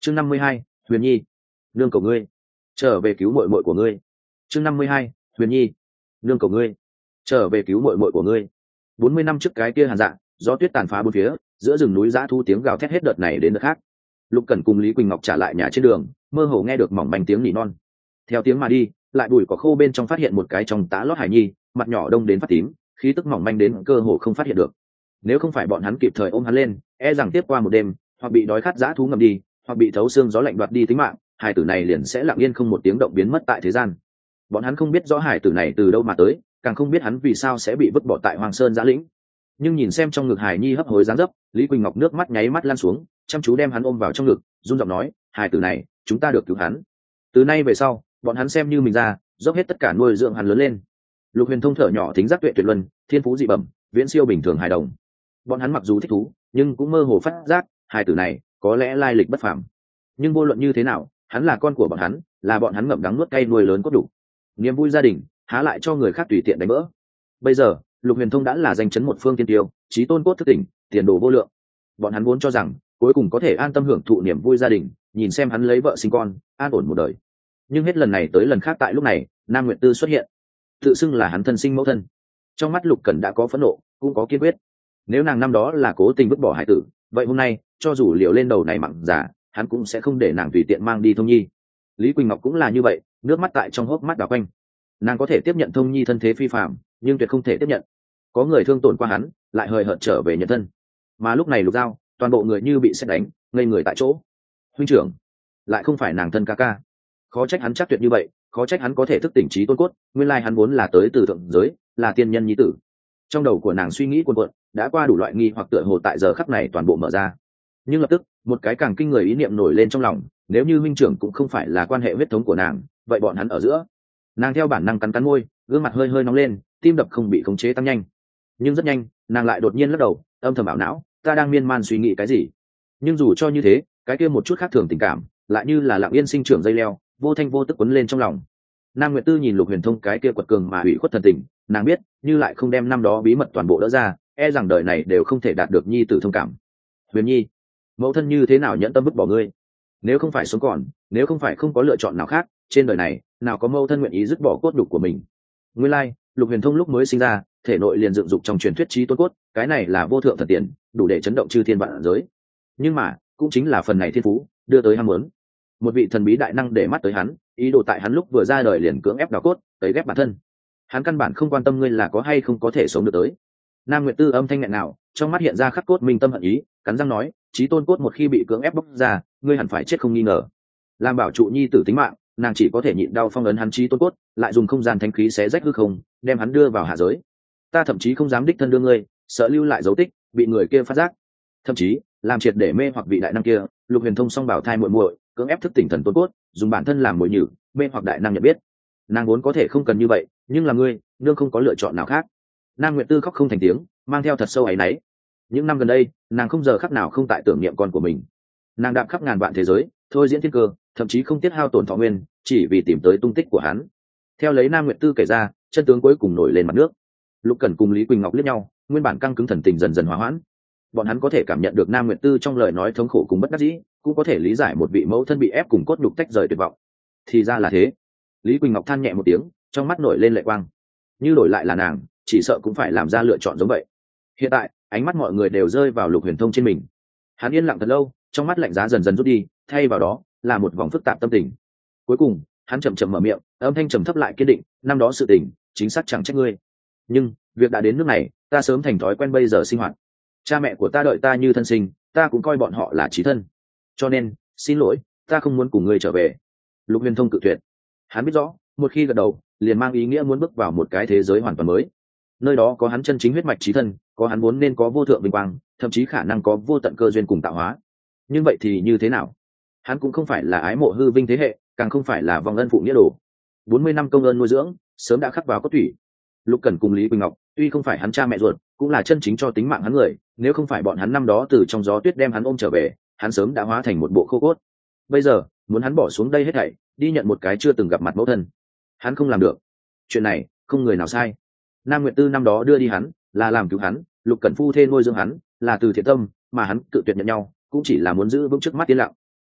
chương 52, Huyền Nhi, nương cầu ngươi trở về cứu muội muội của ngươi. chương 52, Huyền Nhi, nương cầu ngươi trở về cứu muội muội của ngươi. 40 năm trước cái kia hàn dạ, gió tuyết tàn phá bốn phía, giữa rừng núi dã thu tiếng gào thét hết đợt này đến đợt khác. Lục Cẩn cùng Lý Quỳnh Ngọc trả lại nhà trên đường, mơ hồ nghe được mỏng manh tiếng nỉ non. Theo tiếng mà đi, lại bụi cỏ khô bên trong phát hiện một cái trong tá lót hải nhi, mặt nhỏ đông đến phát tím, khí tức mỏng manh đến cơ hồ không phát hiện được. Nếu không phải bọn hắn kịp thời ôm hắn lên, e rằng tiếp qua một đêm, hoặc bị đói khát dã thú ngầm đi, hoặc bị thấu xương gió lạnh đoạt đi tính mạng, hải tử này liền sẽ lặng yên không một tiếng động biến mất tại thế gian. Bọn hắn không biết rõ hải tử này từ đâu mà tới, càng không biết hắn vì sao sẽ bị vứt bỏ tại Hoàng Sơn giã lĩnh. Nhưng nhìn xem trong ngực hải nhi hấp hối dáng dấp, Lý Quỳnh Ngọc nước mắt nháy mắt lan xuống, chăm chú đem hắn ôm vào trong ngực, run giọng nói, hải tử này, chúng ta được cứu hắn. Từ nay về sau, bọn hắn xem như mình ra, dốc hết tất cả nuôi dưỡng hắn lớn lên. Lục Huyền Thông thở nhỏ thính giác tuệ tuyệt luân, thiên phú dị bẩm, viễn siêu bình thường hài đồng. Bọn hắn mặc dù thích thú, nhưng cũng mơ hồ phát giác, hải tử này có lẽ lai lịch bất phàm. Nhưng vô luận như thế nào, hắn là con của bọn hắn, là bọn hắn ngậm đắng nuốt cay nuôi lớn cốt đủ. Niềm vui gia đình, há lại cho người khác tùy tiện đánh vỡ. Bây giờ, Lục Huyền Thông đã là danh chấn một phương tiên tiêu, chí tôn cốt thức tỉnh, tiền đồ vô lượng. Bọn hắn vốn cho rằng, cuối cùng có thể an tâm hưởng thụ niềm vui gia đình, nhìn xem hắn lấy vợ sinh con, an ổn một đời. Nhưng hết lần này tới lần khác tại lúc này, Nam Nguyệt Tư xuất hiện, tự xưng là hắn thân sinh mẫu thân. Trong mắt Lục Cẩn đã có phẫn nộ, cũng có kiên quyết. Nếu nàng năm đó là cố tình vứt bỏ hải tử, vậy hôm nay, cho dù liều lên đầu này mặn giả, hắn cũng sẽ không để nàng tùy tiện mang đi Thông Nhi. Lý Quỳnh Ngọc cũng là như vậy, nước mắt tại trong hốc mắt đảo quanh. Nàng có thể tiếp nhận Thông Nhi thân thế phi phàm, nhưng tuyệt không thể tiếp nhận có người thương tổn qua hắn, lại hời hợt trở về nhận thân. Mà lúc này Lục Giao, toàn bộ người như bị sét đánh, ngây người tại chỗ. Huynh trưởng, lại không phải nàng thân ca ca. Khó trách hắn chắc tuyệt như vậy, khó trách hắn có thể thức tỉnh trí tôn cốt, nguyên lai hắn vốn là tới từ thượng giới, là tiên nhân nhi tử. Trong đầu của nàng suy nghĩ cuồn cuộn, đã qua đủ loại nghi hoặc tựa hồ tại giờ khắc này toàn bộ mở ra. Nhưng lập tức, một cái càng kinh người ý niệm nổi lên trong lòng, nếu như huynh trưởng cũng không phải là quan hệ huyết thống của nàng, vậy bọn hắn ở giữa. Nàng theo bản năng cắn cắn môi, gương mặt hơi hơi nóng lên, tim đập không bị khống chế tăng nhanh. Nhưng rất nhanh, nàng lại đột nhiên lắc đầu, âm thầm ảo não, ta đang miên man suy nghĩ cái gì. Nhưng dù cho như thế, cái kia một chút khác thường tình cảm, lại như là lặng yên sinh trưởng dây leo, vô thanh vô tức quấn lên trong lòng. Nam Nguyệt Tư nhìn Lục Huyền Thông cái kia quật cường mà ủy khuất thần tình, nàng biết, như lại không đem năm đó bí mật toàn bộ đỡ ra, e rằng đời này đều không thể đạt được nhi tử thông cảm. Huyền Nhi, mẫu thân như thế nào nhẫn tâm vứt bỏ ngươi? Nếu không phải sống còn, nếu không phải không có lựa chọn nào khác, trên đời này, nào có mẫu thân nguyện ý dứt bỏ cốt đục của mình. Nguyên lai, Lục Huyền Thông lúc mới sinh ra, thể nội liền dựng dục trong truyền thuyết trí tôn cốt, cái này là vô thượng thần tiền, đủ để chấn động chư thiên vạn giới. Nhưng mà, cũng chính là phần này thiên phú, đưa tới ham muốn. Một vị thần bí đại năng để mắt tới hắn, ý đồ tại hắn lúc vừa ra đời liền cưỡng ép đào cốt, tẩy ghép bản thân. Hắn căn bản không quan tâm ngươi là có hay không có thể sống được tới. Nam Nguyệt Tư âm thanh nghẹn nào, trong mắt hiện ra khắc cốt minh tâm hận ý, cắn răng nói, chí tôn cốt một khi bị cưỡng ép bóc ra, ngươi hẳn phải chết không nghi ngờ. Làm bảo trụ nhi tử tính mạng, nàng chỉ có thể nhịn đau phong ấn hắn chí tôn cốt, lại dùng không gian thánh khí xé rách hư không, đem hắn đưa vào hạ giới. Ta thậm chí không dám đích thân đưa ngươi, sợ lưu lại dấu tích, bị người kia phát giác. Thậm chí, làm triệt để mê hoặc vị đại năng kia, Lục Huyền Thông song bảo thai muội muội, cưỡng ép thức tỉnh thần tôn cốt, dùng bản thân làm mồi nhử, mê hoặc đại năng nhận biết. Nàng vốn có thể không cần như vậy, nhưng là ngươi, nương không có lựa chọn nào khác. Nam Nguyệt Tư khóc không thành tiếng, mang theo thật sâu áy náy. Những năm gần đây, nàng không giờ khắc nào không tại tưởng niệm con của mình. Nàng đạp khắp ngàn vạn thế giới, thôi diễn thiên cơ, thậm chí không tiết hao tổn thọ nguyên, chỉ vì tìm tới tung tích của hắn. Theo lấy Nam Nguyệt Tư kể ra, chân tướng cuối cùng nổi lên mặt nước. Lục Cẩn cùng Lý Quỳnh Ngọc liếc nhau, nguyên bản căng cứng thần tình dần dần hòa hoãn. Bọn hắn có thể cảm nhận được Nam Nguyệt Tư trong lời nói thống khổ cùng bất đắc dĩ, cũng có thể lý giải một vị mẫu thân bị ép cùng cốt nhục tách rời tuyệt vọng. Thì ra là thế. Lý Quỳnh Ngọc than nhẹ một tiếng, trong mắt nổi lên lệ quang. Như đổi lại là nàng, chỉ sợ cũng phải làm ra lựa chọn giống vậy. Hiện tại, ánh mắt mọi người đều rơi vào Lục Huyền Thông trên mình. Hắn yên lặng thật lâu, trong mắt lạnh giá dần dần rút đi, thay vào đó là một vòng phức tạp tâm tình. Cuối cùng, hắn chậm chậm mở miệng, âm thanh trầm thấp lại kiên định, năm đó sự tình, chính xác chẳng trách ngươi. Nhưng, việc đã đến nước này, ta sớm thành thói quen bây giờ sinh hoạt. Cha mẹ của ta đợi ta như thân sinh, ta cũng coi bọn họ là chí thân. Cho nên, xin lỗi, ta không muốn cùng ngươi trở về. Lục Huyền Thông cự tuyệt. Hắn biết rõ, một khi gật đầu, liền mang ý nghĩa muốn bước vào một cái thế giới hoàn toàn mới. Nơi đó có hắn chân chính huyết mạch chí thân, có hắn vốn nên có vô thượng vinh quang, thậm chí khả năng có vô tận cơ duyên cùng tạo hóa. Nhưng vậy thì như thế nào? Hắn cũng không phải là ái mộ hư vinh thế hệ, càng không phải là vong ân phụ nghĩa đồ. 40 năm công ơn nuôi dưỡng, sớm đã khắc vào cốt thủy. Lục Cẩn cùng Lý Quỳnh Ngọc, tuy không phải hắn cha mẹ ruột, cũng là chân chính cho tính mạng hắn người, nếu không phải bọn hắn năm đó từ trong gió tuyết đem hắn ôm trở về, hắn sớm đã hóa thành một bộ khô cốt. Bây giờ, muốn hắn bỏ xuống đây hết thảy, đi nhận một cái chưa từng gặp mặt mẫu thân, hắn không làm được. Chuyện này, không người nào sai. Nam Nguyệt Tư năm đó đưa đi hắn, là làm cứu hắn, Lục Cẩn phu thê nuôi dưỡng hắn, là từ thiện tâm, mà hắn cự tuyệt nhận nhau, cũng chỉ là muốn giữ vững trước mắt tiến lặng.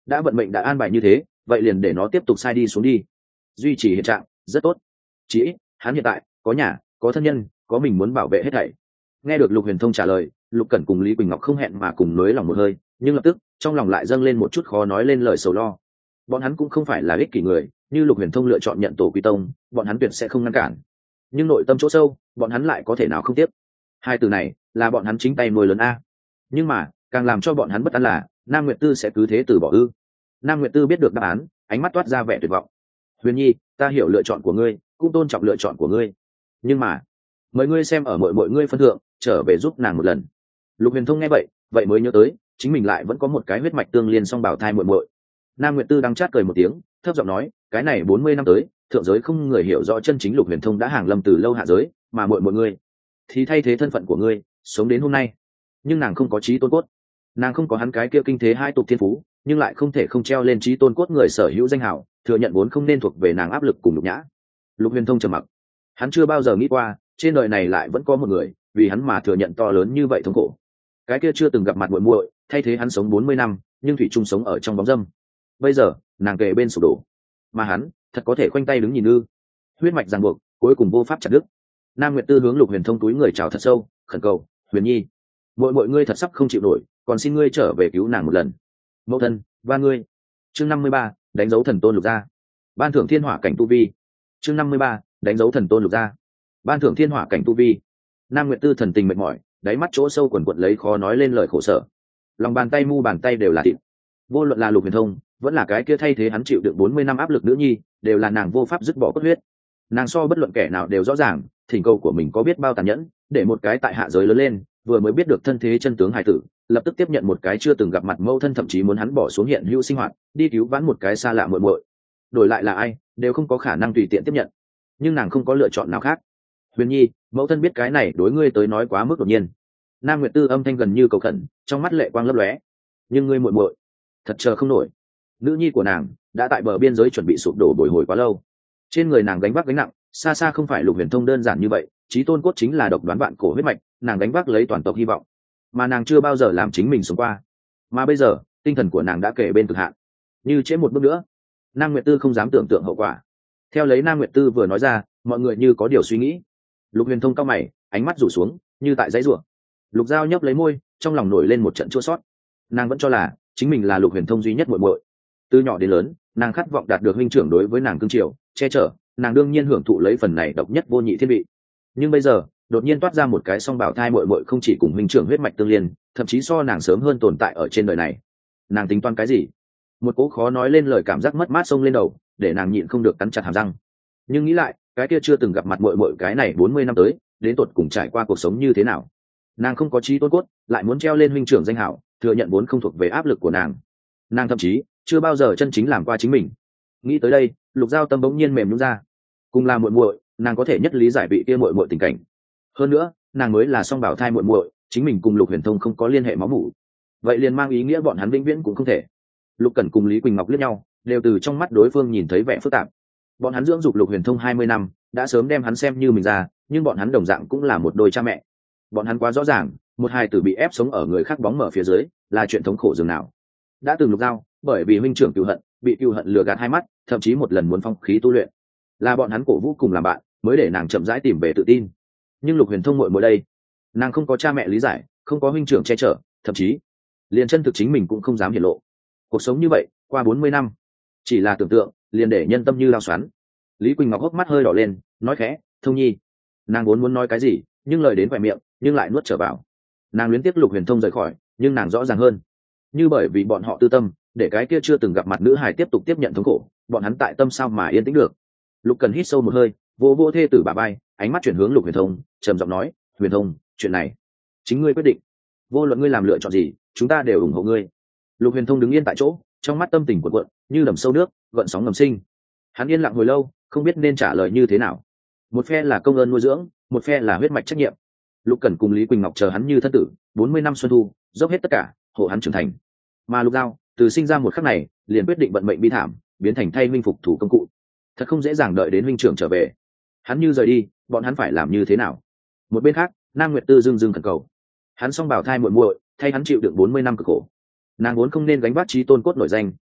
đã vận mệnh đã an bài như thế, vậy liền để nó tiếp tục sai đi xuống đi, duy trì hiện trạng rất tốt. Chỉ ít hắn hiện tại có nhà, có thân nhân, có mình muốn bảo vệ hết thảy. Nghe được Lục Huyền Thông trả lời, Lục Cẩn cùng Lý Quỳnh Ngọc không hẹn mà cùng nới lòng một hơi, nhưng lập tức trong lòng lại dâng lên một chút khó nói lên lời sầu lo. Bọn hắn cũng không phải là ích kỷ người, như Lục Huyền Thông lựa chọn nhận tổ quy tông, bọn hắn tuyệt sẽ không ngăn cản. Nhưng nội tâm chỗ sâu, bọn hắn lại có thể nào không tiếp. Hai từ này là bọn hắn chính tay nuôi lớn a. Nhưng mà càng làm cho bọn hắn bất an là Nam Nguyệt Tư sẽ cứ thế từ bỏ ư? Nam Nguyệt Tư biết được đáp án, ánh mắt toát ra vẻ tuyệt vọng. Huyền Nhi, ta hiểu lựa chọn của ngươi, cũng tôn trọng lựa chọn của ngươi, nhưng mà mời ngươi xem ở mọi ngươi phân thượng, trở về giúp nàng một lần. Lục Huyền Thông nghe vậy mới nhớ tới chính mình lại vẫn có một cái huyết mạch tương liên song bảo thai muội. Nam Nguyệt Tư đang chát cười một tiếng, thấp giọng nói, cái này 40 năm tới, thượng giới không người hiểu rõ chân chính Lục Huyền Thông đã hàng lâm từ lâu hạ giới, mà muội ngươi thì thay thế thân phận của ngươi, sống đến hôm nay. Nhưng nàng không có trí tôn cốt, nàng không có hắn cái kia kinh thế hai tục thiên phú, nhưng lại không thể không treo lên trí tôn cốt người sở hữu danh hào, thừa nhận vốn không nên thuộc về nàng áp lực cùng nhục nhã. Lục Huyền Thông trầm mặc, hắn chưa bao giờ nghĩ qua trên đời này lại vẫn có một người vì hắn mà thừa nhận to lớn như vậy thống khổ. Cái kia chưa từng gặp mặt muội thay thế hắn sống 40 năm, nhưng thủy chung sống ở trong bóng dâm. Bây giờ nàng kề bên sụp đổ, mà hắn thật có thể khoanh tay đứng nhìn ư? Huyết mạch ràng buộc cuối cùng vô pháp chặt đứt. Nam Nguyệt Tư hướng Lục Huyền Thông túi người chào thật sâu, khẩn cầu, Huyền Nhi, muội ngươi thật sắp không chịu nổi, còn xin ngươi trở về cứu nàng một lần. Mẫu thân và ngươi. Chương 53, đánh dấu thần tôn Lục gia, ban thưởng thiên hỏa cảnh tu vi. Chương 53, đánh dấu thần tôn Lục gia, ban thưởng thiên hỏa cảnh tu vi. Nam Nguyệt Tư thần tình mệt mỏi, đáy mắt chỗ sâu quần quật lấy khó nói lên lời khổ sở, lòng bàn tay mu bàn tay đều là thịt. Vô luận là Lục Huyền Thông vẫn là cái kia thay thế hắn chịu đựng 40 năm áp lực nữ nhi, đều là nàng vô pháp dứt bỏ cốt huyết. Nàng so bất luận kẻ nào đều rõ ràng thỉnh cầu của mình có biết bao tàn nhẫn, để một cái tại hạ giới lớn lên vừa mới biết được thân thế chân tướng hài tử lập tức tiếp nhận một cái chưa từng gặp mặt mâu thân, thậm chí muốn hắn bỏ xuống hiện hữu sinh hoạt đi cứu vãn một cái xa lạ muội. Đổi lại là ai đều không có khả năng tùy tiện tiếp nhận, nhưng nàng không có lựa chọn nào khác. Huyền Nhi, mẫu thân biết cái này đối ngươi tới nói quá mức đột nhiên. Nam Nguyệt Tư âm thanh gần như cầu khẩn, trong mắt lệ quang lấp lóe. Nhưng ngươi muội thật chờ không nổi. Nữ nhi của nàng đã tại bờ biên giới chuẩn bị sụp đổ bồi hồi quá lâu, trên người nàng gánh vác gánh nặng xa xa không phải Lục Huyền Thông đơn giản như vậy. Chí tôn cốt chính là độc đoán vạn cổ huyết mạch, nàng gánh vác lấy toàn tộc hy vọng, mà nàng chưa bao giờ làm chính mình sống qua. Mà bây giờ tinh thần của nàng đã kể bên cực hạn, như trễ một bước nữa Nam Nguyệt Tư không dám tưởng tượng hậu quả. Theo lấy Nam Nguyệt Tư vừa nói ra, mọi người như có điều suy nghĩ. Lục Huyền Thông cau mày, ánh mắt rủ xuống như tại dãy rủa. Lục Giao nhấp lấy môi, trong lòng nổi lên một trận chua xót. Nàng vẫn cho là chính mình là Lục Huyền Thông duy nhất muội. Từ nhỏ đến lớn nàng khát vọng đạt được huynh trưởng đối với nàng cưng chiều che chở, nàng đương nhiên hưởng thụ lấy phần này độc nhất vô nhị thiên vị. Nhưng bây giờ đột nhiên toát ra một cái song bảo thai muội không chỉ cùng huynh trưởng huyết mạch tương liên, thậm chí so nàng sớm hơn tồn tại ở trên đời này. Nàng tính toán cái gì? Một cỗ khó nói lên lời cảm giác mất mát xông lên đầu, để nàng nhịn không được cắn chặt hàm răng. Nhưng nghĩ lại cái kia chưa từng gặp mặt muội cái này 40 năm tới đến tột cùng trải qua cuộc sống như thế nào. Nàng không có chí tôn cốt, lại muốn treo lên huynh trưởng danh hảo, thừa nhận vốn không thuộc về áp lực của nàng. Nàng thậm chí chưa bao giờ chân chính làm qua chính mình. Nghĩ tới đây, Lục Giao tâm bỗng nhiên mềm nhũn ra. Cùng là muội, nàng có thể nhất lý giải vị kia muội tình cảnh. Hơn nữa nàng mới là song bảo thai muội, chính mình cùng Lục Huyền Thông không có liên hệ máu mủ, vậy liền mang ý nghĩa bọn hắn vĩnh viễn cũng không thể. Lục Cẩn cùng Lý Quỳnh Ngọc liếc nhau, đều từ trong mắt đối phương nhìn thấy vẻ phức tạp. Bọn hắn dưỡng dục Lục Huyền Thông 20 năm, đã sớm đem hắn xem như mình ra, nhưng bọn hắn đồng dạng cũng là một đôi cha mẹ. Bọn hắn quá rõ ràng, một hài tử bị ép sống ở người khác bóng mở phía dưới, là chuyện thống khổ dường nào. Đã từng Lục Giao, bởi vì huynh trưởng cừu hận, bị cừu hận lừa gạt hai mắt, thậm chí một lần muốn phong khí tu luyện. Là bọn hắn cổ vũ cùng làm bạn, mới để nàng chậm rãi tìm về tự tin. Nhưng Lục Huyền Thông muội đây, nàng không có cha mẹ lý giải, không có huynh trưởng che chở, thậm chí liền chân thực chính mình cũng không dám hiển lộ. Cuộc sống như vậy qua 40 năm, chỉ là tưởng tượng liền để nhân tâm như lao xoắn. Lý Quỳnh Ngọc hốc mắt hơi đỏ lên, nói khẽ, Thông Nhi. Nàng vốn muốn nói cái gì, nhưng lời đến vài miệng nhưng lại nuốt trở vào. Nàng luyến tiếc Lục Huyền Thông rời khỏi, nhưng nàng rõ ràng hơn, như bởi vì bọn họ tư tâm, để cái kia chưa từng gặp mặt nữ hài tiếp tục tiếp nhận thống khổ, bọn hắn tại tâm sao mà yên tĩnh được. Lục Cần hít sâu một hơi, vô thê tử bà bay, ánh mắt chuyển hướng Lục Huyền Thông, trầm giọng nói, Huyền Thông, chuyện này chính ngươi quyết định, vô luận ngươi làm lựa chọn gì, chúng ta đều ủng hộ ngươi. Lục Huyền Thông đứng yên tại chỗ, trong mắt tâm tình cuộn cuộn như đầm sâu nước, gợn sóng ngầm sinh. Hắn yên lặng hồi lâu, không biết nên trả lời như thế nào. Một phe là công ơn nuôi dưỡng, một phe là huyết mạch trách nhiệm. Lục Cẩn cùng Lý Quỳnh Ngọc chờ hắn như thân tử, 40 năm xuân thu, dốc hết tất cả, hộ hắn trưởng thành. Mà Lục Giao, từ sinh ra một khắc này, liền quyết định vận mệnh bi thảm, biến thành thay minh phục thủ công cụ. Thật không dễ dàng đợi đến huynh trưởng trở về. Hắn như rời đi, bọn hắn phải làm như thế nào? Một bên khác, Nam Nguyệt Tư dưng khẩn cầu. Hắn song bảo thai muội, thay hắn chịu đựng 40 năm cực khổ. Nàng vốn không nên gánh vác chí tôn cốt nổi danh,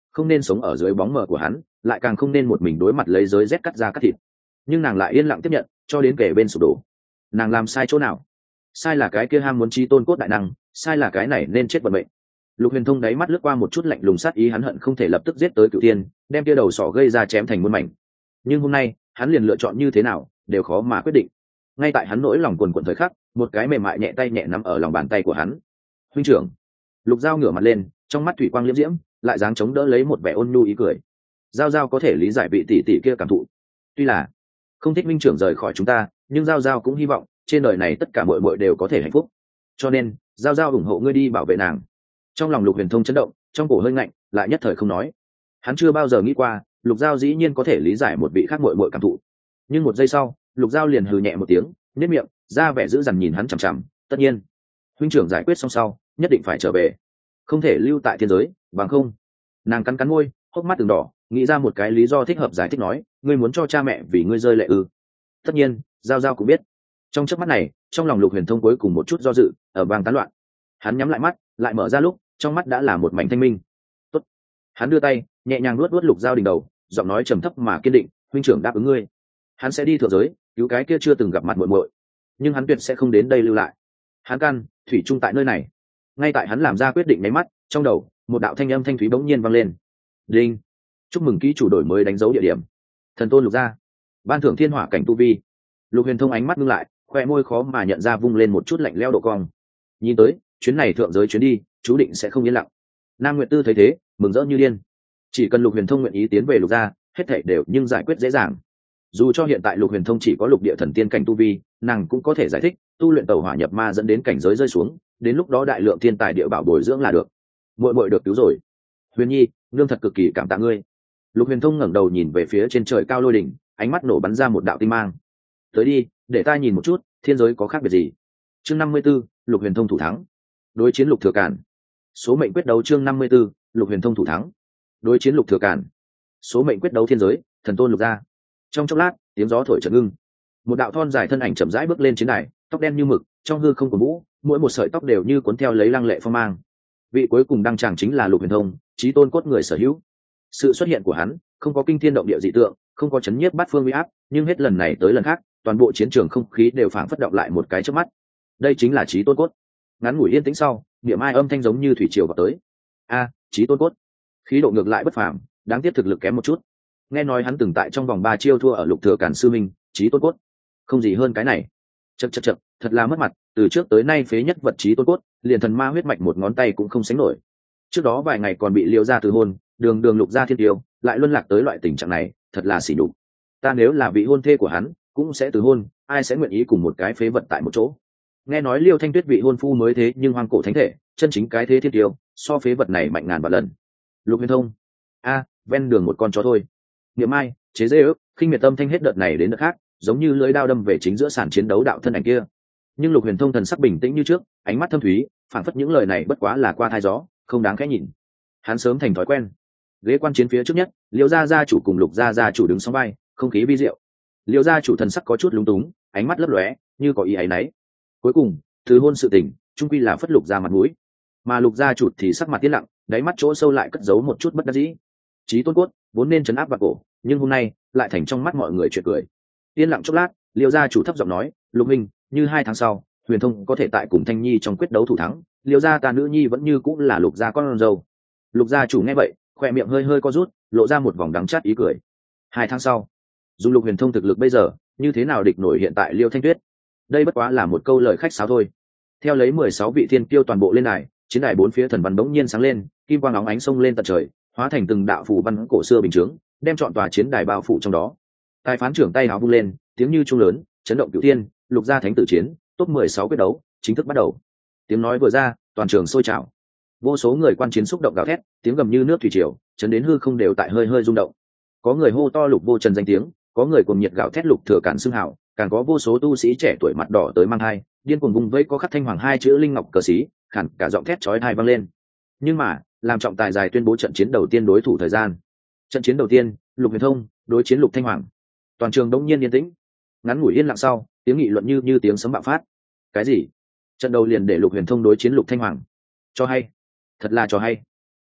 không nên sống ở dưới bóng mờ của hắn, lại càng không nên một mình đối mặt lấy giới rét cắt da cắt thịt. Nhưng nàng lại yên lặng tiếp nhận, cho đến kể bên sụp đổ. Nàng làm sai chỗ nào? Sai là cái kia ham muốn chi tôn cốt đại năng, sai là cái này nên chết vận mệnh. Lục Huyền Thông đáy mắt lướt qua một chút lạnh lùng sát ý, hắn hận không thể lập tức giết tới Cửu Tiên, đem kia đầu sỏ gây ra chém thành muôn mảnh. Nhưng hôm nay, hắn liền lựa chọn như thế nào, đều khó mà quyết định. Ngay tại hắn nỗi lòng quần quần thời khắc, một cái mềm mại nhẹ tay nhẹ nắm ở lòng bàn tay của hắn. "Huynh trưởng." Lục Giao ngửa mặt lên, trong mắt thủy quang liễm diễm, lại dáng chống đỡ lấy một vẻ ôn nhu ý cười. Giao Giao có thể lý giải vị tỷ tỷ kia cảm thụ. Tuy là không thích huynh trưởng rời khỏi chúng ta, nhưng Giao Giao cũng hy vọng trên đời này tất cả muội muội đều có thể hạnh phúc. Cho nên, Giao Giao ủng hộ ngươi đi bảo vệ nàng. Trong lòng Lục Huyền Thông chấn động, trong cổ hơi ngạnh, lại nhất thời không nói. Hắn chưa bao giờ nghĩ qua, Lục Giao dĩ nhiên có thể lý giải một vị khác muội muội cảm thụ. Nhưng một giây sau, Lục Giao liền hừ nhẹ một tiếng, nhếch miệng, ra vẻ dữ dằn nhìn hắn chằm chằm. Tất nhiên, huynh trưởng giải quyết xong sau, nhất định phải trở về, không thể lưu tại thiên giới, bằng không. Nàng cắn cắn môi, hốc mắt từng đỏ, nghĩ ra một cái lý do thích hợp giải thích nói, ngươi muốn cho cha mẹ vì ngươi rơi lệ ư? Tất nhiên, Giao Giao cũng biết. Trong chớp mắt này, trong lòng Lục Huyền Thông cuối cùng một chút do dự, ở vang tán loạn. Hắn nhắm lại mắt, lại mở ra lúc, trong mắt đã là một mảnh thanh minh. Tốt. Hắn đưa tay, nhẹ nhàng nuốt Lục Giao đỉnh đầu, giọng nói trầm thấp mà kiên định, huynh trưởng đáp ứng ngươi, hắn sẽ đi thượng giới, cứu cái kia chưa từng gặp mặt muội muội, nhưng hắn tuyệt sẽ không đến đây lưu lại. Hắn căn thủy chung tại nơi này. Ngay tại hắn làm ra quyết định mấy mắt, trong đầu một đạo thanh âm thanh thúy bỗng nhiên vang lên. Đinh. Chúc mừng ký chủ đổi mới đánh dấu địa điểm. Thần tôn Lục gia. Ban thưởng thiên hỏa cảnh tu vi. Lục Huyền Thông ánh mắt ngưng lại, khoe môi khó mà nhận ra vung lên một chút lạnh lẽo độ cong. Nhìn tới, chuyến này thượng giới chuyến đi, chú định sẽ không yên lặng. Nam Nguyệt Tư thấy thế, mừng rỡ như điên. Chỉ cần Lục Huyền Thông nguyện ý tiến về Lục gia, hết thảy đều nhưng giải quyết dễ dàng. Dù cho hiện tại Lục Huyền Thông chỉ có lục địa thần tiên cảnh tu vi, nàng cũng có thể giải thích, tu luyện tẩu hỏa nhập ma dẫn đến cảnh giới rơi xuống, đến lúc đó đại lượng thiên tài địa bảo bồi dưỡng là được. Muội muội được cứu rồi. Huyền Nhi, nương thật cực kỳ cảm tạ ngươi. Lục Huyền Thông ngẩng đầu nhìn về phía trên trời cao lôi đỉnh, ánh mắt nổ bắn ra một đạo tinh mang. Tới đi, để ta nhìn một chút, thiên giới có khác biệt gì. Chương 54, Lục Huyền Thông thủ thắng. Đối chiến Lục Thừa Càn. Số mệnh quyết đấu chương 54, Lục Huyền Thông thủ thắng. Đối chiến Lục Thừa Càn. Số mệnh quyết đấu thiên giới, thần tôn Lục gia. Trong chốc lát, tiếng gió thổi chợt ngưng. Một đạo thon dài thân ảnh chậm rãi bước lên chiến đài, tóc đen như mực, trong hư không của vũ, mỗi một sợi tóc đều như cuốn theo lấy lăng lệ phong mang. Vị cuối cùng đăng tràng chính là Lục Huyền Thông, chí tôn cốt người sở hữu. Sự xuất hiện của hắn, không có kinh thiên động địa dị tượng, không có chấn nhiếp bát phương uy áp, nhưng hết lần này tới lần khác, toàn bộ chiến trường không khí đều phảng phất động lại một cái chớp mắt. Đây chính là chí tôn cốt. Ngắn ngủi yên tĩnh sau, niệm ai âm thanh giống như thủy triều vào tới. A, chí tôn cốt. Khí độ ngược lại bất phàm, đáng tiếc thực lực kém một chút. Nghe nói hắn từng tại trong vòng 3 chiêu thua ở Lục Thừa Càn sư minh, chí tôn cốt. Không gì hơn cái này. Chậc, thật là mất mặt, từ trước tới nay phế nhất vật chí tôn cốt, liền thần ma huyết mạch một ngón tay cũng không sánh nổi. Trước đó vài ngày còn bị Liêu gia từ hôn, đường Lục gia thiên tiêu, lại luân lạc tới loại tình trạng này, thật là sỉ nhục. Ta nếu là vị hôn thê của hắn, cũng sẽ từ hôn, ai sẽ nguyện ý cùng một cái phế vật tại một chỗ. Nghe nói Liêu Thanh Tuyết vị hôn phu mới thế nhưng hoang cổ thánh thể, chân chính cái thế thiên tiêu, so phế vật này mạnh ngàn vạn lần. Lục Huyền Thông. A, ven đường một con chó thôi. Niệm ai, chế dê ước, khinh miệt tâm thanh hết đợt này đến đợt khác, giống như lưỡi đao đâm về chính giữa sàn chiến đấu đạo thân ảnh kia. Nhưng Lục Huyền Thông thần sắc bình tĩnh như trước, ánh mắt thâm thúy, phảng phất những lời này bất quá là qua thai gió, không đáng khẽ nhìn. Hắn sớm thành thói quen. Ghế quan chiến phía trước nhất, Liêu gia gia chủ cùng Lục gia gia chủ đứng song vai, không khí vi diệu. Liêu gia chủ thần sắc có chút lúng túng, ánh mắt lấp lóe, như có ý ấy nấy. Cuối cùng, từ hôn sự tình, chung quy là phất Lục gia mặt mũi, mà Lục gia chủ thì sắc mặt tiến lặng, đáy mắt chỗ sâu lại cất giấu một chút bất đắc dĩ. Chí tôn cốt vốn nên trấn áp vào cổ, nhưng hôm nay lại thành trong mắt mọi người chuyện cười. Yên lặng chốc lát, Liêu gia chủ thấp giọng nói, Lục minh, như 2 tháng sau, Huyền Thông có thể tại cùng Thanh Nhi trong quyết đấu thủ thắng, Liêu gia ta nữ nhi vẫn như cũng là Lục gia con dâu. Lục gia chủ nghe vậy, khoe miệng hơi hơi co rút, lộ ra một vòng đắng chát ý cười. 2 tháng sau, dùng Lục Huyền Thông thực lực bây giờ, như thế nào địch nổi hiện tại Liêu Thanh Tuyết? Đây bất quá là một câu lời khách sáo thôi. Theo lấy 16 vị thiên kiêu toàn bộ lên đài, chiến đài bốn phía thần văn bỗng nhiên sáng lên, kim quang óng ánh xông lên tận trời, hóa thành từng đạo phù văn cổ xưa bình chướng, đem trọn tòa chiến đài bao phủ trong đó. Tài phán trưởng tay áo vung lên, tiếng như chuông lớn, chấn động cửu thiên, Lục gia thánh tử chiến, top 16 quyết đấu, chính thức bắt đầu. Tiếng nói vừa ra, toàn trường sôi trào. Vô số người quan chiến xúc động gào thét, tiếng gầm như nước thủy triều, chấn đến hư không đều tại hơi hơi rung động. Có người hô to Lục Vô Trần danh tiếng, có người cuồng nhiệt gào thét Lục Thừa Càn xưng hào, càng có vô số tu sĩ trẻ tuổi mặt đỏ tới mang hai, điên cuồng vùng vẫy có khắc thanh hoàng 2 chữ linh ngọc cờ xí, khản cả giọng thét chói tai vang lên. Nhưng mà, làm trọng tài dài tuyên bố trận chiến đầu tiên đối thủ thời gian. Trận chiến đầu tiên, Lục Huyền Thông đối chiến Lục Thanh Hoàng. Toàn trường đống nhiên yên tĩnh. Ngắn ngủi yên lặng sau, tiếng nghị luận như tiếng sấm bạo phát. Cái gì? Trận đầu liền để Lục Huyền Thông đối chiến Lục Thanh Hoàng? Cho hay, thật là cho hay.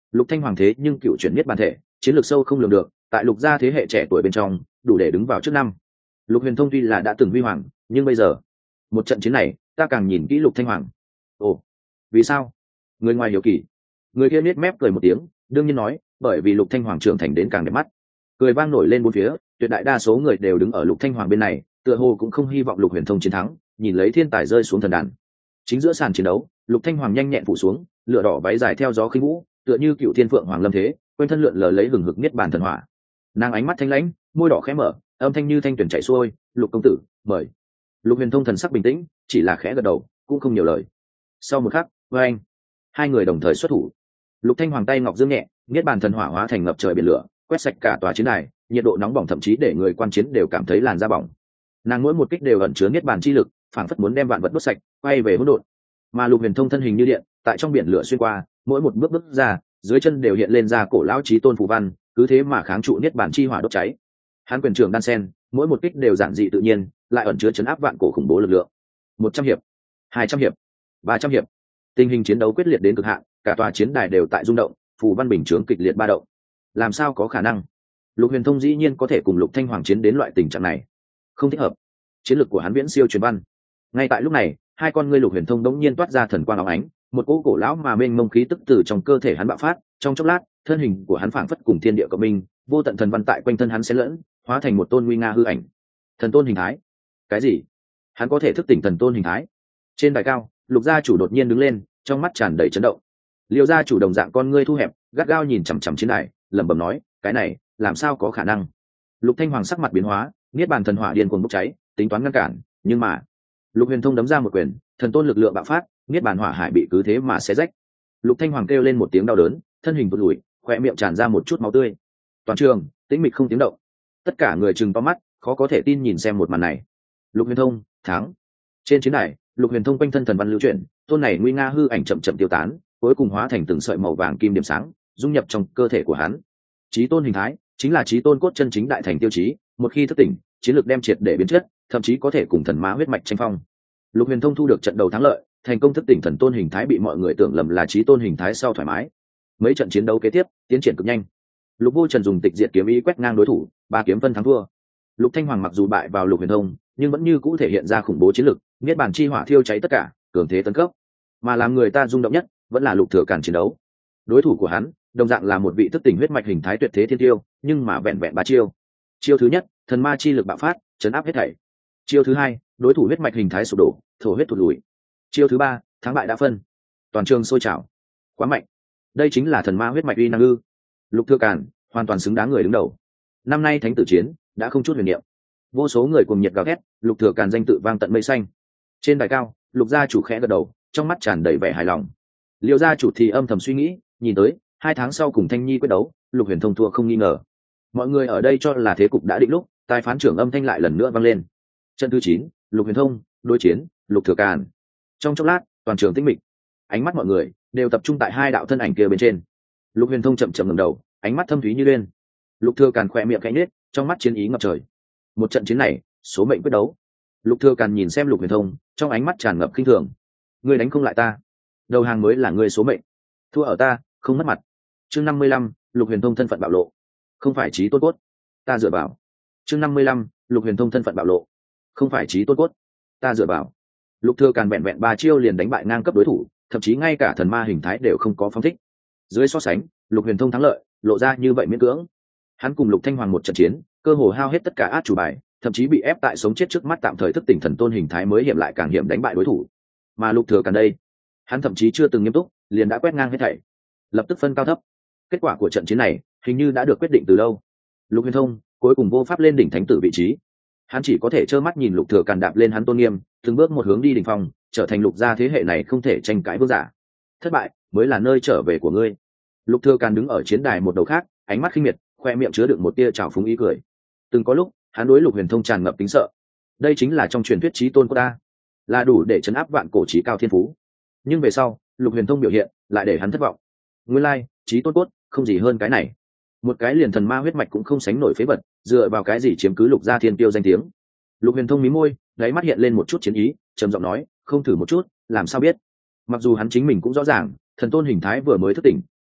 Lục Thanh Hoàng thế nhưng cựu chuyển nhất bản thể, chiến lược sâu không lường được, tại Lục gia thế hệ trẻ tuổi bên trong, đủ để đứng vào trước năm. Lục Huyền Thông tuy là đã từng huy hoàng, nhưng bây giờ, một trận chiến này, ta càng nhìn kỹ Lục Thanh Hoàng. Ồ, vì sao? Người ngoài hiểu kỳ. Người kia nhếch mép cười một tiếng, đương nhiên nói, bởi vì Lục Thanh Hoàng trưởng thành đến càng đẹp mắt. Cười vang nổi lên bốn phía, tuyệt đại đa số người đều đứng ở Lục Thanh Hoàng bên này, tựa hồ cũng không hy vọng Lục Huyền Thông chiến thắng, nhìn lấy thiên tài rơi xuống thần đàn. Chính giữa sàn chiến đấu, Lục Thanh Hoàng nhanh nhẹn phủ xuống, lửa đỏ váy dài theo gió khinh vũ, tựa như cựu thiên phượng hoàng lâm thế, quanh thân lượn lờ lấy hừng hực niết bàn thần hỏa. Nàng ánh mắt thanh lãnh, môi đỏ khẽ mở, âm thanh như thanh tuyển chảy xuôi, "Lục công tử, mời." Lục Huyền Thông thần sắc bình tĩnh, chỉ là khẽ gật đầu, cũng không nhiều lời. Sau một khắc, với anh, hai người đồng thời xuất thủ. Lục Thanh Hoàng tay ngọc dương nhẹ, niết bàn thần hỏa hóa thành ngập trời biển lửa, quét sạch cả tòa chiến đài, nhiệt độ nóng bỏng thậm chí để người quan chiến đều cảm thấy làn da bỏng. Nàng mỗi một kích đều ẩn chứa niết bàn chi lực, phảng phất muốn đem vạn vật đốt sạch, quay về hỗn độn. Mà Lục Huyền Thông thân hình như điện, tại trong biển lửa xuyên qua, mỗi một bước bước ra, dưới chân đều hiện lên ra cổ lão chí tôn phù văn, cứ thế mà kháng trụ niết bàn chi hỏa đốt cháy. Hắn quyền trường đan sen, mỗi một kích đều giản dị tự nhiên, lại ẩn chứa chấn áp vạn cổ khủng bố lực lượng. 100 hiệp, 200 hiệp, 300 hiệp. Tình hình chiến đấu quyết liệt đến cực hạn, cả tòa chiến đài đều tại rung động, phù văn bình chướng kịch liệt ba động. Làm sao có khả năng? Lục Huyền Thông dĩ nhiên có thể cùng Lục Thanh Hoàng chiến đến loại tình trạng này. Không thích hợp. Chiến lược của hắn viễn siêu truyền văn. Ngay tại lúc này, hai con ngươi Lục Huyền Thông đống nhiên toát ra thần quang óng ánh, một cỗ cổ lão mà mênh mông khí tức từ trong cơ thể hắn bạo phát, trong chốc lát, thân hình của hắn phảng phất cùng thiên địa cộng minh, vô tận thần văn tại quanh thân hắn xen lẫn, hóa thành một tôn nguy nga hư ảnh. Thần tôn hình thái? Cái gì? Hắn có thể thức tỉnh thần tôn hình thái? Trên đài cao, Lục gia chủ đột nhiên đứng lên, trong mắt tràn đầy chấn động. Liêu gia chủ đồng dạng con ngươi thu hẹp, gắt gao nhìn chằm chằm chiến đài, lẩm bẩm nói, cái này, làm sao có khả năng? Lục Thanh Hoàng sắc mặt biến hóa, niết bàn thần hỏa điên cuồng bốc cháy, tính toán ngăn cản, nhưng mà, Lục Huyền Thông đấm ra một quyền, thần tôn lực lượng bạo phát, niết bàn hỏa hải bị cứ thế mà xé rách. Lục Thanh Hoàng kêu lên một tiếng đau đớn, thân hình vụt lùi, khóe miệng tràn ra một chút máu tươi. Toàn trường tĩnh mịch không tiếng động, tất cả người trừng to mắt, khó có thể tin nhìn xem một màn này. Lục Huyền Thông thắng. Trên chiến đài, Lục Huyền Thông quanh thân thần văn lưu chuyển, tôn này nguy nga hư ảnh chậm chậm tiêu tán, cuối cùng hóa thành từng sợi màu vàng kim điểm sáng, dung nhập trong cơ thể của hắn. Chí tôn hình thái chính là chí tôn cốt chân chính đại thành tiêu chí, một khi thức tỉnh, chiến lược đem triệt để biến chất, thậm chí có thể cùng thần ma huyết mạch tranh phong. Lục Huyền Thông thu được trận đầu thắng lợi, thành công thức tỉnh thần tôn hình thái bị mọi người tưởng lầm là chí tôn hình thái sau thoải mái. Mấy trận chiến đấu kế tiếp tiến triển cực nhanh. Lục Vô Trần dùng tịch diệt kiếm ý quét ngang đối thủ, ba kiếm phân thắng thua. Lục Thanh Hoàng mặc dù bại vào Lục Huyền Thông, nhưng vẫn như cũ thể hiện ra khủng bố chiến lực, niết bàn chi hỏa thiêu cháy tất cả, cường thế tấn cấp. Mà làm người ta rung động nhất vẫn là Lục Thừa Càn chiến đấu. Đối thủ của hắn, đồng dạng là một vị thức tỉnh huyết mạch hình thái tuyệt thế thiên tiêu, nhưng mà vẹn vẹn ba chiêu. Chiêu thứ nhất, thần ma chi lực bạo phát, chấn áp hết thảy. Chiêu thứ hai, đối thủ huyết mạch hình thái sụp đổ, thổ huyết thụt lùi. Chiêu thứ ba, thắng bại đã phân. Toàn trường sôi trào. Quá mạnh. Đây chính là thần ma huyết mạch uy năng ư? Lục Thừa Càn hoàn toàn xứng đáng người đứng đầu. Năm nay thánh tử chiến đã không chút huyền niệm. Vô số người cùng nhiệt gào thét, Lục Thừa Càn danh tự vang tận mây xanh. Trên đài cao, Lục gia chủ khẽ gật đầu, trong mắt tràn đầy vẻ hài lòng. Liêu gia chủ thì âm thầm suy nghĩ, nhìn tới 2 tháng sau cùng Thanh Nhi quyết đấu, Lục Huyền Thông thua không nghi ngờ. Mọi người ở đây cho là thế cục đã định lúc, tài phán trưởng âm thanh lại lần nữa vang lên. Trận thứ 9, Lục Huyền Thông đối chiến Lục Thừa Càn. Trong chốc lát, toàn trường tĩnh mịch, ánh mắt mọi người đều tập trung tại hai đạo thân ảnh kia bên trên. Lục Huyền Thông chậm chậm ngẩng đầu, ánh mắt thâm thúy như uyên. Lục Thừa Càn khẽ miệng khẽ nhếch, trong mắt chiến ý ngập trời. Một trận chiến này, số mệnh quyết đấu. Lục Thừa Càn nhìn xem Lục Huyền Thông, trong ánh mắt tràn ngập khinh thường. Ngươi đánh không lại ta, đầu hàng mới là ngươi số mệnh. Thua ở ta, không mất mặt. Chương 55, Lục Huyền Thông thân phận bạo lộ. Không phải chí tôn cốt, ta dựa vào. Chương 55, Lục Huyền Thông thân phận bạo lộ. Không phải chí tôn cốt, ta dựa vào. Lục Thừa Càn vẹn vẹn 3 chiêu liền đánh bại ngang cấp đối thủ, thậm chí ngay cả thần ma hình thái đều không có phóng thích. Dưới so sánh, Lục Huyền Thông thắng lợi, lộ ra như vậy miễn cưỡng. Hắn cùng Lục Thanh Hoàng một trận chiến, cơ hồ hao hết tất cả át chủ bài, thậm chí bị ép tại sống chết trước mắt tạm thời thức tỉnh thần tôn hình thái mới hiểm lại càng hiểm đánh bại đối thủ. Mà Lục Thừa Càn đây, hắn thậm chí chưa từng nghiêm túc, liền đã quét ngang hết thảy. Lập tức phân cao thấp. Kết quả của trận chiến này, hình như đã được quyết định từ lâu. Lục Huyền Thông cuối cùng vô pháp lên đỉnh thánh tử vị trí. Hắn chỉ có thể trơ mắt nhìn Lục Thừa Càn đạp lên hắn tôn nghiêm, từng bước một hướng đi đỉnh phong, trở thành Lục gia thế hệ này không thể tranh cãi vương giả. Thất bại mới là nơi trở về của ngươi. Lục Thừa Càn đứng ở chiến đài một đầu khác, ánh mắt khinh miệt, khoe miệng chứa đựng một tia trào phúng ý cười. Từng có lúc, hắn đối Lục Huyền Thông tràn ngập kính sợ. Đây chính là trong truyền thuyết chí tôn của ta, là đủ để chấn áp vạn cổ chí cao thiên phú. Nhưng về sau, Lục Huyền Thông biểu hiện lại để hắn thất vọng. Nguyên lai, chí tôn cốt không gì hơn cái này. Một cái liền thần ma huyết mạch cũng không sánh nổi phế vật, dựa vào cái gì chiếm cứ Lục gia thiên tiêu danh tiếng. Lục Huyền Thông mí môi, đáy mắt hiện lên một chút chiến ý, trầm giọng nói, không thử một chút, làm sao biết. Mặc dù hắn chính mình cũng rõ ràng, thần tôn hình thái vừa mới thức tỉnh,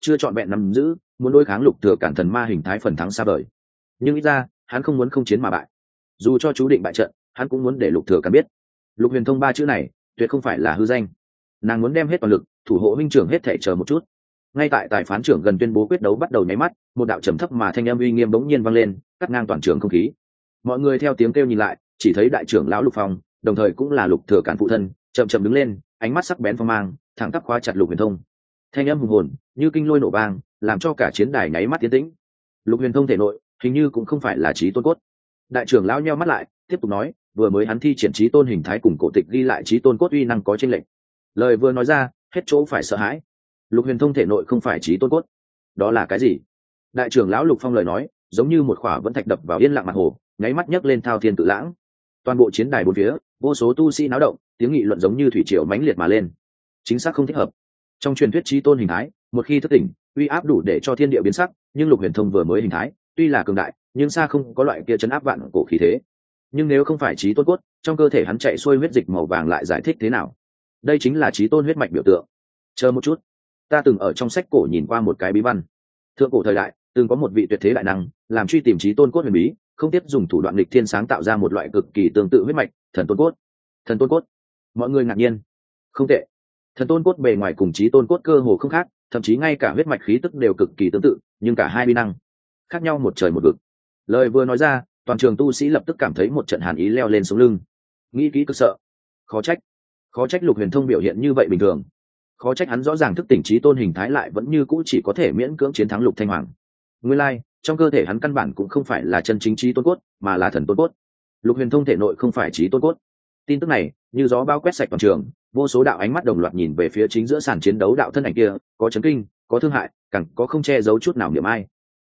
chưa trọn vẹn nắm giữ, muốn đối kháng lục thừa cản thần ma hình thái phần thắng xa vời. Nhưng ít ra hắn không muốn không chiến mà bại, dù cho chú định bại trận hắn cũng muốn để lục thừa cản biết Lục Huyền Thông ba chữ này tuyệt không phải là hư danh. Nàng muốn đem hết toàn lực thủ hộ huynh trưởng hết thảy, chờ một chút. Ngay tại tài phán trưởng gần tuyên bố quyết đấu bắt đầu nháy mắt, một đạo trầm thấp mà thanh âm uy nghiêm bỗng nhiên vang lên, cắt ngang toàn trường không khí. Mọi người theo tiếng kêu nhìn lại, chỉ thấy đại trưởng lão Lục Phong, đồng thời cũng là Lục Thừa Cản phụ thân, chậm chậm đứng lên, ánh mắt sắc bén phong mang, thẳng tắp khóa chặt Lục Huyền Thông. Thanh âm hùng hồn như kinh lôi nổ vang, làm cho cả chiến đài nháy mắt tiến tĩnh. Lục Huyền Thông thể nội hình như cũng không phải là trí tôn cốt. Đại trưởng lão nheo mắt lại, tiếp tục nói, vừa mới hắn thi triển trí tôn hình thái cùng cổ tịch ghi lại trí tôn cốt uy năng có chênh lệch. Lời vừa nói ra, hết chỗ phải sợ hãi. Lục Huyền Thông thể nội không phải trí tôn cốt. Đó là cái gì? Đại trưởng lão Lục Phong lời nói giống như một khỏa vẫn thạch đập vào yên lặng mặt hồ, nháy mắt nhấc lên thao thiên tự lãng. Toàn bộ chiến đài bốn phía vô số tu sĩ náo động, tiếng nghị luận giống như thủy triều mãnh liệt mà lên. Chính xác không thích hợp. Trong truyền thuyết trí tôn hình thái, một khi thức tỉnh, uy áp đủ để cho thiên địa biến sắc, nhưng Lục Huyền Thông vừa mới hình thái, tuy là cường đại, nhưng xa không có loại kia chấn áp vạn cổ khí thế. Nhưng nếu không phải trí tôn cốt, trong cơ thể hắn chạy xuôi huyết dịch màu vàng lại giải thích thế nào? Đây chính là trí tôn huyết mạch biểu tượng. Chờ một chút, ta từng ở trong sách cổ nhìn qua một cái bí văn. Thượng cổ thời đại từng có một vị tuyệt thế đại năng làm truy tìm trí tôn cốt huyền bí, không tiếp dùng thủ đoạn nghịch thiên sáng tạo ra một loại cực kỳ tương tự huyết mạch, thần tôn cốt. Thần tôn cốt. Mọi người ngạc nhiên. Không tệ. Thần tôn cốt bề ngoài cùng trí tôn cốt cơ hồ không khác, thậm chí ngay cả huyết mạch khí tức đều cực kỳ tương tự, nhưng cả hai uy năng khác nhau một trời một vực. Lời vừa nói ra, toàn trường tu sĩ lập tức cảm thấy một trận hàn ý leo lên sống lưng. Nghĩ kỹ cực sợ. Khó trách Lục Huyền Thông biểu hiện như vậy bình thường. Khó trách hắn rõ ràng thức tỉnh trí tôn hình thái lại vẫn như cũ chỉ có thể miễn cưỡng chiến thắng Lục Thanh Hoàng. Nguyên lai, trong cơ thể hắn căn bản cũng không phải là chân chính trí tôn cốt, mà là thần tôn cốt. Lục Huyền Thông thể nội không phải trí tôn cốt. Tin tức này như gió bao quét sạch toàn trường, vô số đạo ánh mắt đồng loạt nhìn về phía chính giữa sàn chiến đấu đạo thân ảnh kia, có chấn kinh, có thương hại, càng có không che giấu chút nào niệm ai.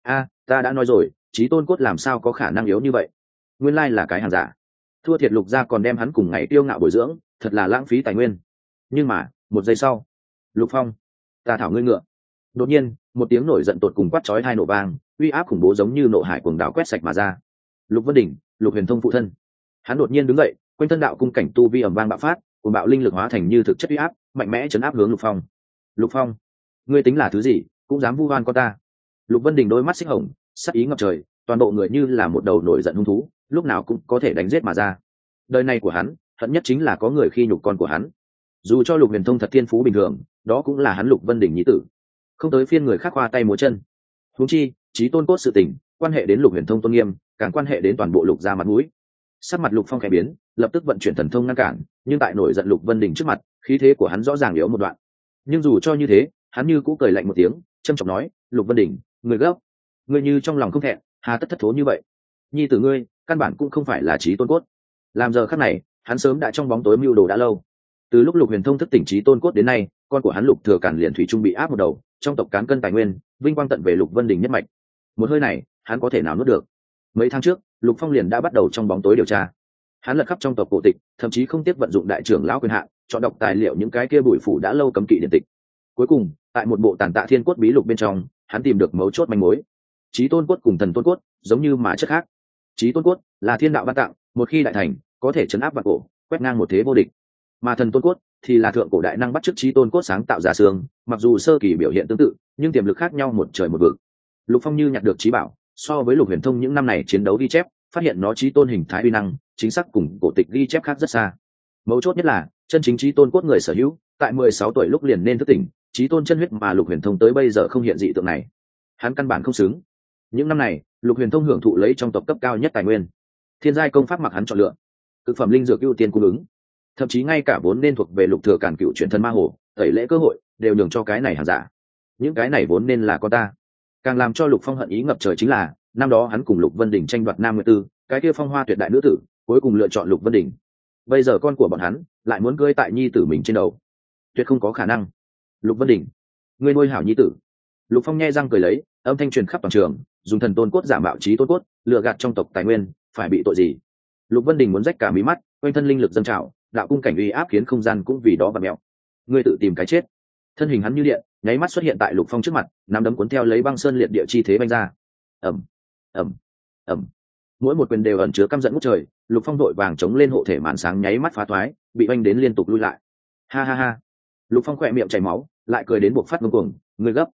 Ta đã nói rồi, trí tôn cốt làm sao có khả năng yếu như vậy? Nguyên lai là cái hàng giả. Thua thiệt Lục gia còn đem hắn cùng ngày tiêu ngạo bồi dưỡng, thật là lãng phí tài nguyên. Nhưng mà, một giây sau, Lục Phong, ta thảo ngươi ngựa. Đột nhiên, một tiếng nổi giận tột cùng quát chói tai nổ vang, uy áp khủng bố giống như nộ hải cuồng đảo quét sạch mà ra. Lục Vân Đỉnh, Lục Huyền Thông phụ thân. Hắn đột nhiên đứng dậy, quanh thân đạo cung cảnh tu vi ầm vang bạo phát, cuồng bạo linh lực hóa thành như thực chất uy áp, mạnh mẽ chấn áp hướng Lục Phong. Lục Phong, ngươi tính là thứ gì, cũng dám vu oan con ta? Lục Vân Đỉnh đôi mắt xích hồng, sắc ý ngập trời, toàn bộ người như là một đầu nổi giận hung thú, lúc nào cũng có thể đánh giết mà ra. Đời này của hắn, hận nhất chính là có người khi nhục con của hắn. Dù cho Lục Huyền Thông thật thiên phú bình thường, đó cũng là hắn Lục Vân Đỉnh nhi tử, không tới phiên người khác khoa tay múa chân. Huống chi, chí tôn cốt sự tình, quan hệ đến Lục Huyền Thông tôn nghiêm, càng quan hệ đến toàn bộ Lục gia mặt mũi. Sắc mặt Lục Phong khẽ biến, lập tức vận chuyển thần thông ngăn cản, nhưng tại nổi giận Lục Vân Đỉnh trước mặt, khí thế của hắn rõ ràng yếu một đoạn. Nhưng dù cho như thế, hắn như cũ cười lạnh một tiếng, trầm trọng nói, Lục Vân Đỉnh, người gấp, ngươi như trong lòng không thẹn, hà tất thất thố như vậy? Nhi tử ngươi, căn bản cũng không phải là chí tôn cốt. Làm giờ khắc này, hắn sớm đã trong bóng tối mưu đồ đã lâu. Từ lúc Lục Huyền Thông thức tỉnh chí tôn cốt đến nay, con của hắn Lục Thừa Cản liền thủy chung bị áp một đầu, trong tộc cán cân tài nguyên, vinh quang tận về Lục Vân Đình nhất mạch. Một hơi này, hắn có thể nào nuốt được? Mấy tháng trước, Lục Phong liền đã bắt đầu trong bóng tối điều tra. Hắn lật khắp trong tộc cổ tịch, thậm chí không tiếc vận dụng đại trưởng lão quyền hạn, chọn đọc tài liệu những cái kia bụi phủ đã lâu cấm kỵ điển tịch. Cuối cùng, tại một bộ tàn tạ thiên cốt bí lục bên trong, hắn tìm được mấu chốt manh mối. Chí tôn cốt cùng thần tôn cốt, giống như mà chất khác. Chí tôn cốt là thiên đạo ban tặng, một khi đại thành, có thể trấn áp vạn cổ, quét ngang một thế vô địch. Mà thần tôn cốt thì là thượng cổ đại năng bắt chước chí tôn cốt sáng tạo giả xương, mặc dù sơ kỳ biểu hiện tương tự, nhưng tiềm lực khác nhau một trời một vực. Lục Phong như nhặt được chí bảo, so với Lục Huyền Thông những năm này chiến đấu ghi chép, phát hiện nó chí tôn hình thái uy năng, chính xác cùng cổ tịch ghi chép khác rất xa. Mấu chốt nhất là, chân chính chí tôn cốt người sở hữu, tại 16 tuổi lúc liền nên thức tỉnh, chí tôn chân huyết mà Lục Huyền Thông tới bây giờ không hiện dị tượng này. Hắn căn bản không xứng. Những năm này, Lục Huyền Thông hưởng thụ lấy trong tộc cấp cao nhất tài nguyên, thiên giai công pháp mặc hắn chọn lựa, thực phẩm linh dược ưu tiên cung ứng, thậm chí ngay cả vốn nên thuộc về Lục Thừa Cản cựu truyền thân ma hồ, tẩy lễ cơ hội đều nhường cho cái này hàng giả. Những cái này vốn nên là con ta. Càng làm cho Lục Phong hận ý ngập trời chính là, năm đó hắn cùng Lục Vân Đình tranh đoạt Nam Nguyệt Tư, cái kia phong hoa tuyệt đại nữ tử, cuối cùng lựa chọn Lục Vân Đình. Bây giờ con của bọn hắn lại muốn cưỡi tại nhi tử mình trên đầu, tuyệt không có khả năng. Lục Vân Đình, ngươi nuôi hảo nhi tử. Lục Phong nhe răng cười lấy, âm thanh truyền khắp toàn trường, dùng thần tôn cốt giả mạo trí tôn cốt, lừa gạt trong tộc tài nguyên, phải bị tội gì? Lục Vân Đình muốn rách cả mí mắt, quanh thân linh lực dâng trào, đạo cung cảnh uy áp khiến không gian cũng vì đó vặn mèo. Ngươi tự tìm cái chết. Thân hình hắn như điện, nháy mắt xuất hiện tại Lục Phong trước mặt, nắm đấm cuốn theo lấy băng sơn liệt địa chi thế vanh ra. Ầm, ầm, ầm. Mỗi một quyền đều ẩn chứa căm giận ngút trời, Lục Phong đội vàng chống lên hộ thể màn sáng nháy mắt phá toái, bị vanh đến liên tục lui lại. Ha ha ha. Lục Phong khỏe miệng chảy máu, lại cười đến buộc phát ngông cuồng, ngươi gấp.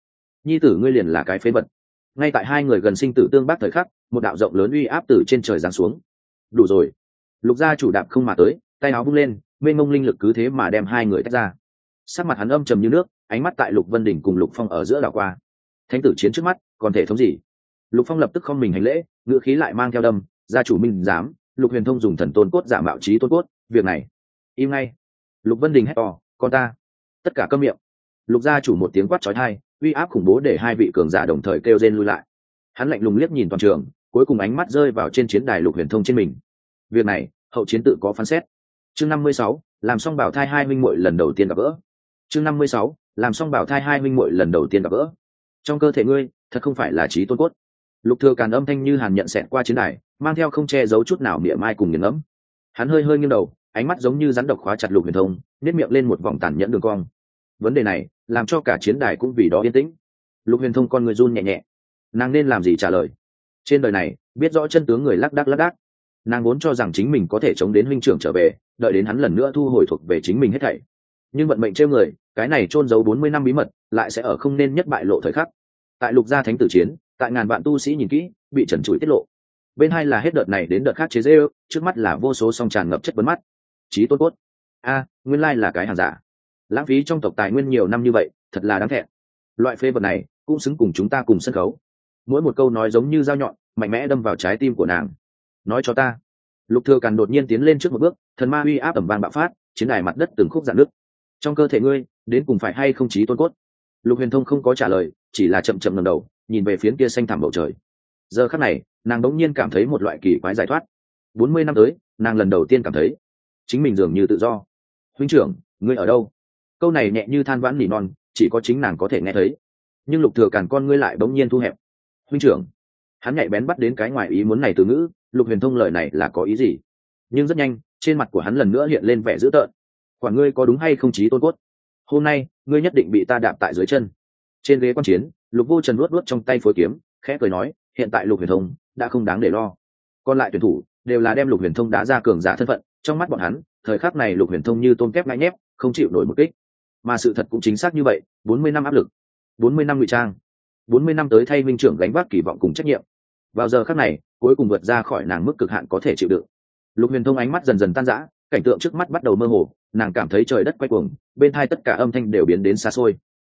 nhi tử ngươi liền là cái phế vật. Ngay tại hai người gần sinh tử tương bác thời khắc, một đạo rộng lớn uy áp từ trên trời giáng xuống. Đủ rồi. Lục gia chủ đạp không mà tới, tay áo vung lên, mênh mông linh lực cứ thế mà đem hai người tách ra. Sắc mặt hắn âm trầm như nước, ánh mắt tại Lục Vân Đình cùng Lục Phong ở giữa đảo qua. Thánh tử chiến trước mắt, còn thể thống gì? Lục Phong lập tức không mình hành lễ, ngữ khí lại mang theo đâm, gia chủ minh dám, Lục Huyền Thông dùng thần tôn cốt giả mạo trí tôn cốt, việc này im ngay. Lục Vân Đình hét to, con ta tất cả câm miệng. Lục gia chủ một tiếng quát chói tai, uy áp khủng bố để hai vị cường giả đồng thời kêu rên lui lại. Hắn lạnh lùng liếc nhìn toàn trường, cuối cùng ánh mắt rơi vào trên chiến đài Lục Huyền Thông trên mình. Việc này hậu chiến tự có phán xét. Chương 56, làm xong bảo thai hai huynh muội lần đầu tiên gặp gỡ. Chương 56, làm xong bảo thai hai huynh muội lần đầu tiên gặp gỡ. Trong cơ thể ngươi thật không phải là trí tôn cốt. Lục Thừa Càn âm thanh như hàn nhận xẹt qua chiến đài, mang theo không che giấu chút nào miệng mai cùng nghiền ngẫm. Hắn hơi hơi nghiêng đầu, ánh mắt giống như rắn độc khóa chặt Lục Huyền Thông, nhếch miệng lên một vòng tàn nhẫn đường cong. Vấn đề này làm cho cả chiến đài cũng vì đó yên tĩnh. Lục Huyền Thông con người run nhẹ nhẹ, nàng nên làm gì trả lời? Trên đời này biết rõ chân tướng người lác đác. Nàng vốn cho rằng chính mình có thể chống đến huynh trưởng trở về, đợi đến hắn lần nữa thu hồi thuộc về chính mình hết thảy. Nhưng vận mệnh trêu người, cái này chôn giấu 40 năm bí mật, lại sẽ ở không nên nhất bại lộ thời khắc. Tại Lục gia thánh tử chiến, tại ngàn vạn tu sĩ nhìn kỹ, bị trần trụi tiết lộ. Bên hai là hết đợt này đến đợt khác chế giễu, trước mắt là vô số song tràn ngập chất vấn mắt. Chí tôn cốt. Nguyên lai là cái hàng giả. Lãng phí trong tộc tài nguyên nhiều năm như vậy, thật là đáng thẹn. Loại phế vật này cũng xứng cùng chúng ta cùng sân khấu. Mỗi một câu nói giống như dao nhọn, mạnh mẽ đâm vào trái tim của nàng. Nói cho ta. Lục Thừa Càn đột nhiên tiến lên trước một bước, thần ma uy áp tầm vang bạo phát, chiến đài mặt đất từng khúc rạn nứt. Trong cơ thể ngươi, đến cùng phải hay không chí tôn cốt? Lục Huyền Thông không có trả lời, chỉ là chậm chậm ngẩng đầu, nhìn về phía kia xanh thẳm bầu trời. Giờ khắc này, nàng đống nhiên cảm thấy một loại kỳ quái giải thoát. 40 năm tới, nàng lần đầu tiên cảm thấy chính mình dường như tự do. Huynh trưởng, ngươi ở đâu? Câu này nhẹ như than vãn nỉ non, chỉ có chính nàng có thể nghe thấy. Nhưng Lục Thừa Càn con ngươi lại bỗng nhiên thu hẹp. Huynh trưởng. Hắn nhạy bén bắt đến cái ngoài ý muốn này từ ngữ, Lục Huyền Thông lời này là có ý gì? Nhưng rất nhanh, trên mặt của hắn lần nữa hiện lên vẻ dữ tợn. Quản ngươi có đúng hay không chí tôn cốt? Hôm nay, ngươi nhất định bị ta đạp tại dưới chân. Trên ghế quan chiến, Lục Vô Trần luốt trong tay phối kiếm, khẽ cười nói, hiện tại Lục Huyền Thông đã không đáng để lo. Còn lại tuyển thủ đều là đem Lục Huyền Thông đá ra cường giả thân phận, trong mắt bọn hắn, thời khắc này Lục Huyền Thông như tôm kép ngã nhép, không chịu nổi một kích. Mà sự thật cũng chính xác như vậy, 40 năm áp lực, 40 năm ngụy trang, 40 năm tới thay minh trưởng gánh vác kỳ vọng cùng trách nhiệm. Vào giờ khắc này, cuối cùng vượt ra khỏi nàng mức cực hạn có thể chịu đựng. Lục Huyền Thông ánh mắt dần dần tan rã, cảnh tượng trước mắt bắt đầu mơ hồ, nàng cảm thấy trời đất quay cuồng, bên tai tất cả âm thanh đều biến đến xa xôi.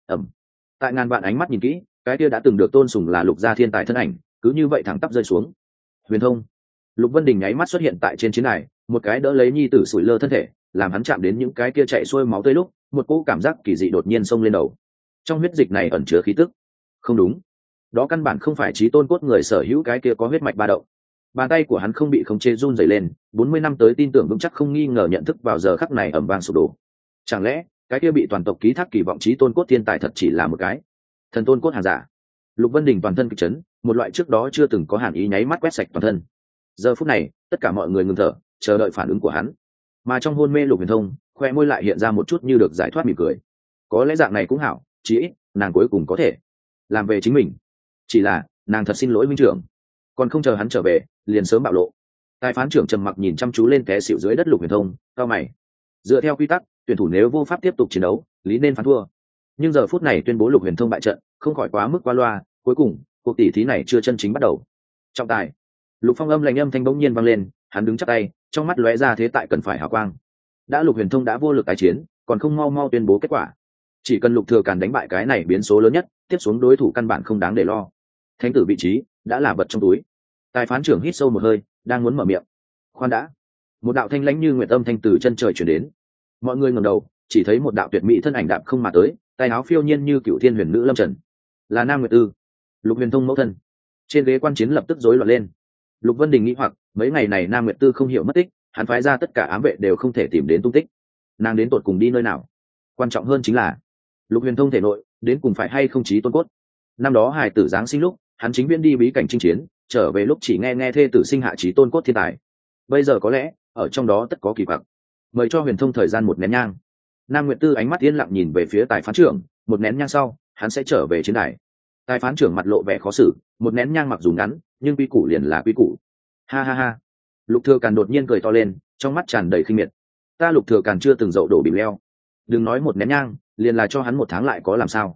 Tại ngàn vạn ánh mắt nhìn kỹ, cái kia đã từng được tôn sùng là Lục gia thiên tài thân ảnh, cứ như vậy thẳng tắp rơi xuống. Huyền Thông. Lục Vân Đình nháy mắt xuất hiện tại trên chiến đài, một cái đỡ lấy nhi tử sủi lơ thân thể, làm hắn chạm đến những cái kia chạy xuôi máu tươi lúc, một cỗ cảm giác kỳ dị đột nhiên xông lên đầu. Trong huyết dịch này ẩn chứa khí tức. Không đúng, đó căn bản không phải chí tôn cốt người sở hữu cái kia có huyết mạch ba động. Bàn tay của hắn không bị khống chế run rẩy lên, 40 năm tới tin tưởng vững chắc không nghi ngờ nhận thức vào giờ khắc này ầm vang sụp đổ. Chẳng lẽ, cái kia bị toàn tộc ký thác kỳ vọng chí tôn cốt thiên tài thật chỉ là một cái thần tôn cốt hàng giả? Lục Vân Đình toàn thân kịch chấn, một loại trước đó chưa từng có hàn ý nháy mắt quét sạch toàn thân. Giờ phút này, tất cả mọi người ngừng thở, chờ đợi phản ứng của hắn. Mà trong hôn mê Lục Huyền Thông, khoe môi lại hiện ra một chút như được giải thoát mỉm cười. Có lẽ dạng này cũng hảo, chí ít nàng cuối cùng có thể làm về chính mình. Chỉ là, nàng thật xin lỗi minh trưởng, còn không chờ hắn trở về, liền sớm bạo lộ. Tài phán trưởng trầm mặc nhìn chăm chú lên té xỉu dưới đất Lục Huyền Thông, cao mày. Dựa theo quy tắc, tuyển thủ nếu vô pháp tiếp tục chiến đấu, lý nên phán thua. Nhưng giờ phút này tuyên bố Lục Huyền Thông bại trận, không khỏi quá mức qua loa. Cuối cùng, cuộc tỷ thí này chưa chân chính bắt đầu. Trọng tài. Lục Phong âm lạnh âm thanh bỗng nhiên vang lên, hắn đứng chắp tay, trong mắt lóe ra thế tại cần phải hào quang. Đã Lục Huyền Thông đã vô lực tái chiến, còn không mau mau tuyên bố kết quả. Chỉ cần Lục Thừa Càn đánh bại cái này biến số lớn nhất, tiếp xuống đối thủ căn bản không đáng để lo. Thánh tử vị trí đã là vật trong túi. Tài phán trưởng hít sâu một hơi, đang muốn mở miệng. Khoan đã. Một đạo thanh lãnh như nguyệt âm thanh từ chân trời truyền đến. Mọi người ngẩng đầu, chỉ thấy một đạo tuyệt mỹ thân ảnh đạp không mà tới, tay áo phiêu nhiên như cựu thiên huyền nữ lâm trần. Là Nam Nguyệt Tư, Lục Huyền Thông mẫu thân. Trên ghế quan chiến lập tức rối loạn lên. Lục Vân Đình nghĩ hoặc, mấy ngày này Nam Nguyệt Tư không hiểu mất tích, hắn phái ra tất cả ám vệ đều không thể tìm đến tung tích. Nàng đến tột cùng đi nơi nào? Quan trọng hơn chính là, Lục Huyền Thông thể nội đến cùng phải hay không chí tôn cốt. Năm đó hài tử giáng sinh lúc, hắn chính viễn đi bí cảnh chinh chiến, trở về lúc chỉ nghe thê tử sinh hạ chí tôn cốt thiên tài. Bây giờ có lẽ ở trong đó tất có kỳ quặc. Mời cho Huyền Thông thời gian một nén nhang. Nam Nguyệt Tư ánh mắt yên lặng nhìn về phía tài phán trưởng, một nén nhang sau, hắn sẽ trở về chiến đài. Tài phán trưởng mặt lộ vẻ khó xử, một nén nhang mặc dù ngắn, nhưng quy củ liền là quy củ. Ha ha ha. Lục Thừa Càn đột nhiên cười to lên, trong mắt tràn đầy khinh miệt. Ta Lục Thừa Càn chưa từng dậu đổ bìm leo. Đừng nói một nén nhang, liền là cho hắn một tháng lại có làm sao?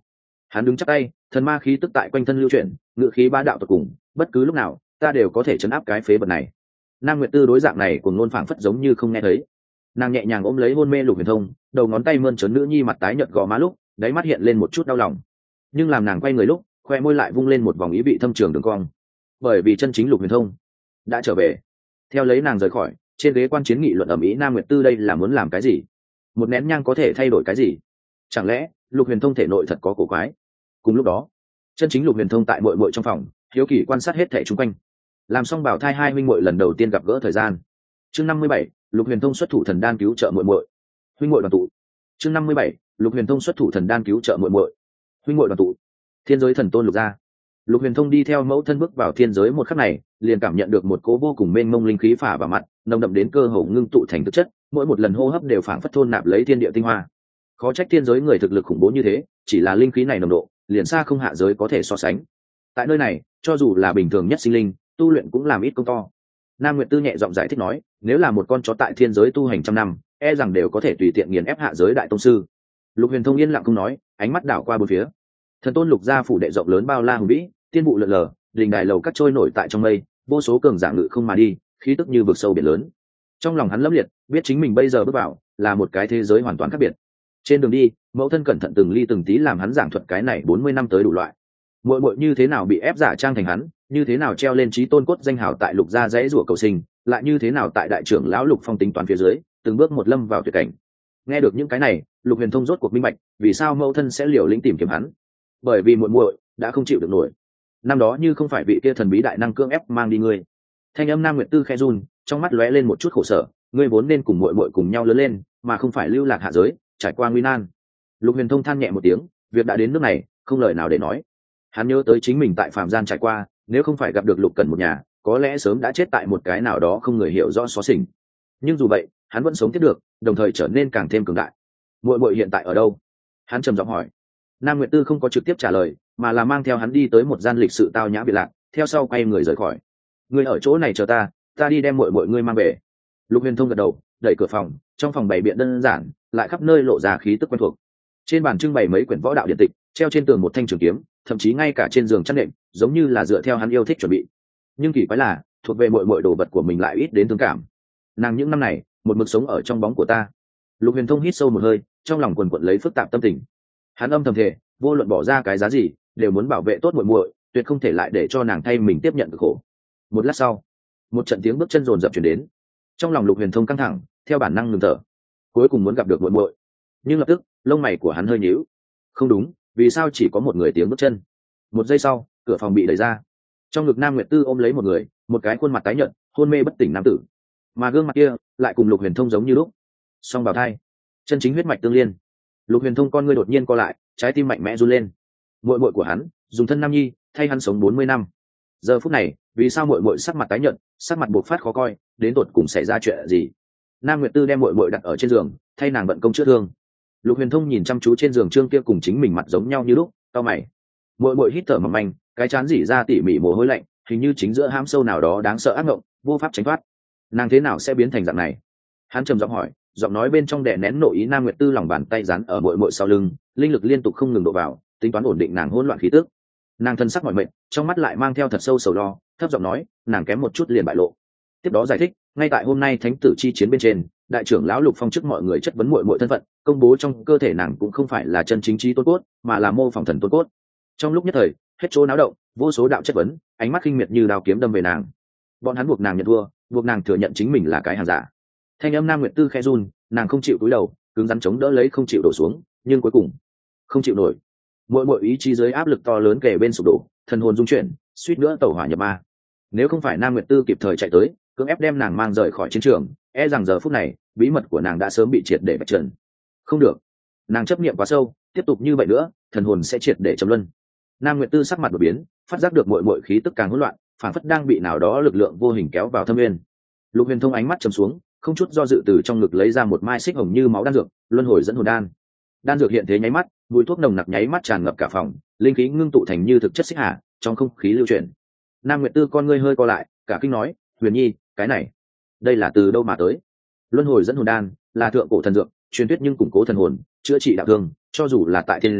Hắn đứng chắp tay, thần ma khí tức tại quanh thân lưu chuyển, ngự khí bá đạo tột cùng, bất cứ lúc nào ta đều có thể chấn áp cái phế vật này. Nam Nguyệt Tư đối dạng này cùng ngôn phảng phất giống như không nghe thấy. Nàng nhẹ nhàng ôm lấy hôn mê Lục Huyền Thông, đầu ngón tay mơn trớn nữ nhi mặt tái nhợt gò má lúc, đáy mắt hiện lên một chút đau lòng. Nhưng làm nàng quay người lúc, khoe môi lại vung lên một vòng ý vị thâm trường đường cong. Bởi vì chân chính Lục Huyền Thông đã trở về. Theo lấy nàng rời khỏi, trên ghế quan chiến nghị luận ầm ĩ Nam Nguyệt Tư đây là muốn làm cái gì? Một nén nhang có thể thay đổi cái gì? Chẳng lẽ Lục Huyền Thông thể nội thật có cổ quái? Cùng lúc đó, chân chính Lục Huyền Thông tại muội muội trong phòng, hiếu kỳ quan sát hết thảy xung quanh. Làm xong bảo thai hai huynh muội lần đầu tiên gặp gỡ thời gian. Chương 57, Lục Huyền Thông xuất thủ thần đan cứu trợ muội muội. Huynh muội đoàn tụ. Chương 57, Lục Huyền Thông xuất thủ thần đan cứu trợ muội muội. Huynh muội đoàn tụ. Thiên giới thần tôn Lục gia. Lục Huyền Thông đi theo mẫu thân bước vào thiên giới một khắc này, liền cảm nhận được một cỗ vô cùng mênh mông linh khí phả vào mặt, nồng đậm đến cơ hồ ngưng tụ thành thực chất, mỗi một lần hô hấp đều phảng phất thôn nạp lấy thiên địa tinh hoa. Khó trách thiên giới người thực lực khủng bố như thế, chỉ là linh khí này nồng độ, liền xa không hạ giới có thể so sánh. Tại nơi này, cho dù là bình thường nhất sinh linh, tu luyện cũng làm ít công to. Nam Nguyệt Tư nhẹ giọng giải thích nói, nếu là một con chó tại thiên giới tu hành trăm năm, e rằng đều có thể tùy tiện nghiền ép hạ giới đại tông sư. Lục Huyền Thông yên lặng không nói, ánh mắt đảo qua bốn phía. Thần tôn Lục gia phủ đệ rộng lớn bao la hùng vĩ, tiên vụ lượn lờ, đình đài lầu các trôi nổi tại trong mây, vô số cường giả ngự không mà đi, khí tức như vực sâu biển lớn. Trong lòng hắn lấp liệt, biết chính mình bây giờ bước vào là một cái thế giới hoàn toàn khác biệt. Trên đường đi, mẫu thân cẩn thận từng ly từng tí làm hắn giảng thuật cái này 40 năm tới đủ loại. Muội như thế nào bị ép giả trang thành hắn, như thế nào treo lên chí tôn cốt danh hào tại Lục gia dãy rủa cầu sinh, lại như thế nào tại đại trưởng lão Lục Phong tính toán phía dưới, từng bước một lâm vào tuyệt cảnh. Nghe được những cái này, Lục Huyền Thông rốt cuộc minh bạch, vì sao mẫu thân sẽ liều lĩnh tìm kiếm hắn. Bởi vì muội đã không chịu được nổi. Năm đó như không phải vị kia thần bí đại năng cưỡng ép mang đi ngươi. Thanh âm Nam Nguyệt Tư khẽ run, trong mắt lóe lên một chút khổ sở, ngươi vốn nên cùng muội cùng nhau lớn lên, mà không phải lưu lạc hạ giới, trải qua nguy nan. Lục Huyền Thông than nhẹ một tiếng, việc đã đến nước này, không lời nào để nói. Hắn nhớ tới chính mình tại phàm gian trải qua, nếu không phải gặp được Lục Cẩn một nhà, có lẽ sớm đã chết tại một cái nào đó không người hiểu rõ xóa xỉnh. Nhưng dù vậy, hắn vẫn sống tiếp được, đồng thời trở nên càng thêm cường đại. Muội hiện tại ở đâu? Hắn trầm giọng hỏi. Nam Nguyệt Tư không có trực tiếp trả lời, mà là mang theo hắn đi tới một gian lịch sự tao nhã biệt lạc, theo sau quay người rời khỏi. Ngươi ở chỗ này chờ ta đi đem muội ngươi mang về. Lục Huyền Thông gật đầu, đẩy cửa phòng, trong phòng bày biện đơn giản, lại khắp nơi lộ ra khí tức quen thuộc. Trên bàn trưng bày mấy quyển võ đạo điện tịch, treo trên tường một thanh trường kiếm, thậm chí ngay cả trên giường chăn nệm, giống như là dựa theo hắn yêu thích chuẩn bị. Nhưng kỳ quái là, thuộc về muội đồ vật của mình lại ít đến thương cảm. Nàng những năm này, một mực sống ở trong bóng của ta. Lục Huyền Thông hít sâu một hơi, trong lòng quần quật lấy phức tạp tâm tình. Hắn âm thầm thề, vô luận bỏ ra cái giá gì, đều muốn bảo vệ tốt muội, tuyệt không thể lại để cho nàng thay mình tiếp nhận cực khổ. Một lát sau, một trận tiếng bước chân rồn rập truyền đến. Trong lòng Lục Huyền Thông căng thẳng, theo bản năng ngừng thở. Cuối cùng muốn gặp được muội, nhưng lập tức lông mày của hắn hơi nhíu. Không đúng, vì sao chỉ có một người tiếng bước chân? Một giây sau, cửa phòng bị đẩy ra. Trong ngực Nam Nguyệt Tư ôm lấy một người, một cái khuôn mặt tái nhợt, hôn mê bất tỉnh nam tử, mà gương mặt kia lại cùng Lục Huyền Thông giống như lúc. Song bào thai, chân chính huyết mạch tương liên. Lục Huyền Thông con ngươi đột nhiên co lại, trái tim mạnh mẽ run lên. Muội của hắn, dùng thân nam nhi thay hắn sống 40 năm. Giờ phút này, vì sao muội sắc mặt tái nhợt, sắc mặt bộc phát khó coi, đến tột cùng xảy ra chuyện gì? Nam Nguyệt Tư đem muội đặt ở trên giường, thay nàng bận công chữa thương. Lục Huyền Thông nhìn chăm chú trên giường trương kia cùng chính mình mặt giống nhau như lúc, cau mày. Muội hít thở mỏng manh, cái trán rỉ ra tỉ mỉ mồ hôi lạnh, hình như chính giữa hãm sâu nào đó đáng sợ ác mộng, vô pháp tránh thoát. Nàng thế nào sẽ biến thành dạng này? Hắn trầm giọng hỏi, giọng nói bên trong đè nén nội ý. Nam Nguyệt Tư lòng bàn tay dán ở muội sau lưng, linh lực liên tục không ngừng đổ vào, tính toán ổn định nàng hỗn loạn khí tức. Nàng thân sắc mỏi mệt, trong mắt lại mang theo thật sâu sầu lo, thấp giọng nói, nàng kém một chút liền bại lộ. Tiếp đó giải thích, ngay tại hôm nay thánh tử chi chiến bên trên, đại trưởng lão Lục Phong trước mọi người chất vấn muội thân phận, công bố trong cơ thể nàng cũng không phải là chân chính trí tôn cốt, mà là mô phỏng thần tôn cốt. Trong lúc nhất thời, hết chỗ náo động, vô số đạo chất vấn, ánh mắt khinh miệt như đao kiếm đâm về nàng. Bọn hắn buộc nàng nhận thua, buộc nàng thừa nhận chính mình là cái hàng giả. Thanh âm Nam Nguyệt Tư khẽ run, nàng không chịu cúi đầu, cứng rắn chống đỡ lấy không chịu đổ xuống, nhưng cuối cùng không chịu nổi. Muội ý chí dưới áp lực to lớn kề bên sụp đổ, thần hồn rung chuyển, suýt nữa tẩu hỏa nhập ma. Nếu không phải Nam Nguyệt Tư kịp thời chạy tới, cưỡng ép đem nàng mang rời khỏi chiến trường, e rằng giờ phút này bí mật của nàng đã sớm bị triệt để vạch trần. Không được, nàng chấp niệm quá sâu, tiếp tục như vậy nữa, thần hồn sẽ triệt để trầm luân. Nam Nguyệt Tư sắc mặt đột biến, phát giác được muội khí tức càng hỗn loạn, phản phất đang bị nào đó lực lượng vô hình kéo vào thâm nguyên. Lục Huyền Thông ánh mắt trầm xuống, không chút do dự từ trong ngực lấy ra một mai xích hồng như máu đan dược, luân hồi dẫn hồn đan. Đan dược hiện thế nháy mắt, mùi thuốc nồng nặc nháy mắt tràn ngập cả phòng, linh khí ngưng tụ thành như thực chất xích hà, trong không khí lưu chuyển. Nam Nguyệt Tư con ngươi hơi co lại, cả kinh nói, Huyền Nhi, cái này, đây là từ đâu mà tới? Luân hồi dẫn hồn đan là thượng cổ thần dược, truyền thuyết nhưng củng cố thần hồn, chữa trị đạo thương, cho dù là tại thiên giới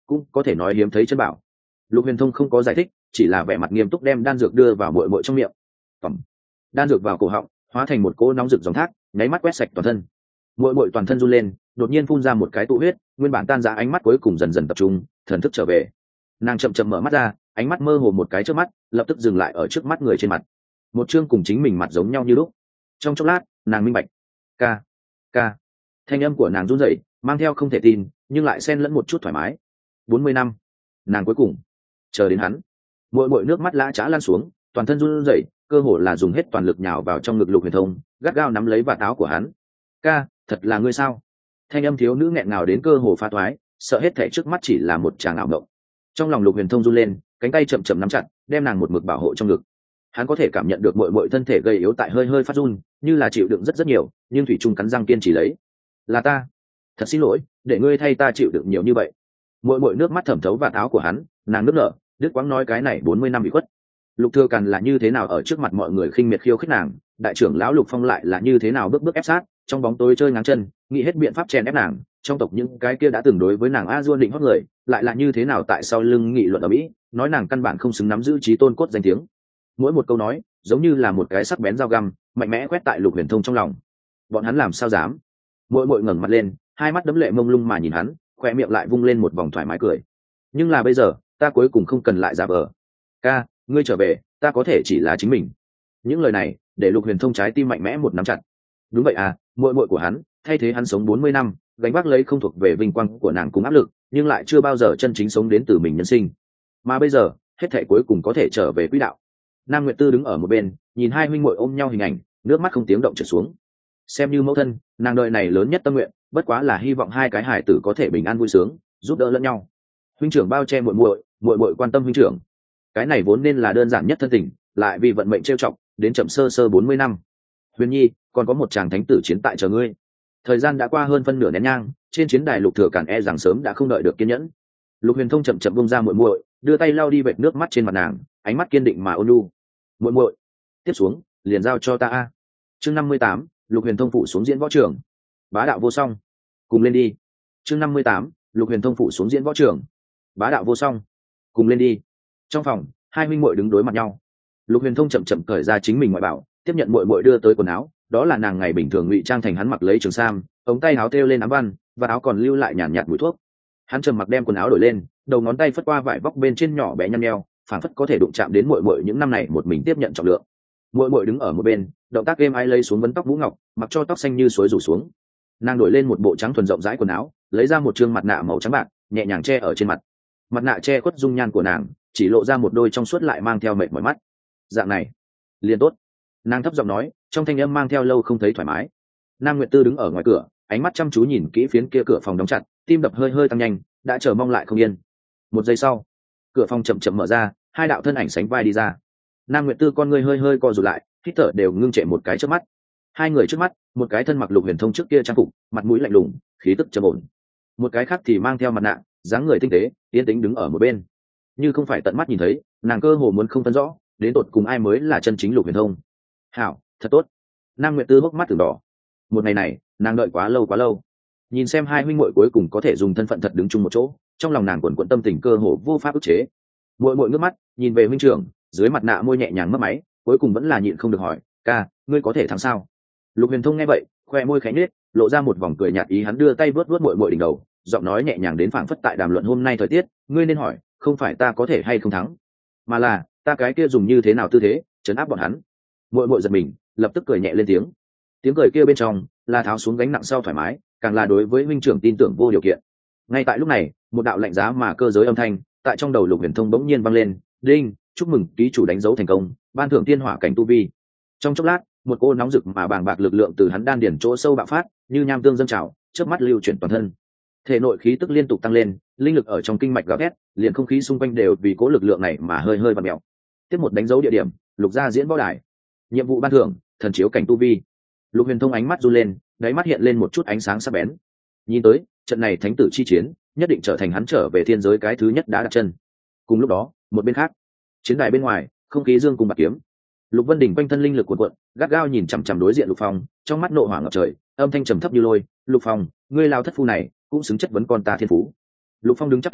cũng có thể nói hiếm thấy chân bảo. Lục Huyền Thông không có giải thích, chỉ là vẻ mặt nghiêm túc đem đan dược đưa vào muội muội trong miệng. Tổng. Đan dược vào cổ họng, hóa thành một cỗ nóng rực dòng thác, nháy mắt quét sạch toàn thân. Muội muội toàn thân run lên, đột nhiên phun ra một cái tụ huyết, nguyên bản tan rã ánh mắt cuối cùng dần dần tập trung, thần thức trở về. Nàng chậm chậm mở mắt ra, ánh mắt mơ hồ một cái trước mắt, lập tức dừng lại ở trước mắt người trên mặt. Một chương cùng chính mình mặt giống nhau như lúc. Trong chốc lát, nàng minh bạch. Ca, ca. Thanh âm của nàng run rẩy, mang theo không thể tin, nhưng lại xen lẫn một chút thoải mái. 40 năm, nàng cuối cùng chờ đến hắn. Muội muội nước mắt lã chã lan xuống, toàn thân run rẩy, cơ hồ là dùng hết toàn lực nhào vào trong ngực Lục Huyền Thông, gắt gao nắm lấy vạt áo của hắn. Ca, thật là ngươi sao? Thanh âm thiếu nữ nghẹn ngào đến cơ hồ phá toái, sợ hết thảy trước mắt chỉ là một tràng ảo mộng. Trong lòng Lục Huyền Thông run lên, cánh tay chậm chậm nắm chặt, đem nàng một mực bảo hộ trong ngực. Hắn có thể cảm nhận được muội muội thân thể gầy yếu tại hơi hơi phát run, như là chịu đựng rất rất nhiều, nhưng thủy chung cắn răng kiên trì lấy. Là ta, thật xin lỗi, để ngươi thay ta chịu đựng nhiều như vậy. Muội muội nước mắt thẩm thấu vào áo của hắn, nàng nức nở, đứt quãng nói cái này 40 năm bị khuất. Lục Thừa Càn là như thế nào ở trước mặt mọi người khinh miệt khiêu khích nàng, đại trưởng lão Lục Phong lại là như thế nào bước bước ép sát, trong bóng tối chơi ngáng chân, nghĩ hết biện pháp chèn ép nàng, trong tộc những cái kia đã từng đối với nàng a duôn định hót người, lại là như thế nào tại sau lưng nghị luận ở mỹ, nói nàng căn bản không xứng nắm giữ trí tôn cốt danh tiếng. Mỗi một câu nói, giống như là một cái sắc bén dao găm, mạnh mẽ quét tại Lục Huyền Thông trong lòng. Bọn hắn làm sao dám? Muội ngẩng mặt lên, hai mắt đẫm lệ mông lung mà nhìn hắn, khoe miệng lại vung lên một vòng thoải mái cười. Nhưng là bây giờ, ta cuối cùng không cần lại giả vờ. Ca, ngươi trở về, ta có thể chỉ là chính mình. Những lời này để Lục Huyền Thông trái tim mạnh mẽ một nắm chặt. Đúng vậy à, muội của hắn thay thế hắn sống 40 năm, gánh vác lấy không thuộc về vinh quang của nàng cùng áp lực, nhưng lại chưa bao giờ chân chính sống đến từ mình nhân sinh. Mà bây giờ, hết thảy cuối cùng có thể trở về quỹ đạo. Nam Nguyệt Tư đứng ở một bên, nhìn hai huynh muội ôm nhau hình ảnh, nước mắt không tiếng động trượt xuống. Xem như mẫu thân, nàng đời này lớn nhất tâm nguyện, bất quá là hy vọng hai cái hài tử có thể bình an vui sướng, giúp đỡ lẫn nhau. Huynh trưởng bao che muội muội quan tâm huynh trưởng. Cái này vốn nên là đơn giản nhất thân tình, lại vì vận mệnh trêu chọc, đến chậm sơ 40 năm. Huyền Nhi, còn có một chàng thánh tử chiến tại chờ ngươi. Thời gian đã qua hơn phân nửa nén nhang, trên chiến đài Lục Thừa Càn e rằng sớm đã không đợi được kiên nhẫn. Lục Huyền Thông chậm chậm buông ra muội muội, đưa tay lau đi vệt nước mắt trên mặt nàng, ánh mắt kiên định mà ôn nhu. Muội, tiếp xuống, liền giao cho ta a. Chương 58, Lục Huyền Thông phụ xuống diễn võ trường. Bá đạo vô song, cùng lên đi. Chương 58, Lục Huyền Thông phụ xuống diễn võ trường. Bá đạo vô song, cùng lên đi. Trong phòng, hai huynh muội đứng đối mặt nhau. Lục Huyền Thông chậm chậm cởi ra chính mình ngoại bảo, tiếp nhận muội đưa tới quần áo, đó là nàng ngày bình thường ngụy trang thành hắn mặc lấy trường sam, ống tay áo thêu lên ám văn, và áo còn lưu lại nhàn nhạt mùi thuốc. Hắn trầm mặc đem quần áo đổi lên, đầu ngón tay phất qua vải vóc bên trên nhỏ bé nhăn nheo, phảng phất có thể đụng chạm đến muội những năm này một mình tiếp nhận trọng lượng. Muội đứng ở một bên, động tác êm ái lấy xuống vấn tóc Vũ Ngọc, mặc cho tóc xanh như suối rủ xuống. Nàng đổi lên một bộ trắng thuần rộng rãi quần áo, lấy ra một trương mặt nạ màu trắng bạc, nhẹ nhàng che ở trên mặt. Mặt nạ che khuất dung nhan của nàng, chỉ lộ ra một đôi trong suốt lại mang theo mệt mỏi mắt. Dạng này, liền tốt. Nàng thấp giọng nói, trong thanh âm mang theo lâu không thấy thoải mái. Nam Nguyệt Tư đứng ở ngoài cửa, ánh mắt chăm chú nhìn kỹ phiến kia cửa phòng đóng chặt, tim đập hơi hơi tăng nhanh, đã chờ mong lại không yên. Một giây sau, cửa phòng chậm chậm mở ra, hai đạo thân ảnh sánh vai đi ra. Nam Nguyệt Tư con ngươi hơi hơi co rụt lại, hít thở đều ngưng trệ một cái trước mắt. Hai người trước mắt, một cái thân mặc Lục Huyền Thông trước kia trang phục, mặt mũi lạnh lùng, khí tức trầm ổn. Một cái khác thì mang theo mặt nạ, dáng người tinh tế, yên tĩnh đứng ở một bên. Như không phải tận mắt nhìn thấy, nàng cơ hồ muốn không phân rõ, đến tột cùng ai mới là chân chính Lục Huyền Thông. Hảo, thật tốt. Nam Nguyệt Tư hốc mắt từng đỏ. Một ngày này, nàng đợi quá lâu. Nhìn xem hai huynh muội cuối cùng có thể dùng thân phận thật đứng chung một chỗ, trong lòng nàng quần quẫn tâm tình cơ hồ vô pháp ức chế. Muội ngước mắt, nhìn về huynh trưởng, dưới mặt nạ môi nhẹ nhàng mấp máy, cuối cùng vẫn là nhịn không được hỏi, "Ca, ngươi có thể thắng sao?" Lục Huyền Thông nghe vậy, khoe môi khẽ nhếch, lộ ra một vòng cười nhạt ý, hắn đưa tay vuốt muội đỉnh đầu, giọng nói nhẹ nhàng đến phảng phất tại đàm luận hôm nay thời tiết, "Ngươi nên hỏi, không phải ta có thể hay không thắng, mà là ta cái kia dùng như thế nào tư thế trấn áp bọn hắn." Muội giật mình, lập tức cười nhẹ lên tiếng cười kia bên trong là tháo xuống gánh nặng sau thoải mái, càng là đối với huynh trưởng tin tưởng vô điều kiện. Ngay tại lúc này, một đạo lạnh giá mà cơ giới âm thanh tại trong đầu Lục Huyền Thông bỗng nhiên vang lên, "Đinh, chúc mừng ký chủ đánh dấu thành công, ban thưởng tiên hỏa cảnh tu vi." Trong chốc lát, một cô nóng rực mà bàng bạc lực lượng từ hắn đan điển chỗ sâu bạo phát, như nham tương dâng trào, chớp mắt lưu chuyển toàn thân. Thể nội khí tức liên tục tăng lên, linh lực ở trong kinh mạch gào thét, liền không khí xung quanh đều vì cố lực lượng này mà hơi vặn mèo. Tiếp một đánh dấu địa điểm, Lục gia diễn võ đài. Nhiệm vụ ban thưởng, thần chiếu cảnh tu vi. Lục Huyền Thông ánh mắt du lên, đáy mắt hiện lên một chút ánh sáng sắc bén. Nhìn tới, trận này thánh tử chi chiến, nhất định trở thành hắn trở về thiên giới cái thứ nhất đã đặt chân. Cùng lúc đó, một bên khác, chiến đài bên ngoài, không khí dương cùng bạc kiếm. Lục Vân Đình quanh thân linh lực cuộn cuộn, gắt gao nhìn chằm chằm đối diện Lục Phong, trong mắt nộ hỏa ngập trời, âm thanh trầm thấp như lôi, "Lục Phong, ngươi lao thất phu này, cũng xứng chất vấn con ta thiên phú." Lục Phong đứng chắp tay,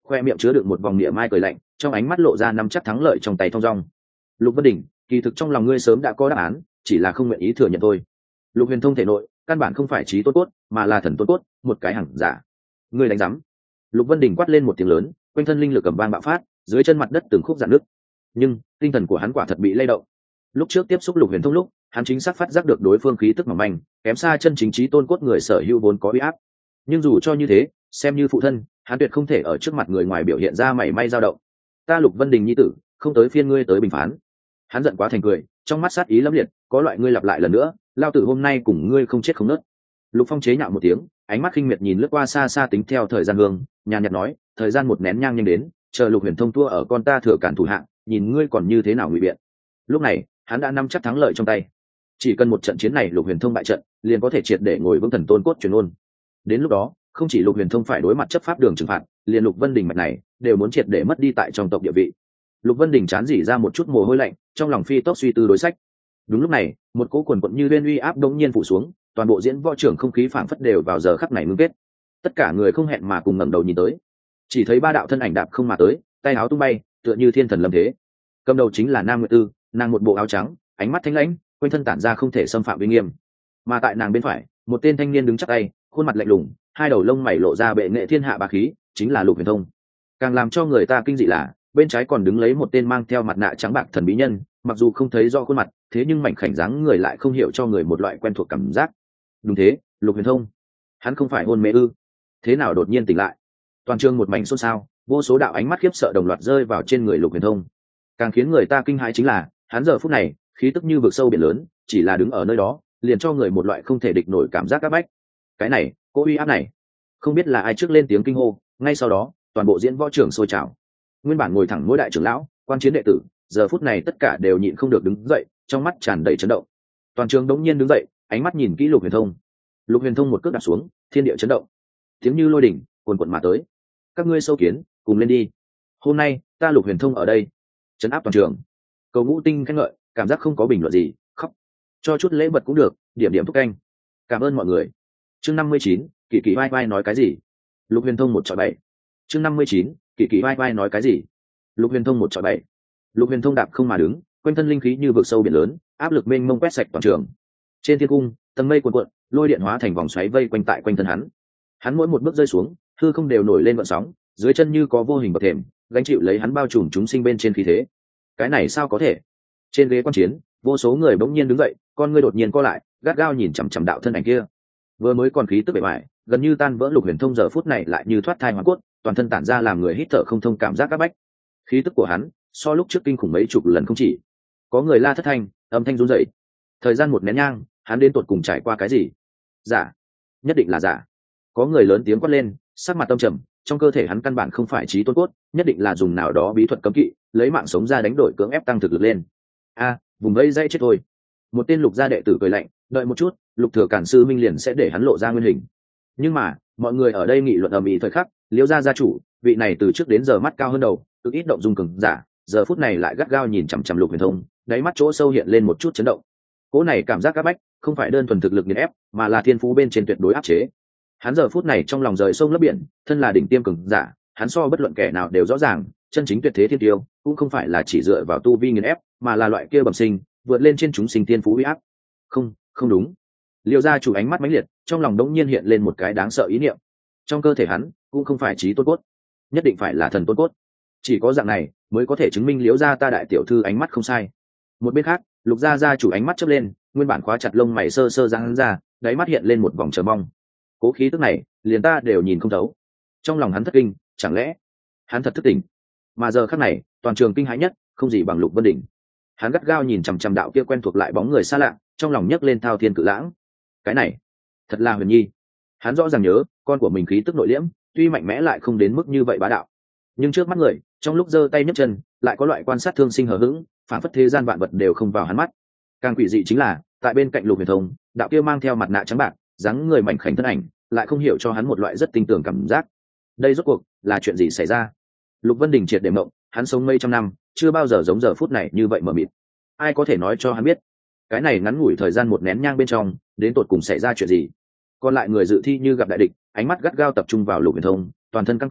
khoe miệng chứa đựng một vòng niệm mai cười lạnh, trong ánh mắt lộ ra nắm chắc thắng lợi trong tay thong dong. Lục Vân Đình, kỳ thực trong lòng ngươi sớm đã có đáp án, chỉ là không nguyện ý thừa nhận thôi. Lục Huyền Thông thể nội căn bản không phải trí tôn cốt, mà là thần tôn cốt, một cái hằng giả. Ngươi đánh rắm. Lục Vân Đình quát lên một tiếng lớn, quanh thân linh lực cầm vang bạo phát, dưới chân mặt đất từng khúc rạn nứt. Nhưng tinh thần của hắn quả thật bị lay động. Lúc trước tiếp xúc Lục Huyền Thông lúc, hắn chính xác phát giác được đối phương khí tức mỏng manh, kém xa chân chính trí tôn cốt người sở hữu vốn có uy áp. Nhưng dù cho như thế, xem như phụ thân, hắn tuyệt không thể ở trước mặt người ngoài biểu hiện ra mảy may dao động. Ta Lục Vân Đình nhi tử, không tới phiên ngươi tới bình phán. Hắn giận quá thành cười, trong mắt sát ý lẫm liệt, có loại ngươi lặp lại lần nữa, lao tử hôm nay cùng ngươi không chết không nứt. Lục Phong chế nhạo một tiếng, ánh mắt khinh miệt nhìn lướt qua xa xa tính theo thời gian hương, nhàn nhạt nói, thời gian một nén nhang nhanh đến, chờ Lục Huyền Thông tua ở con ta thừa cản thủ hạng, nhìn ngươi còn như thế nào ngụy biện. Lúc này, hắn đã nắm chắc thắng lợi trong tay. Chỉ cần một trận chiến này Lục Huyền Thông bại trận, liền có thể triệt để ngồi vững thần tôn cốt truyền ôn. Đến lúc đó, không chỉ Lục Huyền Thông phải đối mặt chấp pháp đường trừng phạt, liền Lục Vân Đình mạch này đều muốn triệt để mất đi tại trong tộc địa vị. Lục Vân Đình chán dỉ ra một chút mồ hôi lạnh, trong lòng phi tốc suy tư đối sách. Đúng lúc này, một cỗ quần quận như liên uy áp đống nhiên phủ xuống, toàn bộ diễn võ trưởng không khí phảng phất đều vào giờ khắc này ngưng kết. Tất cả người không hẹn mà cùng ngẩng đầu nhìn tới, chỉ thấy ba đạo thân ảnh đạp không mà tới, tay áo tung bay, tựa như thiên thần lâm thế. Cầm đầu chính là Nam Nguyệt Tư, nàng một bộ áo trắng, ánh mắt thanh lãnh, quanh thân tản ra không thể xâm phạm uy nghiêm. Mà tại nàng bên phải, một tên thanh niên đứng chắc tay, khuôn mặt lạnh lùng, hai đầu lông mày lộ ra bệ nghệ thiên hạ bá khí, chính là Lục Huyền Thông. Càng làm cho người ta kinh dị là, bên trái còn đứng lấy một tên mang theo mặt nạ trắng bạc thần bí nhân, mặc dù không thấy rõ khuôn mặt, thế nhưng mảnh khảnh dáng người lại không hiểu cho người một loại quen thuộc cảm giác. Đúng thế, Lục Huyền Thông. Hắn không phải hôn mê ư? Thế nào đột nhiên tỉnh lại? Toàn trường một mảnh xôn xao, vô số đạo ánh mắt khiếp sợ đồng loạt rơi vào trên người Lục Huyền Thông. Càng khiến người ta kinh hãi chính là, hắn giờ phút này, khí tức như vực sâu biển lớn, chỉ là đứng ở nơi đó, liền cho người một loại không thể địch nổi cảm giác áp bách. Cái này, cô uy áp này, không biết là ai trước lên tiếng kinh hô, ngay sau đó, toàn bộ diễn võ trường sôi trào. Nguyên bản ngồi thẳng mỗi đại trưởng lão, quan chiến đệ tử, giờ phút này tất cả đều nhịn không được đứng dậy, trong mắt tràn đầy chấn động. Toàn trường đống nhiên đứng dậy, ánh mắt nhìn kỹ Lục Huyền Thông. Lục Huyền Thông một cước đạp xuống, thiên địa chấn động, tiếng như lôi đỉnh cuồn cuộn mà tới. Các ngươi sâu kiến, cùng lên đi. Hôm nay, ta Lục Huyền Thông ở đây, chấn áp toàn trường. Cầu ngũ tinh khen ngợi, cảm giác không có bình luận gì, khóc. Cho chút lễ vật cũng được, điểm điểm thúc canh. Cảm ơn mọi người. Chương 59, Kỳ Kỳ vai vai nói cái gì? Lục Huyền Thông 1-7. Chương 59, Kỳ Kỳ vai vai nói cái gì? Lục Huyền Thông 1-7. Lục Huyền Thông đạp không mà đứng, quanh thân linh khí như vực sâu biển lớn, áp lực mênh mông quét sạch toàn trường. Trên thiên cung, tầng mây cuồn cuộn, lôi điện hóa thành vòng xoáy vây quanh tại quanh thân hắn. Hắn mỗi một bước rơi xuống, hư không đều nổi lên gợn sóng, dưới chân như có vô hình bậc thềm, gánh chịu lấy hắn bao trùm chúng sinh bên trên khí thế. Cái này sao có thể? Trên ghế quan chiến, vô số người bỗng nhiên đứng dậy, con ngươi đột nhiên co lại, gắt gao nhìn chằm chằm đạo thân ảnh kia. Vừa mới còn khí tức bề ngoài, gần như tan vỡ Lục Huyền Thông giờ phút này lại như thoát thai hóa cốt, toàn thân tản ra làm người hít thở không thông cảm giác áp bách. Khí tức của hắn, so lúc trước kinh khủng mấy chục lần không chỉ. Có người la thất thanh, âm thanh run rẩy. Thời gian một nén nhang, hắn đến tột cùng trải qua cái gì? Giả, nhất định là giả. Có người lớn tiếng quát lên, sắc mặt tâm trầm, trong cơ thể hắn căn bản không phải trí tôn cốt, nhất định là dùng nào đó bí thuật cấm kỵ, lấy mạng sống ra đánh đổi cưỡng ép tăng thực lực lên. A, vùng vây dây chết thôi. Một tên Lục gia đệ tử cười lạnh, đợi một chút, Lục thừa cản sư minh liền sẽ để hắn lộ ra nguyên hình. Nhưng mà, mọi người ở đây nghị luận ầm ĩ thời khắc, Liễu gia gia chủ, vị này từ trước đến giờ mắt cao hơn đầu, cực ít động dung cường giả, giờ phút này lại gắt gao nhìn chằm chằm Lục Huyền Thông, đáy mắt chỗ sâu hiện lên một chút chấn động. Cỗ này cảm giác áp bách, không phải đơn thuần thực lực nghiền ép, mà là thiên phú bên trên tuyệt đối áp chế. Hắn giờ phút này trong lòng rời sông lấp biển, thân là đỉnh tiêm cường giả, hắn so bất luận kẻ nào đều rõ ràng, chân chính tuyệt thế thiên tiêu, cũng không phải là chỉ dựa vào tu vi nghiền ép, mà là loại kia bẩm sinh, vượt lên trên chúng sinh tiên phú uy áp. Không, không đúng. Liễu gia chủ ánh mắt mãnh liệt, trong lòng đống nhiên hiện lên một cái đáng sợ ý niệm. Trong cơ thể hắn, cũng không phải trí tôn cốt, nhất định phải là thần tôn cốt. Chỉ có dạng này mới có thể chứng minh Liễu gia ta đại tiểu thư ánh mắt không sai. Một bên khác, Lục gia gia chủ ánh mắt chớp lên, nguyên bản khóa chặt lông mày sơ sơ giãn ra, đáy mắt hiện lên một vòng chờ mong. Cố khí tức này, liền ta đều nhìn không thấu. Trong lòng hắn thất kinh, chẳng lẽ hắn thật thức tỉnh? Mà giờ khắc này, toàn trường kinh hãi nhất, không gì bằng Lục Vân Đình. Hắn gắt gao nhìn chằm chằm đạo kia quen thuộc lại bóng người xa lạ, trong lòng nhấc lên thao thiên cự lãng. Cái này, thật là Huyền Nhi. Hắn rõ ràng nhớ, con của mình khí tức nội liễm, tuy mạnh mẽ lại không đến mức như vậy bá đạo. Nhưng trước mắt người, trong lúc giơ tay nhấc chân, lại có loại quan sát thương sinh hờ hững, phản phất thế gian vạn vật đều không vào hắn mắt. Càng quỷ dị chính là, tại bên cạnh Lục Huyền Thông, đạo kia mang theo mặt nạ trắng bạc, dáng người mảnh khảnh thân ảnh, lại không hiểu cho hắn một loại rất tinh tường cảm giác. Đây rốt cuộc là chuyện gì xảy ra? Lục Vân Đình triệt để mộng, hắn sống mấy trăm năm, chưa bao giờ giống giờ phút này như vậy mờ mịt. Ai có thể nói cho hắn biết, cái này ngắn ngủi thời gian một nén nhang bên trong, đến tột cùng xảy ra chuyện gì? Còn lại người dự thi như gặp đại địch, ánh mắt gắt gao tập trung vào Lục Huyền Thông, toàn thân căng cứng,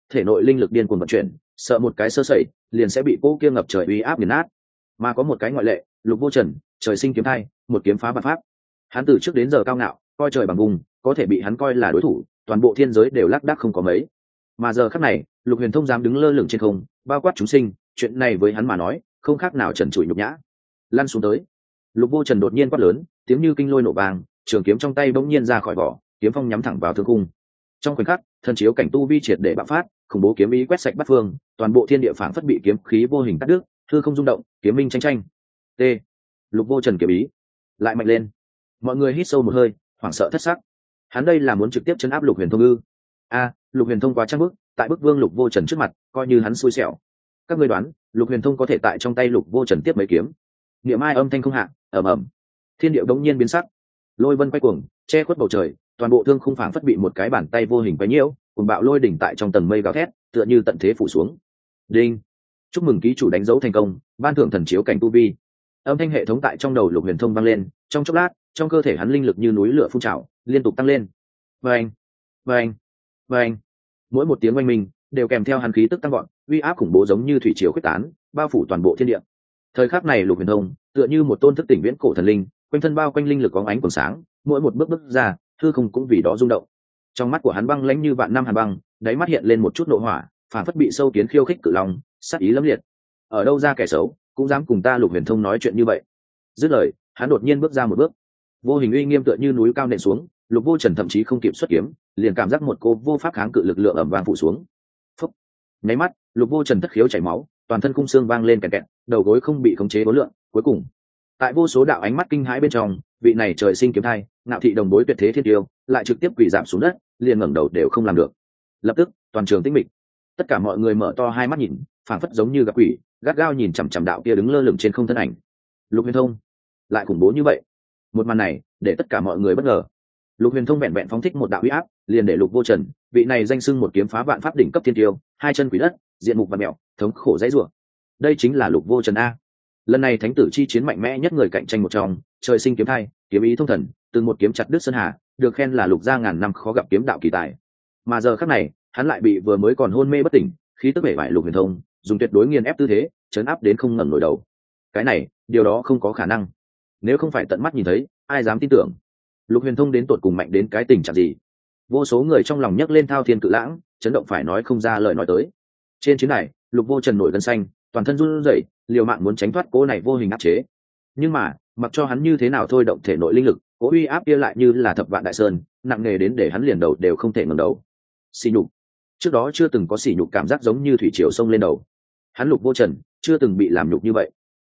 thể nội linh lực điên cuồng vận chuyển, sợ một cái sơ sẩy liền sẽ bị cỗ kia ngập trời uy áp nghiền nát. Mà có một cái ngoại lệ, Lục Vô Trần, trời sinh kiếm thai, một kiếm phá vạn pháp. Hắn từ trước đến giờ cao ngạo, coi trời bằng vùng, có thể bị hắn coi là đối thủ, toàn bộ thiên giới đều lác đác không có mấy. Mà giờ khắc này, Lục Huyền Thông dám đứng lơ lửng trên không, bao quát chúng sinh, chuyện này với hắn mà nói, không khác nào trần trụi nhục nhã. Lăn xuống tới. Lục Vô Trần đột nhiên quát lớn, tiếng như kinh lôi nổ vang, trường kiếm trong tay bỗng nhiên ra khỏi vỏ, kiếm phong nhắm thẳng vào thương khung. Trong khoảnh khắc, thần chiếu cảnh tu vi triệt để bạo phát, khủng bố kiếm ý quét sạch bát phương, toàn bộ thiên địa phảng phất bị kiếm khí vô hình cắt đứt, hư không rung động, kiếm minh tranh tranh. T. Lục Vô Trần kiếm ý lại mạnh lên. Mọi người hít sâu một hơi, hoảng sợ thất sắc. Hắn đây là muốn trực tiếp chấn áp Lục Huyền Thông ư? Lục Huyền Thông quá trang bức, tại bức vương Lục Vô Trần trước mặt, coi như hắn xui xẻo. Các ngươi đoán, Lục Huyền Thông có thể tại trong tay Lục Vô Trần tiếp mấy kiếm? Niệm ai âm thanh không hạ, ầm ầm. Thiên địa đống nhiên biến sắc, lôi vân quay cuồng, che khuất bầu trời, toàn bộ thương khung phảng phất bị một cái bàn tay vô hình quấy nhiễu, cùng bạo lôi đỉnh tại trong tầng mây gào thét, tựa như tận thế phủ xuống. Đinh, chúc mừng ký chủ đánh dấu thành công, ban thưởng thần chiếu cảnh tu vi. Âm thanh hệ thống tại trong đầu Lục Huyền Thông vang lên, trong chốc lát, trong cơ thể hắn linh lực như núi lửa phun trào, liên tục tăng lên. Vâng, vâng, vâng. Mỗi một tiếng oanh minh đều kèm theo hắn khí tức tăng vọt, uy áp khủng bố giống như thủy triều khuếch tán, bao phủ toàn bộ thiên địa. Thời khắc này Lục Huyền Thông tựa như một tôn thức tỉnh viễn cổ thần linh, quanh thân bao quanh linh lực có ánh còn sáng, mỗi một bước bước ra, hư không cũng vì đó rung động. Trong mắt của hắn băng lãnh như vạn năm hàn băng, đáy mắt hiện lên một chút nộ hỏa, phản phất bị sâu kiến khiêu khích cự long, sát ý lẫm liệt. Ở đâu ra kẻ xấu, cũng dám cùng ta Lục Huyền Thông nói chuyện như vậy? Dứt lời, hắn đột nhiên bước ra một bước, vô hình uy nghiêm tựa như núi cao nện xuống. Lục Vô Trần thậm chí không kịp xuất kiếm, liền cảm giác một cô vô pháp kháng cự lực lượng ầm vang phủ xuống. Phúc! Nháy mắt, Lục Vô Trần thất khiếu chảy máu, toàn thân khung xương vang lên kẹt kẹt, đầu gối không bị khống chế bối lượng. Cuối cùng, tại vô số đạo ánh mắt kinh hãi bên trong, vị này trời sinh kiếm thai, ngạo thị đồng bối tuyệt thế thiên tiêu, lại trực tiếp quỳ giảm xuống đất, liền ngẩng đầu đều không làm được. Lập tức, toàn trường tĩnh mịch, tất cả mọi người mở to hai mắt nhìn, phảng phất giống như gặp quỷ, gắt gao nhìn chằm chằm đạo kia đứng lơ lửng trên không thân ảnh. Lục Huyền Thông lại khủng bố như vậy. Một màn này để tất cả mọi người bất ngờ. Lục Huyền Thông vẹn vẹn phóng thích một đạo uy áp, liền để Lục Vô Trần, vị này danh xưng một kiếm phá vạn pháp đỉnh cấp thiên tiêu, hai chân quỷ đất, diện mục và mẹo, thống khổ dãy rủa. Đây chính là Lục Vô Trần a. Lần này thánh tử chi chiến mạnh mẽ nhất người cạnh tranh một trong, trời sinh kiếm thai, kiếm ý thông thần, từng một kiếm chặt đứt sơn hà, được khen là lục gia ngàn năm khó gặp kiếm đạo kỳ tài. Mà giờ khắc này, hắn lại bị vừa mới còn hôn mê bất tỉnh, khí tức bể bại Lục Huyền Thông, dùng tuyệt đối nghiền ép tư thế, chấn áp đến không ngẩng nổi đầu. Cái này, điều đó không có khả năng. Nếu không phải tận mắt nhìn thấy, ai dám tin tưởng? Lục Huyền Thông đến tột cùng mạnh đến cái tình trạng gì? Vô số người trong lòng nhấc lên thao thiên cự lãng, chấn động phải nói không ra lời nói tới. Trên chiến này, Lục Vô Trần nổi gân xanh, toàn thân run rẩy, liều mạng muốn tránh thoát cỗ này vô hình áp chế. Nhưng mà, mặc cho hắn như thế nào thôi động thể nội linh lực, cỗ uy áp kia lại như là thập vạn đại sơn, nặng nề đến để hắn liền đầu đều không thể ngẩng đầu. Sỉ nhục. Trước đó chưa từng có sỉ nhục cảm giác giống như thủy triều sông lên đầu. Hắn Lục Vô Trần chưa từng bị làm nhục như vậy.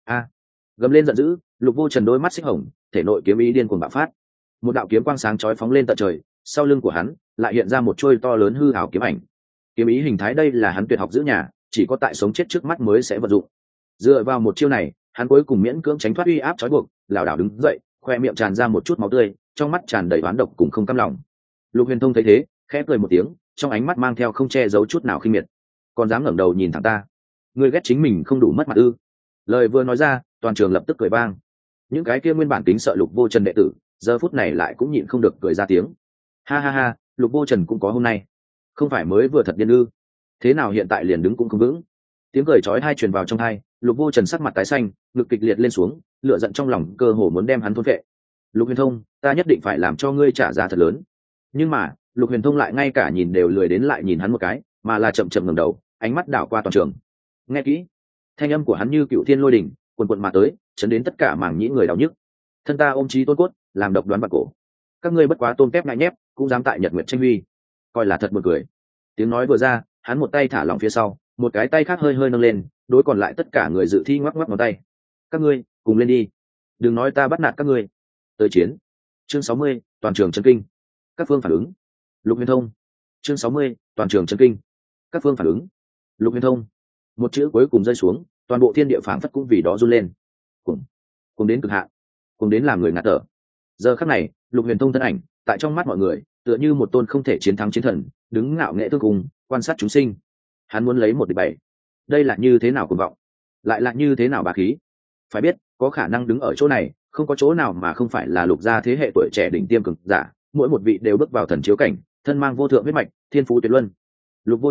Gầm lên giận dữ, Lục Vô Trần đôi mắt xích hồng, thể nội kiếm ý điên cuồng bạo phát. Một đạo kiếm quang sáng chói phóng lên tận trời, sau lưng của hắn lại hiện ra một chuôi to lớn hư ảo kiếm ảnh. Kiếm ý hình thái đây là hắn tuyệt học giữ nhà, chỉ có tại sống chết trước mắt mới sẽ vận dụng. Dựa vào một chiêu này, hắn cuối cùng miễn cưỡng tránh thoát uy áp trói buộc, lảo đảo đứng dậy, khoe miệng tràn ra một chút máu tươi, trong mắt tràn đầy oán độc cùng không cam lòng. Lục Huyền Thông thấy thế, khẽ cười một tiếng, trong ánh mắt mang theo không che giấu chút nào khinh miệt. Còn dám ngẩng đầu nhìn thẳng ta, ngươi ghét chính mình không đủ mất mặt ư? Lời vừa nói ra, toàn trường lập tức cười vang. Những cái kia nguyên bản kính sợ Lục Vô Trần đệ tử, giờ phút này lại cũng nhịn không được cười ra tiếng. Ha ha ha, Lục Vô Trần cũng có hôm nay, không phải mới vừa thật điên ư? Thế nào hiện tại liền đứng cũng không vững? Tiếng cười chói tai truyền vào trong tai, Lục Vô Trần sắc mặt tái xanh, ngực kịch liệt lên xuống, lửa giận trong lòng cơ hồ muốn đem hắn thôn phệ. Lục Huyền Thông, ta nhất định phải làm cho ngươi trả giá thật lớn. Nhưng mà, Lục Huyền Thông lại ngay cả nhìn đều lười đến lại nhìn hắn một cái, mà là chậm chậm ngẩng đầu, ánh mắt đảo qua toàn trường. Nghe kỹ, thanh âm của hắn như cựu thiên lôi đỉnh, cuồn cuộn mà tới, chấn đến tất cả mảng nhĩ người đau nhức. Thân ta ôm chí tôn cốt, làm độc đoán bạc cổ. Các ngươi bất quá tôm tép ngại nhép, cũng dám tại Nhật Nguyệt tranh huy, coi là thật buồn cười. Tiếng nói vừa ra, hắn một tay thả lỏng phía sau, một cái tay khác hơi hơi nâng lên, đối còn lại tất cả người dự thi ngoắc ngoắc ngón tay. Các ngươi, cùng lên đi. Đừng nói ta bắt nạt các ngươi. Tới chiến. Chương 60, toàn trường chấn kinh. Các phương phản ứng. Lục Huyền Thông. Chương 60, toàn trường chấn kinh. Các phương phản ứng. Lục Huyền Thông. Một chữ cuối cùng rơi xuống, toàn bộ thiên địa phảng phất cũng vì đó run lên. Cùng đến cực hạn, cùng đến làm người ngạt thở. Giờ khắc này, Lục Huyền Thông thân ảnh, tại trong mắt mọi người, tựa như một tôn không thể chiến thắng chiến thần, đứng ngạo nghễ thương cùng, quan sát chúng sinh. Hắn muốn lấy một địch bảy. Đây là như thế nào cuồng vọng, lại là như thế nào bá khí. Phải biết, có khả năng đứng ở chỗ này, không có chỗ nào mà không phải là Lục gia thế hệ tuổi trẻ đỉnh tiêm cường giả, mỗi một vị đều bước vào thần chiếu cảnh, thân mang vô thượng huyết mạch, thiên phú tuyệt luân. Lục Vô Trần,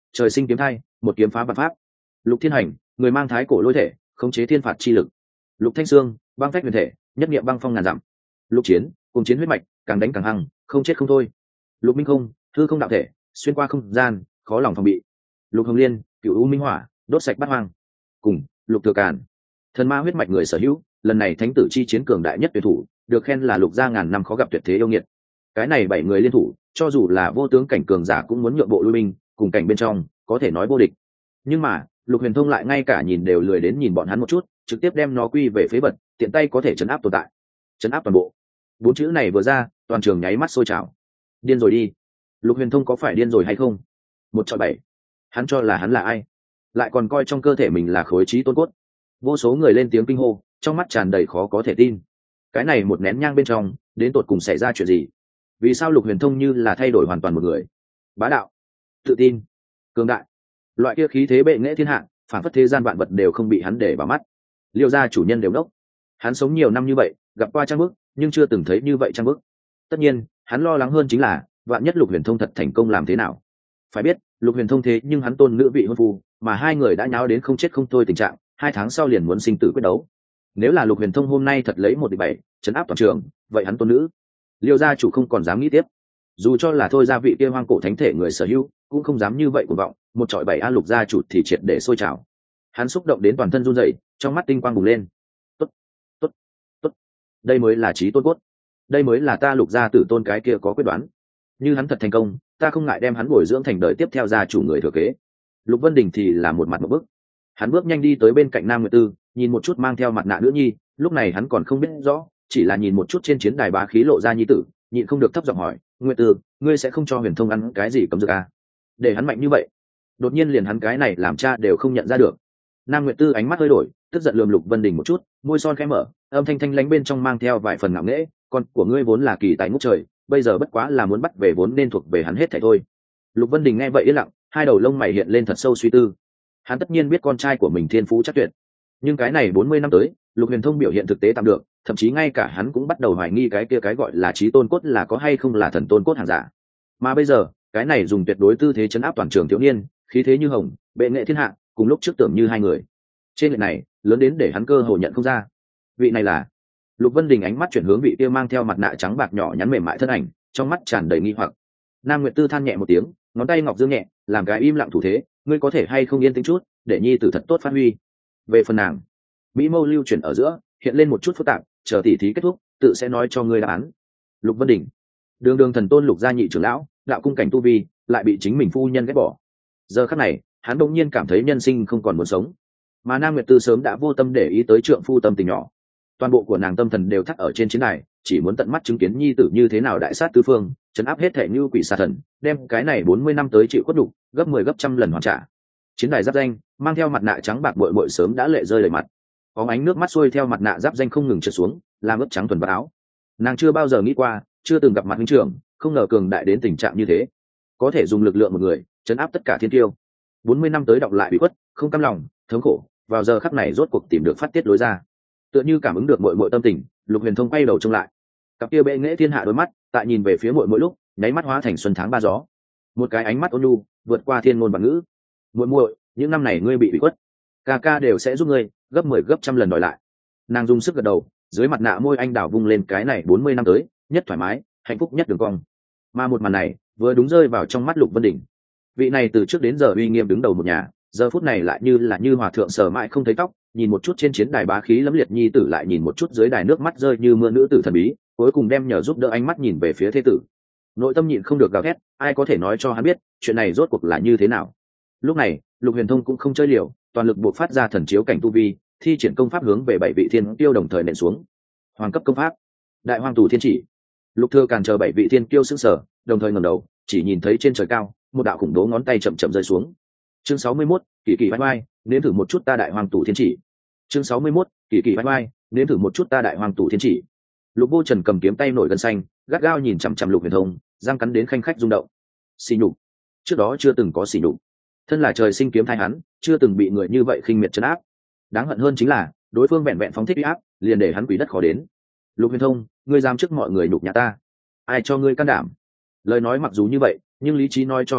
trời sinh kiếm thai, một kiếm phá vạn pháp. Lục Thiên Hành, người mang thái cổ lôi thể, khống chế thiên phạt chi lực. Lục Thanh Sương, băng phách huyền thể, nhất niệm băng phong ngàn dặm. Lục Chiến, cùng chiến huyết mạch, càng đánh càng hăng, không chết không thôi. Lục Minh Không, hư không đạo thể, xuyên qua không gian, khó lòng phòng bị. Lục Hồng Liên, cửu u minh hỏa, đốt sạch bát hoang. Cùng Lục Thừa Càn, thần ma huyết mạch người sở hữu, lần này thánh tử chi chiến cường đại nhất tuyệt thủ, được khen là lục gia ngàn năm khó gặp tuyệt thế yêu nghiệt. Cái này 7 người liên thủ, cho dù là vô tướng cảnh cường giả cũng muốn nhượng bộ lui binh, cùng cảnh bên trong có thể nói vô địch. Nhưng mà Lục Huyền Thông lại ngay cả nhìn đều lười đến nhìn bọn hắn một chút, trực tiếp đem nó quy về phế vật, tiện tay có thể chấn áp tồn tại, chấn áp toàn bộ. 4 chữ này vừa ra, toàn trường nháy mắt sôi trào. Điên rồi đi. Lục Huyền Thông có phải điên rồi hay không? 1/7. Hắn cho là hắn là ai? Lại còn coi trong cơ thể mình là khối trí tôn cốt. Vô số người lên tiếng kinh hô, trong mắt tràn đầy khó có thể tin. Cái này một nén nhang bên trong, đến tột cùng xảy ra chuyện gì? Vì sao Lục Huyền Thông như là thay đổi hoàn toàn một người? Bá đạo, tự tin, cường đại, loại kia khí thế bệ nghệ thiên hạ, phản phất thế gian vạn vật đều không bị hắn để vào mắt. Liêu gia chủ nhân đều đốc. Hắn sống nhiều năm như vậy, gặp qua trang bức, nhưng chưa từng thấy như vậy trang bức. Tất nhiên, hắn lo lắng hơn chính là, vạn nhất Lục Huyền Thông thật thành công làm thế nào? Phải biết, Lục Huyền Thông thế nhưng hắn tôn nữ vị hôn phu, mà hai người đã nháo đến không chết không thôi tình trạng, 2 tháng sau liền muốn sinh tử quyết đấu. Nếu là Lục Huyền Thông hôm nay thật lấy 1-7, chấn áp toàn trường, vậy hắn tôn nữ, Liêu gia chủ không còn dám nghĩ tiếp. Dù cho là thôi gia vị kia hoang cổ thánh thể người sở hữu, cũng không dám như vậy cuồng vọng, 1/7 a Lục gia chủ thì triệt để sôi trào. Hắn xúc động đến toàn thân run rẩy, trong mắt tinh quang bùng lên. Tốt, tốt, tốt. Đây mới là chí tôn cốt. Đây mới là ta Lục gia tử tôn cái kia có quyết đoán. Như hắn thật thành công, ta không ngại đem hắn bồi dưỡng thành đời tiếp theo gia chủ người thừa kế. Lục Vân Đình thì là một mặt một bức. Hắn bước nhanh đi tới bên cạnh Nam Nguyệt Tư, nhìn một chút mang theo mặt nạ nữ nhi, lúc này hắn còn không biết rõ, chỉ là nhìn một chút trên chiến đài bá khí lộ ra nhi tử, nhịn không được thấp giọng hỏi, Nguyệt Tư, ngươi sẽ không cho Huyền Thông ăn cái gì cấm dược à? Để hắn mạnh như vậy. Đột nhiên liền hắn cái này làm cha đều không nhận ra được. Nam Nguyệt Tư ánh mắt hơi đổi, tức giận lườm Lục Vân Đình một chút, môi son khẽ mở, âm thanh thanh lãnh bên trong mang theo vài phần ngạo nghễ, con của ngươi vốn là kỳ tài ngút trời, bây giờ bất quá là muốn bắt về vốn nên thuộc về hắn hết thảy thôi. Lục Vân Đình nghe vậy yên lặng, hai đầu lông mày hiện lên thật sâu suy tư. Hắn tất nhiên biết con trai của mình thiên phú chắc tuyệt, nhưng cái này 40 năm tới, Lục Huyền Thông biểu hiện thực tế tạm được, thậm chí ngay cả hắn cũng bắt đầu hoài nghi cái kia cái gọi là chí tôn cốt là có hay không là thần tôn cốt hàng giả. Mà bây giờ, cái này dùng tuyệt đối tư thế chấn áp toàn trường thiếu niên, khí thế như hồng, bệ nghệ thiên hạ, cùng lúc trước tưởng như hai người. Trên lệch này, lớn đến để hắn cơ hồ nhận không ra. Vị này là? Lục Vân Đình ánh mắt chuyển hướng vị kia mang theo mặt nạ trắng bạc nhỏ nhắn mềm mại thân ảnh, trong mắt tràn đầy nghi hoặc. Nam Nguyệt Tư than nhẹ một tiếng, ngón tay ngọc dương nhẹ, làm cái im lặng thủ thế, ngươi có thể hay không yên tĩnh chút, để nhi tử thật tốt phát huy. Về phần nàng, mỹ mâu lưu chuyển ở giữa, hiện lên một chút phức tạp, chờ tỉ thí kết thúc, tự sẽ nói cho ngươi đáp án. Lục Vân Đình, đường đường thần tôn Lục gia nhị trưởng lão, đạo cung cảnh tu vi, lại bị chính mình phu nhân ghét bỏ. Giờ khắc này, hắn đột nhiên cảm thấy nhân sinh không còn muốn sống. Mà Nam Nguyệt Tư sớm đã vô tâm để ý tới trượng phu tâm tình nhỏ, toàn bộ của nàng tâm thần đều thắt ở trên chiến đài, chỉ muốn tận mắt chứng kiến nhi tử như thế nào đại sát tứ phương, trấn áp hết thể như quỷ xà thần, đem cái này 40 năm tới chịu khuất nhục gấp 10 gấp trăm lần hoàn trả. Chiến đài giáp danh, mang theo mặt nạ trắng bạc bội bội sớm đã lệ rơi đầy mặt, có ánh nước mắt xuôi theo mặt nạ giáp danh không ngừng trượt xuống, làm ướt trắng thuần vào áo. Nàng chưa bao giờ nghĩ qua, chưa từng gặp mặt huynh trưởng, không ngờ cường đại đến tình trạng như thế, có thể dùng lực lượng một người trấn áp tất cả thiên tiêu. 40 năm tới đọc lại bị khuất, không cam lòng, thống khổ, vào giờ khắc này rốt cuộc tìm được phát tiết lối ra. Tựa như cảm ứng được muội muội tâm tình, Lục Huyền Thông quay đầu trông lại, cặp kia bệ nghệ thiên hạ đôi mắt, tại nhìn về phía muội muội lúc, nháy mắt hóa thành xuân tháng ba gió. Một cái ánh mắt ôn nhu, vượt qua thiên ngôn và ngữ. Muội muội, những năm này ngươi bị ủy khuất, ca ca đều sẽ giúp ngươi gấp 10 gấp trăm lần đòi lại. Nàng dùng sức gật đầu, dưới mặt nạ môi anh đào vung lên cái này 40 năm tới nhất thoải mái, hạnh phúc nhất đường cong. Mà một màn này vừa đúng rơi vào trong mắt Lục Vân Đình. Vị này từ trước đến giờ uy nghiêm đứng đầu một nhà, giờ phút này lại như hòa thượng sờ mãi không thấy tóc, nhìn một chút trên chiến đài bá khí lẫm liệt nhi tử, lại nhìn một chút dưới đài nước mắt rơi như mưa nữ tử thần bí, cuối cùng đem nhờ giúp đỡ ánh mắt nhìn về phía thế tử. Nội tâm nhịn không được gào thét, ai có thể nói cho hắn biết chuyện này rốt cuộc là như thế nào. Lúc này Lục Huyền Thông cũng không chơi liều, toàn lực buộc phát ra thần chiếu cảnh tu vi, thi triển công pháp hướng về 7 vị thiên tiêu đồng thời nện xuống. Hoàng cấp công pháp, Đại Hoang Tù Thiên Chỉ. Lục Thừa Càn chờ 7 vị thiên tiêu sững sờ, đồng thời ngẩng đầu, chỉ nhìn thấy trên trời cao, một đạo khủng bố ngón tay chậm chậm rơi xuống. Chương 61, kỳ kỳ vai vai, nếm thử một chút ta Đại Hoang Tù Thiên Chỉ. Chương 61, kỳ kỳ vai vai, nếm thử một chút ta Đại Hoang Tù Thiên Chỉ. Lục Vô Trần cầm kiếm tay nổi gân xanh, gắt gao nhìn chằm chằm Lục Huyền Thông, răng cắn đến khanh khách rung động. Xỉ nhục, trước đó chưa từng có xỉ nhục. Thân là trời sinh kiếm thai hắn, chưa từng bị người như vậy khinh miệt trấn áp. Đáng hận hơn chính là, đối phương vẹn vẹn phóng thích uy áp, liền để hắn quỷ đất khó đến. Lục Huyền Thông, ngươi dám trước mọi người nhục nhã ta, ai cho ngươi can đảm? Lời nói mặc dù như vậy, nhưng lý trí nói cho hắn biết,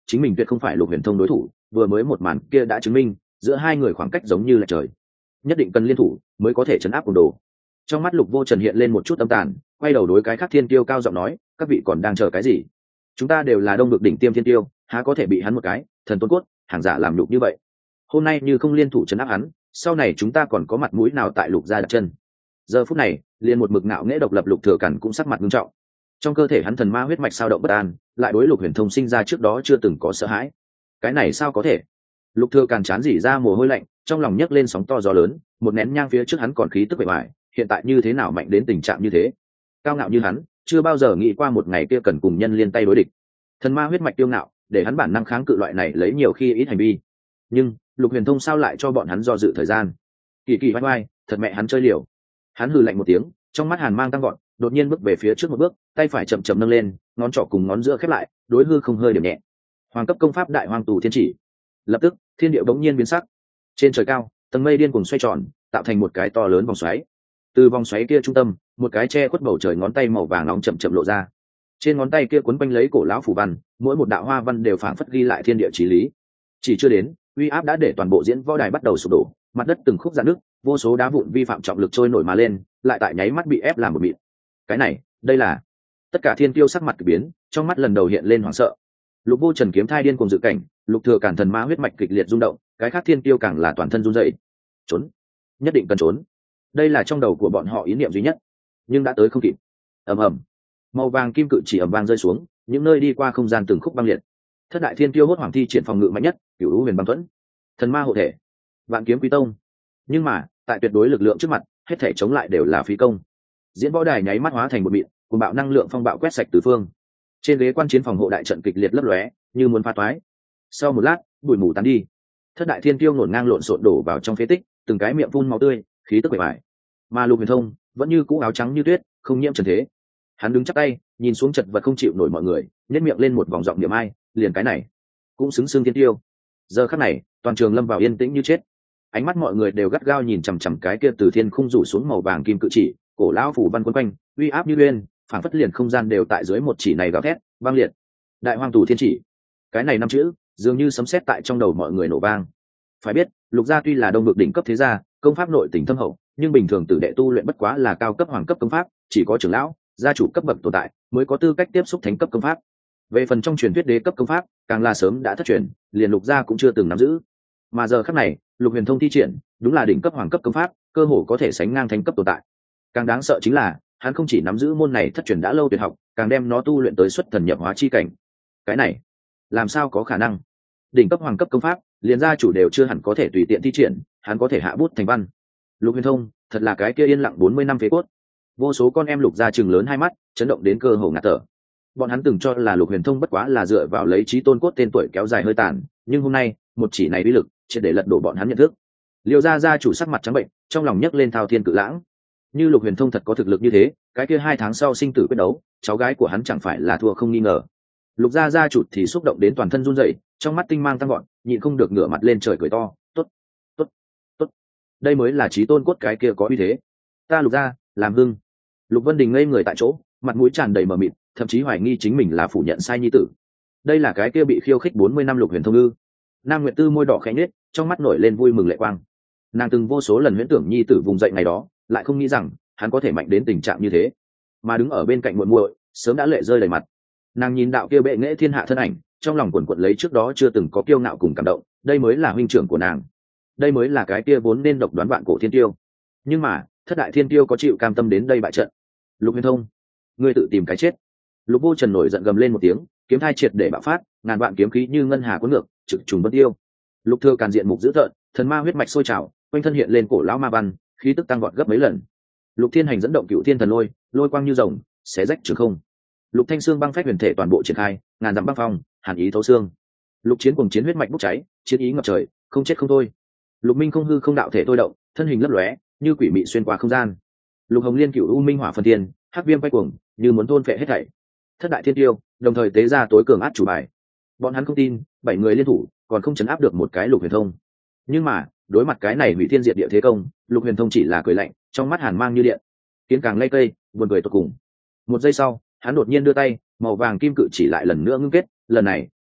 chính mình tuyệt không phải Lục Huyền Thông đối thủ, vừa mới một màn kia đã chứng minh giữa hai người khoảng cách giống như là trời, nhất định cần liên thủ mới có thể chấn áp cùng đồ. Trong mắt Lục Vô Trần hiện lên một chút âm tàn, quay đầu đối cái khác thiên tiêu cao giọng nói, các vị còn đang chờ cái gì? Chúng ta đều là đông vực đỉnh tiêm thiên tiêu, há có thể bị hắn một cái thần tôn cốt hàng giả làm nhục như vậy? Hôm nay như không liên thủ chấn áp hắn, sau này chúng ta còn có mặt mũi nào tại Lục gia đặt chân? Giờ phút này, liền một mực ngạo nghễ độc lập Lục Thừa Càn cũng sắc mặt nghiêm trọng. Trong cơ thể hắn thần ma huyết mạch sao động bất an, lại đối Lục Huyền Thông sinh ra trước đó chưa từng có sợ hãi. Cái này sao có thể? Lục Thừa Càn chán rỉ ra mồ hôi lạnh, trong lòng nhấc lên sóng to gió lớn, một nén nhang phía trước hắn còn khí tức bề ngoài, hiện tại như thế nào mạnh đến tình trạng như thế? Cao ngạo như hắn, chưa bao giờ nghĩ qua một ngày kia cần cùng nhân liên tay đối địch. Thần ma huyết mạch tiêu ngạo, để hắn bản năng kháng cự loại này lấy nhiều khi ít hành vi. Nhưng Lục Huyền Thông sao lại cho bọn hắn do dự thời gian? Kỳ kỳ vai vai, thật mẹ hắn chơi liều. Hắn hừ lạnh một tiếng, trong mắt hàn mang tăng gọn, đột nhiên bước về phía trước một bước, tay phải chậm chậm nâng lên, ngón trỏ cùng ngón giữa khép lại, đối hư không hơi điểm nhẹ. Hoàng cấp công pháp Đại Hoang Tù Thiên Chỉ. Lập tức, thiên địa bỗng nhiên biến sắc. Trên trời cao, tầng mây điên cuồng xoay tròn, tạo thành một cái to lớn vòng xoáy. Từ vòng xoáy kia trung tâm, một cái che khuất bầu trời ngón tay màu vàng nóng chậm chậm lộ ra. Trên ngón tay kia quấn quanh lấy cổ lão phù văn, mỗi một đạo hoa văn đều phảng phất ghi lại thiên địa chí lý. Chỉ chưa đến, uy áp đã để toàn bộ diễn võ đài bắt đầu sụp đổ, mặt đất từng khúc rạn nứt, vô số đá vụn vi phạm trọng lực trôi nổi mà lên, lại tại nháy mắt bị ép làm một mịn. Cái này, đây là... Tất cả thiên tiêu sắc mặt kỳ biến, trong mắt lần đầu hiện lên hoảng sợ. Lục Vô Trần kiếm thai điên cùng dự cảnh, Lục Thừa Càn thần ma huyết mạch kịch liệt rung động, cái khác thiên tiêu càng là toàn thân run rẩy. Trốn, nhất định cần trốn. Đây là trong đầu của bọn họ ý niệm duy nhất, nhưng đã tới không kịp. Ầm ầm, màu vàng kim cự chỉ ầm vang rơi xuống, những nơi đi qua không gian từng khúc băng liệt. Thất đại thiên tiêu hốt hoảng thi triển phòng ngự mạnh nhất, Cửu U Huyền Băng Thuẫn, thần ma hộ thể, Vạn Kiếm Quý Tông. Nhưng mà, tại tuyệt đối lực lượng trước mặt, hết thể chống lại đều là phí công. Diễn võ đài nháy mắt hóa thành một mịn, cùng bạo năng lượng phong bạo quét sạch tứ phương. Trên ghế quan chiến phòng hộ đại trận kịch liệt lấp lóe, như muốn phá toái. Sau một lát, bụi mù tán đi. Thất đại thiên tiêu ngổn ngang lộn xộn đổ vào trong phế tích, từng cái miệng phun máu tươi, khí tức bề bại. Mà Lục Huyền Thông vẫn như cũ áo trắng như tuyết, không nhiễm trần thế. Hắn đứng chắp tay, nhìn xuống chật vật không chịu nổi mọi người, nhếch miệng lên một vòng giọng niệm ai, liền cái này cũng xứng xương thiên tiêu. Giờ khắc này, toàn trường lâm vào yên tĩnh như chết. Ánh mắt mọi người đều gắt gao nhìn chằm chằm cái kia từ thiên khung rủ xuống màu vàng kim cự chỉ, cổ lão phủ văn quấn quanh, uy áp như uyên, phảng phất liền không gian đều tại dưới một chỉ này gào thét, vang liệt. Đại Hoang Tù Thiên Chỉ. Cái này năm chữ, dường như sấm sét tại trong đầu mọi người nổ vang. Phải biết, Lục gia tuy là đông vực đỉnh cấp thế gia, công pháp nội tình thâm hậu, nhưng bình thường tử đệ tu luyện bất quá là cao cấp hoàng cấp công pháp, chỉ có trưởng lão, gia chủ cấp bậc tồn tại mới có tư cách tiếp xúc thánh cấp công pháp. Về phần trong truyền thuyết đế cấp công pháp, càng là sớm đã thất truyền, liền Lục gia cũng chưa từng nắm giữ. Mà giờ khắc này, Lục Huyền Thông thi triển, đúng là đỉnh cấp hoàng cấp công pháp, cơ hồ có thể sánh ngang thánh cấp tồn tại. Càng đáng sợ chính là, hắn không chỉ nắm giữ môn này thất truyền đã lâu tuyệt học, càng đem nó tu luyện tới xuất thần nhập hóa chi cảnh. Cái này, làm sao có khả năng? Đỉnh cấp hoàng cấp công pháp, liền gia chủ đều chưa hẳn có thể tùy tiện thi triển, hắn có thể hạ bút thành văn. Lục Huyền Thông, thật là cái kia yên lặng 40 năm phế cốt. Vô số con em Lục gia trừng lớn hai mắt, chấn động đến cơ hồ ngạt thở. Bọn hắn từng cho là Lục Huyền Thông bất quá là dựa vào lấy chí tôn cốt tên tuổi kéo dài hơi tàn, nhưng hôm nay, một chỉ này uy lực, triệt để lật đổ bọn hắn nhận thức. Liêu gia chủ sắc mặt trắng bệnh, trong lòng nhấc lên thao thiên cự lãng. Như Lục Huyền Thông thật có thực lực như thế, cái kia 2 tháng sau sinh tử quyết đấu, cháu gái của hắn chẳng phải là thua không nghi ngờ. Lục gia chủ thì xúc động đến toàn thân run rẩy, trong mắt tinh mang tăng gọn, nhịn không được ngửa mặt lên trời cười to, "Tốt, tốt, tốt. Đây mới là chí tôn cốt cái kia có uy thế. Ta Lục gia, làm hưng." Lục Vân Đình ngây người tại chỗ, mặt mũi tràn đầy mờ mịt, thậm chí hoài nghi chính mình là phủ nhận sai nhi tử. Đây là cái kia bị khiêu khích 40 năm Lục Huyền Thông ư? Nam Nguyệt Tư môi đỏ khẽ nhếch, trong mắt nổi lên vui mừng lệ quang. Nàng từng vô số lần huyễn tưởng nhi tử vùng dậy ngày đó, lại không nghĩ rằng hắn có thể mạnh đến tình trạng như thế. Mà đứng ở bên cạnh muội muội, sớm đã lệ rơi đầy mặt. Nàng nhìn đạo kia bệ nghệ thiên hạ thân ảnh, trong lòng quần quật lấy trước đó chưa từng có kiêu ngạo cùng cảm động, đây mới là huynh trưởng của nàng. Đây mới là cái kia vốn nên độc đoán vạn cổ thiên tiêu. Nhưng mà, thất đại thiên tiêu có chịu cam tâm đến đây bại trận? Lục Huyền Thông, ngươi tự tìm cái chết. Lục Vô Trần nổi giận gầm lên một tiếng, kiếm thai triệt để bạo phát, ngàn vạn kiếm khí như ngân hà cuốn ngược, trực trùng bất tiêu. Lục Thừa Càn diện mục dữ tợn, thần ma huyết mạch sôi trào, quanh thân hiện lên cổ lão ma văn, khí tức tăng vọt gấp mấy lần. Lục Thiên Hành dẫn động Cựu Thiên Thần Lôi, lôi quang như rồng, xé rách trường không. Lục Thanh Xương băng phách huyền thể toàn bộ triển khai, ngàn dặm băng phong, hàn ý thấu xương. Lục Chiến cùng chiến huyết mạch bốc cháy, chiến ý ngập trời, không chết không thôi. Lục Minh không hư không đạo thể tôi động, thân hình lấp lóe, như quỷ mị xuyên qua không gian. Lục Hồng Liên Cựu U Minh Hỏa phân thiên, hắc viêm quay cuồng, như muốn thôn phệ hết thảy. Thất đại thiên tiêu, đồng thời tế ra tối cường át chủ bài. Bọn hắn không tin, 7 người liên thủ, còn không chấn áp được một cái Lục Huyền Thông. Nhưng mà, đối mặt cái này hủy thiên diệt địa thế công, Lục Huyền Thông chỉ là cười lạnh, trong mắt hàn mang như điện. Kiến càng lay cây, buồn cười tột cùng. Một giây sau, hắn đột nhiên đưa tay, màu vàng kim cự chỉ lại lần nữa ngưng kết, lần này,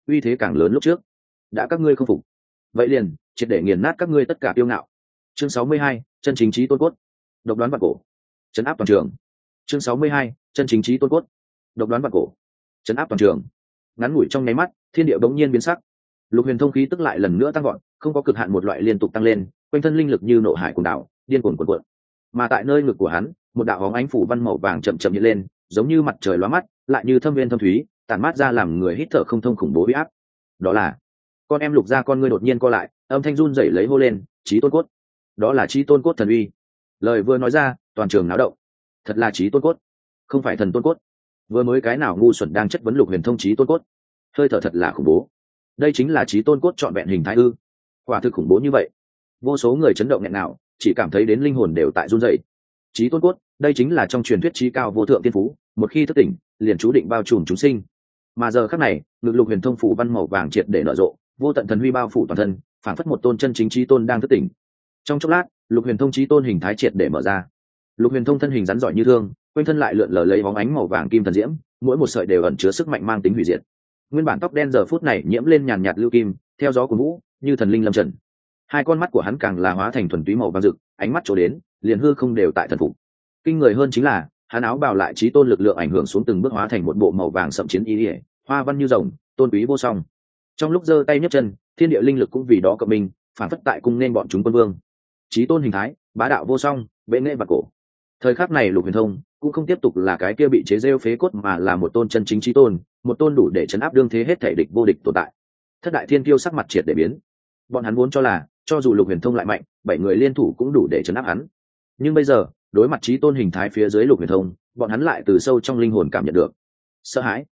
uy thế càng lớn lúc trước. Đã các ngươi không phục, vậy liền triệt để nghiền nát các ngươi tất cả kiêu ngạo. Chương 62, chân chính trí tôn cốt, độc đoán vạn cổ, trấn áp toàn trường. Chương 62, chân chính trí tôn cốt, độc đoán vạn cổ, trấn áp toàn trường. Ngắn ngủi trong nháy mắt, thiên địa bỗng nhiên biến sắc. Lục Huyền Thông khí tức lại lần nữa tăng vọt, không có cực hạn một loại liên tục tăng lên, quanh thân linh lực như nộ hải cuồng đảo, điên cuồng cuộn cuộn. Mà tại nơi ngực của hắn, một đạo hóng ánh phủ văn màu vàng chậm chậm hiện lên, giống như mặt trời lóa mắt, lại như thâm viên thâm thúy, tản mát ra làm người hít thở không thông khủng bố uy áp. Đó là con em Lục gia con ngươi đột nhiên co lại, âm thanh run rẩy lấy hô lên, chí tôn cốt. Đó là chí tôn cốt thần uy. Lời vừa nói ra, toàn trường náo động. Thật là chí tôn cốt, không phải thần tôn cốt. Vừa mới cái nào ngu xuẩn đang chất vấn Lục Huyền Thông chí tôn cốt. Hơi thở thật là khủng bố. Đây chính là chí tôn cốt trọn vẹn hình thái ư? Quả thực khủng bố như vậy. Vô số người chấn động nghẹn nào, chỉ cảm thấy đến linh hồn đều tại run rẩy. Chí tôn cốt, đây chính là trong truyền thuyết chí cao vô thượng tiên phú, một khi thức tỉnh, liền chú định bao trùm chúng sinh. Mà giờ khắc này, ngực Lục Huyền Thông phủ văn màu vàng triệt để nở rộ, vô tận thần huy bao phủ toàn thân, phảng phất một tôn chân chính chí tôn đang thức tỉnh. Trong chốc lát, Lục Huyền Thông chí tôn hình thái triệt để mở ra. Lục Huyền Thông thân hình rắn giỏi như thương, quanh thân lại lượn lờ lấy bóng ánh màu vàng kim thần diễm, mỗi một sợi đều ẩn chứa sức mạnh mang tính hủy diệt. Nguyên bản tóc đen giờ phút này nhiễm lên nhàn nhạt lưu kim, theo gió của vũ, như thần linh lâm trần. Hai con mắt của hắn càng là hóa thành thuần túy màu vàng rực, ánh mắt chỗ đến, liền hư không đều tại thần phục. Kinh người hơn chính là, hắn áo bào lại chí tôn lực lượng ảnh hưởng xuống từng bước hóa thành một bộ màu vàng sậm chiến y liễu, hoa văn như rồng, tôn quý vô song. Trong lúc giơ tay nhấc chân, thiên địa linh lực cũng vì đó cộng mình, phản phất tại cung nên bọn chúng quân vương. Chí tôn hình thái, bá đạo vô song, bệ nghệ và cổ. Thời khắc này Lục Huyền Thông cũng không tiếp tục là cái kia bị chế rêu phế cốt, mà là một tôn chân chính chí tôn, một tôn đủ để chấn áp đương thế hết thể địch vô địch tồn tại. Thất đại thiên kiêu sắc mặt triệt để biến. Bọn hắn vốn cho là, cho dù Lục Huyền Thông lại mạnh, 7 người liên thủ cũng đủ để chấn áp hắn. Nhưng bây giờ, đối mặt chí tôn hình thái phía dưới Lục Huyền Thông, bọn hắn lại từ sâu trong linh hồn cảm nhận được sợ hãi.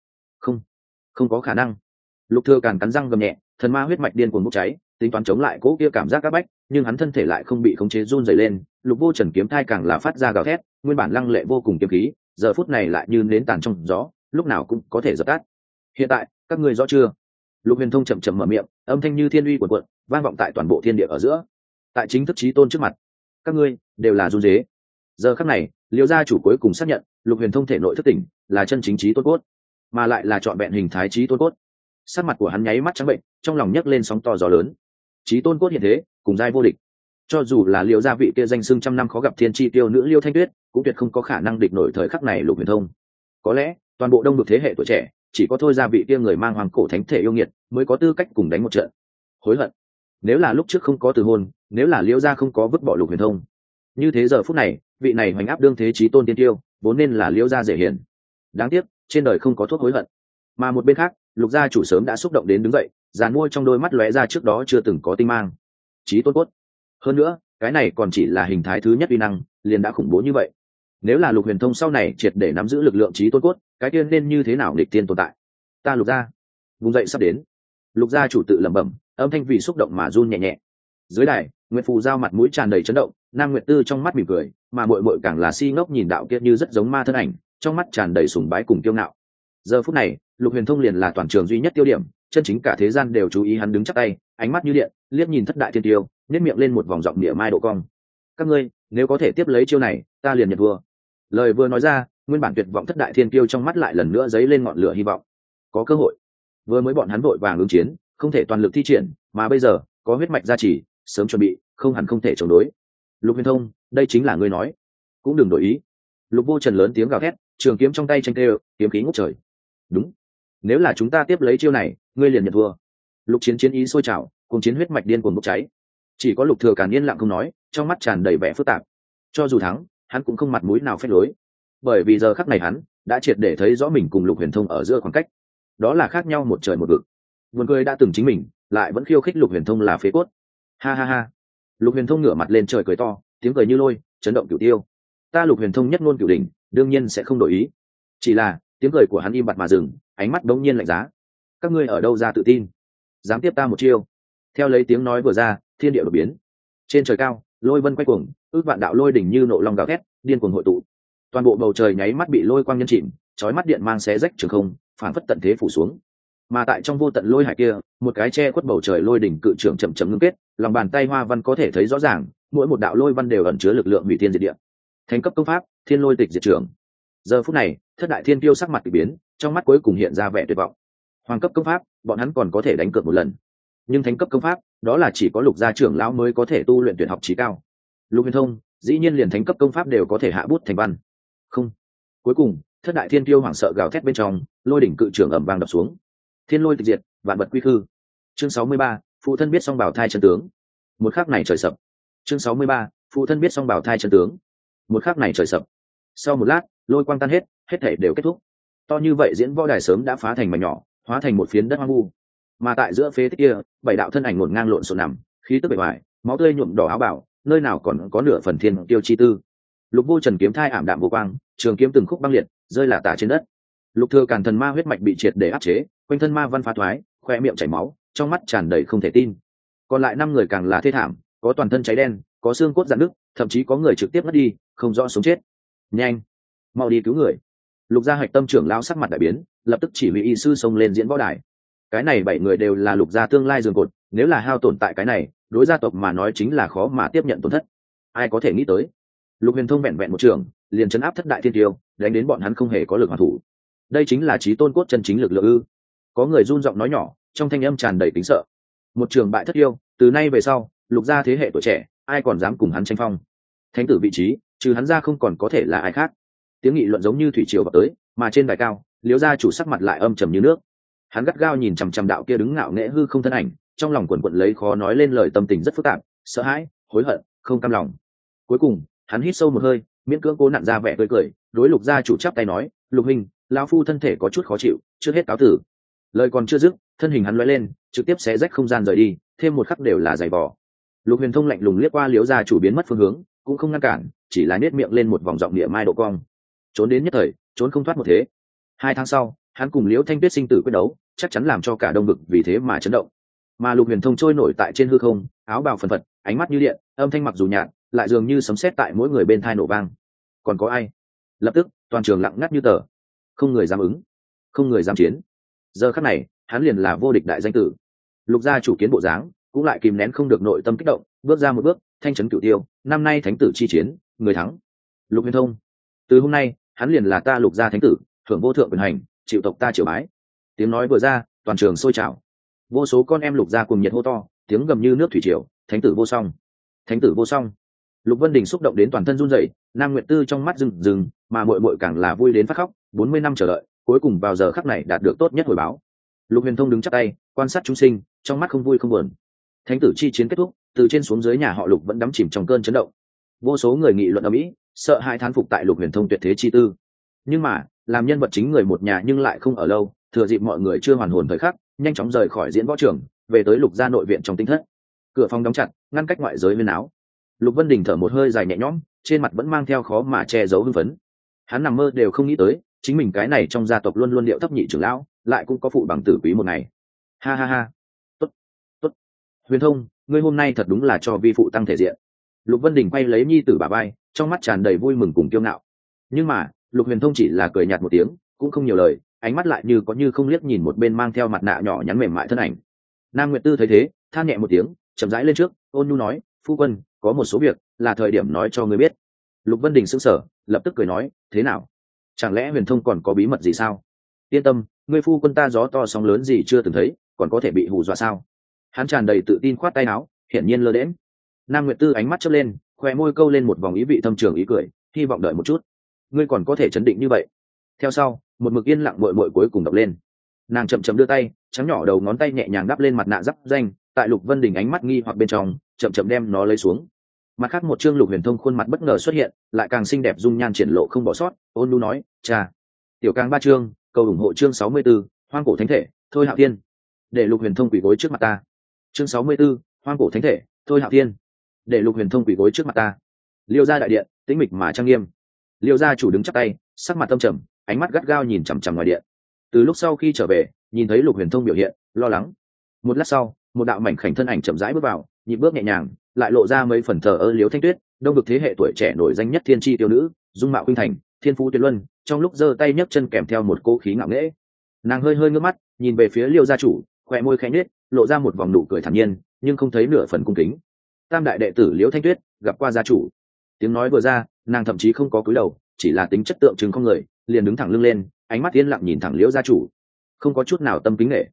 Không có khả năng. Lục Thừa Càn cắn răng gầm nhẹ, thần ma huyết mạch điên cuồng bốc cháy, tính toán chống lại cố kia cảm giác áp bách, nhưng hắn thân thể lại không bị khống chế run rẩy lên. Lục Vô Trần kiếm thai càng là phát ra gào thét, nguyên bản lăng lệ vô cùng kiếm khí, giờ phút này lại như nến tàn trong gió, lúc nào cũng có thể dập tắt. Hiện tại, các ngươi rõ chưa? Lục Huyền Thông chậm chậm mở miệng, âm thanh như thiên uy cuồn cuộn, vang vọng tại toàn bộ thiên địa ở giữa. Tại chính thức chí tôn trước mặt, các ngươi đều là run rế. Giờ khắc này, Liễu gia chủ cuối cùng xác nhận, Lục Huyền Thông thể nội thức tỉnh, là chân chính chí tôn cốt, mà lại là trọn vẹn hình thái chí tôn cốt. Sắc mặt của hắn nháy mắt trắng bệnh, trong lòng nhấc lên sóng to gió lớn. Chí tôn cốt hiện thế, cùng giai vô địch. Cho dù là Liễu gia vị kia danh xưng trăm năm khó gặp thiên chi tiêu nữ Liêu Thanh Tuyết, cũng tuyệt không có khả năng địch nổi thời khắc này Lục Huyền Thông. Có lẽ, toàn bộ đông vực thế hệ tuổi trẻ, chỉ có thôi gia vị kia người mang hoàng cổ thánh thể yêu nghiệt, mới có tư cách cùng đánh một trận. Hối hận. Nếu là lúc trước không có từ hôn, nếu là Liễu gia không có vứt bỏ Lục Huyền Thông, như thế giờ phút này, vị này hoành áp đương thế chí tôn tiên tiêu, vốn nên là Liễu gia dễ hiển. Đáng tiếc, trên đời không có thuốc hối hận. Mà một bên khác, Lục gia chủ sớm đã xúc động đến đứng dậy, giàn mua trong đôi mắt lóe ra trước đó chưa từng có tinh mang. Chí tôn cốt. Hơn nữa, cái này còn chỉ là hình thái thứ nhất uy năng, liền đã khủng bố như vậy. Nếu là Lục Huyền Thông sau này triệt để nắm giữ lực lượng chí tôn cốt, cái tiên nên như thế nào nghịch tiên tồn tại? Ta Lục gia, vùng dậy sắp đến. Lục gia chủ tự lẩm bẩm, âm thanh vì xúc động mà run nhẹ nhẹ. Dưới đài, Nguyệt Phù giao mặt mũi tràn đầy chấn động, Nam Nguyệt Tư trong mắt mỉm cười, mà muội muội càng là si ngốc nhìn đạo kia như rất giống ma thân ảnh, trong mắt tràn đầy sùng bái cùng kiêu ngạo. Giờ phút này, Lục Huyền Thông liền là toàn trường duy nhất tiêu điểm, chân chính cả thế gian đều chú ý hắn đứng chắp tay, ánh mắt như điện, liếc nhìn thất đại thiên tiêu, nhếch miệng lên một vòng giọng địa mai độ cong. Các ngươi, nếu có thể tiếp lấy chiêu này, ta liền nhận vua. Lời vừa nói ra, nguyên bản tuyệt vọng thất đại thiên tiêu trong mắt lại lần nữa dấy lên ngọn lửa hy vọng. Có cơ hội. Vừa mới bọn hắn vội vàng ứng chiến, không thể toàn lực thi triển, mà bây giờ, có huyết mạch gia trì, sớm chuẩn bị, không hẳn không thể chống đối. Lục Huyền Thông, đây chính là ngươi nói, cũng đừng đổi ý. Lục Vô Trần lớn tiếng gào thét, trường kiếm trong tay tranh tê, kiếm khí ngút trời. Đúng, nếu là chúng ta tiếp lấy chiêu này, ngươi liền nhận thua. Lục Chiến chiến ý sôi trào, cùng chiến huyết mạch điên cuồng bốc cháy. Chỉ có Lục Thừa Càn yên lặng không nói, trong mắt tràn đầy vẻ phức tạp. Cho dù thắng, hắn cũng không mặt mũi nào phép lối, bởi vì giờ khắc này hắn đã triệt để thấy rõ mình cùng Lục Huyền Thông ở giữa khoảng cách, đó là khác nhau một trời một vực. Buồn cười đã từng chính mình, lại vẫn khiêu khích Lục Huyền Thông là phế cốt. Ha ha ha. Lục Huyền Thông ngửa mặt lên trời cười to, tiếng cười như lôi, chấn động cửu tiêu. Ta Lục Huyền Thông nhất ngôn cửu đỉnh, đương nhiên sẽ không đổi ý. Chỉ là, tiếng cười của hắn im bặt mà dừng, ánh mắt đống nhiên lạnh giá. Các ngươi ở đâu ra tự tin, dám tiếp ta một chiêu? Theo lấy tiếng nói vừa ra, thiên địa đột biến. Trên trời cao, lôi vân quay cuồng, ước vạn đạo lôi đỉnh như nộ long gào thét, điên cuồng hội tụ. Toàn bộ bầu trời nháy mắt bị lôi quang nhân chìm, chói mắt điện mang xé rách trường không, phản phất tận thế phủ xuống. Mà tại trong vô tận lôi hải kia, một cái che khuất bầu trời lôi đỉnh cự trưởng chậm chậm ngưng kết, lòng bàn tay hoa văn có thể thấy rõ ràng, mỗi một đạo lôi văn đều ẩn chứa lực lượng hủy thiên diệt địa. Thánh cấp công pháp, Thiên Lôi Tịch Diệt Trưởng. Giờ phút này, thất đại thiên tiêu sắc mặt kỳ biến, trong mắt cuối cùng hiện ra vẻ tuyệt vọng. Hoàng cấp công pháp, bọn hắn còn có thể đánh cược một lần, nhưng thánh cấp công pháp đó là chỉ có Lục gia trưởng lão mới có thể tu luyện tuyệt học chí cao. Lục Huyền Thông dĩ nhiên liền thánh cấp công pháp đều có thể hạ bút thành văn. Không. Cuối cùng thất đại thiên tiêu hoảng sợ gào thét bên trong, lôi đỉnh cự trưởng ầm vang đập xuống, thiên lôi tịch diệt, vạn vật quy khư. Chương 63, phụ thân biết song bảo thai chân tướng. Một khắc này trời sập. Chương 63, phụ thân biết song bảo thai chân tướng. Một khắc này trời sập. Sau một lát, lôi quang tan hết, hết thảy đều kết thúc. To như vậy diễn võ đài sớm đã phá thành mảnh nhỏ, hóa thành một phiến đất hoang vu. Mà tại giữa phế tích kia, bảy đạo thân ảnh ngổn ngang lộn xộn nằm, khí tức bề ngoài, máu tươi nhuộm đỏ áo bào, nơi nào còn có nửa phần thiên tiêu chi tư. Lục Vô Trần kiếm thai ảm đạm vô quang, trường kiếm từng khúc băng liệt, rơi lả tả trên đất. Lục Thừa Càn thần ma huyết mạch bị triệt để áp chế, quanh thân ma văn phá thoái, khoe miệng chảy máu, trong mắt tràn đầy không thể tin. Còn lại 5 người càng là thê thảm, có toàn thân cháy đen, có xương cốt rạn nứt, thậm chí có người trực tiếp mất đi, không rõ sống chết. Nhanh, mau đi cứu người! Lục gia Hạch Tâm trưởng lão sắc mặt đại biến, lập tức chỉ huy y sư xông lên diễn võ đài. Cái này 7 người đều là Lục gia tương lai giường cột, nếu là hao tổn tại cái này, đối gia tộc mà nói chính là khó mà tiếp nhận tổn thất. Ai có thể nghĩ tới? Lục Huyền Thông vẹn vẹn một trường, liền chấn áp thất đại thiên tiêu, đánh đến bọn hắn không hề có lực hoàn thủ. Đây chính là chí tôn cốt chân chính lực lượng ư? Có người run giọng nói nhỏ, trong thanh âm tràn đầy tính sợ. Một trường bại thất yêu, từ nay về sau, Lục gia thế hệ tuổi trẻ, ai còn dám cùng hắn tranh phong? Thánh tử vị trí, trừ hắn ra không còn có thể là ai khác. Tiếng nghị luận giống như thủy triều vào tới, mà trên đài cao, Liễu gia chủ sắc mặt lại âm trầm như nước. Hắn gắt gao nhìn chằm chằm đạo kia đứng ngạo nghễ hư không thân ảnh, trong lòng quần quật lấy khó nói lên lời, tâm tình rất phức tạp, sợ hãi, hối hận, không cam lòng. Cuối cùng, hắn hít sâu một hơi, miễn cưỡng cố nặn ra vẻ tươi cười, đối Lục gia chủ chắp tay nói: "Lục huynh, lão phu thân thể có chút khó chịu, trước hết cáo tử." Lời còn chưa dứt, thân hình hắn lóe lên, trực tiếp xé rách không gian rời đi, thêm một khắc đều là giày vò. Lục Huyền Thông lạnh lùng liếc qua Liễu gia chủ biến mất phương hướng, cũng không ngăn cản, chỉ là nét miệng lên một vòng giọng địa mai độ cong. Trốn đến nhất thời, trốn không thoát một thế. 2 tháng sau, hắn cùng Liễu Thanh Tuyết sinh tử quyết đấu, chắc chắn làm cho cả đông vực vì thế mà chấn động. Mà Lục Huyền Thông trôi nổi tại trên hư không, áo bào phần phật, ánh mắt như điện, âm thanh mặc dù nhạt, lại dường như sấm sét tại mỗi người bên tai nổ vang. Còn có ai? Lập tức, toàn trường lặng ngắt như tờ, không người dám ứng, không người dám chiến. Giờ khắc này, hắn liền là vô địch đại danh tử. Lục gia chủ kiến bộ dáng, cũng lại kìm nén không được nội tâm kích động, bước ra một bước, thanh trấn cửu tiêu, năm nay thánh tử chi chiến, người thắng. Lục Huyền Thông, từ hôm nay, hắn liền là ta Lục gia thánh tử, thưởng vô thượng quyền hành, chịu tộc ta triều bái. Tiếng nói vừa ra, toàn trường sôi trào. Vô số con em Lục gia cùng nhiệt hô to, tiếng gầm như nước thủy triều, thánh tử vô song, thánh tử vô song. Lục Vân Đình xúc động đến toàn thân run rẩy, Nam Nguyệt Tư trong mắt rừng rừng, mà muội muội càng là vui đến phát khóc. 40 năm chờ đợi, cuối cùng vào giờ khắc này đạt được tốt nhất hồi báo. Lục Huyền Thông đứng chắp tay, quan sát chúng sinh, trong mắt không vui không buồn. Thánh tử chi chiến kết thúc, từ trên xuống dưới nhà họ Lục vẫn đắm chìm trong cơn chấn động. Vô số người nghị luận ầm ĩ, sợ hãi thán phục tại Lục Huyền Thông tuyệt thế chi tư. Nhưng mà, làm nhân vật chính người một nhà nhưng lại không ở lâu, thừa dịp mọi người chưa hoàn hồn thời khắc, nhanh chóng rời khỏi diễn võ trường, về tới Lục gia nội viện trong tinh thất. Cửa phòng đóng chặt, ngăn cách ngoại giới huyên áo. Lục Vân Đình thở một hơi dài nhẹ nhõm, trên mặt vẫn mang theo khó mà che giấu hưng phấn. Hắn nằm mơ đều không nghĩ tới, chính mình cái này trong gia tộc luôn luôn điệu thấp nhị trưởng lão, lại cũng có phụ bằng tử quý một ngày. Ha ha ha, tốt, tốt. Huyền Thông, ngươi hôm nay thật đúng là cho vi phụ tăng thể diện. Lục Vân Đình quay lấy nhi tử bà bay, trong mắt tràn đầy vui mừng cùng kiêu ngạo. Nhưng mà, Lục Huyền Thông chỉ là cười nhạt một tiếng, cũng không nhiều lời, ánh mắt lại như có như không liếc nhìn một bên mang theo mặt nạ nhỏ nhắn mềm mại thân ảnh. Nam Nguyệt Tư thấy thế, than nhẹ một tiếng, chậm rãi lên trước, ôn nhu nói: "Phu quân, có một số việc là thời điểm nói cho ngươi biết." Lục Vân Đình sững sờ, lập tức cười nói: "Thế nào? Chẳng lẽ Huyền Thông còn có bí mật gì sao?" "Yên tâm, ngươi phu quân ta gió to sóng lớn gì chưa từng thấy, còn có thể bị hù dọa sao?" Hắn tràn đầy tự tin khoát tay áo, hiển nhiên lơ đễnh. Nam Nguyệt Tư ánh mắt chớp lên, khóe môi câu lên một vòng ý vị thâm trường ý cười, hy vọng đợi một chút. "Ngươi còn có thể chấn định như vậy?" Theo sau, một mực yên lặng muội muội cuối cùng đọc lên. Nàng chậm chậm đưa tay, trắng nhỏ đầu ngón tay nhẹ nhàng đắp lên mặt nạ giáp danh, tại Lục Vân Đình ánh mắt nghi hoặc bên trong, chậm chậm đem nó lấy xuống. Mặt khác một chương Lục Huyền Thông khuôn mặt bất ngờ xuất hiện, lại càng xinh đẹp dung nhan triển lộ không bỏ sót, ôn nhu nói: "Cha." Tiểu Càng 3 chương, cầu ủng hộ chương 64, Hoang cổ thánh thể, Thôi Hạo Thiên. Để Lục Huyền Thông quỳ gối trước mặt ta. Chương 64, Hoang cổ thánh thể, Thôi Hạo Thiên. Để Lục Huyền Thông quỳ gối trước mặt ta. Liêu gia đại điện, tĩnh mịch mà trang nghiêm. Liêu gia chủ đứng chắp tay, sắc mặt tâm trầm, ánh mắt gắt gao nhìn chằm chằm ngoài điện. Từ lúc sau khi trở về, nhìn thấy Lục Huyền Thông biểu hiện, lo lắng. Một lát sau, một đạo mảnh khảnh thân ảnh chậm rãi bước vào, nhịp bước nhẹ nhàng, lại lộ ra mấy phần thờ ơ Liễu Thanh Tuyết, đông vực thế hệ tuổi trẻ nổi danh nhất thiên chi tiêu nữ, dung mạo khuynh thành, thiên phú tuyệt luân, trong lúc giơ tay nhấc chân kèm theo một cỗ khí ngạo nghễ. Nàng hơi hơi ngước mắt, nhìn về phía Liêu gia chủ, khóe môi khẽ nhếch, lộ ra một vòng nụ cười thản nhiên, nhưng không thấy nửa phần cung kính. Tam đại đệ tử Liễu Thanh Tuyết gặp qua gia chủ. Tiếng nói vừa ra, nàng thậm chí không có cúi đầu, chỉ là tính chất tượng trưng không người, liền đứng thẳng lưng lên, ánh mắt yên lặng nhìn thẳng Liễu gia chủ, không có chút nào tâm kính nể.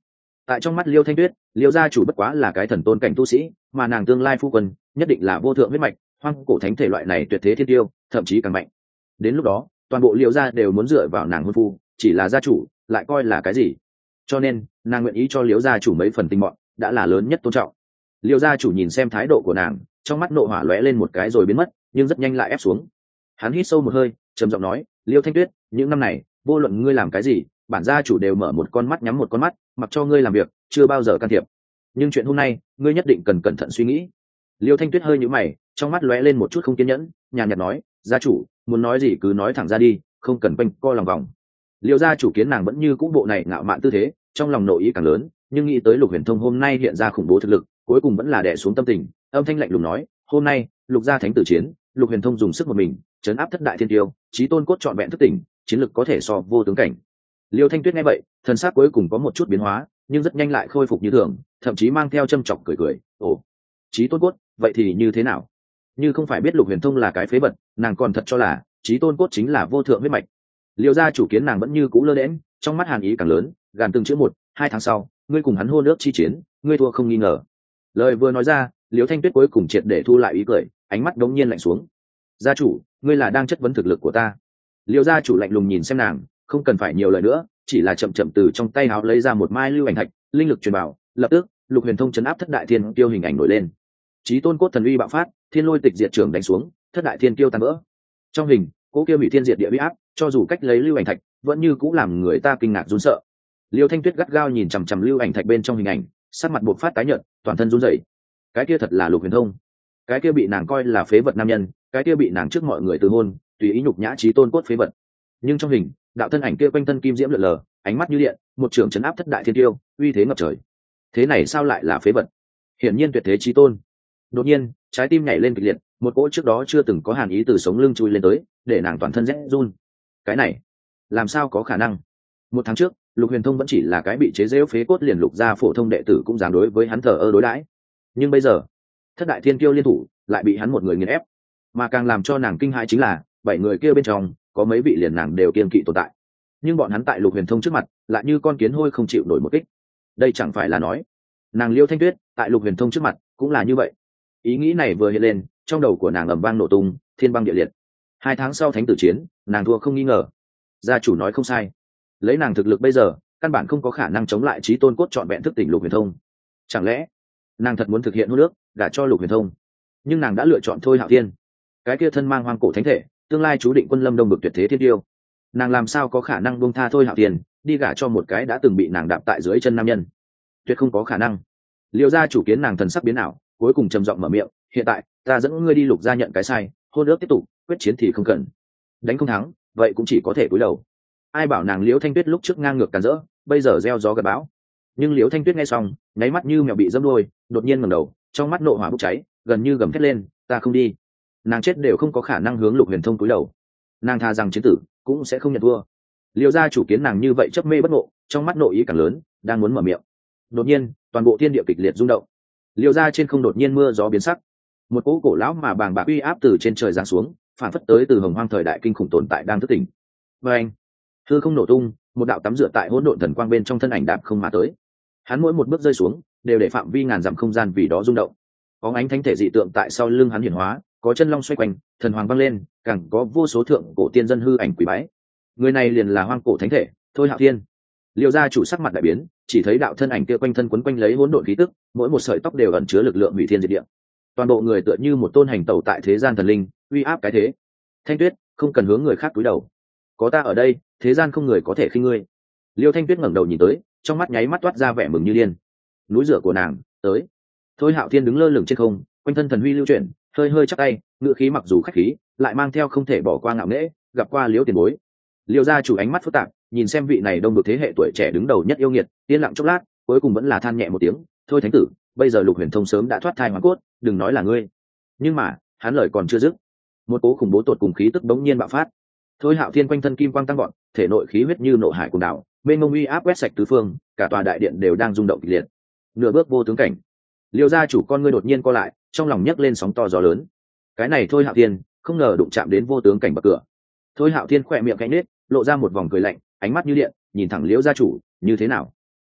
tại trong mắt Liêu Thanh Tuyết, Liêu gia chủ bất quá là cái thần tôn cảnh tu sĩ, mà nàng tương lai phu quân nhất định là vô thượng huyết mạch, hoang cổ thánh thể loại này tuyệt thế thiên tiêu, thậm chí càng mạnh. Đến lúc đó toàn bộ Liêu gia đều muốn dựa vào nàng hôn phu, chỉ là gia chủ lại coi là cái gì? Cho nên nàng nguyện ý cho Liêu gia chủ mấy phần tình mọn, đã là lớn nhất tôn trọng. Liêu gia chủ nhìn xem thái độ của nàng, trong mắt nộ hỏa lóe lên một cái rồi biến mất, nhưng rất nhanh lại ép xuống. Hắn hít sâu một hơi, trầm giọng nói, Liêu Thanh Tuyết, những năm này vô luận ngươi làm cái gì, bản gia chủ đều mở một con mắt nhắm một con mắt, mặc cho ngươi làm việc, chưa bao giờ can thiệp. Nhưng chuyện hôm nay ngươi nhất định cần cẩn thận suy nghĩ. Liêu Thanh Tuyết hơi nhíu mày, trong mắt lóe lên một chút không kiên nhẫn, nhàn nhạt nói, gia chủ muốn nói gì cứ nói thẳng ra đi, không cần quanh co lòng vòng. Liêu gia chủ kiến nàng vẫn như cũ bộ này ngạo mạn tư thế, trong lòng nội ý càng lớn, nhưng nghĩ tới Lục Huyền Thông hôm nay hiện ra khủng bố thực lực, cuối cùng vẫn là đè xuống tâm tình, âm thanh lạnh lùng nói, hôm nay Lục gia thánh tử chiến, Lục Huyền Thông dùng sức một mình chấn áp thất đại thiên tiêu, chí tôn cốt trọn vẹn thức tỉnh, chiến lực có thể so vô tướng cảnh. Liêu Thanh Tuyết nghe vậy, thần sắc cuối cùng có một chút biến hóa, nhưng rất nhanh lại khôi phục như thường, thậm chí mang theo châm chọc cười cười, ồ, chí tôn cốt, vậy thì như thế nào? Như không phải biết Lục Huyền Thông là cái phế vật, nàng còn thật cho là chí tôn cốt chính là vô thượng huyết mạch. Liêu gia chủ kiến nàng vẫn như cũ lơ đễnh, trong mắt hàn ý càng lớn, gàn từng chữ một, 2 tháng sau ngươi cùng hắn hôn ước chi chiến, ngươi thua không nghi ngờ. Lời vừa nói ra, Liêu Thanh Tuyết cuối cùng triệt để thu lại ý cười, ánh mắt đống nhiên lạnh xuống. Gia chủ, ngươi là đang chất vấn thực lực của ta? Liêu gia chủ lạnh lùng nhìn xem nàng, không cần phải nhiều lời nữa, chỉ là chậm chậm từ trong tay áo lấy ra một mai lưu ảnh thạch, linh lực truyền bảo, lập tức Lục Huyền Thông chấn áp thất đại thiên tiêu hình ảnh nổi lên. Chí tôn cốt thần uy bạo phát, thiên lôi tịch diệt trưởng đánh xuống, thất đại thiên tiêu tan vỡ. Trong hình, cỗ kia hủy thiên diệt địa uy áp, cho dù cách lấy lưu ảnh thạch, vẫn như cũng làm người ta kinh ngạc run sợ. Liêu Thanh Tuyết gắt gao nhìn chằm chằm lưu ảnh thạch bên trong hình ảnh, sắc mặt buộc phát tái nhợt, toàn thân run rẩy. Cái kia thật là Lục Huyền Thông, cái kia bị nàng coi là phế vật nam nhân, cái kia bị nàng trước mọi người từ hôn, tùy ý nhục nhã chí tôn cốt phế vật. Nhưng trong hình, đạo thân ảnh kia quanh thân kim diễm lượn lờ, ánh mắt như điện, một trường trấn áp thất đại thiên tiêu, uy thế ngập trời. Thế này sao lại là phế vật? Hiển nhiên tuyệt thế chí tôn. Đột nhiên, trái tim nhảy lên kịch liệt, một cỗ trước đó chưa từng có hàn ý từ sống lưng chui lên tới, để nàng toàn thân rét run. Cái này, làm sao có khả năng? 1 tháng trước, Lục Huyền Thông vẫn chỉ là cái bị chế giễu phế cốt liền lục gia phổ thông đệ tử cũng dám đối với hắn thờ ơ đối đãi. Nhưng bây giờ, thất đại thiên kiêu liên thủ, lại bị hắn một người nghiền ép. Mà càng làm cho nàng kinh hãi chính là, 7 người kia bên trong, có mấy vị liền nàng đều kiêng kỵ tồn tại. Nhưng bọn hắn tại Lục Huyền Thông trước mặt, lại như con kiến hôi không chịu nổi một kích. Đây chẳng phải là nói, nàng Liêu Thanh Tuyết, tại Lục Huyền Thông trước mặt, cũng là như vậy. Ý nghĩ này vừa hiện lên, trong đầu của nàng ầm vang nổ tung, thiên băng địa liệt. 2 tháng sau thánh tử chiến, nàng thua không nghi ngờ. Gia chủ nói không sai, lấy nàng thực lực bây giờ, căn bản không có khả năng chống lại chí tôn cốt trọn vẹn thức tỉnh Lục Huyền Thông. Chẳng lẽ nàng thật muốn thực hiện hôn ước, gả cho Lục Huyền Thông? Nhưng nàng đã lựa chọn Thôi Hạo Thiên, cái kia thân mang hoang cổ thánh thể, tương lai chú định quân lâm đông bực tuyệt thế thiên tiêu. Nàng làm sao có khả năng buông tha Thôi Hạo Thiên, đi gả cho một cái đã từng bị nàng đạp tại dưới chân nam nhân? Tuyệt không có khả năng. Liêu gia chủ kiến nàng thần sắc biến ảo, cuối cùng trầm giọng mở miệng, hiện tại ta dẫn ngươi đi Lục gia nhận cái sai, hôn ước tiếp tục, quyết chiến thì không cần. Đánh không thắng, vậy cũng chỉ có thể cúi đầu. Ai bảo nàng Liễu Thanh Tuyết lúc trước ngang ngược càn rỡ, bây giờ gieo gió gặt bão. Nhưng Liễu Thanh Tuyết nghe xong, nháy mắt như mèo bị dẫm đuôi, đột nhiên ngẩng đầu, trong mắt nộ hỏa bốc cháy, gần như gầm thét lên, ta không đi. Nàng chết đều không có khả năng hướng Lục Huyền Thông cúi đầu. Nàng tha rằng chiến tử cũng sẽ không nhận thua. Liễu gia chủ kiến nàng như vậy chấp mê bất ngộ, trong mắt nội ý càng lớn, đang muốn mở miệng. Đột nhiên, toàn bộ thiên địa kịch liệt rung động. Liễu gia trên không đột nhiên mưa gió biến sắc. Một cỗ cổ lão mà bàng bạc uy áp từ trên trời giáng xuống, phản phất tới từ hồng hoang thời đại kinh khủng tồn tại đang thức tỉnh. Và anh, hư không nổ tung, một đạo tắm rửa tại hỗn độn thần quang bên trong thân ảnh đạp không mà tới. Hắn mỗi một bước rơi xuống, đều để phạm vi ngàn dặm không gian vì đó rung động. Có ánh thánh thể dị tượng tại sau lưng hắn hiển hóa, có chân long xoay quanh, thần hoàng vang lên, càng có vô số thượng cổ tiên dân hư ảnh quỳ bái. Người này liền là hoang cổ thánh thể, Thôi Hạo Thiên. Liêu gia chủ sắc mặt đại biến, chỉ thấy đạo thân ảnh kia quanh thân quấn quanh lấy hỗn độn khí tức, mỗi một sợi tóc đều ẩn chứa lực lượng hủy thiên diệt địa. Toàn bộ người tựa như một tôn hành tẩu tại thế gian thần linh, uy áp cái thế. Thanh Tuyết, không cần hướng người khác cúi đầu, có ta ở đây, thế gian không người có thể khinh ngươi. Liêu Thanh Tuyết ngẩng đầu nhìn tới, trong mắt nháy mắt toát ra vẻ mừng như điên. Núi rửa của nàng tới. Thôi Hạo Thiên đứng lơ lửng trên không, quanh thân thần huy lưu chuyển, hơi hơi chắp tay, ngữ khí mặc dù khách khí, lại mang theo không thể bỏ qua ngạo nghễ, gặp qua Liễu tiền bối. Liêu gia chủ ánh mắt phức tạp, nhìn xem vị này đông được thế hệ tuổi trẻ đứng đầu nhất yêu nghiệt, yên lặng chốc lát, cuối cùng vẫn là than nhẹ một tiếng, thôi thánh tử, bây giờ Lục Huyền Thông sớm đã thoát thai hoàn cốt, đừng nói là ngươi. Nhưng mà, hắn lời còn chưa dứt, một cỗ khủng bố tột cùng khí tức bỗng nhiên bạo phát. Thôi Hạo Thiên quanh thân kim quang tăng gọn, thể nội khí huyết như nộ hải cuồng đảo, bên ngông uy áp quét sạch tứ phương, cả tòa đại điện đều đang rung động kịch liệt. Nửa bước vô tướng cảnh. Liêu gia chủ con ngươi đột nhiên co lại, trong lòng nhấc lên sóng to gió lớn. Cái này Thôi Hạo Thiên, không ngờ đụng chạm đến vô tướng cảnh bậc cửa. Thôi Hạo Thiên khỏe miệng khẽ nhếch, lộ ra một vòng cười lạnh, ánh mắt như điện, nhìn thẳng Liễu gia chủ, như thế nào?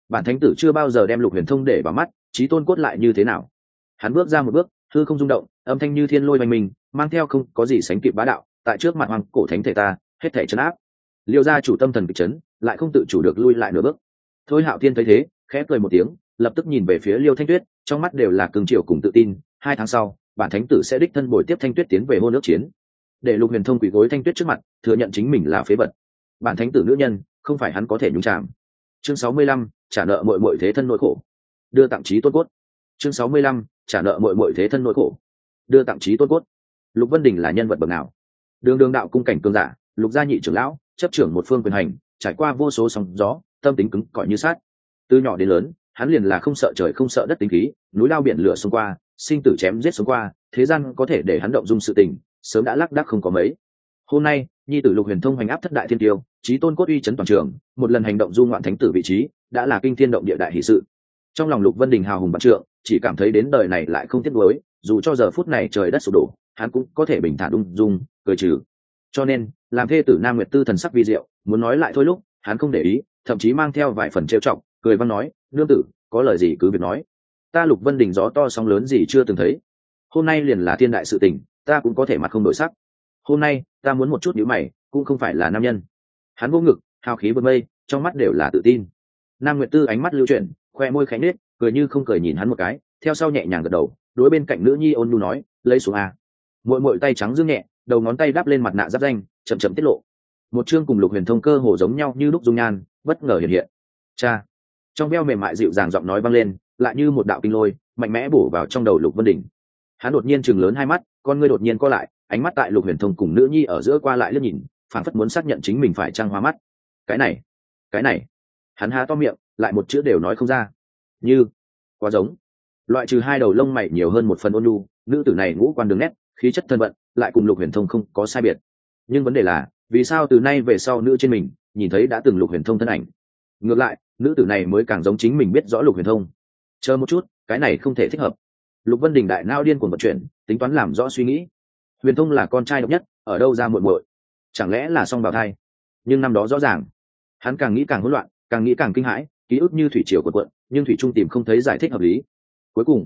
Bản thánh tử chưa bao giờ đem Lục Huyền Thông để vào mắt, chí tôn cốt lại như thế nào? Hắn bước ra một bước, hư không rung động, âm thanh như thiên lôi oanh minh, mang theo không có gì sánh kịp bá đạo, tại trước mặt hoàng cổ thánh thể ta, hết thảy trấn áp. Liêu gia chủ tâm thần kịch chấn, lại không tự chủ được lui lại nửa bước. Thôi Hạo Thiên thấy thế, khẽ cười một tiếng, lập tức nhìn về phía Liêu Thanh Tuyết, trong mắt đều là cường triều cùng tự tin. 2 tháng sau, bản thánh tử sẽ đích thân bồi tiếp Thanh Tuyết tiến về hôn ước chiến. Để Lục Huyền Thông quỳ gối Thanh Tuyết trước mặt, thừa nhận chính mình là phế vật. Bản thánh tử nữ nhân, không phải hắn có thể nhúng chạm. Chương 65, trả nợ muội muội thế thân nỗi khổ. Đưa tặng chí tôn cốt. Chương 65, trả nợ muội muội thế thân nỗi khổ. Đưa tặng chí tôn cốt. Lục Vân Đình là nhân vật bậc nào? Đường đạo cung cảnh cường giả, Lục gia nhị trưởng lão, chấp trưởng một phương quyền hành, trải qua vô số sóng gió, tâm tính cứng cỏi như sắt. Từ nhỏ đến lớn, hắn liền là không sợ trời không sợ đất tính khí, núi lao biển lửa xông qua, sinh tử chém giết xông qua, thế gian có thể để hắn động dung sự tình, sớm đã lác đác không có mấy. Hôm nay, nhi tử Lục Huyền Thông hành áp thất đại thiên tiêu, chí tôn cốt uy chấn toàn trường, một lần hành động du ngoạn thánh tử vị trí, đã là kinh thiên động địa đại hỷ sự. Trong lòng Lục Vân Đình hào hùng vạn trượng, chỉ cảm thấy đến đời này lại không tiếc nuối, dù cho giờ phút này trời đất sụp đổ, hắn cũng có thể bình thản ung dung cười trừ. Cho nên, làm thê tử Nam Nguyệt Tư thần sắc vi diệu, muốn nói lại thôi lúc, hắn không để ý, thậm chí mang theo vài phần trêu chọc, cười vang nói, nương tử, có lời gì cứ việc nói. Ta Lục Vân Đình gió to sóng lớn gì chưa từng thấy. Hôm nay liền là thiên đại sự tình, ta cũng có thể mặt không đổi sắc. Hôm nay, ta muốn một chút nhíu mày, cũng không phải là nam nhân. Hắn vô ngực, hào khí vượt mây, trong mắt đều là tự tin. Nam Nguyệt Tư ánh mắt lưu chuyển, khoe môi khẽ nết, cười như không cười nhìn hắn một cái, theo sau nhẹ nhàng gật đầu, đối bên cạnh nữ nhi ôn nhu nói, lấy xuống a. Muội tay trắng dương nhẹ, đầu ngón tay đắp lên mặt nạ giáp danh, chậm chậm tiết lộ. Một chương cùng Lục Huyền Thông cơ hồ giống nhau như lúc dung nhan, bất ngờ hiện hiện. Cha. Trong veo mềm mại dịu dàng giọng nói vang lên, lại như một đạo kinh lôi, mạnh mẽ bổ vào trong đầu Lục Vân Đình. Hắn đột nhiên chừng lớn hai mắt, con ngươi đột nhiên co lại, ánh mắt tại Lục Huyền Thông cùng nữ nhi ở giữa qua lại liếc nhìn, phảng phất muốn xác nhận chính mình phải trăng hoa mắt. Cái này. Hắn há to miệng, lại một chữ đều nói không ra. Như quá giống. Loại trừ hai đầu lông mày nhiều hơn một phần ôn nhu, nữ tử này ngũ quan đường nét, khí chất thân vận, lại cùng Lục Huyền Thông không có sai biệt. Nhưng vấn đề là, vì sao từ nay về sau nữ trên mình nhìn thấy đã từng Lục Huyền Thông thân ảnh, ngược lại nữ tử này mới càng giống chính mình biết rõ Lục Huyền Thông. Chờ một chút, cái này không thể thích hợp. Lục Vân Đình đại nao điên cuồng vận chuyển, tính toán làm rõ suy nghĩ. Huyền Thông là con trai độc nhất, ở đâu ra muội muội? Chẳng lẽ là song bào thai? Nhưng năm đó rõ ràng, hắn càng nghĩ càng hỗn loạn, càng nghĩ càng kinh hãi, ký ức như thủy triều cuộn cuộn, nhưng thủy trung tìm không thấy giải thích hợp lý. Cuối cùng,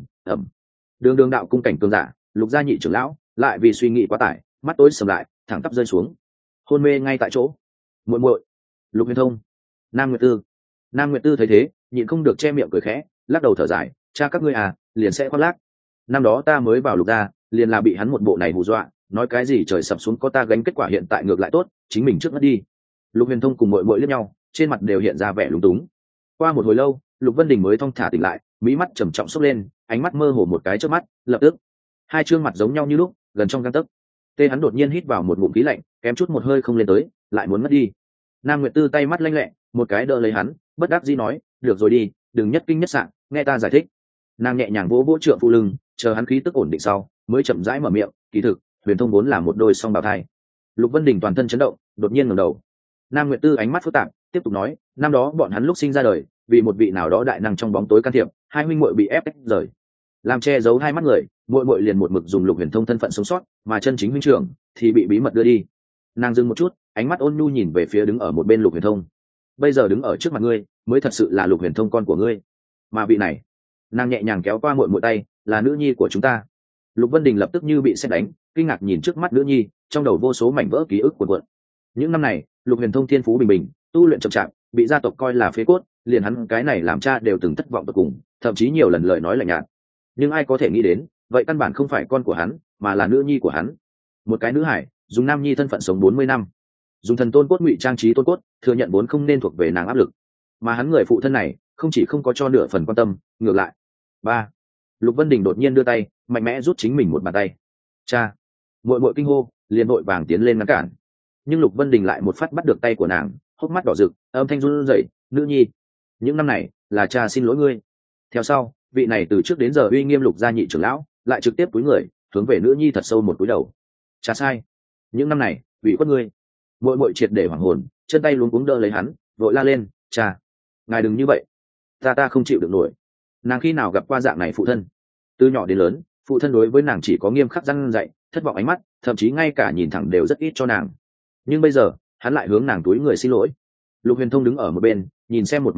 đường đạo cung cảnh cường giả, Lục gia nhị trưởng lão, lại vì suy nghĩ quá tải, mắt tối sầm lại, thẳng tắp rơi xuống, hôn mê ngay tại chỗ. Muội, Lục Huyền Thông, Nam Nguyệt Tư thấy thế, nhịn không được che miệng cười khẽ, lắc đầu thở dài, cha các ngươi à, liền sẽ khoác lác. Năm đó ta mới vào Lục gia, liền là bị hắn một bộ này hù dọa, nói cái gì trời sập xuống có ta gánh, kết quả hiện tại ngược lại tốt, chính mình trước mất đi. Lục Huyền Thông cùng muội liếc nhau, trên mặt đều hiện ra vẻ lúng túng. Qua một hồi lâu, Lục Vân Đình mới thong thả tỉnh lại, mí mắt trầm trọng sốc lên, ánh mắt mơ hồ một cái trước mắt, lập tức hai trương mặt giống nhau như lúc, gần trong gang tấc. Tê hắn đột nhiên hít vào một ngụm khí lạnh, kém chút một hơi không lên tới, lại muốn mất đi. Nam Nguyệt Tư tay mắt lanh lẹ, một cái đỡ lấy hắn, bất đắc dĩ nói, được rồi đi, đừng nhất kinh nhất sạn, nghe ta giải thích. Nàng nhẹ nhàng vỗ vỗ trượng phụ lưng, chờ hắn khí tức ổn định sau, mới chậm rãi mở miệng, kỳ thực Huyền Thông vốn là một đôi song bào thai. Lục Vân Đình toàn thân chấn động, đột nhiên ngẩng đầu. Nam Nguyệt Tư ánh mắt phức tạp, tiếp tục nói, năm đó bọn hắn lúc sinh ra đời, vì một vị nào đó đại năng trong bóng tối can thiệp, hai huynh muội bị ép tách rời, làm che giấu hai mắt người, muội liền một mực dùng Lục Huyền Thông thân phận sống sót, mà chân chính huynh trưởng thì bị bí mật đưa đi. Nàng dừng một chút, ánh mắt ôn nhu nhìn về phía đứng ở một bên Lục Huyền Thông. Bây giờ đứng ở trước mặt ngươi, mới thật sự là Lục Huyền Thông con của ngươi, mà vị này, nàng nhẹ nhàng kéo qua muội tay, là nữ nhi của chúng ta. Lục Vân Đình lập tức như bị sét đánh, kinh ngạc nhìn trước mắt nữ nhi, trong đầu vô số mảnh vỡ ký ức cuộn cuộn. Những năm này, Lục Huyền Thông thiên phú bình bình, tu luyện chậm chạp, bị gia tộc coi là phế cốt, liền hắn cái này làm cha đều từng thất vọng tột cùng, thậm chí nhiều lần lời nói lạnh nhạt. Nhưng ai có thể nghĩ đến, vậy căn bản không phải con của hắn, mà là nữ nhi của hắn. Một cái nữ hải, dùng nam nhi thân phận sống 40 năm, dùng thần tôn cốt ngụy trang trí tôn cốt, thừa nhận vốn không nên thuộc về nàng áp lực, mà hắn người phụ thân này, không chỉ không có cho nửa phần quan tâm, ngược lại. Lục Vân Đình đột nhiên đưa tay, mạnh mẽ rút chính mình một bàn tay. Cha! Muội kinh hô, liền vội vàng tiến lên ngăn cản. Nhưng Lục Vân Đình lại một phát bắt được tay của nàng, hốc mắt đỏ rực, âm thanh run rẩy, nữ nhi, những năm này là cha xin lỗi ngươi. Theo sau, vị này từ trước đến giờ uy nghiêm Lục gia nhị trưởng lão, lại trực tiếp cúi người, hướng về nữ nhi thật sâu một cúi đầu. Cha sai, những năm này ủy khuất ngươi. Muội triệt để hoảng hồn, chân tay luống cuống đỡ lấy hắn, vội la lên, cha, ngài đừng như vậy, ta không chịu được nổi. Nàng khi nào gặp qua dạng này phụ thân? Từ nhỏ đến lớn, phụ thân đối với nàng chỉ có nghiêm khắc răn dạy, thất vọng ánh mắt, thậm chí ngay cả nhìn thẳng đều rất ít cho nàng. Nhưng bây giờ, hắn lại hướng nàng túi người xin lỗi. Lục Huyền Thông đứng ở một bên, nhìn xem một màn này,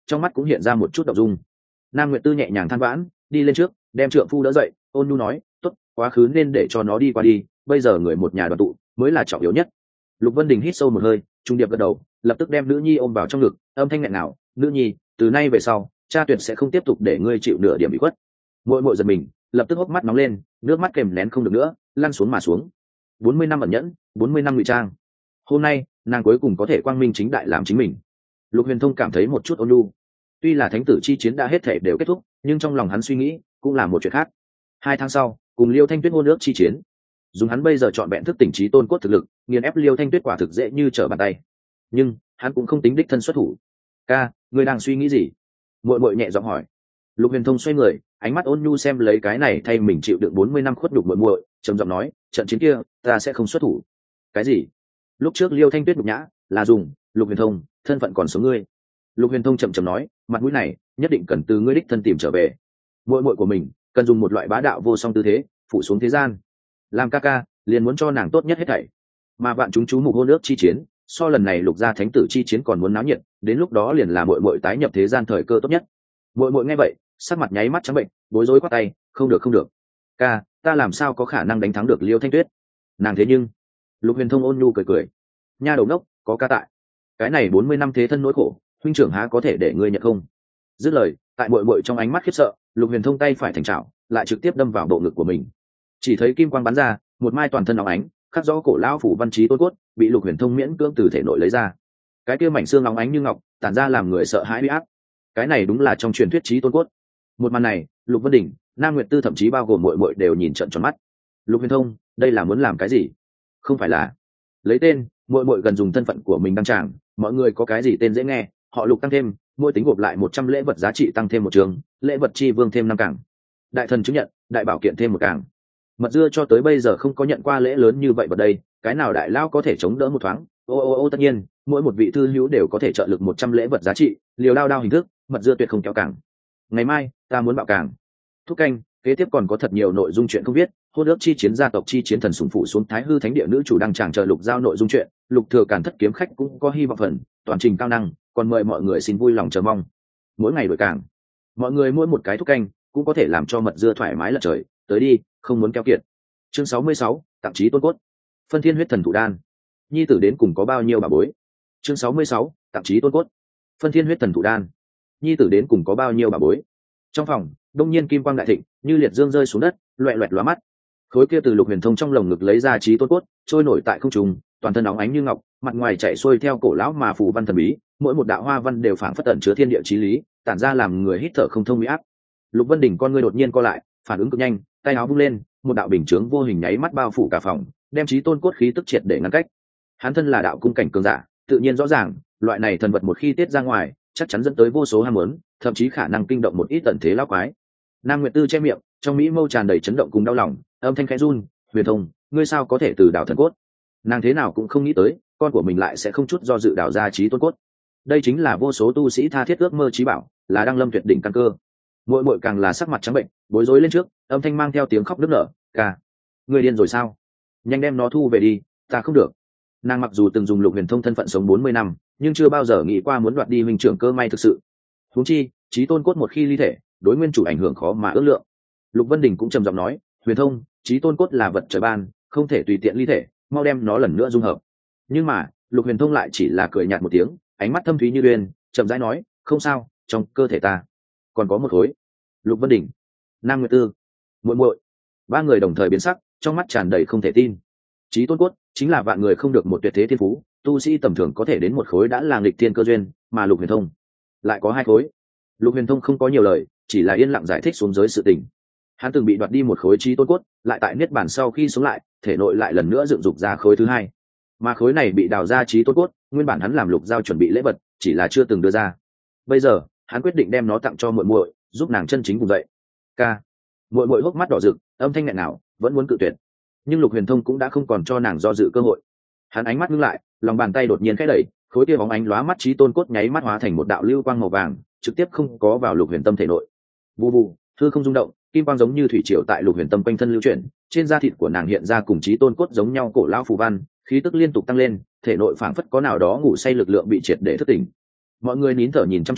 trong mắt cũng hiện ra một chút động dung. Nam Nguyệt Tư nhẹ nhàng than vãn, đi lên trước đem trượng phu đỡ dậy, ôn nhu nói, tốt, quá khứ nên để cho nó đi qua đi, bây giờ người một nhà đoàn tụ mới là trọng yếu nhất. Lục Vân Đình hít sâu một hơi, trung điệp gật đầu, lập tức đem nữ nhi ôm vào trong ngực, âm thanh nghẹn ngào, nữ nhi, từ nay về sau cha tuyệt sẽ không tiếp tục để ngươi chịu nửa điểm bị khuất. Muội muội giật mình, lập tức hốc mắt nóng lên, nước mắt kèm nén không được nữa, lăn xuống mà xuống. 40 năm ẩn nhẫn, 40 năm ngụy trang, hôm nay nàng cuối cùng có thể quang minh chính đại làm chính mình. Lục Huyền Thông cảm thấy một chút ôn nhu. Tuy là thánh tử chi chiến đã hết thể đều kết thúc, nhưng trong lòng hắn suy nghĩ cũng là một chuyện khác. 2 tháng sau, cùng Liêu Thanh Tuyết hôn ước chi chiến, dùng hắn bây giờ chọn vẹn thức tỉnh trí tôn cốt thực lực, nghiền ép Liêu Thanh Tuyết quả thực dễ như trở bàn tay. Nhưng hắn cũng không tính đích thân xuất thủ. Ca, ngươi đang suy nghĩ gì? Muội muội nhẹ giọng hỏi. Lục Huyền Thông xoay người, ánh mắt ôn nhu xem lấy cái này thay mình chịu đựng 40 năm khuất nhục muội muội, trầm giọng nói, trận chiến kia ta sẽ không xuất thủ. Cái gì? Lúc trước Liêu Thanh Tuyết nhục nhã là dùng Lục Huyền Thông thân phận còn sống ngươi. Lục Huyền Thông chậm chậm nói, mặt mũi này nhất định cần từ ngươi đích thân tìm trở về. Muội muội của mình cần dùng một loại bá đạo vô song tư thế phủ xuống thế gian, làm ca ca liền muốn cho nàng tốt nhất hết thảy. Mà vạn chúng chú mục hôn ước chi chiến, so lần này Lục gia thánh tử chi chiến còn muốn náo nhiệt, đến lúc đó liền là muội muội tái nhập thế gian thời cơ tốt nhất. Muội muội nghe vậy, sắc mặt nháy mắt trắng bệnh, bối rối quát tay, không được không được, ca, ta làm sao có khả năng đánh thắng được Liêu Thanh Tuyết? Nàng thế nhưng. Lục Huyền Thông ôn nhu cười cười, nha đầu ngốc, có ca tại, cái này 40 năm thế thân nỗi khổ, huynh trưởng há có thể để ngươi nhận không? Dứt lời, tại muội muội trong ánh mắt khiếp sợ, Lục Huyền Thông tay phải thành trảo, lại trực tiếp đâm vào bộ ngực của mình. Chỉ thấy kim quang bắn ra, một mai toàn thân óng ánh, khắc rõ cổ lão phủ văn chí tôn cốt, bị Lục Huyền Thông miễn cưỡng từ thể nội lấy ra. Cái kia mảnh xương óng ánh như ngọc, tản ra làm người sợ hãi uy áp. Cái này đúng là trong truyền thuyết chí tôn cốt. Một màn này, Lục Vân Đình, Nam Nguyệt Tư thậm chí bao gồm muội muội đều nhìn trợn tròn mắt. Lục Huyền Thông, đây là muốn làm cái gì? Không phải là lấy tên, muội muội gần dùng thân phận của mình đăng tràng, mọi người có cái gì tên dễ nghe, họ Lục tăng thêm, mỗi tính gộp lại 100 lễ vật giá trị tăng thêm một trường, lễ vật chi vương thêm 5 càng, đại thần chứng nhận, đại bảo kiện thêm một càng. Mật dưa cho tới bây giờ không có nhận qua lễ lớn như vậy vào đây, cái nào đại lao có thể chống đỡ một thoáng. Tất nhiên, mỗi một vị thư hữu đều có thể trợ lực 100 lễ vật giá trị, liều đao hình thức, mật dưa tuyệt không kéo càng. Ngày mai ta muốn bạo càng. Thúc canh, kế tiếp còn có thật nhiều nội dung chuyện không biết. Hôn ước chi chiến, gia tộc chi chiến, thần sủng phụ xuống Thái Hư Thánh Địa nữ chủ đăng tràng chờ Lục giao nội dung chuyện, Lục thừa càn thất kiếm khách cũng có hy vọng phần, toàn trình cao năng, còn mời mọi người xin vui lòng chờ mong. Mỗi ngày đổi càng, mọi người mỗi một cái thúc canh cũng có thể làm cho mật dưa thoải mái lật trời, tới đi, không muốn keo kiệt. Chương 66, tạp chí tôn cốt. Phân Thiên huyết thần thủ đan. Nhi tử đến cùng có bao nhiêu bà bối? Chương 66, tạp chí tôn cốt. Phân Thiên huyết thần thủ đan. Nhi tử đến cùng có bao nhiêu bà bối? Trong phòng, đông nhiên kim quang đại thịnh, như liệt dương rơi xuống đất, loẹt loẹt lóa mắt. Khối kia từ Lục Huyền Thông trong lồng ngực lấy ra chí tôn cốt, trôi nổi tại không trung, toàn thân óng ánh như ngọc, mặt ngoài chạy xuôi theo cổ lão mà phù văn thần bí, mỗi một đạo hoa văn đều phảng phất tẩn chứa thiên địa chí lý, tản ra làm người hít thở không thông uy áp. Lục Vân Đình con ngươi đột nhiên co lại, phản ứng cực nhanh, tay áo vung lên, một đạo bình chướng vô hình nháy mắt bao phủ cả phòng, đem chí tôn cốt khí tức triệt để ngăn cách. Hắn thân là đạo cung cảnh cường giả, tự nhiên rõ ràng, loại này thần vật một khi tiết ra ngoài, chắc chắn dẫn tới vô số ham muốn, thậm chí khả năng kinh động một ít tận thế lão quái. Nam Nguyệt Tư che miệng, trong mỹ mâu tràn đầy chấn động cùng đau lòng, âm thanh khẽ run, Huyền Thông, ngươi sao có thể từ đảo thần cốt? Nàng thế nào cũng không nghĩ tới, con của mình lại sẽ không chút do dự đảo ra chí tôn cốt. Đây chính là vô số tu sĩ tha thiết ước mơ chí bảo, là đăng lâm tuyệt đỉnh căn cơ. Muội muội càng là sắc mặt trắng bệnh, bối rối lên trước, âm thanh mang theo tiếng khóc nức nở, "Ca, ngươi điên rồi sao? Nhanh đem nó thu về đi, ta không được." Nàng mặc dù từng dùng Lục Huyền Thông thân phận sống 40 năm, nhưng chưa bao giờ nghĩ qua muốn đoạt đi huynh trưởng cơ may thực sự. Huống chi, chí tôn cốt một khi ly thể, đối nguyên chủ ảnh hưởng khó mà ước lượng. Lục Vân Đình cũng trầm giọng nói, Huyền Thông, chí tôn cốt là vật trời ban, không thể tùy tiện ly thể, mau đem nó lần nữa dung hợp. Nhưng mà Lục Huyền Thông lại chỉ là cười nhạt một tiếng, ánh mắt thâm thúy như uyên, chậm rãi nói, không sao, trong cơ thể ta còn có một khối. Lục Vân Đình, Nam Nguyệt Tư, muội muội, ba người đồng thời biến sắc, trong mắt tràn đầy không thể tin. Chí tôn cốt chính là vạn người không được một tuyệt thế thiên phú, tu sĩ tầm thường có thể đến một khối đã là nghịch thiên cơ duyên, mà Lục Huyền Thông lại có 2 khối. Lục Huyền Thông không có nhiều lời, chỉ là yên lặng giải thích xuống giới sự tình. Hắn từng bị đoạt đi một khối chí tôn cốt, lại tại niết bàn sau khi sống lại, thể nội lại lần nữa dựng dục ra khối thứ 2. Mà khối này bị đào ra chí tôn cốt, nguyên bản hắn làm Lục giao chuẩn bị lễ vật, chỉ là chưa từng đưa ra. Bây giờ, hắn quyết định đem nó tặng cho muội muội, giúp nàng chân chính vùng dậy. Ca. Muội muội hốc mắt đỏ rực, âm thanh nghẹn ngào, vẫn muốn cự tuyệt. Nhưng Lục Huyền Thông cũng đã không còn cho nàng do dự cơ hội. Hắn ánh mắt ngưng lại, lòng bàn tay đột nhiên khẽ đẩy, khối kia bóng ánh lóa mắt chí tôn cốt nháy mắt hóa thành một đạo lưu quang màu vàng, trực tiếp không có vào Lục Huyền Tâm thể nội. Vù vù, hư không rung động, kim quang giống như thủy triều tại Lục Huyền Tâm quanh thân lưu chuyển, trên da thịt của nàng hiện ra cùng chí tôn cốt giống nhau cổ lão phù văn, khí tức liên tục tăng lên, thể nội phảng phất có nào đó ngủ say lực lượng bị triệt để thức tỉnh. Mọi người nín thở nhìn chăm chú,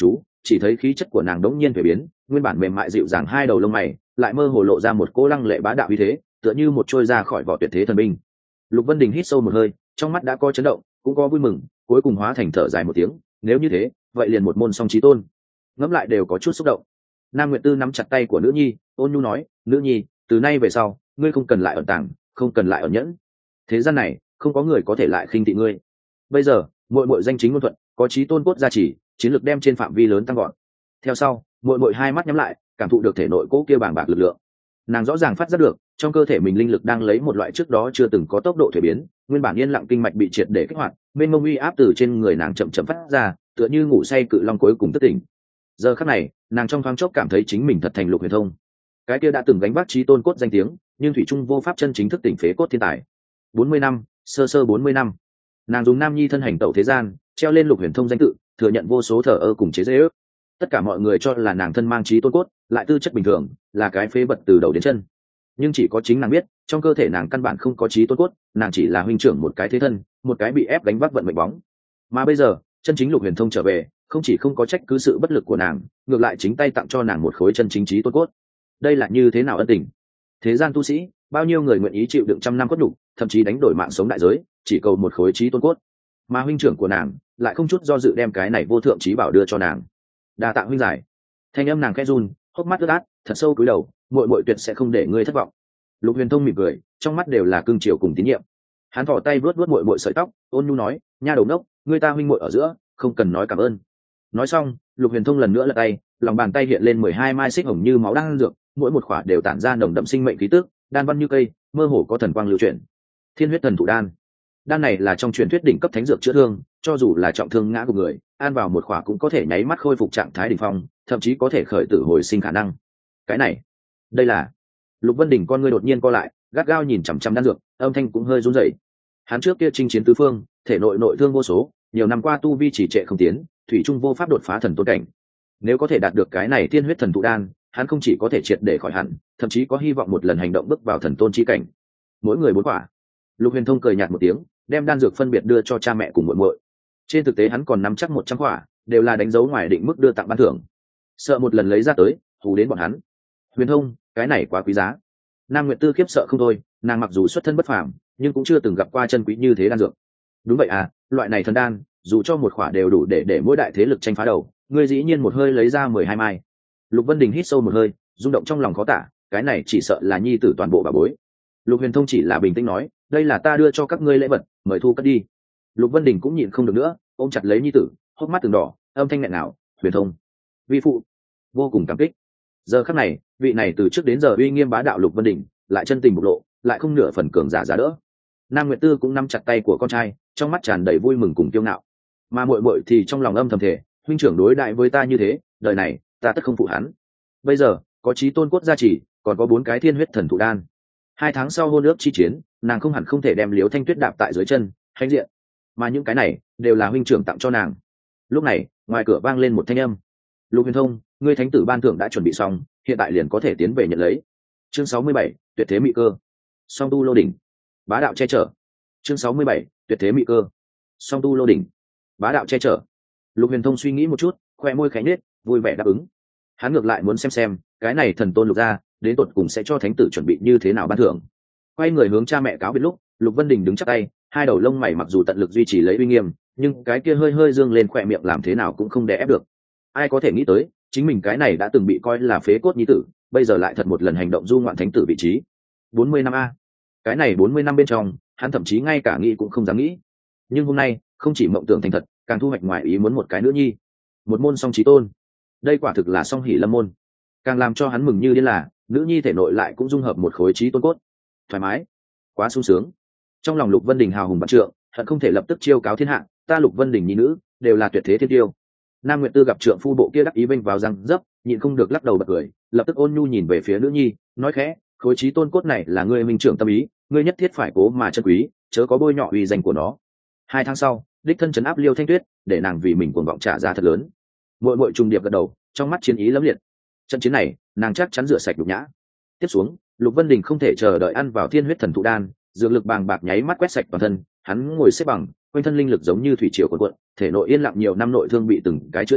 chỉ thấy khí chất của nàng đống nhiên thay biến, nguyên bản mềm mại dịu dàng hai đầu lông mày lại mơ hồ lộ ra một cỗ lăng lệ bá đạo uy thế, tựa như một trôi ra khỏi vỏ tuyệt thế thần binh. Lục Vân Đình hít sâu một hơi, trong mắt đã có chấn động, cũng có vui mừng, cuối cùng hóa thành thở dài một tiếng, nếu như thế, vậy liền một môn song chí tôn. Ngẫm lại đều có chút xúc động. Nam Nguyệt Tư nắm chặt tay của nữ nhi, ôn nhu nói, nữ nhi, từ nay về sau, ngươi không cần lại ẩn tàng, không cần lại ẩn nhẫn. Thế gian này, không có người có thể lại khinh thị ngươi. Bây giờ, muội muội danh chính ngôn thuận, có chí tôn cốt gia trì, chiến lược đem trên phạm vi lớn tăng gọn. Theo sau, muội muội hai mắt nhắm lại, cảm thụ được thể nội cỗ kia bàng bạc lực lượng. Nàng rõ ràng phát giác được, trong cơ thể mình linh lực đang lấy một loại trước đó chưa từng có tốc độ thay biến, nguyên bản yên lặng kinh mạch bị triệt để kích hoạt, mênh mông uy áp từ trên người nàng chậm chậm phát ra, tựa như ngủ say cự long cuối cùng thức tỉnh. Giờ khắc này, nàng trong thoáng chốc cảm thấy chính mình thật thành Lục Huyền Thông. Cái kia đã từng gánh vác chí tôn cốt danh tiếng, nhưng thủy trung vô pháp chân chính thức tỉnh phế cốt thiên tài. 40 năm, sơ 40 năm. Nàng dùng nam nhi thân hành tẩu thế gian, treo lên Lục Huyền Thông danh tự, thừa nhận vô số thờ ơ cùng chế giễu. Tất cả mọi người cho là nàng thân mang chí tôn cốt, lại tư chất bình thường, là cái phế vật từ đầu đến chân. Nhưng chỉ có chính nàng biết, trong cơ thể nàng căn bản không có chí tôn cốt, nàng chỉ là huynh trưởng một cái thế thân, một cái bị ép đánh vác vận mệnh bóng. Mà bây giờ, chân chính Lục Huyền Thông trở về, không chỉ không có trách cứ sự bất lực của nàng, ngược lại chính tay tặng cho nàng một khối chân chính chí tôn cốt. Đây là như thế nào ân tình? Thế gian tu sĩ, bao nhiêu người nguyện ý chịu đựng trăm năm cốt nhục, thậm chí đánh đổi mạng sống đại giới, chỉ cầu một khối chí tôn cốt. Mà huynh trưởng của nàng lại không chút do dự đem cái này vô thượng chí bảo đưa cho nàng. Đa tạ huynh giải. Thanh âm nàng khẽ run, hốc mắt ướt át, thật sâu cúi đầu, muội muội tuyệt sẽ không để ngươi thất vọng. Lục Huyền Thông mỉm cười, trong mắt đều là cương triều cùng tín nhiệm. Hắn thò tay vuốt vuốt muội muội sợi tóc, ôn nhu nói, nha đầu ngốc, ngươi ta huynh muội ở giữa, không cần nói cảm ơn. Nói xong, Lục Huyền Thông lần nữa lật tay, lòng bàn tay hiện lên 12 mai xích hồng như máu đan dược, mỗi một khỏa đều tản ra nồng đậm sinh mệnh khí tức, đan văn như cây, mơ hồ có thần quang lưu chuyển. Thiên huyết thần thụ đan. Đan này là trong truyền thuyết đỉnh cấp thánh dược chữa thương, cho dù là trọng thương ngã của người, ăn vào một khỏa cũng có thể nháy mắt khôi phục trạng thái đỉnh phong, thậm chí có thể khởi tử hồi sinh khả năng. Cái này, đây là. Lục Vân Đình con ngươi đột nhiên co lại, gắt gao nhìn chằm chằm đan dược, âm thanh cũng hơi run rẩy. Hắn trước kia chinh chiến tứ phương, thể nội nội thương vô số, nhiều năm qua tu vi chỉ trệ không tiến, thủy trung vô pháp đột phá thần tôn cảnh. Nếu có thể đạt được cái này thiên huyết thần thụ đan, hắn không chỉ có thể triệt để khỏi hẳn, thậm chí có hy vọng một lần hành động bước vào thần tôn chi cảnh. Mỗi người 4 quả. Lục Huyền Thông cười nhạt một tiếng, đem đan dược phân biệt đưa cho cha mẹ cùng muội muội. Trên thực tế hắn còn nắm chắc 100 quả, đều là đánh dấu ngoài định mức đưa tặng ban thưởng. Sợ một lần lấy ra tới, hù đến bọn hắn. Huyền Thông, cái này quá quý giá. Nam Nguyệt Tư khiếp sợ không thôi, nàng mặc dù xuất thân bất phàm, nhưng cũng chưa từng gặp qua chân quý như thế đan dược. Đúng vậy à, loại này thần đan, dù cho một quả đều đủ để mỗi đại thế lực tranh phá đầu, ngươi dĩ nhiên một hơi lấy ra 12 mai. Lục Vân Đình hít sâu một hơi, rung động trong lòng khó tả, cái này chỉ sợ là nhi tử toàn bộ bà bối. Lục Huyền Thông chỉ là bình tĩnh nói, đây là ta đưa cho các ngươi lễ vật, mời thu cất đi. Lục Vân Đình cũng nhịn không được nữa, ôm chặt lấy nhi tử, hốc mắt từng đỏ, âm thanh nghẹn ngào, Huyền Thông, vi phụ, vô cùng cảm kích. Giờ khắc này, vị này từ trước đến giờ uy nghiêm bá đạo Lục Vân Đình, lại chân tình bộc lộ, lại không nửa phần cường giả giá đỡ. Nam Nguyệt Tư cũng nắm chặt tay của con trai, trong mắt tràn đầy vui mừng cùng kiêu ngạo. Mà muội muội thì trong lòng âm thầm thề, huynh trưởng đối đại với ta như thế, đời này ta tất không phụ hắn. Bây giờ có chí tôn cốt gia trì, còn có 4 cái thiên huyết thần thụ đan. 2 tháng sau hôn ước chi chiến, nàng không hẳn không thể đem Liễu Thanh Tuyết đạp tại dưới chân, hãnh diện. Mà những cái này đều là huynh trưởng tặng cho nàng. Lúc này, ngoài cửa vang lên một thanh âm. Lục Huyền Thông, ngươi thánh tử ban thưởng đã chuẩn bị xong, hiện tại liền có thể tiến về nhận lấy. Chương 67, tuyệt thế mị cơ. Song tu lô đỉnh. Bá đạo che chở. Chương 67, tuyệt thế mị cơ. Song tu lô đỉnh. Bá đạo che chở. Lục Huyền Thông suy nghĩ một chút, khoe môi khẽ nhếch, vui vẻ đáp ứng. Hắn ngược lại muốn xem cái này thần tôn Lục gia đến tột cùng sẽ cho thánh tử chuẩn bị như thế nào ban thưởng. Quay người hướng cha mẹ cáo biệt lúc, Lục Vân Đình đứng chắp tay, hai đầu lông mày mặc dù tận lực duy trì lấy uy nghiêm, nhưng cái kia hơi hơi dương lên khỏe miệng làm thế nào cũng không đè ép được. Ai có thể nghĩ tới, chính mình cái này đã từng bị coi là phế cốt nhi tử, bây giờ lại thật một lần hành động du ngoạn thánh tử vị trí. 40 năm a. Cái này 40 năm bên trong, hắn thậm chí ngay cả nghĩ cũng không dám nghĩ. Nhưng hôm nay, không chỉ mộng tưởng thành thật, càng thu hoạch ngoài ý muốn một cái nữa nhi. Một môn song chí tôn. Đây quả thực là song hỷ lâm môn. Càng làm cho hắn mừng như điên là, nữ nhi thể nội lại cũng dung hợp một khối chí tôn cốt. Thoải mái, quá sung sướng. Trong lòng Lục Vân Đình hào hùng vạn trượng, hận không thể lập tức chiêu cáo thiên hạ, ta Lục Vân Đình nhi nữ đều là tuyệt thế thiên tiêu. Nam Nguyệt Tư gặp trượng phu bộ kia đắc ý vênh vào răng dấp, nhịn không được lắc đầu bật cười, lập tức ôn nhu nhìn về phía nữ nhi, nói khẽ, khối chí tôn cốt này là ngươi minh trưởng tâm ý, ngươi nhất thiết phải cố mà trân quý, chớ có bôi nhọ uy danh của nó. 2 tháng sau, đích thân trấn áp Liêu Thanh Tuyết, để nàng vì mình cuồng vọng trả giá thật lớn. Muội muội trùng điệp gật đầu, trong mắt chiến ý lẫm liệt. Trận chiến này, nàng chắc chắn rửa sạch nhục nhã. Tiếp xuống, Lục Vân Đình không thể chờ đợi ăn vào thiên huyết thần thụ đan, dược lực bàng bạc nháy mắt quét sạch toàn thân, hắn ngồi xếp bằng, quanh thân linh lực giống như thủy triều cuộn cuộn, thể nội yên lặng nhiều năm nội thương bị từng cái chữa trị,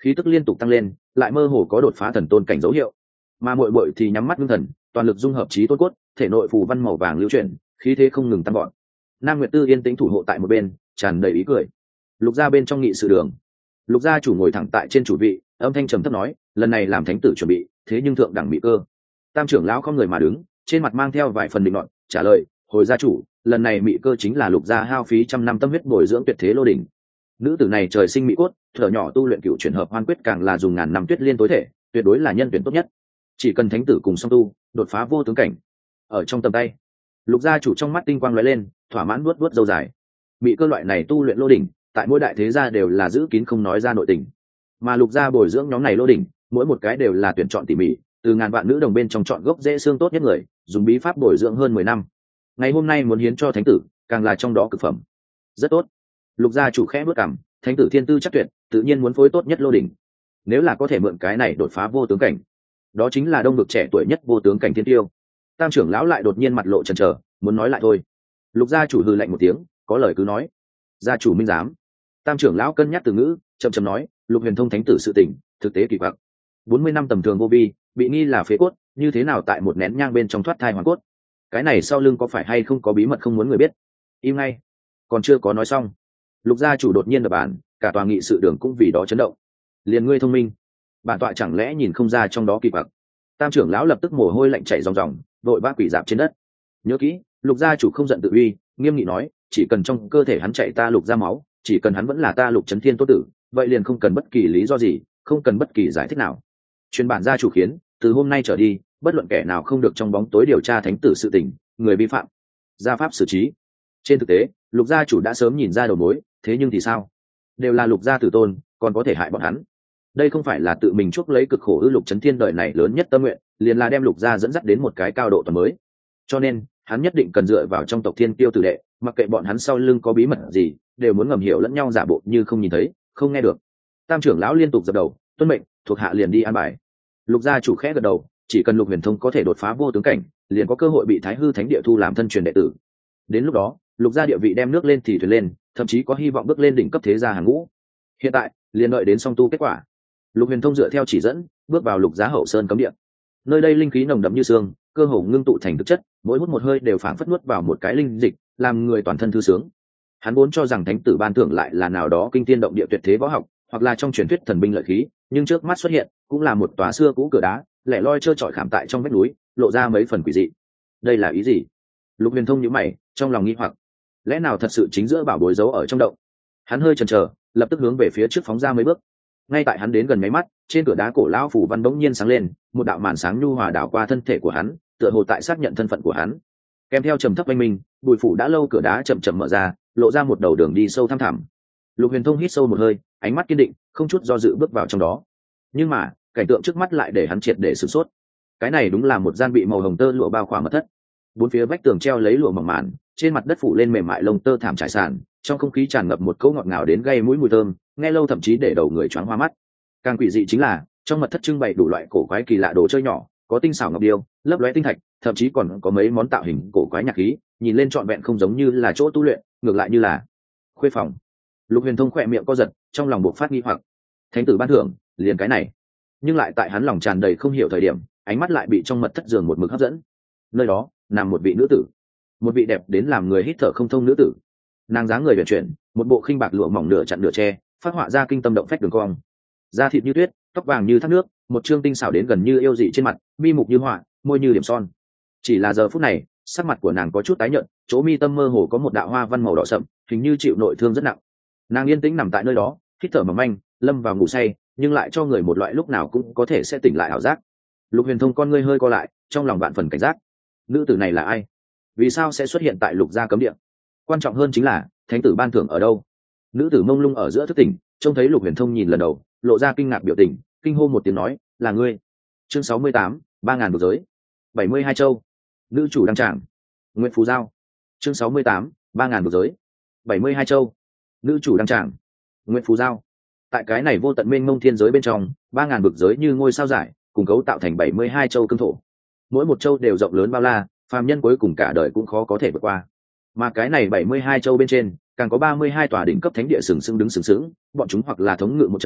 khí tức liên tục tăng lên, lại mơ hồ có đột phá thần tôn cảnh dấu hiệu. Mà muội muội thì nhắm mắt ngưng thần, toàn lực dung hợp trí tôn cốt, thể nội phù văn màu vàng lưu chuyển, khí thế không ngừng tăng gọn. Nam Nguyệt Tư yên tĩnh thủ hộ tại một bên, tràn đầy ý cười. Lục gia bên trong nghị sự đường, Lục gia chủ ngồi thẳng tại trên chủ vị, âm thanh trầm thấp nói, lần này làm thánh tử chuẩn bị, thế nhưng thượng đẳng mỹ cơ. Tam trưởng lão không người mà đứng, trên mặt mang theo vài phần định luận, trả lời, hồi gia chủ, lần này mỹ cơ chính là Lục gia hao phí trăm năm tâm huyết bồi dưỡng tuyệt thế lô đỉnh. Nữ tử này trời sinh mỹ cốt, thở nhỏ tu luyện cựu chuyển hợp hoan quyết càng là dùng ngàn năm tuyết liên tối thể, tuyệt đối là nhân tuyển tốt nhất. Chỉ cần thánh tử cùng song tu, đột phá vô tướng cảnh. Ở trong tầm tay, Lục gia chủ trong mắt tinh quang lóe lên, thỏa mãn vuốt vuốt râu dài. Mỹ cơ loại này tu luyện lô đỉnh, tại mỗi đại thế gia đều là giữ kín không nói ra nội tình. Mà Lục gia bồi dưỡng nhóm này lô đỉnh, mỗi một cái đều là tuyển chọn tỉ mỉ, từ ngàn vạn nữ đồng bên trong chọn gốc rễ xương tốt nhất người, dùng bí pháp bồi dưỡng hơn 10 năm. Ngày hôm nay muốn hiến cho thánh tử, càng là trong đó cực phẩm. Rất tốt. Lục gia chủ khẽ bước cằm, thánh tử thiên tư chắc tuyệt, tự nhiên muốn phối tốt nhất lô đỉnh. Nếu là có thể mượn cái này đột phá vô tướng cảnh, đó chính là đông vực trẻ tuổi nhất vô tướng cảnh thiên tiêu. Tam trưởng lão lại đột nhiên mặt lộ chần chờ, muốn nói lại thôi. Lục gia chủ hừ lạnh một tiếng, có lời cứ nói. Gia chủ minh giám. Tam trưởng lão cân nhắc từ ngữ, chậm chậm nói, Lục Huyền Thông thánh tử sự tình, thực tế kỳ quặc. 40 năm tầm thường vô vi, bị nghi là phế cốt, như thế nào tại một nén nhang bên trong thoát thai hoàn cốt? Cái này sau lưng có phải hay không có bí mật không muốn người biết? Im ngay. Còn chưa có nói xong, Lục gia chủ đột nhiên đập bàn, cả tòa nghị sự đường cũng vì đó chấn động. Liền ngươi thông minh, bản tọa chẳng lẽ nhìn không ra trong đó kỳ quặc? Tam trưởng lão lập tức mồ hôi lạnh chảy ròng ròng, vội vã quỳ dạp trên đất. Nhớ kỹ, Lục gia chủ không giận tự uy, nghiêm nghị nói, chỉ cần trong cơ thể hắn chạy ta Lục gia máu, chỉ cần hắn vẫn là ta Lục Chấn Thiên tốt tử, vậy liền không cần bất kỳ lý do gì, không cần bất kỳ giải thích nào. Truyền bản gia chủ khiến, từ hôm nay trở đi, bất luận kẻ nào không được trong bóng tối điều tra thánh tử sự tình, người vi phạm, gia pháp xử trí. Trên thực tế, Lục gia chủ đã sớm nhìn ra đầu mối, thế nhưng thì sao? Đều là Lục gia tử tôn, còn có thể hại bọn hắn. Đây không phải là tự mình chuốc lấy cực khổ ư? Lục Chấn Thiên đời này lớn nhất tâm nguyện, liền là đem Lục gia dẫn dắt đến một cái cao độ toàn mới. Cho nên, hắn nhất định cần dựa vào trong tộc Thiên Kiêu tử đệ, mặc kệ bọn hắn sau lưng có bí mật gì, đều muốn ngầm hiểu lẫn nhau, giả bộ như không nhìn thấy, không nghe được. Tam trưởng lão liên tục dập đầu, tuân mệnh, thuộc hạ liền đi an bài. Lục gia chủ khẽ gật đầu, chỉ cần Lục Huyền Thông có thể đột phá vô tướng cảnh, liền có cơ hội bị Thái Hư Thánh Địa thu làm thân truyền đệ tử. Đến lúc đó, Lục gia địa vị đem nước lên thì thuyền lên, thậm chí có hy vọng bước lên đỉnh cấp thế gia hàng ngũ. Hiện tại, liền đợi đến song tu kết quả. Lục Huyền Thông dựa theo chỉ dẫn, bước vào Lục Giá Hậu Sơn cấm địa. Nơi đây linh khí nồng đậm như sương, cơ hồ ngưng tụ thành thực chất, mỗi hút một hơi đều phảng phất nuốt vào một cái linh dịch, làm người toàn thân thư sướng. Hắn vốn cho rằng thánh tử ban thưởng lại là nào đó kinh thiên động địa tuyệt thế võ học, hoặc là trong truyền thuyết thần binh lợi khí, nhưng trước mắt xuất hiện cũng là một tòa xưa cũ cửa đá, lẻ loi trơ trọi khảm tại trong vách núi, lộ ra mấy phần quỷ dị. Đây là ý gì? Lục Huyền Thông nhíu mày, trong lòng nghi hoặc. Lẽ nào thật sự chính giữa bảo bối giấu ở trong động? Hắn hơi chần chờ, lập tức hướng về phía trước phóng ra mấy bước. Ngay tại hắn đến gần mấy mắt, trên cửa đá cổ lão phủ văn bỗng nhiên sáng lên, một đạo màn sáng nhu hòa đảo qua thân thể của hắn, tựa hồ tại xác nhận thân phận của hắn. Kèm theo trầm thấp oanh minh, bùi phủ đã lâu cửa đá chậm chậm mở ra, lộ ra một đầu đường đi sâu thăm thẳm. Lục Huyền Thông hít sâu một hơi, ánh mắt kiên định, không chút do dự bước vào trong đó. Nhưng mà, cảnh tượng trước mắt lại để hắn triệt để sửng sốt. Cái này đúng là một gian bị màu hồng tơ lụa bao khỏa mật thất. Bốn phía vách tường treo lấy lụa mỏng màn, trên mặt đất phủ lên mềm mại lông tơ thảm trải sàn, trong không khí tràn ngập một cỗ ngọt ngào đến gây mũi mùi thơm, nghe lâu thậm chí để đầu người choáng hoa mắt. Càng quỷ dị chính là, trong mật thất trưng bày đủ loại cổ quái kỳ lạ đồ chơi nhỏ, có tinh xảo ngọc điêu, lấp lóe tinh thạch, thậm chí còn có mấy món tạo hình cổ quái nhạc khí, nhìn lên trọn vẹn không giống như là chỗ tu luyện, ngược lại như là khuê phòng. Lục Huyền Thông khỏe miệng co giật, trong lòng bộc phát nghi hoặc. Thánh tử ban thưởng, liền cái này. Nhưng lại tại hắn lòng tràn đầy không hiểu thời điểm, ánh mắt lại bị trong mật thất giường một mực hấp dẫn. Nơi đó nằm một vị nữ tử, một vị đẹp đến làm người hít thở không thông nữ tử. Nàng dáng người uyển chuyển, một bộ khinh bạc lụa mỏng nửa chặn nửa che, phát họa ra kinh tâm động phách đường cong. Da thịt như tuyết, tóc vàng như thác nước, một trương tinh xảo đến gần như yêu dị trên mặt, mi mục như họa, môi như điểm son. Chỉ là giờ phút này, sắc mặt của nàng có chút tái nhợt, chỗ mi tâm mơ hồ có một đạo hoa văn màu đỏ sậm, hình như chịu nội thương rất nặng. Nàng yên tĩnh nằm tại nơi đó, hít thở mỏng manh, lâm vào ngủ say, nhưng lại cho người một loại lúc nào cũng có thể sẽ tỉnh lại ảo giác. Lục Huyền Thông con ngươi hơi co lại, trong lòng vạn phần cảnh giác. Nữ tử này là ai? Vì sao sẽ xuất hiện tại Lục gia cấm địa? Quan trọng hơn chính là, thánh tử ban thưởng ở đâu? Nữ tử mông lung ở giữa thức tỉnh, trông thấy Lục Huyền Thông nhìn lần đầu, lộ ra kinh ngạc biểu tình, kinh hô một tiếng nói, là ngươi. Chương 68, 3000 vực giới, 72 châu. Nữ chủ đăng tràng. Nguyện Phù Giao. Chương 68, 3000 vực giới, 72 châu. Nữ chủ đăng tràng. Nguyện Phù Giao. Tại cái này vô tận mênh mông thiên giới bên trong, 3000 vực giới như ngôi sao rải, cùng cấu tạo thành 72 châu cương thổ. Mỗi một châu đều rộng lớn bao la, phàm nhân cuối cùng cả đời cũng khó có thể vượt qua. Mà cái này 72 châu bên trên, càng có 32 tòa đỉnh cấp thánh địa sừng sững đứng sừng sững, bọn chúng hoặc là thống ngự một châu,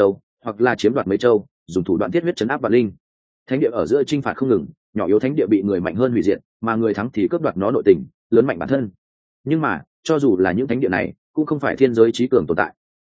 hoặc là chiếm đoạt mấy châu, dùng thủ đoạn thiết huyết chấn áp vạn linh. Thánh địa ở giữa chinh phạt không ngừng, nhỏ yếu thánh địa bị người mạnh hơn hủy diệt, mà người thắng thì cướp đoạt nó nội tình, lớn mạnh bản thân. Nhưng mà cho dù là những thánh địa này cũng không phải thiên giới trí cường tồn tại.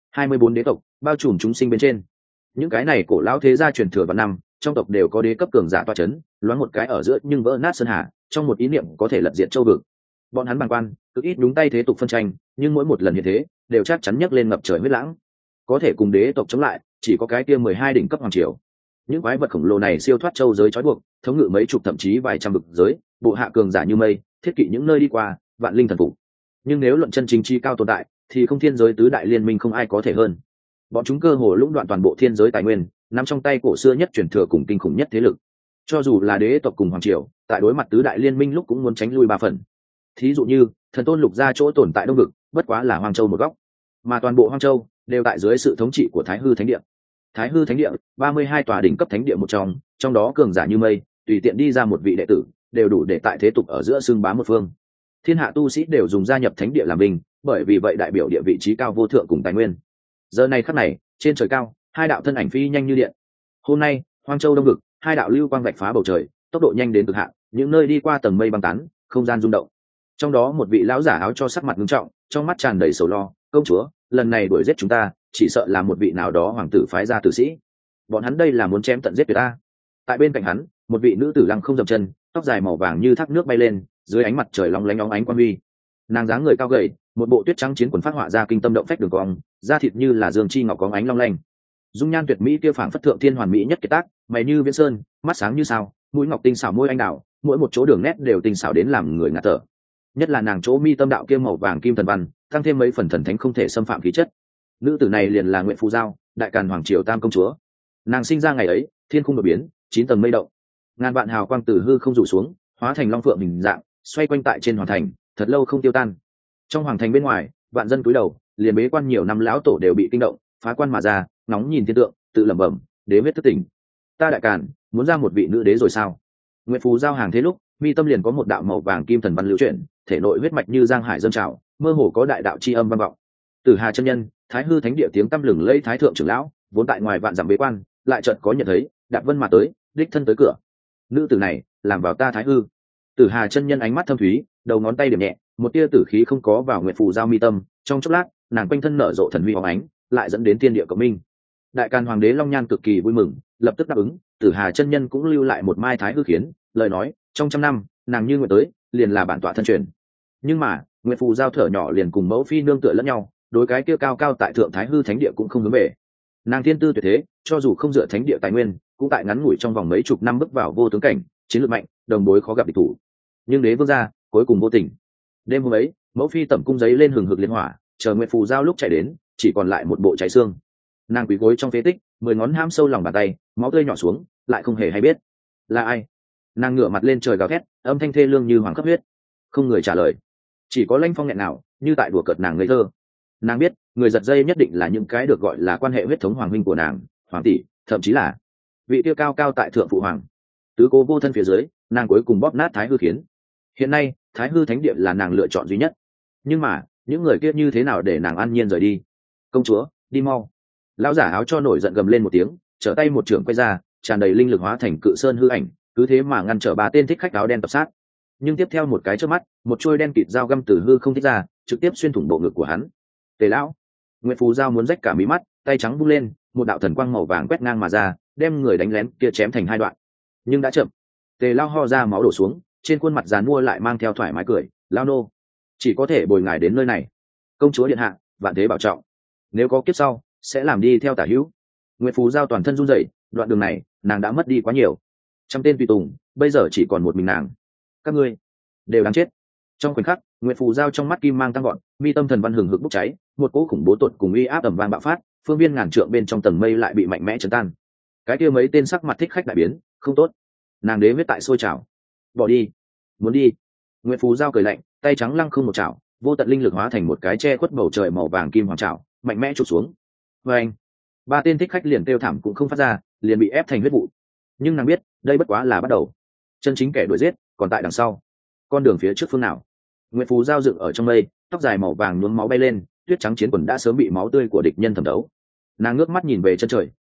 24 đế tộc bao trùm chúng sinh bên trên, những cái này cổ lão thế gia truyền thừa vạn năm, trong tộc đều có đế cấp cường giả toa chấn, loáng một cái ở giữa nhưng vỡ nát sơn hà, trong một ý niệm có thể lật diện châu vực. Bọn hắn bàng quan cực ít đúng tay thế tục phân tranh, nhưng mỗi một lần như thế đều chắc chắn nhấc lên ngập trời huyết lãng. Có thể cùng đế tộc chống lại chỉ có cái kia 12 đỉnh cấp hoàng triều. Những quái vật khổng lồ này siêu thoát châu giới trói buộc, thống ngự mấy chục thậm chí vài trăm vực giới, bộ hạ cường giả như mây, thiết kỵ những nơi đi qua, vạn linh thần phục. Nhưng nếu luận chân chính chi cao tồn tại thì không thiên giới tứ đại liên minh không ai có thể hơn. Bọn chúng cơ hồ lũng đoạn toàn bộ thiên giới tài nguyên, nắm trong tay cổ xưa nhất truyền thừa cùng kinh khủng nhất thế lực. Cho dù là đế tộc cùng hoàng triều, tại đối mặt tứ đại liên minh lúc cũng muốn tránh lui ba phần. Thí dụ như thần tôn lục gia chỗ tồn tại đông vực, bất quá là hoang châu một góc, mà toàn bộ hoang châu đều tại dưới sự thống trị của Thái Hư Thánh Địa. Thái Hư Thánh Địa 32 tòa đỉnh cấp thánh địa một trong đó cường giả như mây, tùy tiện đi ra một vị đệ tử đều đủ để tại thế tục ở giữa xưng bá một phương. Thiên hạ tu sĩ đều dùng gia nhập thánh địa làm binh, bởi vì vậy đại biểu địa vị trí cao vô thượng cùng tài nguyên. Giờ này khắc này, trên trời cao, hai đạo thân ảnh phi nhanh như điện. Hôm nay, hoang châu đông vực, hai đạo lưu quang vạch phá bầu trời, tốc độ nhanh đến cực hạn, những nơi đi qua tầng mây băng tán, không gian rung động. Trong đó một vị lão giả áo cho sắc mặt nghiêm trọng, trong mắt tràn đầy sầu lo, công chúa, lần này đuổi giết chúng ta, chỉ sợ là một vị nào đó hoàng tử phái ra tử sĩ. Bọn hắn đây là muốn chém tận giết tuyệt ta. Tại bên cạnh hắn, một vị nữ tử lăng không dậm chân, tóc dài màu vàng như thác nước bay lên, dưới ánh mặt trời long lánh óng ánh quang huy. Nàng dáng người cao gầy, một bộ tuyết trắng chiến quần phát họa ra kinh tâm động phách đường cong, da thịt như là dương chi ngọc có ánh long lanh. Dung nhan tuyệt mỹ kia phảng phất thượng thiên hoàn mỹ nhất kiệt tác, mày như viễn sơn, mắt sáng như sao, mũi ngọc tinh xảo môi anh đào, mỗi một chỗ đường nét đều tinh xảo đến làm người ngạt thở. Nhất là nàng chỗ mi tâm đạo kia màu vàng kim thần văn, tăng thêm mấy phần thần thánh không thể xâm phạm khí chất. Nữ tử này liền là Nguyện Phù Giao, đại càn hoàng triều tam công chúa. Nàng sinh ra ngày ấy, thiên khung đột biến, 9 tầng mây động, ngàn vạn hào quang từ hư không rủ xuống, hóa thành long phượng hình dạng, xoay quanh tại trên hoàng thành, thật lâu không tiêu tan. Trong hoàng thành bên ngoài, vạn dân cúi đầu, liền bế quan nhiều năm lão tổ đều bị kinh động, phá quan mà ra, nóng nhìn thiên tượng, tự lẩm bẩm, đế huyết thức tỉnh. Ta đại càn, muốn ra một vị nữ đế rồi sao? Nguyện Phù Giao hàng thế lúc, mi tâm liền có một đạo màu vàng kim thần văn lưu chuyển, thể nội huyết mạch như giang hải dâng trào, mơ hồ có đại đạo chi âm vang vọng. Tử Hà chân nhân, Thái Hư Thánh Địa tiếng tăm lừng lẫy thái thượng trưởng lão, vốn tại ngoài vạn dặm bế quan, lại chợt có nhận thấy, Đạp Vân mà tới, đích thân tới cửa. Nữ tử này, làm vào ta Thái Hư. Tử Hà chân nhân ánh mắt thâm thúy, đầu ngón tay điểm nhẹ, một tia tử khí không có vào Nguyệt Phù Giao mi tâm, trong chốc lát, nàng quanh thân nở rộ thần huy hóng ánh, lại dẫn đến thiên địa cộng minh. Đại Càn hoàng đế Long Nhan cực kỳ vui mừng, lập tức đáp ứng, Tử Hà chân nhân cũng lưu lại một mai Thái Hư khiến, lời nói, trong trăm năm, nàng như nguyện tới, liền là bản tọa thân truyền. Nhưng mà, Nguyệt Phù Giao thở nhỏ liền cùng mẫu phi nương tựa lẫn nhau, đối cái kia cao cao tại thượng Thái Hư Thánh Địa cũng không hướng về. Nàng thiên tư tuyệt thế, cho dù không dựa thánh địa tài nguyên, cũng tại ngắn ngủi trong vòng mấy chục năm bước vào vô tướng cảnh, chiến lược mạnh, đồng bối khó gặp địch thủ. Nhưng đế vương gia cuối cùng vô tình. Đêm hôm ấy, mẫu phi tẩm cung giấy lên hừng hực liên hỏa, chờ Nguyệt Phù Giao lúc chạy đến, chỉ còn lại một bộ cháy xương. Nàng quỳ gối trong phế tích, 10 ngón hãm sâu lòng bàn tay, máu tươi nhỏ xuống, lại không hề hay biết là ai. Nàng ngửa mặt lên trời gào thét, âm thanh thê lương như hoàng cấp huyết. Không người trả lời, chỉ có Lãnh Phong nghẹn nào, như tại đùa cợt nàng ngây thơ. Nàng biết, người giật dây nhất định là những cái được gọi là quan hệ huyết thống hoàng huynh của nàng, hoàng tỷ, thậm chí là vị tiêu cao cao tại thượng phụ hoàng. Tứ cố vô thân phía dưới, nàng cuối cùng bóp nát Thái Hư khiến. Hiện nay, Thái Hư Thánh Địa là nàng lựa chọn duy nhất. Nhưng mà, những người kia như thế nào để nàng an nhiên rời đi? Công chúa, đi mau! Lão giả áo cho nổi giận gầm lên một tiếng, trở tay một trưởng quay ra, tràn đầy linh lực hóa thành cự sơn hư ảnh, cứ thế mà ngăn trở 3 tên thích khách áo đen tập sát. Nhưng tiếp theo một cái chớp mắt, một chuôi đen kịt dao găm từ hư không thích ra, trực tiếp xuyên thủng bộ ngực của hắn. Tề lão, Nguyệt Phù Giao muốn rách cả mí mắt, tay trắng vung lên, một đạo thần quang màu vàng quét ngang mà ra, đem người đánh lén kia chém thành 2 đoạn. Nhưng đã chậm. Tề lão ho ra máu đổ xuống, trên khuôn mặt giàn mua lại mang theo thoải mái cười, "Lão nô, chỉ có thể bồi ngài đến nơi này. Công chúa điện hạ, vạn thế bảo trọng. Nếu có kiếp sau, sẽ làm đi theo tả hữu." Nguyệt Phù Giao toàn thân run rẩy, đoạn đường này, nàng đã mất đi quá nhiều. Trăm tên tùy tùng, bây giờ chỉ còn một mình nàng. Các ngươi đều đáng chết. Trong khoảnh khắc, Nguyệt Phù Giao trong mắt kim mang tăng gọn, mi tâm thần văn hừng hực bốc cháy, một cỗ khủng bố tột cùng uy áp ầm vang bạo phát, phương viên ngàn trượng bên trong tầng mây lại bị mạnh mẽ chấn tan. Cái kia mấy tên sắc mặt thích khách đại biến, không tốt. Nàng đế huyết tại sôi trào. Bỏ đi, muốn đi. Nguyệt Phù Giao cười lạnh, tay trắng lăng không một chảo, vô tận linh lực hóa thành một cái che khuất bầu trời màu vàng kim hoàng chảo, mạnh mẽ chụp xuống. Và anh, 3 tên thích khách liền kêu thảm cũng không phát ra, liền bị ép thành huyết vụ. Nhưng nàng biết, đây bất quá là bắt đầu. Chân chính kẻ đuổi giết còn tại đằng sau. Con đường phía trước phương nào? Nguyệt Phù Giao dựng ở trong mây, tóc dài màu vàng nhuốm máu bay lên, tuyết trắng chiến quần đã sớm bị máu tươi của địch nhân thẩm thấu. Nàng ngước mắt nhìn về chân trời,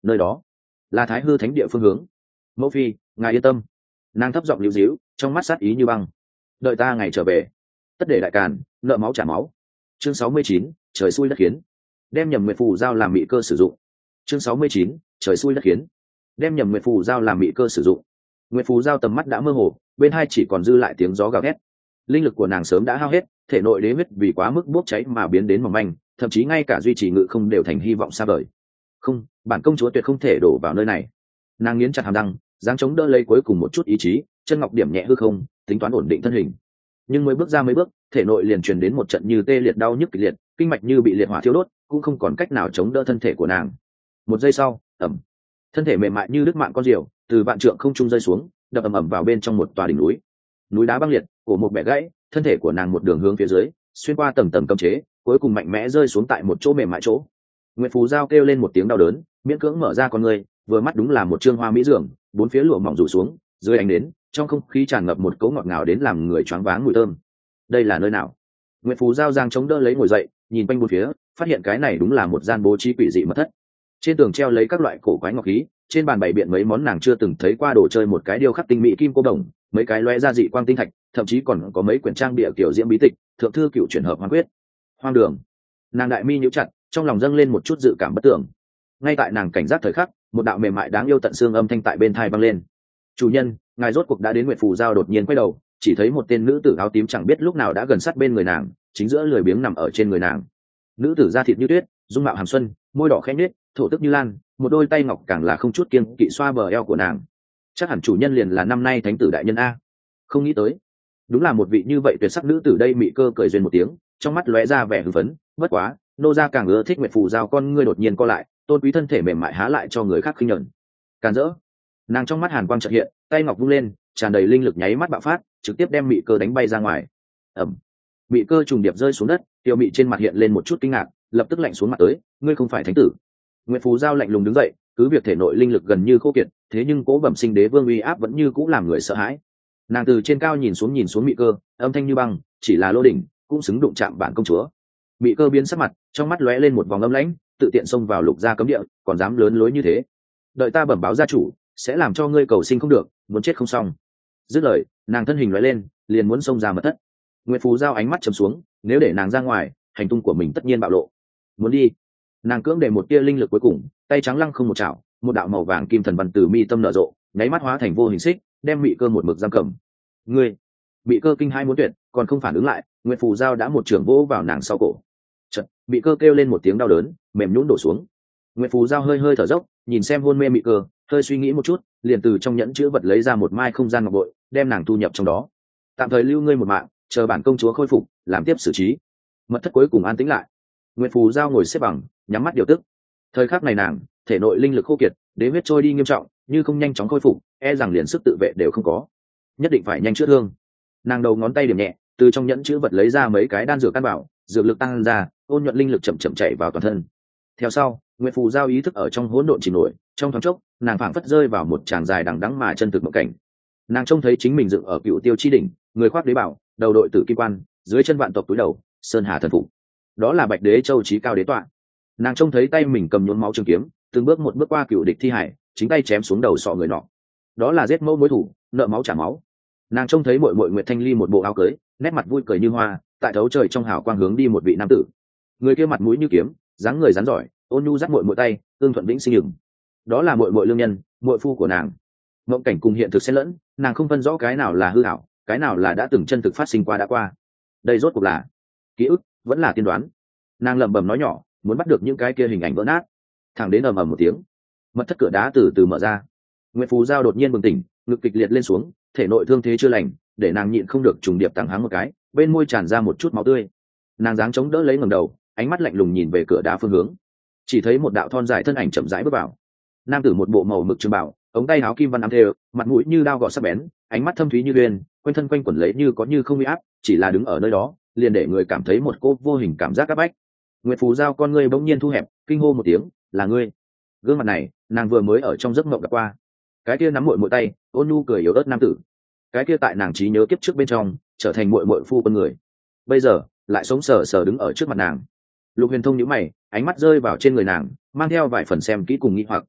nơi đó là Thái Hư Thánh địa phương hướng. Mẫu phi, ngài yên tâm. Nàng thấp giọng liễu díu, trong mắt sát ý như băng. Đợi ta ngày trở về, tất để đại càn nợ máu trả máu. Chương 69, trời xui đất khiến. Đem Nhậm Nguyệt phù giao làm mị cơ sử dụng. Chương 69, trời xui đất khiến. Đem Nhậm Nguyệt phù giao làm mị cơ sử dụng. Nguyệt phù giao tầm mắt đã mơ hồ, bên hai chỉ còn dư lại tiếng gió gào thét. Linh lực của nàng sớm đã hao hết, thể nội đế huyết vì quá mức bốc cháy mà biến đến mỏng manh, thậm chí ngay cả duy trì ngự không đều thành hy vọng xa vời. Không, bản công chúa tuyệt không thể đổ vào nơi này. Nàng nghiến chặt hàm răng, dáng chống đỡ lấy cuối cùng một chút ý chí, chân ngọc điểm nhẹ hư không, tính toán ổn định thân hình. Nhưng mới bước ra mấy bước, thể nội liền truyền đến một trận như tê liệt đau nhức kịch liệt, kinh mạch như bị liệt hỏa thiêu đốt, cũng không còn cách nào chống đỡ thân thể của nàng. Một giây sau, ầm, thân thể mềm mại như đứt mạng con diều, từ vạn trượng không trung rơi xuống, đập ầm ầm vào bên trong một tòa đỉnh núi. Núi đá băng liệt, cổ một bẻ gãy, thân thể của nàng một đường hướng phía dưới, xuyên qua tầng tầng cấm chế, cuối cùng mạnh mẽ rơi xuống tại một chỗ mềm mại chỗ. Nguyệt Phù Giao kêu lên một tiếng đau đớn, miễn cưỡng mở ra con người, vừa mắt đúng là một trương hoa mỹ dường, bốn phía lụa mỏng rủ xuống, dưới ánh đến, trong không khí tràn ngập một cấu ngọt ngào đến làm người choáng váng mùi thơm. Đây là nơi nào? Nguyệt Phù Giao giang chống đỡ lấy ngồi dậy, nhìn quanh bốn phía, phát hiện cái này đúng là một gian bố trí quỷ dị mật thất. Trên tường treo lấy các loại cổ quái ngọc khí, trên bàn bày biện mấy món nàng chưa từng thấy qua đồ chơi, một cái điêu khắc tinh mỹ kim cô đồng, mấy cái loe ra dị quang tinh thạch, thậm chí còn có mấy quyển trang bìa kiểu diễm bí tịch, thượng thư cựu chuyển hợp hoang quyết. Hoang đường. Nàng đại mi nhíu chặt, trong lòng dâng lên một chút dự cảm bất tưởng. Ngay tại nàng cảnh giác thời khắc, một đạo mềm mại đáng yêu tận xương âm thanh tại bên tai vang lên. Chủ nhân, ngài rốt cuộc đã đến. Nguyệt Phù Giao đột nhiên quay đầu, chỉ thấy một tên nữ tử áo tím chẳng biết lúc nào đã gần sát bên người nàng, chính giữa lười biếng nằm ở trên người nàng. Nữ tử da thịt như tuyết, dung mạo hàm xuân, môi đỏ khẽ nhếch, thổ tức như lan, một đôi tay ngọc càng là không chút kiêng kỵ xoa bờ eo của nàng. Chắc hẳn chủ nhân liền là năm nay thánh tử đại nhân a. Không nghĩ tới, đúng là một vị như vậy tuyệt sắc nữ tử. Đây mị cơ cười duyên một tiếng, trong mắt lóe ra vẻ hưng phấn. Bất quá, nô gia càng ưa thích Nguyệt Phù Giao. Con ngươi đột nhiên co lại, tôn quý thân thể mềm mại há lại cho người khác khinh nhẫn. Càn rỡ. Nàng trong mắt hàn quang chợt hiện, tay ngọc vung lên, tràn đầy linh lực nháy mắt bạo phát, trực tiếp đem mị cơ đánh bay ra ngoài. Ẩm. Mị cơ trùng điệp rơi xuống đất, tiểu mị trên mặt hiện lên một chút kinh ngạc, lập tức lạnh xuống mặt tới. Ngươi không phải thánh tử? Nguyệt Phù Giao lạnh lùng đứng dậy, cứ việc thể nội linh lực gần như khô kiệt, thế nhưng cố bẩm sinh đế vương uy áp vẫn như cũ làm người sợ hãi. Nàng từ trên cao nhìn xuống mị cơ, âm thanh như băng, chỉ là lô đỉnh cũng xứng đụng chạm bản công chúa. Mị cơ biến sắc mặt, trong mắt lóe lên một vòng âm lãnh, tự tiện xông vào Lục gia cấm địa, còn dám lớn lối như thế. Đợi ta bẩm báo gia chủ, sẽ làm cho ngươi cầu sinh không được, muốn chết không xong. Dứt lời, nàng thân hình lóe lên, liền muốn xông ra mật thất. Nguyệt Phù Giao ánh mắt trầm xuống, nếu để nàng ra ngoài, hành tung của mình tất nhiên bạo lộ. Muốn đi. Nàng cưỡng để một tia linh lực cuối cùng, tay trắng lăng không một chảo, một đạo màu vàng kim thần văn từ mi tâm nở rộ, nháy mắt hóa thành vô hình xích, đem mị cơ một mực giam cầm. Ngươi. Mị cơ kinh hai muốn tuyệt, còn không phản ứng lại, Nguyệt Phù Giao đã một trường vỗ vào nàng sau cổ. Chợt, mị cơ kêu lên một tiếng đau đớn, mềm nhũn đổ xuống. Nguyệt Phù Giao hơi hơi thở dốc, nhìn xem hôn mê mị cơ, hơi suy nghĩ một chút, liền từ trong nhẫn chữ vật lấy ra một mai không gian ngọc bội, đem nàng thu nhập trong đó. Tạm thời lưu ngươi một mạng, chờ bản công chúa khôi phục, làm tiếp xử trí. Mật thất cuối cùng an tĩnh lại. Nguyệt Phù Giao ngồi xếp bằng, nhắm mắt điều tức. Thời khắc này nàng, thể nội linh lực khô kiệt, đế huyết trôi đi nghiêm trọng, như không nhanh chóng khôi phục, e rằng liền sức tự vệ đều không có. Nhất định phải nhanh chữa thương. Nàng đầu ngón tay điểm nhẹ, từ trong nhẫn chữ vật lấy ra mấy cái đan dược căn bảo, dược lực tăng ra, ôn nhuận linh lực chậm chậm chảy vào toàn thân. Theo sau, Nguyệt Phù Giao ý thức ở trong hỗn độn chìm nổi, trong thoáng chốc, nàng phảng phất rơi vào một tràng dài đằng đẵng mà chân thực mộng cảnh. Nàng trông thấy chính mình dựng ở Cựu Tiêu chi đỉnh, người khoác đế bảo, đầu đội tử kim quan, dưới chân vạn tộc túi đầu, sơn hà thần phục. Đó là Bạch Đế Châu chí cao đế tọa. Nàng trông thấy tay mình cầm nhuốm máu trường kiếm, từng bước một bước qua cựu địch thi hải, chính tay chém xuống đầu sọ người nọ. Đó là giết mẫu mối thủ, nợ máu trả máu. Nàng trông thấy muội muội Nguyệt Thanh Ly một bộ áo cưới, nét mặt vui cười như hoa, tại thấu trời trong hào quang hướng đi một vị nam tử. Người kia mặt mũi như kiếm, dáng người rắn giỏi, ôn nhu dắt muội muội tay, tương thuận vĩnh sinh nhửng. Đó là muội muội Lương Nhân, muội phu của nàng. Mộng cảnh cùng hiện thực xen lẫn, nàng không phân rõ cái nào là hư ảo, cái nào là đã từng chân thực phát sinh qua đã qua. Đây rốt cuộc là ký ức, vẫn là tiên đoán. Nàng lẩm bẩm nói nhỏ, muốn bắt được những cái kia hình ảnh vỡ nát. Thẳng đến ầm ầm một tiếng, mật thất cửa đá từ từ mở ra. Nguyệt Phù Giao đột nhiên bừng tỉnh, ngực kịch liệt lên xuống, thể nội thương thế chưa lành, để nàng nhịn không được trùng điệp tàng háng một cái, bên môi tràn ra một chút máu tươi. Nàng dáng chống đỡ lấy ngẩng đầu, ánh mắt lạnh lùng nhìn về cửa đá phương hướng. Chỉ thấy một đạo thon dài thân ảnh chậm rãi bước vào. Nam tử một bộ màu mực trường bào, ống tay áo kim văn ám thêu, mặt mũi như dao gọt sắc bén, ánh mắt thâm thúy như uyên, quanh thân quanh quẩn lấy như có như không uy áp, chỉ là đứng ở nơi đó, liền để người cảm thấy một cô vô hình cảm giác áp bách. Nguyệt Phù Giao con ngươi bỗng nhiên thu hẹp, kinh hô một tiếng, là ngươi. Gương mặt này, nàng vừa mới ở trong giấc mộng gặp qua. Cái kia nắm muội muội tay, ôn nhu cười yếu ớt nam tử. Cái kia tại nàng trí nhớ kiếp trước bên trong, trở thành muội muội phu quân người. Bây giờ, lại sống sờ sờ đứng ở trước mặt nàng. Lục Huyền Thông nhíu mày, ánh mắt rơi vào trên người nàng, mang theo vài phần xem kỹ cùng nghi hoặc.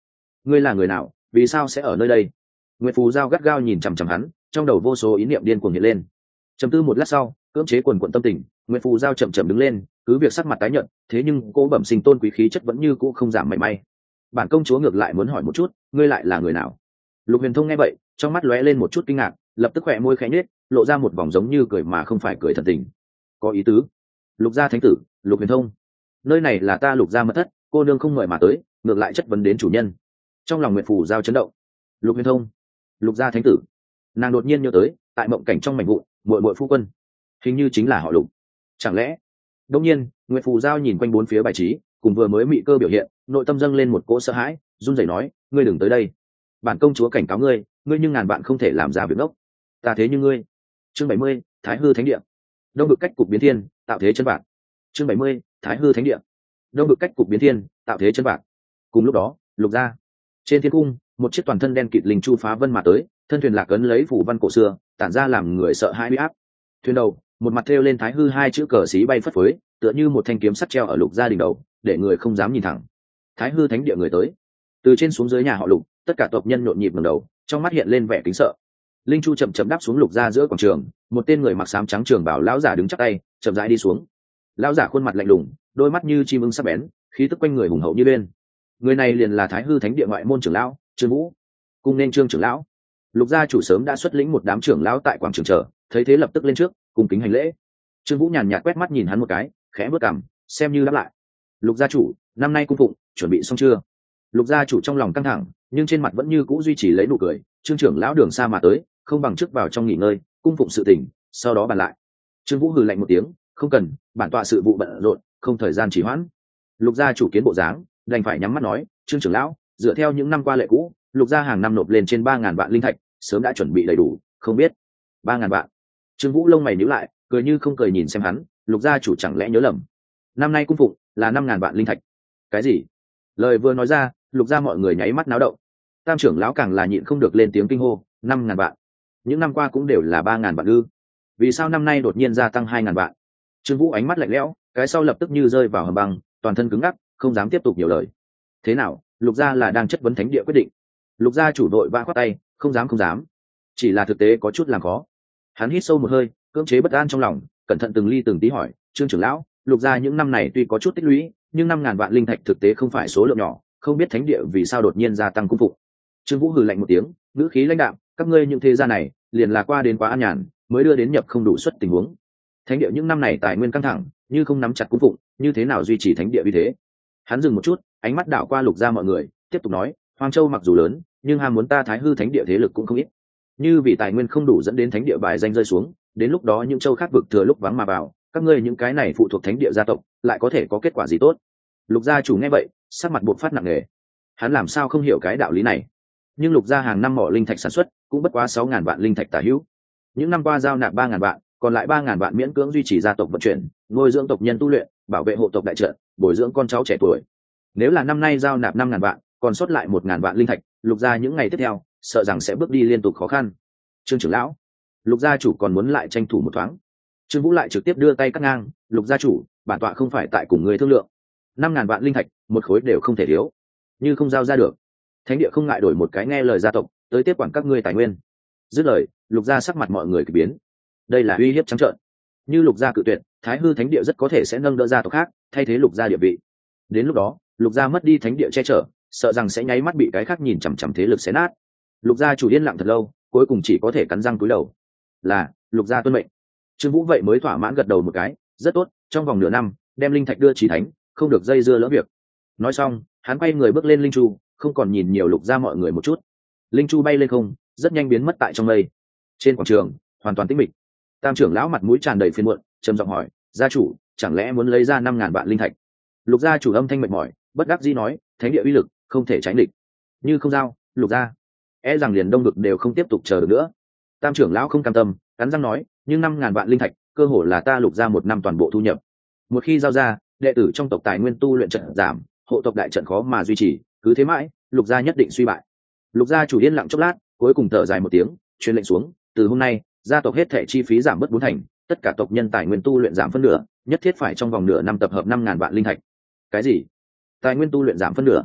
ngươi là người nào, vì sao sẽ ở nơi đây? Nguyệt Phù Giao gắt gao nhìn chằm chằm hắn, trong đầu vô số ý niệm điên cuồng hiện lên. Trầm tư một lát sau, cưỡng chế quần quận tâm tình, Nguyệt Phù Giao chậm chậm đứng lên, cứ việc sắc mặt tái nhợt, thế nhưng cô bẩm sinh tôn quý khí chất vẫn như cũ không giảm mảy may. Bản công chúa ngược lại muốn hỏi một chút, ngươi lại là người nào? Lục Huyền Thông nghe vậy, trong mắt lóe lên một chút kinh ngạc, lập tức khỏe môi khẽ nhếch, lộ ra một vòng giống như cười mà không phải cười thần tình. Có ý tứ. Lục gia thánh tử, Lục Huyền Thông. Nơi này là ta Lục gia mật thất, cô nương không mời mà tới, ngược lại chất vấn đến chủ nhân. Trong lòng Nguyệt Phù Giao chấn động. Lục Huyền Thông, Lục gia thánh tử. Nàng đột nhiên nhớ tới, tại mộng cảnh trong mảnh vụn, muội muội phu quân, hình như chính là họ Lục. Chẳng lẽ? Đương nhiên, Nguyệt Phù Giao nhìn quanh bốn phía bài trí, cùng vừa mới mị cơ biểu hiện, nội tâm dâng lên một cỗ sợ hãi, run rẩy nói, ngươi đừng tới đây. Bản công chúa cảnh cáo ngươi, ngươi nhưng ngàn vạn không thể làm ra việc ngốc. Ta thế như ngươi. Chương 70, Thái Hư Thánh Địa. Đông Vực cách cục biến thiên, tạo thế chân bạc. Chương 70, Thái Hư Thánh Địa. Đông Vực cách cục biến thiên, tạo thế chân bạc. Cùng lúc đó, Lục gia. Trên thiên cung, một chiếc toàn thân đen kịt linh chu phá vân mà tới, thân thuyền lạc ấn lấy phủ văn cổ xưa, tản ra làm người sợ hãi uy áp. Thuyền đầu, một mặt thêu lên Thái Hư hai chữ cờ xí bay phất phới, tựa như một thanh kiếm sắt treo ở Lục gia đỉnh đầu, để người không dám nhìn thẳng. Thái Hư Thánh Địa người tới. Từ trên xuống dưới nhà họ Lục, tất cả tộc nhân nhộn nhịp ngẩng đầu, trong mắt hiện lên vẻ kính sợ. Linh chu chậm chậm đáp xuống Lục gia giữa quảng trường, một tên người mặc xám trắng trường bảo lão giả đứng chắp tay, chậm rãi đi xuống. Lão giả khuôn mặt lạnh lùng, đôi mắt như chim ưng sắc bén, khí tức quanh người hùng hậu như lên. Người này liền là Thái Hư Thánh Địa ngoại môn trưởng lão Trương Vũ. Cung nên Trương trưởng lão. Lục gia chủ sớm đã xuất lĩnh một đám trưởng lão tại quảng trường chờ, thấy thế lập tức lên trước cùng kính hành lễ. Trương Vũ nhàn nhạt quét mắt nhìn hắn một cái, khẽ bước cằm, xem như đáp lại. Lục gia chủ, năm nay cung phụng chuẩn bị xong chưa? Lục gia chủ trong lòng căng thẳng, nhưng trên mặt vẫn như cũ duy trì lấy nụ cười. Trương trưởng lão đường xa mà tới, không bằng trước vào trong nghỉ ngơi, cung phụng sự tình, sau đó bàn lại. Trương Vũ hừ lạnh một tiếng, không cần, bản tọa sự vụ bận rộn, không thời gian trì hoãn. Lục gia chủ kiến bộ dáng, đành phải nhắm mắt nói, Trương trưởng lão, dựa theo những năm qua lệ cũ, Lục gia hàng năm nộp lên trên 3.000 vạn linh thạch, sớm đã chuẩn bị đầy đủ, không biết 3.000 vạn. Trương Vũ lông mày nhíu lại, cười như không cười nhìn xem hắn, Lục gia chủ chẳng lẽ nhớ lầm? Năm nay cung phụng là 5.000 vạn linh thạch. Cái gì? Lời vừa nói ra, Lục gia mọi người nháy mắt náo động. Tam trưởng lão càng là nhịn không được lên tiếng kinh hô, 5.000 vạn. Những năm qua cũng đều là 3.000 vạn ư? Vì sao năm nay đột nhiên gia tăng 2.000 vạn? Trương Vũ ánh mắt lạnh lẽo, cái sau lập tức như rơi vào hầm băng, toàn thân cứng ngắc, không dám tiếp tục nhiều lời. Thế nào, Lục gia là đang chất vấn thánh địa quyết định? Lục gia chủ đội vã khoát tay, không dám, chỉ là thực tế có chút làm khó. Hắn hít sâu một hơi, cưỡng chế bất an trong lòng, cẩn thận từng ly từng tí hỏi, Trương trưởng lão, Lục gia những năm này tuy có chút tích lũy, nhưng 5.000 vạn linh thạch thực tế không phải số lượng nhỏ, không biết thánh địa vì sao đột nhiên gia tăng cung phụng. Trương Vũ hừ lạnh một tiếng, ngữ khí lãnh đạm, các ngươi những thế gia này liền là qua đến quá an nhàn, mới đưa đến nhập không đủ suất tình huống. Thánh địa những năm này tài nguyên căng thẳng, như không nắm chặt cung phụng, như thế nào duy trì thánh địa như thế? Hắn dừng một chút, ánh mắt đảo qua Lục gia mọi người, tiếp tục nói, Hoang Châu mặc dù lớn, nhưng ham muốn ta Thái Hư Thánh Địa thế lực cũng không ít. Như vì tài nguyên không đủ dẫn đến thánh địa bài danh rơi xuống, đến lúc đó những châu khác vực thừa lúc vắng mà vào, các ngươi những cái này phụ thuộc thánh địa gia tộc lại có thể có kết quả gì tốt? Lục gia chủ nghe vậy, sắc mặt buộc phát nặng nề. Hắn làm sao không hiểu cái đạo lý này? Nhưng Lục gia hàng năm mỏ linh thạch sản xuất cũng bất quá 6.000 vạn linh thạch tả hữu. Những năm qua giao nạp 3.000 vạn, còn lại 3.000 vạn miễn cưỡng duy trì gia tộc vận chuyển, nuôi dưỡng tộc nhân tu luyện, bảo vệ hộ tộc đại trận, bồi dưỡng con cháu trẻ tuổi. Nếu là năm nay giao nạp 5.000 vạn, còn sót lại 1.000 vạn linh thạch, Lục gia những ngày tiếp theo sợ rằng sẽ bước đi liên tục khó khăn. Trương trưởng lão, Lục gia chủ còn muốn lại tranh thủ một thoáng. Trương Vũ lại trực tiếp đưa tay cắt ngang, Lục gia chủ, bản tọa không phải tại cùng người thương lượng. 5.000 vạn linh thạch, một khối đều không thể thiếu. Như không giao ra được, thánh địa không ngại đổi một cái nghe lời gia tộc tới tiếp quản các ngươi tài nguyên. Dứt lời, Lục gia sắc mặt mọi người kỳ biến. Đây là uy hiếp trắng trợn. Như Lục gia cự tuyệt, Thái Hư Thánh Địa rất có thể sẽ nâng đỡ gia tộc khác, thay thế Lục gia địa vị. Đến lúc đó, Lục gia mất đi thánh địa che chở, sợ rằng sẽ nháy mắt bị cái khác nhìn chằm chằm thế lực xé nát. Lục gia chủ yên lặng thật lâu, cuối cùng chỉ có thể cắn răng cúi đầu. Là, Lục gia tuân mệnh. Trương Vũ vậy mới thỏa mãn gật đầu một cái, rất tốt, trong vòng nửa năm, đem linh thạch đưa Chí Thánh, không được dây dưa lỡ việc. Nói xong, hắn quay người bước lên linh chu, không còn nhìn nhiều Lục gia mọi người một chút. Linh chu bay lên không, rất nhanh biến mất tại trong mây. Trên quảng trường, hoàn toàn tĩnh mịch. Tam trưởng lão mặt mũi tràn đầy phiền muộn, trầm giọng hỏi, gia chủ, chẳng lẽ muốn lấy ra 5.000 vạn linh thạch? Lục gia chủ âm thanh mệt mỏi, bất đắc dĩ nói, thánh địa uy lực không thể tránh địch, như không giao, Lục gia e rằng liền Đông Vực đều không tiếp tục chờ được nữa. Tam trưởng lão không cam tâm, cắn răng nói, nhưng 5.000 vạn linh thạch, cơ hồ là ta Lục gia một năm toàn bộ thu nhập. Một khi giao ra, đệ tử trong tộc tài nguyên tu luyện trận giảm, hộ tộc đại trận khó mà duy trì, cứ thế mãi, Lục gia nhất định suy bại. Lục gia chủ yên lặng chốc lát, cuối cùng thở dài một tiếng, truyền lệnh xuống, từ hôm nay, gia tộc hết thảy chi phí giảm bớt 4 thành, tất cả tộc nhân tài nguyên tu luyện giảm phân nửa, nhất thiết phải trong vòng nửa năm tập hợp 5.000 vạn linh thạch. Cái gì? Tài nguyên tu luyện giảm phân nửa?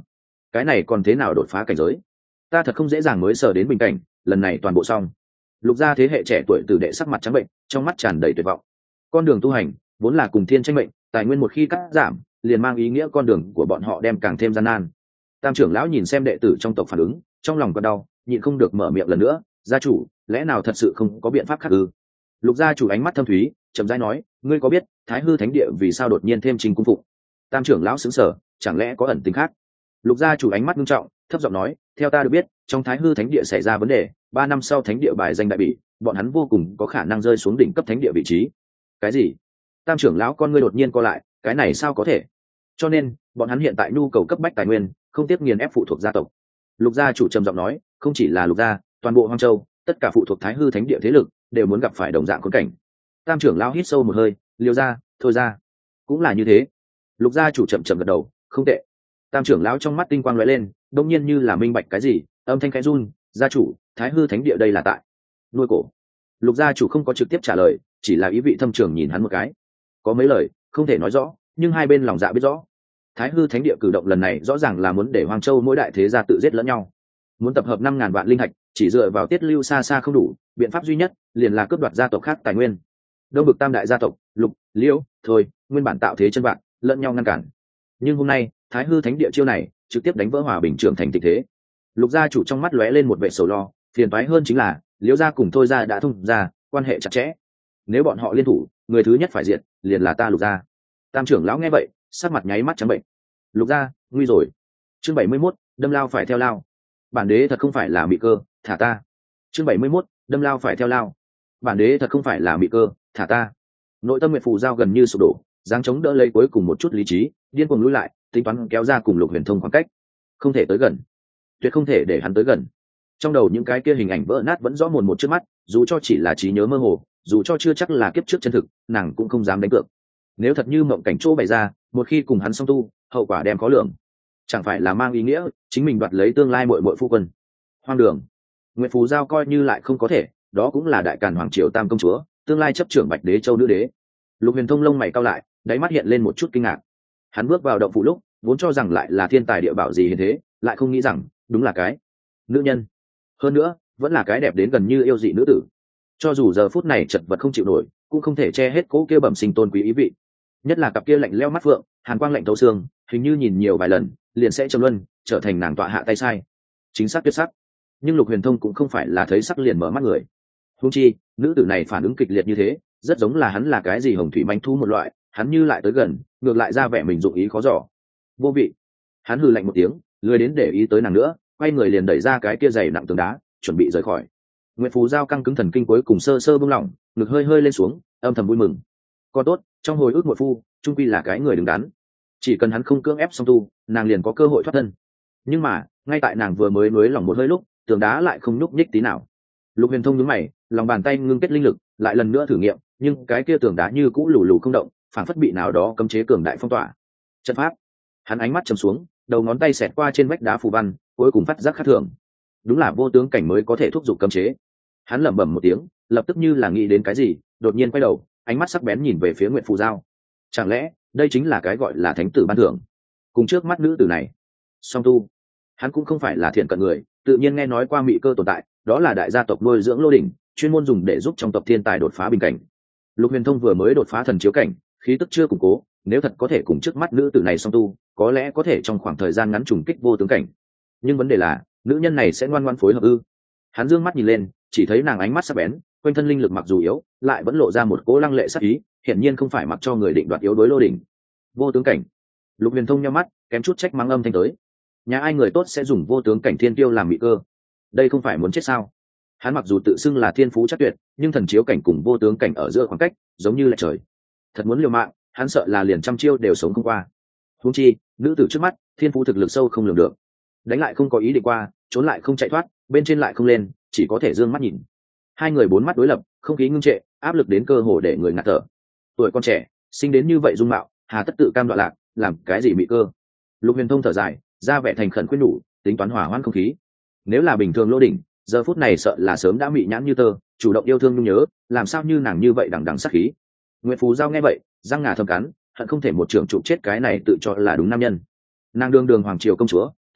cái này còn thế nào đột phá cảnh giới? Ta thật không dễ dàng mới sờ đến bình cảnh, lần này toàn bộ xong. Lục gia thế hệ trẻ tuổi tử đệ sắc mặt trắng bệnh, trong mắt tràn đầy tuyệt vọng. Con đường tu hành vốn là cùng thiên tranh mệnh, tài nguyên một khi cắt giảm liền mang ý nghĩa con đường của bọn họ đem càng thêm gian nan. Tam trưởng lão nhìn xem đệ tử trong tộc phản ứng, trong lòng có đau, nhịn không được mở miệng lần nữa. Gia chủ, lẽ nào thật sự không có biện pháp khác ư? Lục gia chủ ánh mắt thâm thúy, chậm rãi nói, ngươi có biết Thái Hư Thánh Địa vì sao đột nhiên thêm trình cung phụng? Tam trưởng lão sững sờ, chẳng lẽ có ẩn tình khác? Lục gia chủ ánh mắt nghiêm trọng, thấp giọng nói, theo ta được biết, trong Thái Hư Thánh Địa xảy ra vấn đề, 3 năm sau Thánh Địa bài danh đại bị, bọn hắn vô cùng có khả năng rơi xuống đỉnh cấp Thánh Địa vị trí. Cái gì? Tam trưởng lão con ngươi đột nhiên co lại, cái này sao có thể? Cho nên bọn hắn hiện tại nhu cầu cấp bách tài nguyên, không tiếp nghiền ép phụ thuộc gia tộc. Lục gia chủ trầm giọng nói, không chỉ là Lục gia, toàn bộ Hoang Châu, tất cả phụ thuộc Thái Hư Thánh Địa thế lực đều muốn gặp phải đồng dạng khốn cảnh. Tam trưởng lão hít sâu một hơi, liều ra, thôi ra. Cũng là như thế. Lục gia chủ chậm chậm gật đầu, không tệ. Tam trưởng lão trong mắt tinh quang lóe lên, đông nhiên như là minh bạch cái gì, âm thanh khẽ run, gia chủ, Thái Hư Thánh Địa đây là tại nuôi cổ. Lục gia chủ không có trực tiếp trả lời, chỉ là ý vị thâm trường nhìn hắn một cái. Có mấy lời không thể nói rõ, nhưng hai bên lòng dạ biết rõ. Thái Hư Thánh Địa cử động lần này rõ ràng là muốn để Hoang Châu mỗi đại thế gia tự giết lẫn nhau, muốn tập hợp 5.000 vạn linh hạch, chỉ dựa vào tiết lưu xa xa không đủ, biện pháp duy nhất liền là cướp đoạt gia tộc khác tài nguyên. Đông Bực tam đại gia tộc, Lục, Liễu, thôi, nguyên bản tạo thế chân vạn, lẫn nhau ngăn cản. Nhưng hôm nay, Thái Hư Thánh Địa chiêu này, trực tiếp đánh vỡ hòa bình trưởng thành tình thế. Lục gia chủ trong mắt lóe lên một vẻ sầu lo, phiền toái hơn chính là, Liễu gia cùng Thôi gia đã thông ra, quan hệ chặt chẽ. Nếu bọn họ liên thủ, người thứ nhất phải diệt, liền là ta Lục gia. Tam trưởng lão nghe vậy, sắc mặt nháy mắt trắng bệnh. Lục gia, nguy rồi. Chương 71, đâm lao phải theo lao. Bản đế thật không phải là mị cơ, thả ta. Chương 71, đâm lao phải theo lao. Bản đế thật không phải là mị cơ, thả ta. Nội tâm Nguyệt Phù Giao gần như sụp đổ, giáng chống đỡ lấy cuối cùng một chút lý trí, điên cuồng lùi lại, tính toán kéo ra cùng Lục Huyền Thông khoảng cách. Không thể tới gần, tuyệt không thể để hắn tới gần. Trong đầu những cái kia hình ảnh vỡ nát vẫn rõ mồn một trước mắt, dù cho chỉ là trí nhớ mơ hồ, dù cho chưa chắc là kiếp trước chân thực, nàng cũng không dám đánh cược. Nếu thật như mộng cảnh chỗ bày ra, một khi cùng hắn song tu, hậu quả đem khó lường. Chẳng phải là mang ý nghĩa chính mình đoạt lấy tương lai muội muội phu quân. Hoang đường. Nguyệt Phù Giao coi như lại không có thể, đó cũng là đại càn hoàng triều tam công chúa, tương lai chấp trưởng Bạch Đế Châu nữ đế. Lục Huyền Thông lông mày cau lại, đáy mắt hiện lên một chút kinh ngạc. Hắn bước vào động phủ lúc, vốn cho rằng lại là thiên tài địa bảo gì hiện thế, lại không nghĩ rằng đúng là cái nữ nhân. Hơn nữa, vẫn là cái đẹp đến gần như yêu dị nữ tử. Cho dù giờ phút này chật vật không chịu nổi, cũng không thể che hết cố kia bẩm sinh tôn quý ý vị. Nhất là cặp kia lạnh lẽo mắt phượng, hàn quang lạnh thấu xương, hình như nhìn nhiều vài lần, liền sẽ trầm luân, trở thành nàng tọa hạ tay sai. Chính xác tuyệt sắc. Nhưng Lục Huyền Thông cũng không phải là thấy sắc liền mở mắt người. Huống chi, nữ tử này phản ứng kịch liệt như thế, rất giống là hắn là cái gì hồng thủy manh thu một loại, hắn như lại tới gần, ngược lại ra vẻ mình dụng ý khó dò. Vô vị. Hắn hừ lạnh một tiếng, lười đến để ý tới nàng nữa, quay người liền đẩy ra cái kia dày nặng tường đá, chuẩn bị rời khỏi. Nguyệt Phù Giao căng cứng thần kinh cuối cùng sơ sơ buông lỏng, ngực hơi hơi lên xuống, âm thầm vui mừng. Còn tốt, trong hồi ức muội phu, trung quy là cái người đứng đắn. Chỉ cần hắn không cưỡng ép song tu, nàng liền có cơ hội thoát thân. Nhưng mà, ngay tại nàng vừa mới nuối lòng một hơi lúc, tường đá lại không nhúc nhích tí nào. Lục Huyền Thông nhướng mày, lòng bàn tay ngưng kết linh lực, lại lần nữa thử nghiệm, nhưng cái kia tường đá như cũ lù lù không động, phản phất bị nào đó cấm chế cường đại phong tỏa. Trận pháp. Hắn ánh mắt trầm xuống, đầu ngón tay xẹt qua trên vách đá phù văn, cuối cùng phát giác khác thường. Đúng là vô tướng cảnh mới có thể thúc giục cấm chế. Hắn lẩm bẩm một tiếng, lập tức như là nghĩ đến cái gì, đột nhiên quay đầu, ánh mắt sắc bén nhìn về phía Nguyệt Phù Giao. Chẳng lẽ đây chính là cái gọi là thánh tử ban thưởng? Cùng trước mắt nữ tử này, song tu. Hắn cũng không phải là thiện cận người, tự nhiên nghe nói qua mị cơ tồn tại, đó là đại gia tộc nuôi dưỡng lô đỉnh, chuyên môn dùng để giúp trong tộc thiên tài đột phá bình cảnh. Lục Huyền Thông vừa mới đột phá thần chiếu cảnh, khí tức chưa củng cố, nếu thật có thể cùng trước mắt nữ tử này song tu, có lẽ có thể trong khoảng thời gian ngắn trùng kích vô tướng cảnh. Nhưng vấn đề là, nữ nhân này sẽ ngoan ngoãn phối hợp ư? Hắn dương mắt nhìn lên, chỉ thấy nàng ánh mắt sắc bén, quanh thân linh lực mặc dù yếu, lại vẫn lộ ra một cỗ lăng lệ sắc ý, hiển nhiên không phải mặc cho người định đoạt yếu đối lô đỉnh. Vô tướng cảnh. Lục Huyền Thông nhắm mắt, kém chút trách mắng âm thanh tới. Nhà ai người tốt sẽ dùng vô tướng cảnh thiên tiêu làm mị cơ? Đây không phải muốn chết sao? Hắn mặc dù tự xưng là thiên phú chắc tuyệt, nhưng thần chiếu cảnh cùng vô tướng cảnh ở giữa khoảng cách giống như là trời. Thật muốn liều mạng, hắn sợ là liền trăm chiêu đều sống không qua. Huống chi, nữ tử trước mắt, thiên phú thực lực sâu không lường được. Đánh lại không có ý định qua, trốn lại không chạy thoát, bên trên lại không lên, chỉ có thể dương mắt nhìn. Hai người bốn mắt đối lập, không khí ngưng trệ, áp lực đến cơ hồ để người ngạt thở. Tuổi con trẻ, sinh đến như vậy dung mạo, hà tất tự cam đoạn lạc, làm cái gì mị cơ? Lục Huyền Thông thở dài, ra vẻ thành khẩn khuyên nhủ, tính toán hòa hoãn không khí. Nếu là bình thường lô đỉnh, giờ phút này sợ là sớm đã mị nhãn như tơ, chủ động yêu thương nhung nhớ, làm sao như nàng như vậy đằng đằng sát khí. Nguyệt Phù Giao nghe vậy, răng ngà thầm cắn, hận không thể một trường trụ chết cái này tự cho là đúng nam nhân. Nàng đương đường hoàng triều công chúa,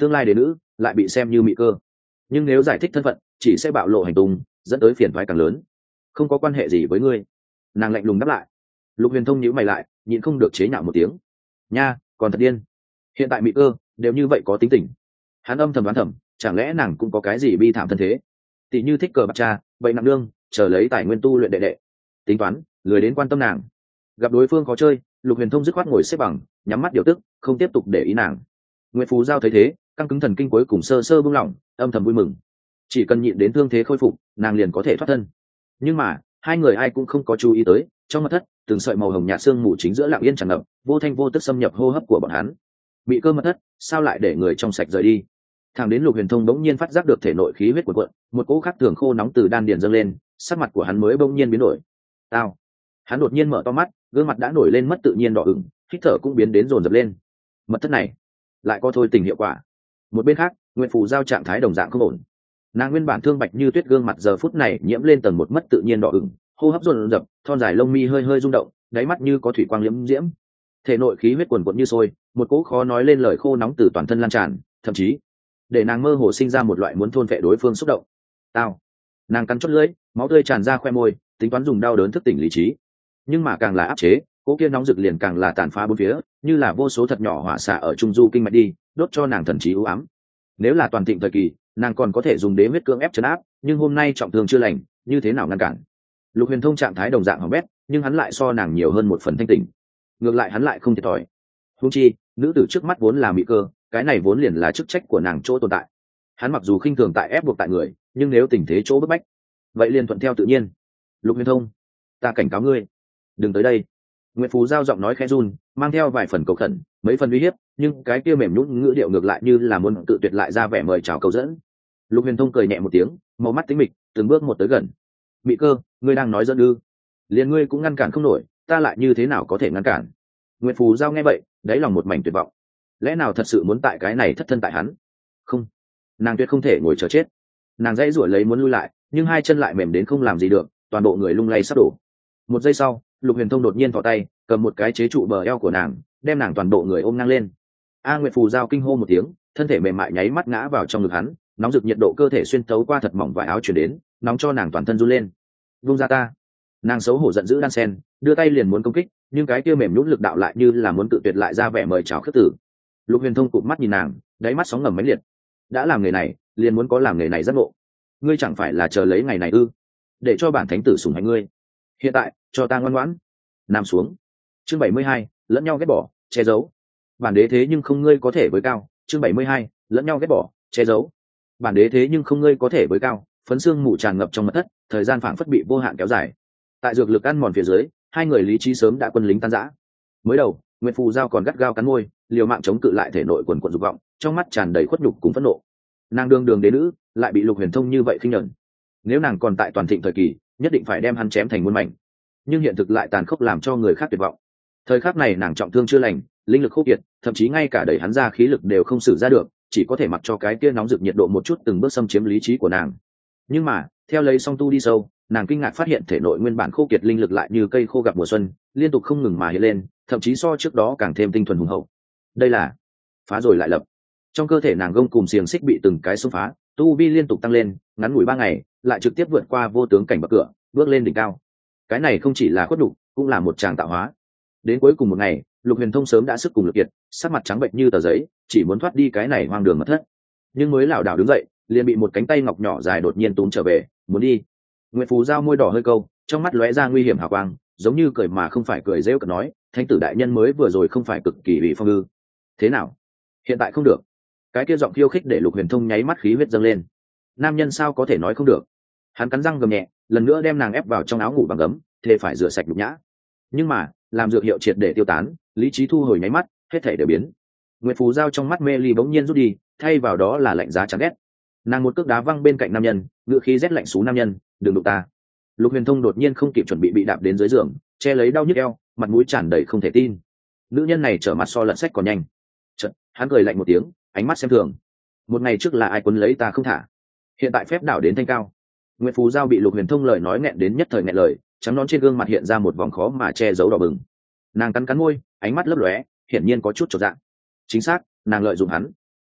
tương lai đế nữ lại bị xem như mị cơ. Nhưng nếu giải thích thân phận chỉ sẽ bạo lộ hành tung, dẫn tới phiền toái càng lớn. Không có quan hệ gì với ngươi. Nàng lạnh lùng đáp lại. Lục Huyền Thông nhíu mày lại, nhịn không được chế nhạo một tiếng. Nha, còn thật điên. Hiện tại mị cơ đều như vậy có tính tình. Hắn âm thầm đoán thầm, chẳng lẽ nàng cũng có cái gì bi thảm thân thế? Tỷ như thích cờ bạc cha, vậy nặng đương, chờ lấy tài nguyên tu luyện đệ đệ. Tính toán, lười đến quan tâm nàng. Gặp đối phương khó chơi, Lục Huyền Thông dứt khoát ngồi xếp bằng, nhắm mắt điều tức, không tiếp tục để ý nàng. Nguyệt Phù Giao thấy thế, căng cứng thần kinh cuối cùng sơ sơ buông lỏng, âm thầm vui mừng. Chỉ cần nhịn đến thương thế khôi phục, nàng liền có thể thoát thân. Nhưng mà hai người ai cũng không có chú ý tới, trong mật thất từng sợi màu hồng nhạt xương mù chính giữa lặng yên tràn ngập, vô thanh vô tức xâm nhập hô hấp của bọn hắn. Mị cơ mật thất sao lại để người trong sạch rời đi? Thẳng đến Lục Huyền Thông bỗng nhiên phát giác được thể nội khí huyết cuộn cuộn, một cỗ khắc thường khô nóng từ đan điền dâng lên, sắc mặt của hắn mới bỗng nhiên biến đổi. Tao! Hắn đột nhiên mở to mắt, gương mặt đã nổi lên mất tự nhiên đỏ ửng, hít thở cũng biến đến dồn dập lên. Mật thất này lại có thôi tình hiệu quả. Một bên khác, Nguyệt Phù Giao trạng thái đồng dạng không ổn. Nàng nguyên bản thương bạch như tuyết gương mặt giờ phút này nhiễm lên tầng một mất tự nhiên đỏ ửng, hô hấp dồn dập, thon dài lông mi hơi hơi rung động, đáy mắt như có thủy quang liễm diễm. Thể nội khí huyết cuồn cuộn như sôi, một cỗ khó nói lên lời khô nóng từ toàn thân lan tràn, thậm chí để nàng mơ hồ sinh ra một loại muốn thôn phệ đối phương xúc động. Tao! Nàng cắn chót lưỡi, máu tươi tràn ra khoe môi, tính toán dùng đau đớn thức tỉnh lý trí. Nhưng mà càng là áp chế, cỗ kia nóng rực liền càng là tàn phá bốn phía, như là vô số thật nhỏ hỏa xạ ở trung du kinh mạch đi, đốt cho nàng thần trí u ám. Nếu là toàn thịnh thời kỳ, nàng còn có thể dùng đế huyết cưỡng ép trấn áp, nhưng hôm nay trọng thương chưa lành, như thế nào ngăn cản? Lục Huyền Thông trạng thái đồng dạng hỏng bét, nhưng hắn lại so nàng nhiều hơn một phần thanh tỉnh. Ngược lại hắn lại không thiệt thòi. Huống chi, nữ tử trước mắt vốn là mỹ cơ, cái này vốn liền là chức trách của nàng chỗ tồn tại. Hắn mặc dù khinh thường tại ép buộc tại người, nhưng nếu tình thế chỗ bức bách, vậy liền thuận theo tự nhiên. Lục Huyền Thông, ta cảnh cáo ngươi, đừng tới đây. Nguyệt Phù Giao giọng nói khẽ run, mang theo vài phần cầu khẩn, mấy phần uy hiếp, nhưng cái kia mềm nhũn ngữ điệu ngược lại như là muốn tự tuyệt lại ra vẻ mời chào cầu dẫn. Lục Huyền Thông cười nhẹ một tiếng, màu mắt tính mịch, từng bước một tới gần. Mỹ cơ, ngươi đang nói dẫn ư? Liền ngươi cũng ngăn cản không nổi, ta lại như thế nào có thể ngăn cản? Nguyệt Phù Giao nghe vậy, đáy lòng một mảnh tuyệt vọng. Lẽ nào thật sự muốn tại cái này thất thân tại hắn? Không, nàng tuyệt không thể ngồi chờ chết. Nàng dãy rủa lấy muốn lui lại, nhưng hai chân lại mềm đến không làm gì được, toàn bộ người lung lay sắp đổ. Một giây sau, Lục Huyền Thông đột nhiên thò tay, cầm một cái chế trụ bờ eo của nàng, đem nàng toàn bộ người ôm ngang lên. Nguyệt Phù Giao kinh hô một tiếng, thân thể mềm mại nháy mắt ngã vào trong ngực hắn, nóng rực nhiệt độ cơ thể xuyên tấu qua thật mỏng vải áo truyền đến, nóng cho nàng toàn thân run lên. Vung ra ta! Nàng xấu hổ giận dữ đan sen, đưa tay liền muốn công kích, nhưng cái kia mềm nhũn lực đạo lại như là muốn tự tuyệt lại ra vẻ mời chào khước tử. Lục Huyền Thông cụp mắt nhìn nàng, đáy mắt sóng ngầm mãnh liệt. Đã làm nghề này, liền muốn có làm nghề này rất ngộ. Ngươi chẳng phải là chờ lấy ngày này ư? Để cho bản thánh tử sủng hạnh ngươi. Hiện tại, cho ta ngoan ngoãn. Nằm xuống. Chương 72, lẫn nhau ghét bỏ, che giấu. Bản đế thế nhưng không ngươi có thể với cao. Chương 72, lẫn nhau ghét bỏ, che giấu. Bản đế thế nhưng không ngươi có thể với cao. Phấn xương mù tràn ngập trong mật thất, thời gian phảng phất bị vô hạn kéo dài. Tại dược lực ăn mòn phía dưới, hai người lý trí sớm đã quân lính tan rã. Mới đầu, Nguyệt Phù Giao còn gắt gao cắn môi, liều mạng chống cự lại thể nội quần quần dục vọng, trong mắt tràn đầy khuất nhục cùng phẫn nộ. Nàng đương đường đế nữ, lại bị Lục Huyền Thông như vậy khinh nhẫn. Nếu nàng còn tại toàn thịnh thời kỳ, nhất định phải đem hắn chém thành muôn mảnh. Nhưng hiện thực lại tàn khốc làm cho người khác tuyệt vọng. Thời khắc này nàng trọng thương chưa lành, linh lực khô kiệt, thậm chí ngay cả đẩy hắn ra khí lực đều không sử ra được, chỉ có thể mặc cho cái kia nóng rực nhiệt độ một chút từng bước xâm chiếm lý trí của nàng. Nhưng mà, theo lấy song tu đi sâu, nàng kinh ngạc phát hiện thể nội nguyên bản khô kiệt linh lực lại như cây khô gặp mùa xuân, liên tục không ngừng mà hiện lên, thậm chí so trước đó càng thêm tinh thuần hùng hậu. Đây là phá rồi lại lập. Trong cơ thể nàng gông cùng xiềng xích bị từng cái xông phá, tu vi liên tục tăng lên, ngắn ngủi 3 ngày, lại trực tiếp vượt qua vô tướng cảnh bậc cửa, bước lên đỉnh cao. Cái này không chỉ là khuất nhục, cũng là một tràng tạo hóa. Đến cuối cùng một ngày, Lục Huyền Thông sớm đã sức cùng lực kiệt, sắc mặt trắng bệch như tờ giấy, chỉ muốn thoát đi cái này hoang đường mật thất. Nhưng mới lảo đảo đứng dậy, liền bị một cánh tay ngọc nhỏ dài đột nhiên túm trở về, muốn đi. Nguyệt Phù Giao môi đỏ hơi câu, trong mắt lóe ra nguy hiểm hào quang, giống như cười mà không phải cười, rêu cợt nói, thánh tử đại nhân mới vừa rồi không phải cực kỳ ủy phong ư? Thế nào? Hiện tại không được. Cái kia giọng khiêu khích để Lục Huyền Thông nháy mắt khí huyết dâng lên. Nam nhân sao có thể nói không được? Hắn cắn răng gầm nhẹ, lần nữa đem nàng ép vào trong áo ngủ bằng gấm, thề phải rửa sạch nhục nhã. Nhưng mà, làm dược hiệu triệt để tiêu tán, lý trí thu hồi nháy mắt, hết thảy đều biến. Nguyệt Phù Giao trong mắt mê ly bỗng nhiên rút đi, thay vào đó là lạnh giá chán ghét. Nàng một cước đá văng bên cạnh nam nhân, ngựa khí rét lạnh xú nam nhân, đừng đụng ta. Lục Huyền Thông đột nhiên không kịp chuẩn bị đạp đến dưới giường, che lấy đau nhức eo, mặt mũi tràn đầy không thể tin. Nữ nhân này trở mặt so lật sách còn nhanh. Chợt, hắn cười lạnh một tiếng, ánh mắt xem thường. Một ngày trước là ai quấn lấy ta không thả, hiện tại phép đảo đến thanh cao. Nguyệt Phù Giao bị Lục Huyền Thông lời nói nghẹn đến nhất thời nghẹn lời, trắng nón trên gương mặt hiện ra một vòng khó mà che giấu đỏ bừng. Nàng cắn cắn môi, ánh mắt lấp lóe, hiển nhiên có chút chột dạ. Chính xác, nàng lợi dụng hắn.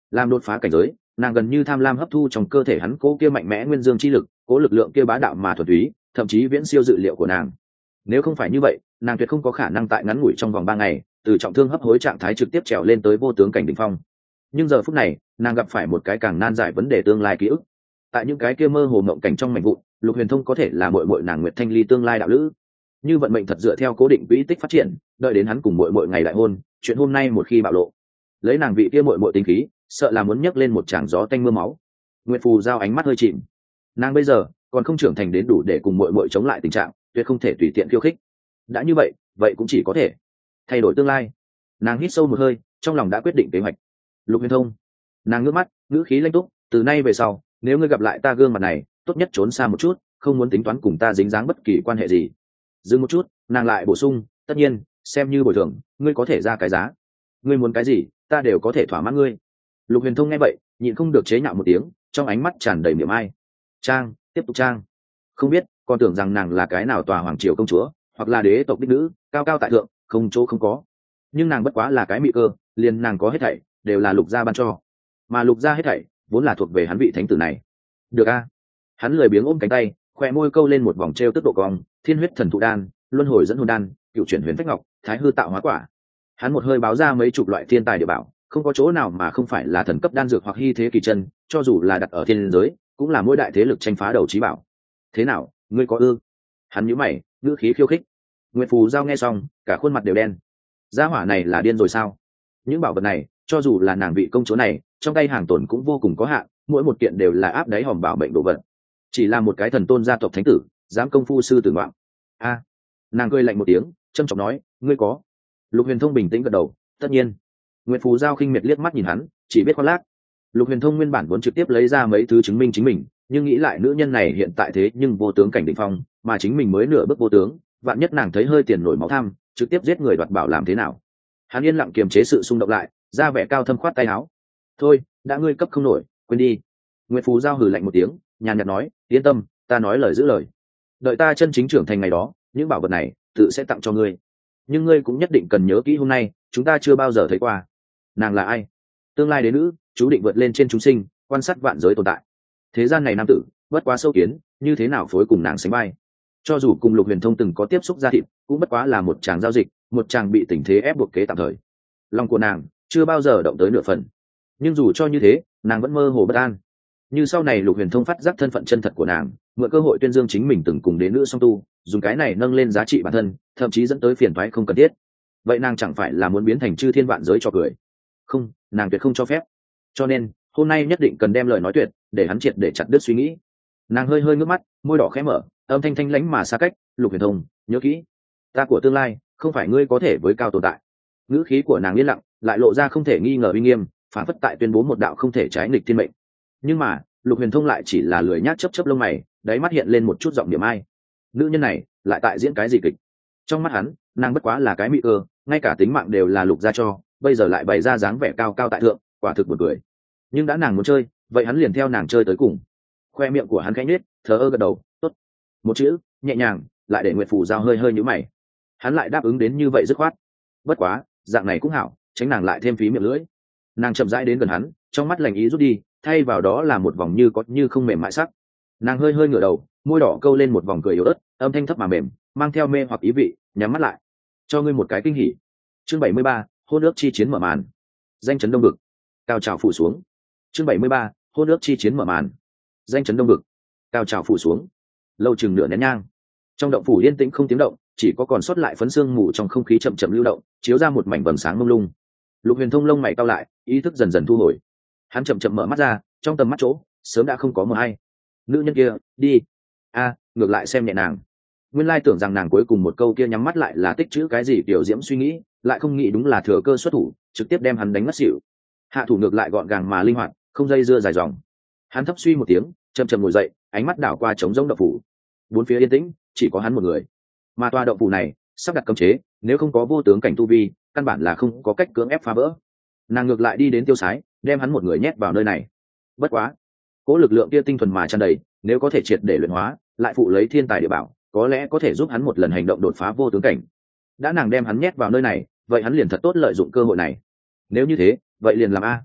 làm đột phá cảnh giới, nàng gần như tham lam hấp thu trong cơ thể hắn cố kia mạnh mẽ nguyên dương chi lực, cố lực lượng kia bá đạo mà thuần túy, thậm chí viễn siêu dự liệu của nàng. Nếu không phải như vậy, nàng tuyệt không có khả năng tại ngắn ngủi trong vòng 3 ngày, từ trọng thương hấp hối trạng thái trực tiếp trèo lên tới vô tướng cảnh đỉnh phong. Nhưng giờ phút này, nàng gặp phải một cái càng nan giải vấn đề tương lai ký ức. Tại những cái kia mơ hồ mộng cảnh trong mảnh vụn, Lục Huyền Thông có thể là muội muội nàng Nguyệt Thanh Ly tương lai đạo lữ. Như vận mệnh thật dựa theo cố định quỹ tích phát triển, đợi đến hắn cùng muội muội ngày đại hôn, chuyện hôm nay một khi bạo lộ, lấy nàng vị kia muội muội tính khí, sợ là muốn nhấc lên một tràng gió tanh mưa máu. Nguyệt Phù Giao ánh mắt hơi chìm. Nàng bây giờ còn không trưởng thành đến đủ để cùng muội muội chống lại tình trạng, tuyệt không thể tùy tiện khiêu khích. Đã như vậy, vậy cũng chỉ có thể thay đổi tương lai. Nàng hít sâu một hơi, trong lòng đã quyết định kế hoạch. Lục Huyền Thông, nàng ngước mắt, ngữ khí lãnh túc, từ nay về sau, nếu ngươi gặp lại ta gương mặt này, tốt nhất trốn xa một chút, không muốn tính toán cùng ta dính dáng bất kỳ quan hệ gì. Dừng một chút, nàng lại bổ sung, tất nhiên, xem như bồi thường, ngươi có thể ra cái giá. Ngươi muốn cái gì, ta đều có thể thỏa mãn ngươi. Lục Huyền Thông nghe vậy, nhịn không được chế nhạo một tiếng, trong ánh mắt tràn đầy miệng ai. Trang, tiếp tục trang. Không biết, còn tưởng rằng nàng là cái nào tòa hoàng triều công chúa, hoặc là đế tộc đích nữ, cao cao tại thượng, không chỗ không có. Nhưng nàng bất quá là cái mị cơ, liền nàng có hết thảy, đều là Lục gia ban cho. Mà Lục gia hết thảy, vốn là thuộc về hắn vị thánh tử này. Được a. Hắn lười biếng ôm cánh tay, khoe môi câu lên một vòng trêu tức độ cong, thiên huyết thần thụ đan, luân hồi dẫn hồn đan, cựu chuyển huyền phách ngọc, thái hư tạo hóa quả. Hắn một hơi báo ra mấy chục loại thiên tài địa bảo, không có chỗ nào mà không phải là thần cấp đan dược hoặc hy thế kỳ chân, cho dù là đặt ở thiên giới, cũng là mỗi đại thế lực tranh phá đầu chí bảo. Thế nào, ngươi có ư? Hắn nhíu mày, ngữ khí khiêu khích. Nguyệt Phù Giao nghe xong, cả khuôn mặt đều đen. Gia hỏa này là điên rồi sao? Những bảo vật này, cho dù là nàng vị công chúa này, trong tay hàng tồn cũng vô cùng có hạn, mỗi một kiện đều là áp đáy hòm bảo mệnh đồ vật. Chỉ là một cái thần tôn gia tộc thánh tử, dám công phu sư tử ngoạm. A. Nàng cười lạnh một tiếng, trâm trọng nói, ngươi có. Lục Huyền Thông bình tĩnh gật đầu, tất nhiên. Nguyệt Phù Giao khinh miệt liếc mắt nhìn hắn, chỉ biết khoác lác. Lục Huyền Thông nguyên bản muốn trực tiếp lấy ra mấy thứ chứng minh chính mình, nhưng nghĩ lại nữ nhân này hiện tại thế nhưng vô tướng cảnh đỉnh phong, mà chính mình mới nửa bước vô tướng, vạn nhất nàng thấy hơi tiền nổi máu tham, trực tiếp giết người đoạt bảo làm thế nào? Hắn yên lặng kiềm chế sự xung động lại, ra vẻ cao thâm khoát tay áo. Thôi, đã ngươi cấp không nổi, quên đi. Nguyệt Phù Giao hừ lạnh một tiếng, nhàn nhạt nói, yên tâm, ta nói lời giữ lời. Đợi ta chân chính trưởng thành ngày đó, những bảo vật này tự sẽ tặng cho ngươi. Nhưng ngươi cũng nhất định cần nhớ kỹ hôm nay, chúng ta chưa bao giờ thấy qua. Nàng là ai? Tương lai đế nữ, chú định vượt lên trên chúng sinh, quan sát vạn giới tồn tại. Thế gian này nam tử, bất quá sâu kiến, như thế nào phối cùng nàng sánh vai? Cho dù cùng Lục Huyền Thông từng có tiếp xúc ra thịt, cũng bất quá là một chàng giao dịch, một chàng bị tình thế ép buộc kế tạm thời. Lòng của nàng chưa bao giờ động tới nửa phần. Nhưng dù cho như thế, nàng vẫn mơ hồ bất an. Như sau này Lục Huyền Thông phát giác thân phận chân thật của nàng, mượn cơ hội tuyên dương chính mình từng cùng đế nữ song tu, dùng cái này nâng lên giá trị bản thân, thậm chí dẫn tới phiền toái không cần thiết. Vậy nàng chẳng phải là muốn biến thành chư thiên vạn giới cho cười? Không, nàng tuyệt không cho phép. Cho nên hôm nay nhất định cần đem lời nói tuyệt, để hắn triệt để chặt đứt suy nghĩ. Nàng hơi hơi ngước mắt, môi đỏ khẽ mở, âm thanh thanh lãnh mà xa cách. Lục Huyền Thông, nhớ kỹ, ta của tương lai không phải ngươi có thể với cao tồn tại. Ngữ khí của nàng yên lặng, lại lộ ra không thể nghi ngờ uy nghiêm, phản phất tại tuyên bố một đạo không thể trái nghịch thiên mệnh. Nhưng mà Lục Huyền Thông lại chỉ là lười nhác chớp chớp lông mày, đáy mắt hiện lên một chút giọng niệm ai. Nữ nhân này lại tại diễn cái gì kịch? Trong mắt hắn, nàng bất quá là cái mị cơ, ngay cả tính mạng đều là Lục gia cho, bây giờ lại bày ra dáng vẻ cao cao tại thượng, quả thực buồn cười. Nhưng đã nàng muốn chơi, vậy hắn liền theo nàng chơi tới cùng. Khoe miệng của hắn khẽ nhếch, thờ ơ gật đầu, tốt. Một chữ, nhẹ nhàng, lại để Nguyệt Phù Giao hơi hơi nhíu mày. Hắn lại đáp ứng đến như vậy dứt khoát. Bất quá, dạng này cũng hảo, tránh nàng lại thêm phí miệng lưỡi. Nàng chậm rãi đến gần hắn, trong mắt lạnh ý rút đi, thay vào đó là một vòng như có như không mềm mại sắc. Nàng hơi hơi ngửa đầu, môi đỏ câu lên một vòng cười yếu ớt, âm thanh thấp mà mềm, mang theo mê hoặc ý vị, nhắm mắt lại. Cho ngươi một cái kinh hỉ. Chương 73, hôn ước chi chiến mở màn. Danh chấn đông vực. Cao trào phủ xuống. Chương 73, hôn ước chi chiến mở màn. Danh chấn đông vực. Cao trào phủ xuống. Lâu chừng nửa nén nhang. Trong động phủ yên tĩnh không tiếng động, chỉ có còn sót lại phấn sương mù trong không khí chậm chậm lưu động, chiếu ra một mảnh vầng sáng mông lung. Lục Huyền Thông lông mày cau lại, ý thức dần dần thu hồi. Hắn chậm chậm mở mắt ra, trong tầm mắt chỗ sớm đã không có mờ hay. Nữ nhân kia đi. Ngược lại xem nhẹ nàng. Nguyên lai tưởng rằng nàng cuối cùng một câu kia nhắm mắt lại là tích chữ cái gì tiểu diễm suy nghĩ, lại không nghĩ đúng là thừa cơ xuất thủ, trực tiếp đem hắn đánh ngất xỉu. Hạ thủ ngược lại gọn gàng mà linh hoạt, không dây dưa dài dòng. Hắn thấp suy một tiếng, chậm chậm ngồi dậy, ánh mắt đảo qua trống rỗng động phủ. Bốn phía yên tĩnh, chỉ có hắn một người. Mà tòa động phủ này sắp đặt cấm chế, nếu không có vô tướng cảnh tu vi, căn bản là không có cách cưỡng ép phá vỡ. Nàng ngược lại đi đến tiêu sái, đem hắn một người nhét vào nơi này. Bất quá, cỗ lực lượng kia tinh thuần mà tràn đầy, nếu có thể triệt để luyện hóa, lại phụ lấy thiên tài địa bảo, có lẽ có thể giúp hắn một lần hành động đột phá vô tướng cảnh. Đã nàng đem hắn nhét vào nơi này, vậy hắn liền thật tốt lợi dụng cơ hội này. Nếu như thế, vậy liền làm a.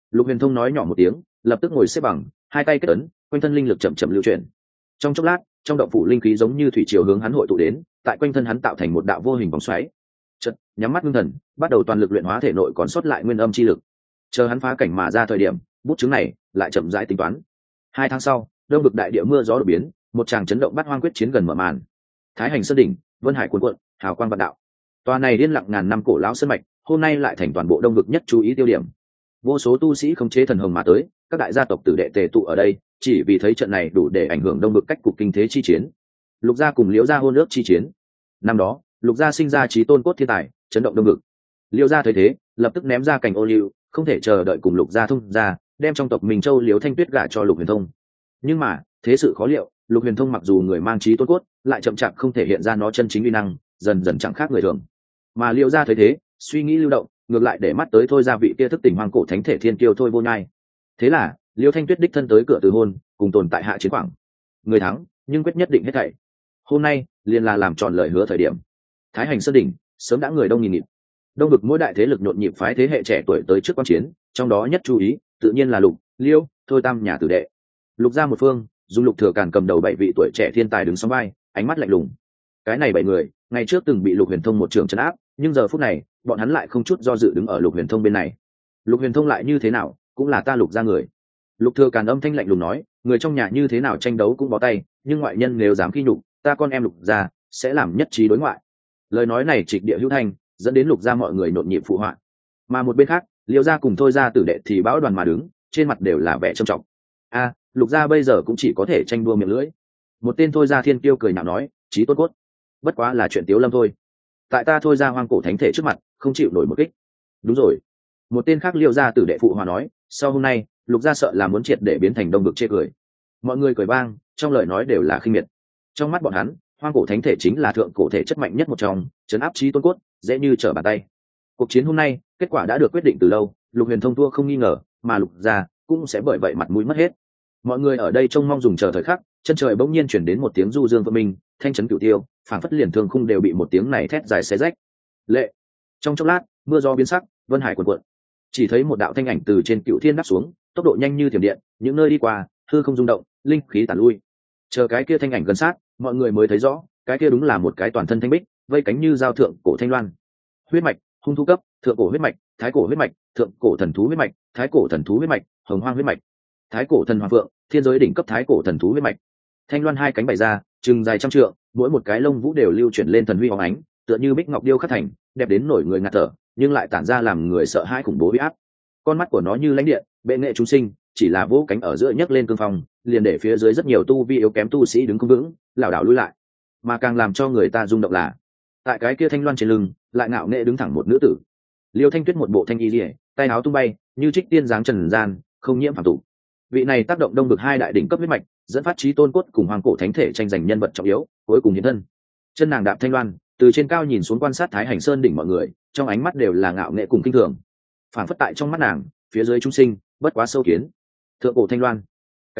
Lục Huyền Thông nói nhỏ một tiếng, lập tức ngồi xếp bằng, hai tay kết ấn, quanh thân linh lực chậm chậm lưu chuyển. Trong chốc lát, trong động phủ linh khí giống như thủy triều hướng hắn hội tụ đến, tại quanh thân hắn tạo thành một đạo vô hình vòng xoáy. Chợt, nhắm mắt ngưng thần, bắt đầu toàn lực luyện hóa thể nội còn sót lại nguyên âm chi lực. Chờ hắn phá cảnh mà ra thời điểm, bút chứng này lại chậm rãi tính toán. 2 tháng sau, đông vực đại địa mưa gió đổ biến, một tràng chấn động bát hoang quyết chiến gần mở màn. Thái Hành Sơn đỉnh, Vân Hải cuồn cuộn, hào quang vạn đạo. Tòa này điên lặng ngàn năm cổ lão sơn mạch, hôm nay lại thành toàn bộ đông vực nhất chú ý tiêu điểm. Vô số tu sĩ khống chế thần hồng mà tới, các đại gia tộc tử đệ tề tụ ở đây, chỉ vì thấy trận này đủ để ảnh hưởng đông vực cách cục kinh thế chi chiến. Lục gia cùng Liễu gia hôn ước chi chiến. Năm đó, Lục gia sinh ra chí tôn cốt thiên tài, chấn động đông vực. Liễu gia thấy thế, lập tức ném ra cành ô liu, không thể chờ đợi cùng Lục gia thông ra, đem trong tộc mình Châu Liễu Thanh Tuyết gả cho Lục Huyền Thông. Nhưng mà, thế sự khó liệu, Lục Huyền Thông mặc dù người mang chí tôn cốt, lại chậm chạp không thể hiện ra nó chân chính uy năng, dần dần chẳng khác người thường. Mà Liễu gia thấy thế, suy nghĩ lưu động, ngược lại để mắt tới thôi ra vị kia thức tỉnh hoang cổ thánh thể thiên kiêu thôi vô nhai. Thế là Liễu Thanh Tuyết đích thân tới cửa từ hôn, cùng tồn tại hạ chiến khoảng. Người thắng, nhưng quyết nhất định hết thảy. Hôm nay liền là làm tròn lời hứa thời điểm. Thái Hành Sơn đỉnh, sớm đã người đông nghìn nghịt. Đông vực mỗi đại thế lực nhộn nhịp phái thế hệ trẻ tuổi tới trước quan chiến, trong đó nhất chú ý, tự nhiên là Lục, Liêu, thôi tam nhà tử đệ. Lục gia một phương, dùng Lục Thừa Càn cầm đầu 7 vị tuổi trẻ thiên tài đứng song vai, ánh mắt lạnh lùng. Cái này 7 người, ngày trước từng bị Lục Huyền Thông một trường trấn áp, nhưng giờ phút này, bọn hắn lại không chút do dự đứng ở Lục Huyền Thông bên này. Lục Huyền Thông lại như thế nào, cũng là ta Lục gia người. Lục Thừa Càn âm thanh lạnh lùng nói, người trong nhà như thế nào tranh đấu cũng bó tay, nhưng ngoại nhân nếu dám khi nhục, ta con em Lục gia sẽ làm nhất trí đối ngoại. Lời nói này trịch địa hữu thanh, dẫn đến Lục gia mọi người nhộn nhịp phụ họa. Mà một bên khác, Liễu gia cùng thôi gia tử đệ thì bão đoàn mà đứng, trên mặt đều là vẻ trầm trọng. A, Lục gia bây giờ cũng chỉ có thể tranh đua miệng lưỡi. Một tên thôi gia thiên kiêu cười nhạo nói, chí tốt cốt, bất quá là chuyện tiếu lâm thôi. Tại ta thôi gia hoang cổ thánh thể trước mặt, không chịu nổi một kích. Đúng rồi. Một tên khác Liễu gia tử đệ phụ hòa nói, sau hôm nay, Lục gia sợ là muốn triệt để biến thành đông vực chê cười. Mọi người cười vang, trong lời nói đều là khinh miệt. Trong mắt bọn hắn, hoang cổ thánh thể chính là thượng cổ thể chất mạnh nhất một trong, trấn áp chí tôn cốt, dễ như trở bàn tay. Cuộc chiến hôm nay, kết quả đã được quyết định từ lâu, Lục Huyền Thông thua không nghi ngờ, mà Lục gia cũng sẽ bởi vậy mặt mũi mất hết. Mọi người ở đây trông mong dùng chờ thời khắc, chân trời bỗng nhiên chuyển đến một tiếng du dương vang minh, thanh chấn cửu tiêu, phảng phất liền thương khung đều bị một tiếng này thét dài xé rách. Lệ. Trong chốc lát, mưa gió biến sắc, vân hải cuồn cuộn. Chỉ thấy một đạo thanh ảnh từ trên cựu thiên đáp xuống, tốc độ nhanh như thiểm điện, những nơi đi qua, hư không rung động, linh khí tản lui. Chờ cái kia thanh ảnh gần sát, mọi người mới thấy rõ, cái kia đúng là một cái toàn thân thanh bích, vây cánh như giao thượng cổ thanh loan. Huyết mạch, hung thú cấp, thượng cổ huyết mạch, thái cổ huyết mạch, thượng cổ thần thú huyết mạch, thái cổ thần thú huyết mạch, hồng hoang huyết mạch, thái cổ thần hoàng phượng, thiên giới đỉnh cấp thái cổ thần thú huyết mạch. Thanh loan hai cánh bày ra, chừng dài trăm trượng, mỗi một cái lông vũ đều lưu chuyển lên thần huy óng ánh, tựa như bích ngọc điêu khắc thành, đẹp đến nổi người ngạt thở, nhưng lại tản ra làm người sợ hãi khủng bố uy áp. Con mắt của nó như lãnh điện, bệ nghệ chúng sinh, chỉ là vỗ cánh ở giữa nhấc lên cương phong, liền để phía dưới rất nhiều tu vi yếu kém tu sĩ đứng không vững, lảo đảo lùi lại. Mà càng làm cho người ta rung động là, tại cái kia thanh loan trên lưng, lại ngạo nghệ đứng thẳng một nữ tử. Liêu Thanh Tuyết một bộ thanh y liễu, tay áo tung bay, như trích tiên dáng trần gian, không nhiễm phàm tục. Vị này tác động đông vực hai đại đỉnh cấp huyết mạch, dẫn phát chí tôn cốt cùng hoàng cổ thánh thể tranh giành nhân vật trọng yếu, cuối cùng hiện thân. Chân nàng đạp thanh loan, từ trên cao nhìn xuống quan sát Thái Hành Sơn đỉnh mọi người, trong ánh mắt đều là ngạo nghệ cùng kinh thường. Phản phất tại trong mắt nàng, phía dưới chúng sinh, bất quá sâu kiến. Thượng cổ thanh loan,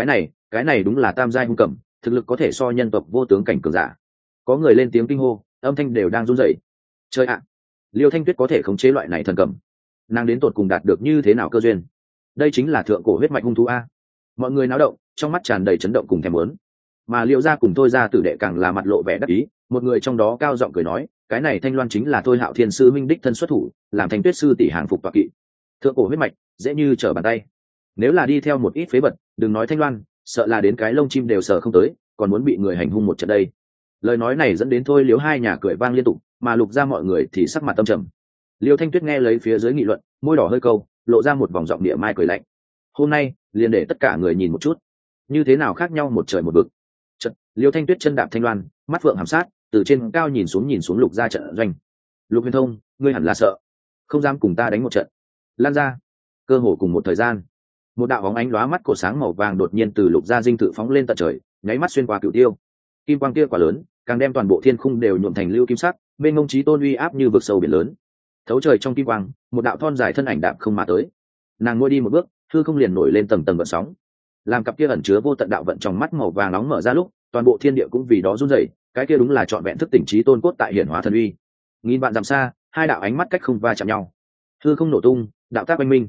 cái này đúng là tam giai hung cẩm, thực lực có thể so nhân tộc vô tướng cảnh cường giả. Có người lên tiếng kinh hô, âm thanh đều đang run rẩy. Trời ạ, Liêu Thanh Tuyết có thể khống chế loại này thần cẩm, nàng đến tột cùng đạt được như thế nào cơ duyên? Đây chính là thượng cổ huyết mạch hung thú a. Mọi người náo động, trong mắt tràn đầy chấn động cùng thèm muốn. Mà Liêu gia cùng thôi gia tử đệ càng là mặt lộ vẻ đắc ý, một người trong đó cao giọng cười nói, cái này thanh loan chính là thôi Hạo Thiên sư minh đích thân xuất thủ, làm Thanh Tuyết sư tỷ hàng phục tọa kỵ. Thượng cổ huyết mạch, dễ như trở bàn tay. Nếu là đi theo một ít phế vật, đừng nói thanh loan, sợ là đến cái lông chim đều sợ không tới, còn muốn bị người hành hung một trận đây. Lời nói này dẫn đến thôi Liếu hai nhà cười vang liên tục, mà Lục gia mọi người thì sắc mặt tâm trầm. Liêu Thanh Tuyết nghe lấy phía dưới nghị luận, môi đỏ hơi câu, lộ ra một vòng giọng địa mai cười lạnh. Hôm nay, liền để tất cả người nhìn một chút, như thế nào khác nhau một trời một vực. Chợt, Liêu Thanh Tuyết chân đạp thanh loan, mắt phượng hàm sát, từ trên cao nhìn xuống Lục gia trận doanh. Lục Huyền Thông, ngươi hẳn là sợ, không dám cùng ta đánh một trận. Lan ra. Cơ hồ cùng một thời gian, một đạo bóng ánh lóa mắt cổ sáng màu vàng đột nhiên từ Lục gia dinh thự phóng lên tận trời, nháy mắt xuyên qua cửu tiêu. Kim quang kia quá lớn, càng đem toàn bộ thiên khung đều nhuộm thành lưu kim sắc, bên ngông chí tôn uy áp như vực sâu biển lớn. Thấu trời trong kim quang, một đạo thon dài thân ảnh đạp không mà tới. Nàng ngồi đi một bước, hư không liền nổi lên tầng tầng gợn sóng. Làm cặp kia ẩn chứa vô tận đạo vận trong mắt màu vàng nóng mở ra lúc, toàn bộ thiên địa cũng vì đó run rẩy, cái kia đúng là trọn vẹn thức tỉnh chí tôn cốt tại hiển hóa thần uy. Nghìn vạn dặm xa, hai đạo ánh mắt cách không va chạm nhau. Hư không nổ tung, đạo tác oanh minh.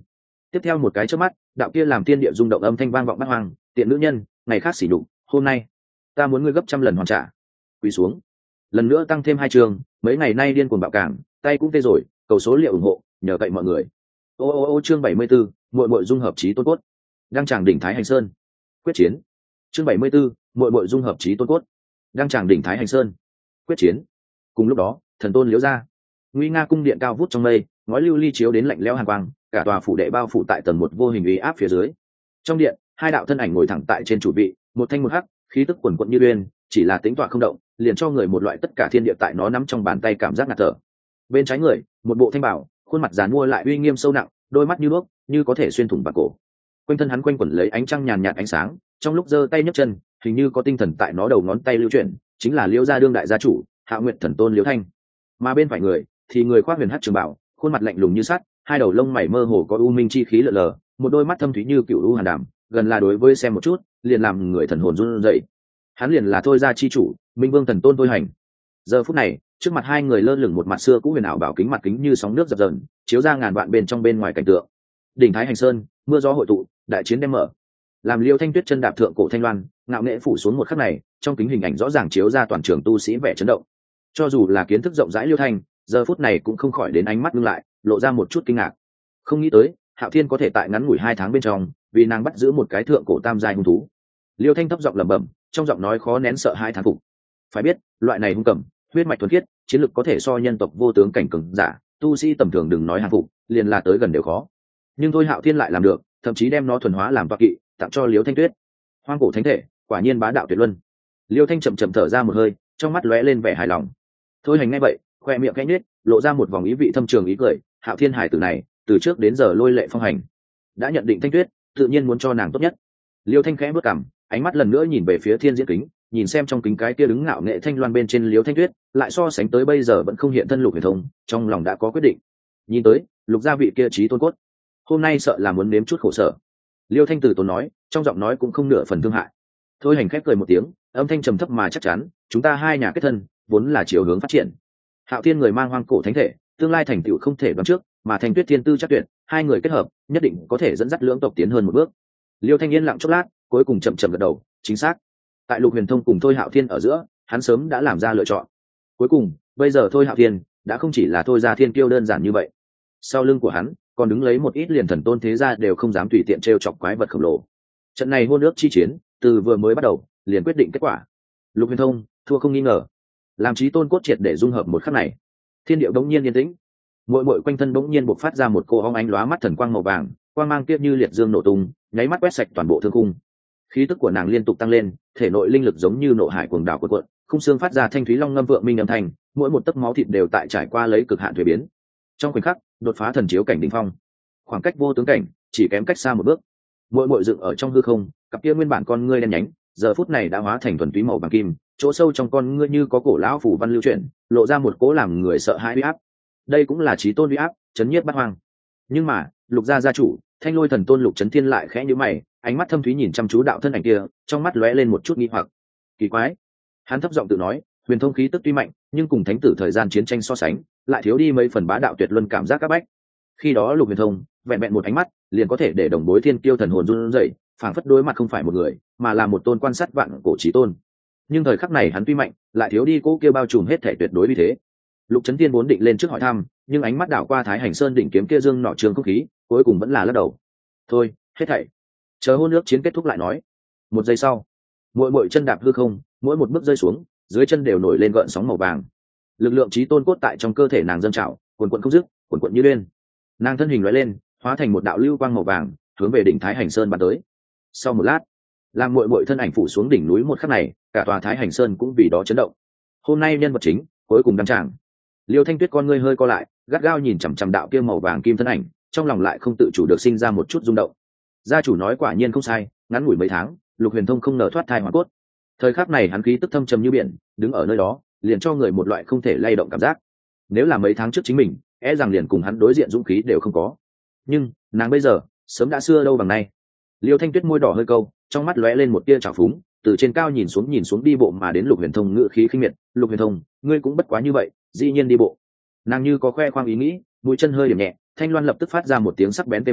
Tiếp theo một cái chớp mắt, đạo kia làm thiên địa rung động âm thanh vang vọng bát hoang, tiện nữ nhân, ngày khác xỉ nhục, hôm nay ta muốn ngươi gấp trăm lần hoàn trả. Quỳ xuống. Lần nữa tăng thêm 2 trường, mấy ngày nay điên cuồng bạo cảng, tay cũng tê rồi, cầu số liệu ủng hộ, nhờ cậy mọi người. Chương 74, muội muội dung hợp chí tôn cốt. Đăng tràng đỉnh Thái Hành Sơn. Quyết chiến. Chương 74, muội muội dung hợp chí tôn cốt. Đăng tràng đỉnh Thái Hành Sơn. Quyết chiến. Cùng lúc đó, thần tôn liễu ra. Nguy nga cung điện cao vút trong mây, ngói lưu ly chiếu đến lạnh lẽo hàn quang, cả tòa phủ đệ bao phủ tại tầng một vô hình uy áp phía dưới. Trong điện, hai đạo thân ảnh ngồi thẳng tại trên chủ vị, một thanh một hắc, khí tức quần quận như uyên, chỉ là tính tọa không động, liền cho người một loại tất cả thiên địa tại nó nắm trong bàn tay cảm giác ngạt thở. Bên trái người, một bộ thanh bảo, khuôn mặt giàn mua lại uy nghiêm sâu nặng, đôi mắt như đuốc, như có thể xuyên thủng bạc cổ. Quanh thân hắn quanh quẩn lấy ánh trăng nhàn nhạt ánh sáng, trong lúc giơ tay nhấc chân, hình như có tinh thần tại nó đầu ngón tay lưu chuyển, chính là Liễu gia đương đại gia chủ, Hạ Nguyệt Thần Tôn Liễu Thanh. Mà bên phải người, thì người khoác huyền hắc trường bảo, khuôn mặt lạnh lùng như sắt, hai đầu lông mày mơ hồ có u minh chi khí lờ lờ, một đôi mắt thâm thúy như cựu u hàn đàm, gần là đối với xem một chút, liền làm người thần hồn run rẩy. Hắn liền là Thôi gia chi chủ, Minh Vương Thần Tôn Thôi Hành. Giờ phút này, trước mặt hai người lơ lửng một mặt xưa cũ huyền ảo bảo kính, mặt kính như sóng nước dập dờn, chiếu ra ngàn vạn bên trong bên ngoài cảnh tượng. Đỉnh Thái Hành Sơn, mưa gió hội tụ, đại chiến đem mở. Làm Liêu Thanh Tuyết chân đạp thượng cổ thanh loan, ngạo nghễ phủ xuống một khắc này, trong kính hình ảnh rõ ràng chiếu ra toàn trường tu sĩ vẻ chấn động. Cho dù là kiến thức rộng rãi Liêu Thanh, giờ phút này cũng không khỏi đến ánh mắt ngưng lại, lộ ra một chút kinh ngạc. Không nghĩ tới, Hạo Thiên có thể tại ngắn ngủi 2 tháng bên trong, vì nàng bắt giữ một cái thượng cổ tam giai hung thú. Liêu Thanh thấp giọng lẩm bẩm, trong giọng nói khó nén sợ hai thán phục. Phải biết, loại này hung cầm, huyết mạch thuần khiết, chiến lực có thể so nhân tộc vô tướng cảnh cường giả, tu sĩ tầm thường đừng nói hàng phục, liền là tới gần đều khó. Nhưng thôi Hạo Thiên lại làm được, thậm chí đem nó thuần hóa làm toa kỵ, tặng cho Liêu Thanh Tuyết. Hoang cổ thánh thể, quả nhiên bá đạo tuyệt luân. Liêu Thanh chậm chậm thở ra một hơi, trong mắt lóe lên vẻ hài lòng. Thôi Hành nghe vậy, khoe miệng khẽ nhếch, lộ ra một vòng ý vị thâm trường ý cười. Hạo Thiên hải tử này, từ trước đến giờ lôi lệ phong hành, đã nhận định Thanh Tuyết, tự nhiên muốn cho nàng tốt nhất. Liêu Thanh khẽ bước cằm, ánh mắt lần nữa nhìn về phía thiên diễn kính, nhìn xem trong kính cái kia đứng ngạo nghệ thanh loan bên trên Liêu Thanh Tuyết, lại so sánh tới bây giờ vẫn không hiện thân Lục Huyền Thông, trong lòng đã có quyết định. Nhìn tới, Lục gia vị kia chí tôn cốt, hôm nay sợ là muốn nếm chút khổ sở. Liêu Thanh từ tốn nói, trong giọng nói cũng không nửa phần thương hại. Thôi Hành khép cười một tiếng, âm thanh trầm thấp mà chắc chắn, chúng ta hai nhà kết thân, vốn là chiều hướng phát triển. Hạo Thiên người mang hoang cổ thánh thể, tương lai thành tựu không thể đoán trước, mà Thanh Tuyết thiên tư chắc tuyệt, hai người kết hợp, nhất định có thể dẫn dắt lưỡng tộc tiến hơn một bước. Liêu Thanh yên lặng chốc lát, cuối cùng chậm chậm gật đầu, chính xác. Tại Lục Huyền Thông cùng Thôi Hạo Thiên ở giữa, hắn sớm đã làm ra lựa chọn. Cuối cùng, bây giờ Thôi Hạo Thiên đã không chỉ là Thôi gia thiên kiêu đơn giản như vậy. Sau lưng của hắn, còn đứng lấy một ít liền thần tôn thế gia đều không dám tùy tiện trêu chọc quái vật khổng lồ. Trận này hôn ước chi chiến, từ vừa mới bắt đầu, liền quyết định kết quả. Lục Huyền Thông thua không nghi ngờ, làm chí tôn cốt triệt để dung hợp một khắc này, thiên điệu đống nhiên yên tĩnh. Mỗi quanh thân đống nhiên bộc phát ra một cô hóng ánh lóa mắt thần quang màu vàng, quang mang kia như liệt dương nổ tung, nháy mắt quét sạch toàn bộ thương khung. Khí tức của nàng liên tục tăng lên, thể nội linh lực giống như nộ hải cuồng đảo cuộn cuộn, khung xương phát ra thanh thúy long ngâm vượng minh âm thanh, mỗi một tấc máu thịt đều tại trải qua lấy cực hạn thuế biến. Trong khoảnh khắc, đột phá thần chiếu cảnh đỉnh phong, khoảng cách vô tướng cảnh chỉ kém cách xa một bước. Mỗi dựng ở trong hư không, cặp kia nguyên bản con ngươi đen nhánh, giờ phút này đã hóa thành thuần túy màu vàng kim, chỗ sâu trong con ngươi như có cổ lão phủ văn lưu chuyển, lộ ra một cố làm người sợ hãi uy áp. Đây cũng là chí tôn uy áp, chấn nhiếp bát hoang. Nhưng mà, Lục gia gia chủ, Thanh Lôi Thần Tôn Lục Chấn Thiên lại khẽ nhíu mày, ánh mắt thâm thúy nhìn chăm chú đạo thân ảnh kia, trong mắt lóe lên một chút nghi hoặc. Kỳ quái, hắn thấp giọng tự nói, huyền thông khí tức tuy mạnh, nhưng cùng thánh tử thời gian chiến tranh so sánh, lại thiếu đi mấy phần bá đạo tuyệt luân cảm giác các bách. Khi đó Lục Huyền Thông, vẹn vẹn một ánh mắt, liền có thể để đồng bối thiên kiêu thần hồn run rẩy, phảng phất đối mặt không phải một người, mà là một tôn quan sát vạn cổ chí tôn. Nhưng thời khắc này hắn tuy mạnh, lại thiếu đi cố kia bao trùm hết thể tuyệt đối như thế. Lục Chấn Thiên vốn định lên trước hỏi thăm, nhưng ánh mắt đảo qua Thái Hành Sơn đỉnh kiếm kia dương nọ trường không khí, cuối cùng vẫn là lắc đầu. Thôi, hết thảy, chờ hôn ước chiến kết thúc lại nói. Một giây sau, mỗi chân đạp hư không, mỗi một bước rơi xuống, dưới chân đều nổi lên gợn sóng màu vàng. Lực lượng chí tôn cốt tại trong cơ thể nàng dâng trào, cuồn cuộn không dứt, cuồn cuộn như lên. Nàng thân hình lóe lên, hóa thành một đạo lưu quang màu vàng, hướng về đỉnh Thái Hành Sơn bắn tới. Sau một lát, làm muội thân ảnh phủ xuống đỉnh núi một khắc này, cả tòa Thái Hành Sơn cũng vì đó chấn động. Hôm nay nhân vật chính cuối cùng đăng tràng. Liêu Thanh Tuyết con ngươi hơi co lại, gắt gao nhìn chằm chằm đạo kia màu vàng kim thân ảnh, trong lòng lại không tự chủ được sinh ra một chút rung động. Gia chủ nói quả nhiên không sai, ngắn ngủi mấy tháng, Lục Huyền Thông không nở thoát thai hoàn cốt. Thời khắc này hắn khí tức thâm trầm như biển, đứng ở nơi đó, liền cho người một loại không thể lay động cảm giác. Nếu là mấy tháng trước chính mình, e rằng liền cùng hắn đối diện dũng khí đều không có. Nhưng nàng bây giờ, sớm đã xưa đâu bằng nay. Liêu Thanh Tuyết môi đỏ hơi câu, trong mắt lóe lên một tia trào phúng, từ trên cao nhìn xuống đi bộ mà đến Lục Huyền Thông ngự khí khinh miệt. Lục Huyền Thông, ngươi cũng bất quá như vậy, dĩ nhiên đi bộ. Nàng như có khoe khoang ý nghĩ, mũi chân hơi điểm nhẹ, thanh loan lập tức phát ra một tiếng sắc bén tê minh,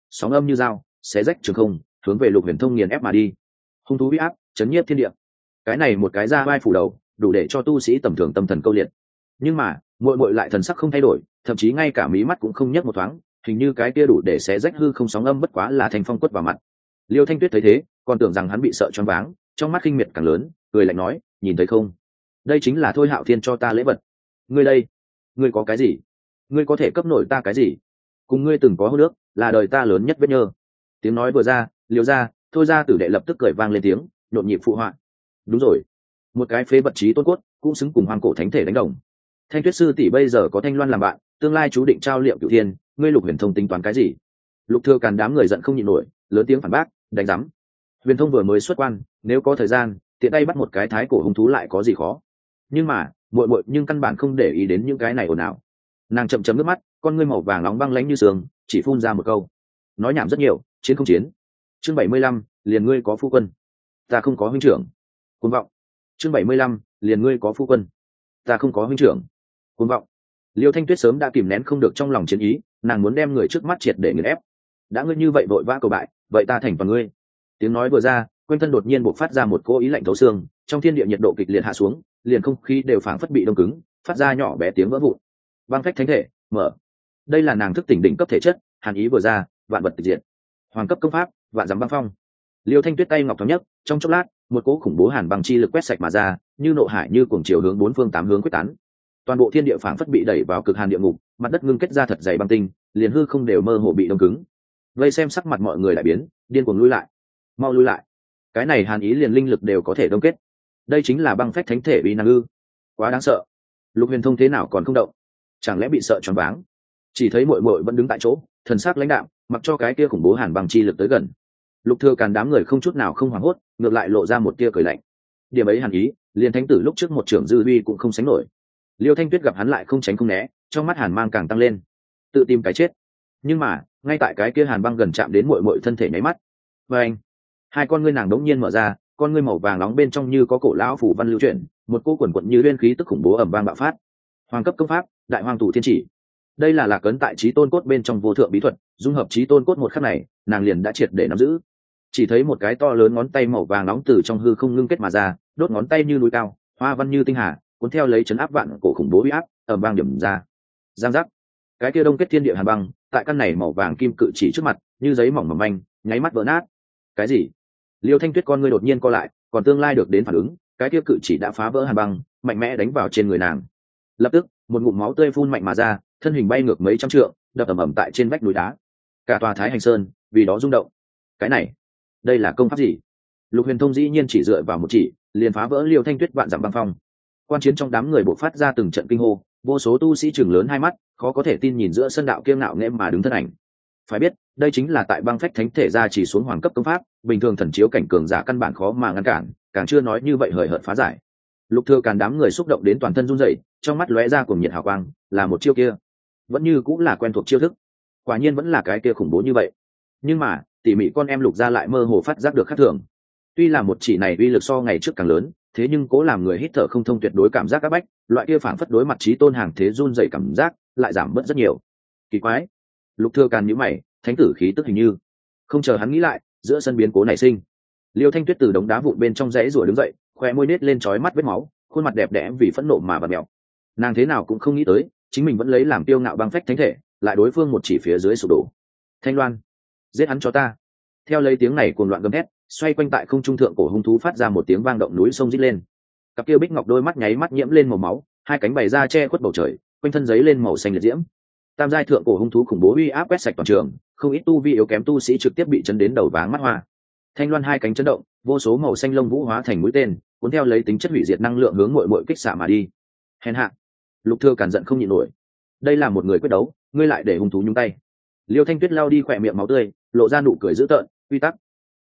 sóng âm như dao xé rách trường không, hướng về Lục Huyền Thông nghiền ép mà đi. Hung thú uy áp chấn nhiếp thiên địa, cái này một cái ra vai phủ đầu đủ để cho tu sĩ tầm thường tâm thần câu liệt. Nhưng mà muội muội lại thần sắc không thay đổi, thậm chí ngay cả mí mắt cũng không nhấc một thoáng, hình như cái kia đủ để xé rách hư không sóng âm bất quá là thành phong quất vào mặt. Liêu Thanh Tuyết thấy thế còn tưởng rằng hắn bị sợ choáng váng, trong mắt khinh miệt càng lớn, cười lạnh nói, nhìn thấy không, đây chính là Thôi Hạo Thiên cho ta lễ vật. Ngươi đây, ngươi có cái gì? Ngươi có thể cấp nổi ta cái gì? Cùng ngươi từng có hô nước, là đời ta lớn nhất vết nhơ. Tiếng nói vừa ra, Liêu gia, Thôi gia tử đệ lập tức cười vang lên tiếng, nhộn nhịp phụ họa. Đúng rồi, một cái phế vật trí tôn cốt cũng xứng cùng Hoang Cổ Thánh Thể đánh đồng. Thanh Tuyết sư tỷ bây giờ có Thanh Loan làm bạn, tương lai chú định trao liệu cửu thiên, ngươi Lục Huyền Thông tính toán cái gì? Lục Thừa Càn đám người giận không nhịn nổi, lớn tiếng phản bác, đánh rắm. Huyền Thông vừa mới xuất quan, nếu có thời gian, tiện tay bắt một cái thái cổ hung thú lại có gì khó. Nhưng mà, muội muội nhưng căn bản không để ý đến những cái này ồn ào. Nàng chậm chậm nước mắt, con ngươi màu vàng nóng băng lãnh như sương, chỉ phun ra một câu. Nói nhảm rất nhiều, chiến không chiến. Chương 75, liền ngươi có phu quân, ta không có huynh trưởng. Cuồng vọng. Chương 75, liền ngươi có phu quân, ta không có huynh trưởng. Cuồng vọng. Liêu Thanh Tuyết sớm đã kìm nén không được trong lòng chiến ý, nàng muốn đem người trước mắt triệt để nghiền ép. Đã ngươi như vậy vội vã cầu bại, vậy ta thành toàn ngươi. Tiếng nói vừa ra, quanh thân đột nhiên bộc phát ra một cỗ ý lạnh thấu xương, trong thiên địa nhiệt độ kịch liệt hạ xuống, liền không khí đều phảng phất bị đông cứng, phát ra nhỏ bé tiếng vỡ vụn. Băng phách thánh thể, mở. Đây là nàng thức tỉnh đỉnh cấp thể chất, hàn ý vừa ra, vạn vật tịch diệt. Hoàng cấp công pháp, vạn dặm băng phong. Liêu Thanh Tuyết tay ngọc thống nhất, trong chốc lát, một cỗ khủng bố hàn băng chi lực quét sạch mà ra, như nộ hải như cuồng chiều hướng bốn phương tám hướng quyết tán. Toàn bộ thiên địa phảng phất bị đẩy vào cực hàn địa ngục, mặt đất ngưng kết ra thật dày băng tinh, liền hư không đều mơ hồ bị đông cứng. Vây xem sắc mặt mọi người lại biến, điên cuồng lui lại. Mau lui lại. Cái này hàn ý liền linh lực đều có thể đông kết. Đây chính là băng phách thánh thể uy năng ư? Quá đáng sợ. Lục Huyền Thông thế nào còn không động? Chẳng lẽ bị sợ choáng váng? Chỉ thấy muội muội vẫn đứng tại chỗ, thần sắc lãnh đạm, mặc cho cái kia khủng bố hàn băng chi lực tới gần. Lục Thừa Càn đám người không chút nào không hoảng hốt, ngược lại lộ ra một tia cười lạnh. Điểm ấy hàn ý, liền thánh tử lúc trước một trưởng dư uy cũng không sánh nổi. Liêu Thanh Tuyết gặp hắn lại không tránh không né, trong mắt hàn mang càng tăng lên, tự tìm cái chết. Nhưng mà ngay tại cái kia hàn băng gần chạm đến muội muội thân thể nháy mắt, và anh, hai con ngươi nàng đống nhiên mở ra, con ngươi màu vàng nóng bên trong như có cổ lão phủ văn lưu chuyển, một cỗ quần quận như liên khí tức khủng bố ầm vang bạo phát. Hoàng cấp công pháp, Đại Hoàng Tụ Thiên Chỉ. Đây là lạc ấn tại chí tôn cốt bên trong vô thượng bí thuật, dung hợp chí tôn cốt một khắc này, nàng liền đã triệt để nắm giữ. Chỉ thấy một cái to lớn ngón tay màu vàng nóng từ trong hư không ngưng kết mà ra, đốt ngón tay như núi cao, hoa văn như tinh hà, cuốn theo lấy chấn áp vạn cổ khủng bố uy áp, ầm vang điểm ra. Giang giác. Cái kia đông kết thiên địa hàn băng, tại căn này màu vàng kim cự chỉ trước mặt, như giấy mỏng mỏng manh, nháy mắt vỡ nát. Cái gì? Liêu Thanh Tuyết con ngươi đột nhiên co lại, còn tương lai được đến phản ứng, cái kia cự chỉ đã phá vỡ hàn băng, mạnh mẽ đánh vào trên người nàng. Lập tức, một ngụm máu tươi phun mạnh mà ra, thân hình bay ngược mấy trăm trượng, đập ầm ầm tại trên vách núi đá. Cả tòa Thái Hành Sơn vì đó rung động. Cái này, đây là công pháp gì? Lục Huyền Thông dĩ nhiên chỉ dựa vào một chỉ, liền phá vỡ Liêu Thanh Tuyết vạn dặm băng phong. Quan chiến trong đám người bộc phát ra từng trận kinh hô, vô số tu sĩ chừng lớn hai mắt, khó có thể tin nhìn giữa sân đạo kiêu ngạo nghễ mà đứng thân ảnh. Phải biết, đây chính là tại băng phách thánh thể ra chỉ xuống hoàng cấp công pháp, bình thường thần chiếu cảnh cường giả căn bản khó mà ngăn cản, càng chưa nói như vậy hời hợt phá giải. Lục Thừa Càn đám người xúc động đến toàn thân run rẩy, trong mắt lóe ra cuồng nhiệt hào quang, là một chiêu kia, vẫn như cũng là quen thuộc chiêu thức, quả nhiên vẫn là cái kia khủng bố như vậy. Nhưng mà, tỉ mỉ con em Lục gia lại mơ hồ phát giác được khác thường. Tuy là một chỉ này uy lực so ngày trước càng lớn, thế nhưng cố làm người hít thở không thông tuyệt đối cảm giác áp bách, loại kia phản phất đối mặt chí tôn hàng thế run rẩy cảm giác, lại giảm bớt rất nhiều. Kỳ quái. Lục Thừa Càn nhíu mày, thánh tử khí tức hình như. Không chờ hắn nghĩ lại, giữa sân biến cố nảy sinh. Liêu Thanh Tuyết từ đống đá vụn bên trong rẽ rủa đứng dậy, khoe môi nết lên chói mắt vết máu, khuôn mặt đẹp đẽ vì phẫn nộ mà bật mèo. Nàng thế nào cũng không nghĩ tới, chính mình vẫn lấy làm tiêu ngạo băng phách thánh thể, lại đối phương một chỉ phía dưới sụp đổ. Thanh Loan, giết hắn cho ta. Theo lấy tiếng này cuồng loạn gầm thét, xoay quanh tại không trung thượng cổ hung thú phát ra một tiếng vang động núi sông rít lên. Cặp kia bích ngọc đôi mắt nháy mắt nhiễm lên màu máu, hai cánh bày ra che khuất bầu trời, quanh thân giấy lên màu xanh liệt diễm. Tam giai thượng cổ hung thú khủng bố uy áp quét sạch toàn trường, không ít tu vi yếu kém tu sĩ trực tiếp bị chấn đến đầu váng mắt hoa. Thanh Loan hai cánh chấn động, vô số màu xanh lông vũ hóa thành mũi tên, cuốn theo lấy tính chất hủy diệt năng lượng hướng muội muội kích xạ mà đi. Hèn hạ. Lục Thừa Càn giận không nhịn nổi. Đây là một người quyết đấu, ngươi lại để hung thú nhúng tay. Liêu Thanh Tuyết lao đi khỏe miệng máu tươi, lộ ra nụ cười dữ tợn. Quy tắc.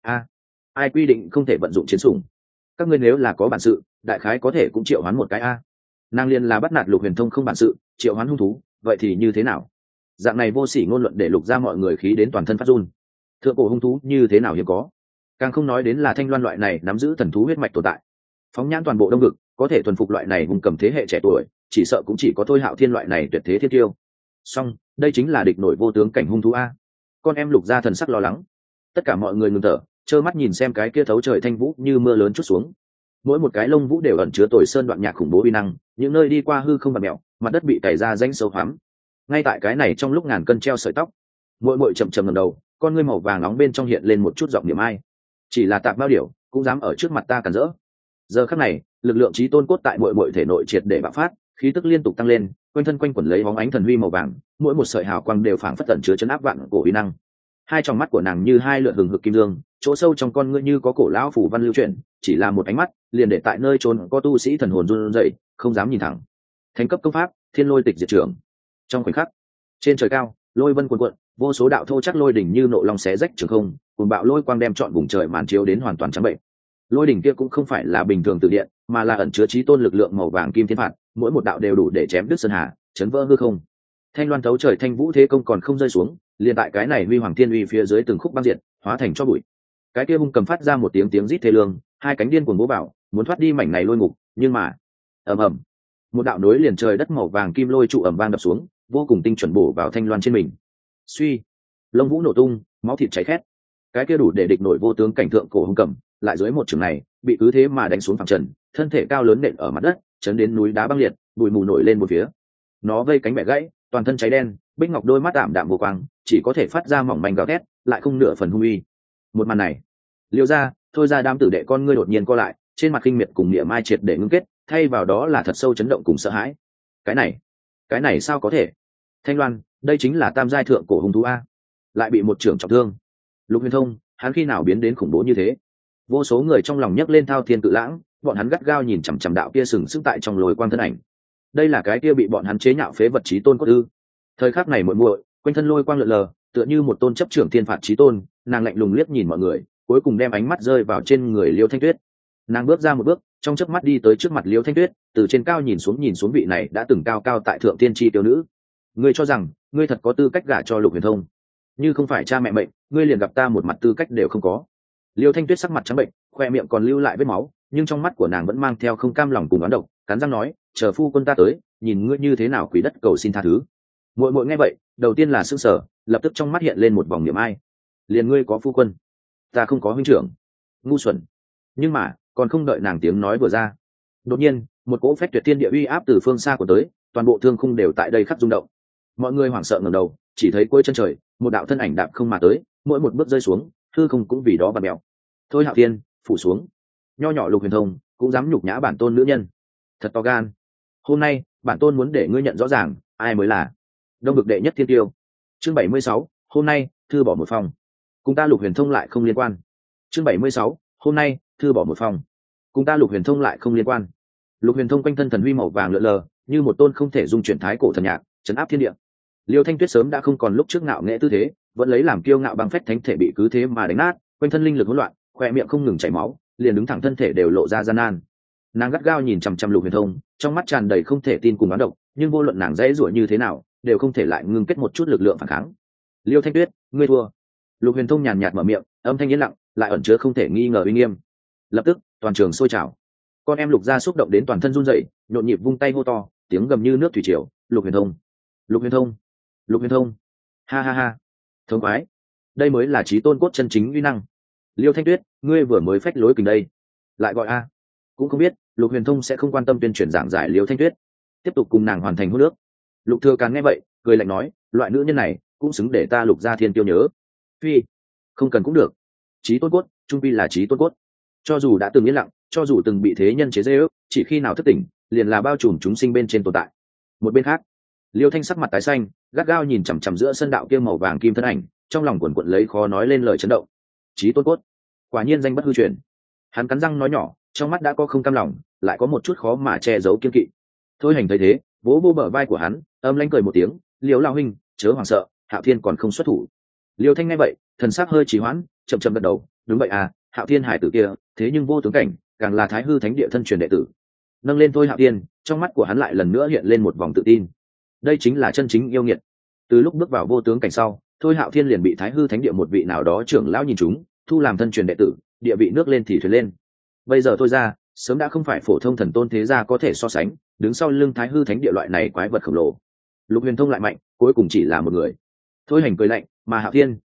Ai quy định không thể vận dụng chiến sủng? Các ngươi nếu là có bản sự, đại khái có thể cũng triệu hoán một cái a. Nàng liên là bắt nạt Lục Huyền Thông không bản sự, triệu hoán hung thú, vậy thì như thế nào? Dạng này vô sỉ ngôn luận để Lục ra mọi người khí đến toàn thân phát run. Thượng cổ hung thú như thế nào hiếm có? Càng không nói đến là Thanh Loan loại này nắm giữ thần thú huyết mạch tồn tại. Phóng nhãn toàn bộ Đông Vực, có thể thuần phục loại này hùng cầm thế hệ trẻ tuổi, chỉ sợ cũng chỉ có Thôi Hạo Thiên loại này tuyệt thế thiên tiêu. Song, đây chính là địch nổi vô tướng cảnh hung thú a. con em Lục gia thần sắc lo lắng. Tất cả mọi người ngừng thở, trơ mắt nhìn xem cái kia thấu trời thanh vũ như mưa lớn chút xuống. Mỗi một cái lông vũ đều ẩn chứa tồi sơn đoạn nhạc khủng bố uy năng, những nơi đi qua hư không bạt mèo, mặt đất bị cày ra rãnh sâu hoắm. Ngay tại cái này trong lúc ngàn cân treo sợi tóc, muội chậm chậm ngẩng đầu, con ngươi màu vàng nóng bên trong hiện lên một chút giọng niệm ai. Chỉ là tạp bao điểu, cũng dám ở trước mặt ta cản rỡ. Giờ khắc này, lực lượng chí tôn cốt tại muội thể nội triệt để bạo phát, khí tức liên tục tăng lên, quanh thân quanh quẩn lấy bóng ánh thần huy màu vàng, mỗi một sợi hào quang đều phảng phất tẩn chứa chấn áp vạn cổ uy năng. Hai tròng mắt của nàng như hai lượn hừng hực kim dương, chỗ sâu trong con ngươi như có cổ lão phủ văn lưu chuyển, chỉ là một ánh mắt liền để tại nơi trốn có tu sĩ thần hồn run rẩy, không dám nhìn thẳng. Thánh cấp công pháp, Thiên Lôi Tịch Diệt Trưởng. Trong khoảnh khắc, trên trời cao, lôi vân cuồn cuộn, vô số đạo thô chắc lôi đỉnh như nộ long xé rách trường không, cùng bạo lôi quang đem trọn vùng trời màn chiếu đến hoàn toàn trắng bệnh. Lôi đỉnh kia cũng không phải là bình thường từ điện, mà là ẩn chứa chí tôn lực lượng màu vàng kim thiên phạt, mỗi một đạo đều đủ để chém đứt sơn hà, chấn vỡ hư không. Thanh loan thấu trời thanh vũ thế công còn không rơi xuống, liền tại cái này huy hoàng thiên uy phía dưới từng khúc băng diệt, hóa thành cho bụi. Cái kia hung cầm phát ra một tiếng rít thê lương, hai cánh điên cuồng bố bảo, muốn thoát đi mảnh này lôi ngục, nhưng mà ầm ầm, một đạo nối liền trời đất màu vàng kim lôi trụ ầm vang đập xuống, vô cùng tinh chuẩn bổ vào thanh loan trên mình. Suy, lông vũ nổ tung, máu thịt cháy khét. Cái kia đủ để địch nổi vô tướng cảnh thượng cổ hung cầm, lại dưới một trường này, bị cứ thế mà đánh xuống phẳng trần, thân thể cao lớn nện ở mặt đất, chấn đến núi đá băng liệt, bụi mù nổi lên một phía. Nó vây cánh bẻ gãy, toàn thân cháy đen, bích ngọc đôi mắt ảm đạm vô quang, chỉ có thể phát ra mỏng manh gào thét, lại không nửa phần hung uy. Một màn này, Liêu ra, thôi ra đám tử đệ con ngươi đột nhiên co lại, trên mặt kinh miệt cùng niệm mai triệt để ngưng kết, thay vào đó là thật sâu chấn động cùng sợ hãi. Cái này sao có thể? Thanh Loan, đây chính là tam giai thượng cổ hung thú a, lại bị một trưởng trọng thương. Lục Huyền Thông, hắn khi nào biến đến khủng bố như thế? Vô số người trong lòng nhấc lên thao thiên cự lãng, bọn hắn gắt gao nhìn chằm chằm đạo kia sừng sững tại trong lồi quang thân ảnh. Đây là cái kia bị bọn hắn chế nhạo phế vật chí tôn cốt ư? Thời khắc này muội quanh thân lôi quang lượn lờ, tựa như một tôn chấp trưởng thiên phạt chí tôn, nàng lạnh lùng liếc nhìn mọi người, cuối cùng đem ánh mắt rơi vào trên người Liêu Thanh Tuyết. Nàng bước ra một bước, trong chớp mắt đi tới trước mặt Liêu Thanh Tuyết, từ trên cao nhìn xuống vị này đã từng cao cao tại thượng tiên tri tiểu nữ. Ngươi cho rằng ngươi thật có tư cách gả cho Lục Huyền Thông? Như không phải cha mẹ mệnh, ngươi liền gặp ta một mặt tư cách đều không có. Liêu Thanh Tuyết sắc mặt trắng bệnh, khoe miệng còn lưu lại vết máu, nhưng trong mắt của nàng vẫn mang theo không cam lòng cùng oán độc, cắn răng nói, chờ phu quân ta tới, nhìn ngươi như thế nào quỳ đất cầu xin tha thứ. Muội nghe vậy, đầu tiên là sững sờ, lập tức trong mắt hiện lên một vòng niệm ai. Liền ngươi có phu quân, ta không có huynh trưởng, ngu xuẩn. Nhưng mà còn không đợi nàng tiếng nói vừa ra, đột nhiên một cỗ phách tuyệt thiên địa uy áp từ phương xa của tới, toàn bộ thương khung đều tại đây khắc rung động. Mọi người hoảng sợ ngẩng đầu, chỉ thấy cuối chân trời một đạo thân ảnh đạp không mà tới, mỗi một bước rơi xuống, hư không cũng vì đó bạt mèo. Thôi Hạo Thiên phủ xuống, nho nhỏ Lục Huyền Thông cũng dám nhục nhã bản tôn nữ nhân, thật to gan. Hôm nay bản tôn muốn để ngươi nhận rõ ràng ai mới là đông bực đệ nhất thiên tiêu. Chương 76, hôm nay thư bỏ một phòng, cùng ta Lục Huyền Thông lại không liên quan. Chương 76, hôm nay thư bỏ một phòng, cùng ta Lục Huyền Thông lại không liên quan. Lục Huyền Thông quanh thân thần huy màu vàng lượn lờ, như một tôn không thể dung chuyển thái cổ thần nhạc, chấn áp thiên địa. Liêu Thanh Tuyết sớm đã không còn lúc trước ngạo nghễ tư thế, vẫn lấy làm kiêu ngạo băng phách thánh thể bị cứ thế mà đánh nát, quanh thân linh lực hỗn loạn, khoe miệng không ngừng chảy máu, liền đứng thẳng thân thể đều lộ ra gian nan. Nàng gắt gao nhìn chằm chằm Lục Huyền Thông, trong mắt tràn đầy không thể tin cùng oán độc, nhưng vô luận nàng dễ dụa như thế nào, đều không thể lại ngưng kết một chút lực lượng phản kháng. Liêu Thanh Tuyết, ngươi thua. Lục Huyền Thông nhàn nhạt mở miệng, âm thanh yên lặng, lại ẩn chứa không thể nghi ngờ uy nghiêm. Lập tức, toàn trường sôi trào. Con em Lục gia xúc động đến toàn thân run rẩy, nhộn nhịp vung tay hô to, tiếng gầm như nước thủy triều, Lục Huyền Thông, Lục Huyền Thông, Lục Huyền Thông. Ha ha ha. Thông khoái. Đây mới là chí tôn cốt chân chính uy năng. Liêu Thanh Tuyết, ngươi vừa mới phách lối kình đây, lại gọi a? Cũng không biết Lục Huyền Thông sẽ không quan tâm tuyên truyền giảng giải Liêu Thanh Tuyết, tiếp tục cùng nàng hoàn thành hôn nước. Lục Thừa Càn nghe vậy, cười lạnh nói, loại nữ nhân này cũng xứng để ta Lục gia thiên tiêu nhớ. Phi, không cần cũng được. Chí tôn cốt, trung pi là chí tôn cốt. Cho dù đã từng yên lặng, cho dù từng bị thế nhân chế giễu, chỉ khi nào thức tỉnh, liền là bao trùm chúng sinh bên trên tồn tại. Một bên khác, Liêu Thanh sắc mặt tái xanh, gắt gao nhìn chằm chằm giữa sân đạo kia màu vàng kim thân ảnh, trong lòng quần quật lấy khó nói lên lời chấn động. Chí tôn cốt, quả nhiên danh bất hư truyền. Hắn cắn răng nói nhỏ, trong mắt đã có không cam lòng, lại có một chút khó mà che giấu kiên kỵ. Thôi Hành thấy thế, vỗ vỗ bờ vai của hắn, âm lãnh cười một tiếng, Liêu lão huynh, chớ hoảng sợ, Hạo Thiên còn không xuất thủ. Liêu Thanh nghe vậy, thần sắc hơi trì hoãn, chậm chậm gật đầu, đúng vậy à, Hạo Thiên hải tử kia, thế nhưng vô tướng cảnh, càng là Thái Hư Thánh Địa thân truyền đệ tử. Nâng lên Thôi Hạo Thiên, trong mắt của hắn lại lần nữa hiện lên một vòng tự tin. Đây chính là chân chính yêu nghiệt. Từ lúc bước vào vô tướng cảnh sau, Thôi Hạo Thiên liền bị Thái Hư Thánh Địa một vị nào đó trưởng lão nhìn trúng, thu làm thân truyền đệ tử, địa vị nước lên thì thuyền lên. Bây giờ Thôi ra, sớm đã không phải phổ thông thần tôn thế gia có thể so sánh, đứng sau lưng Thái Hư Thánh Địa loại này quái vật khổng lồ. Lục Huyền Thông lại mạnh, cuối cùng chỉ là một người. Thôi Hành cười lạnh, mà Hạo Thiên,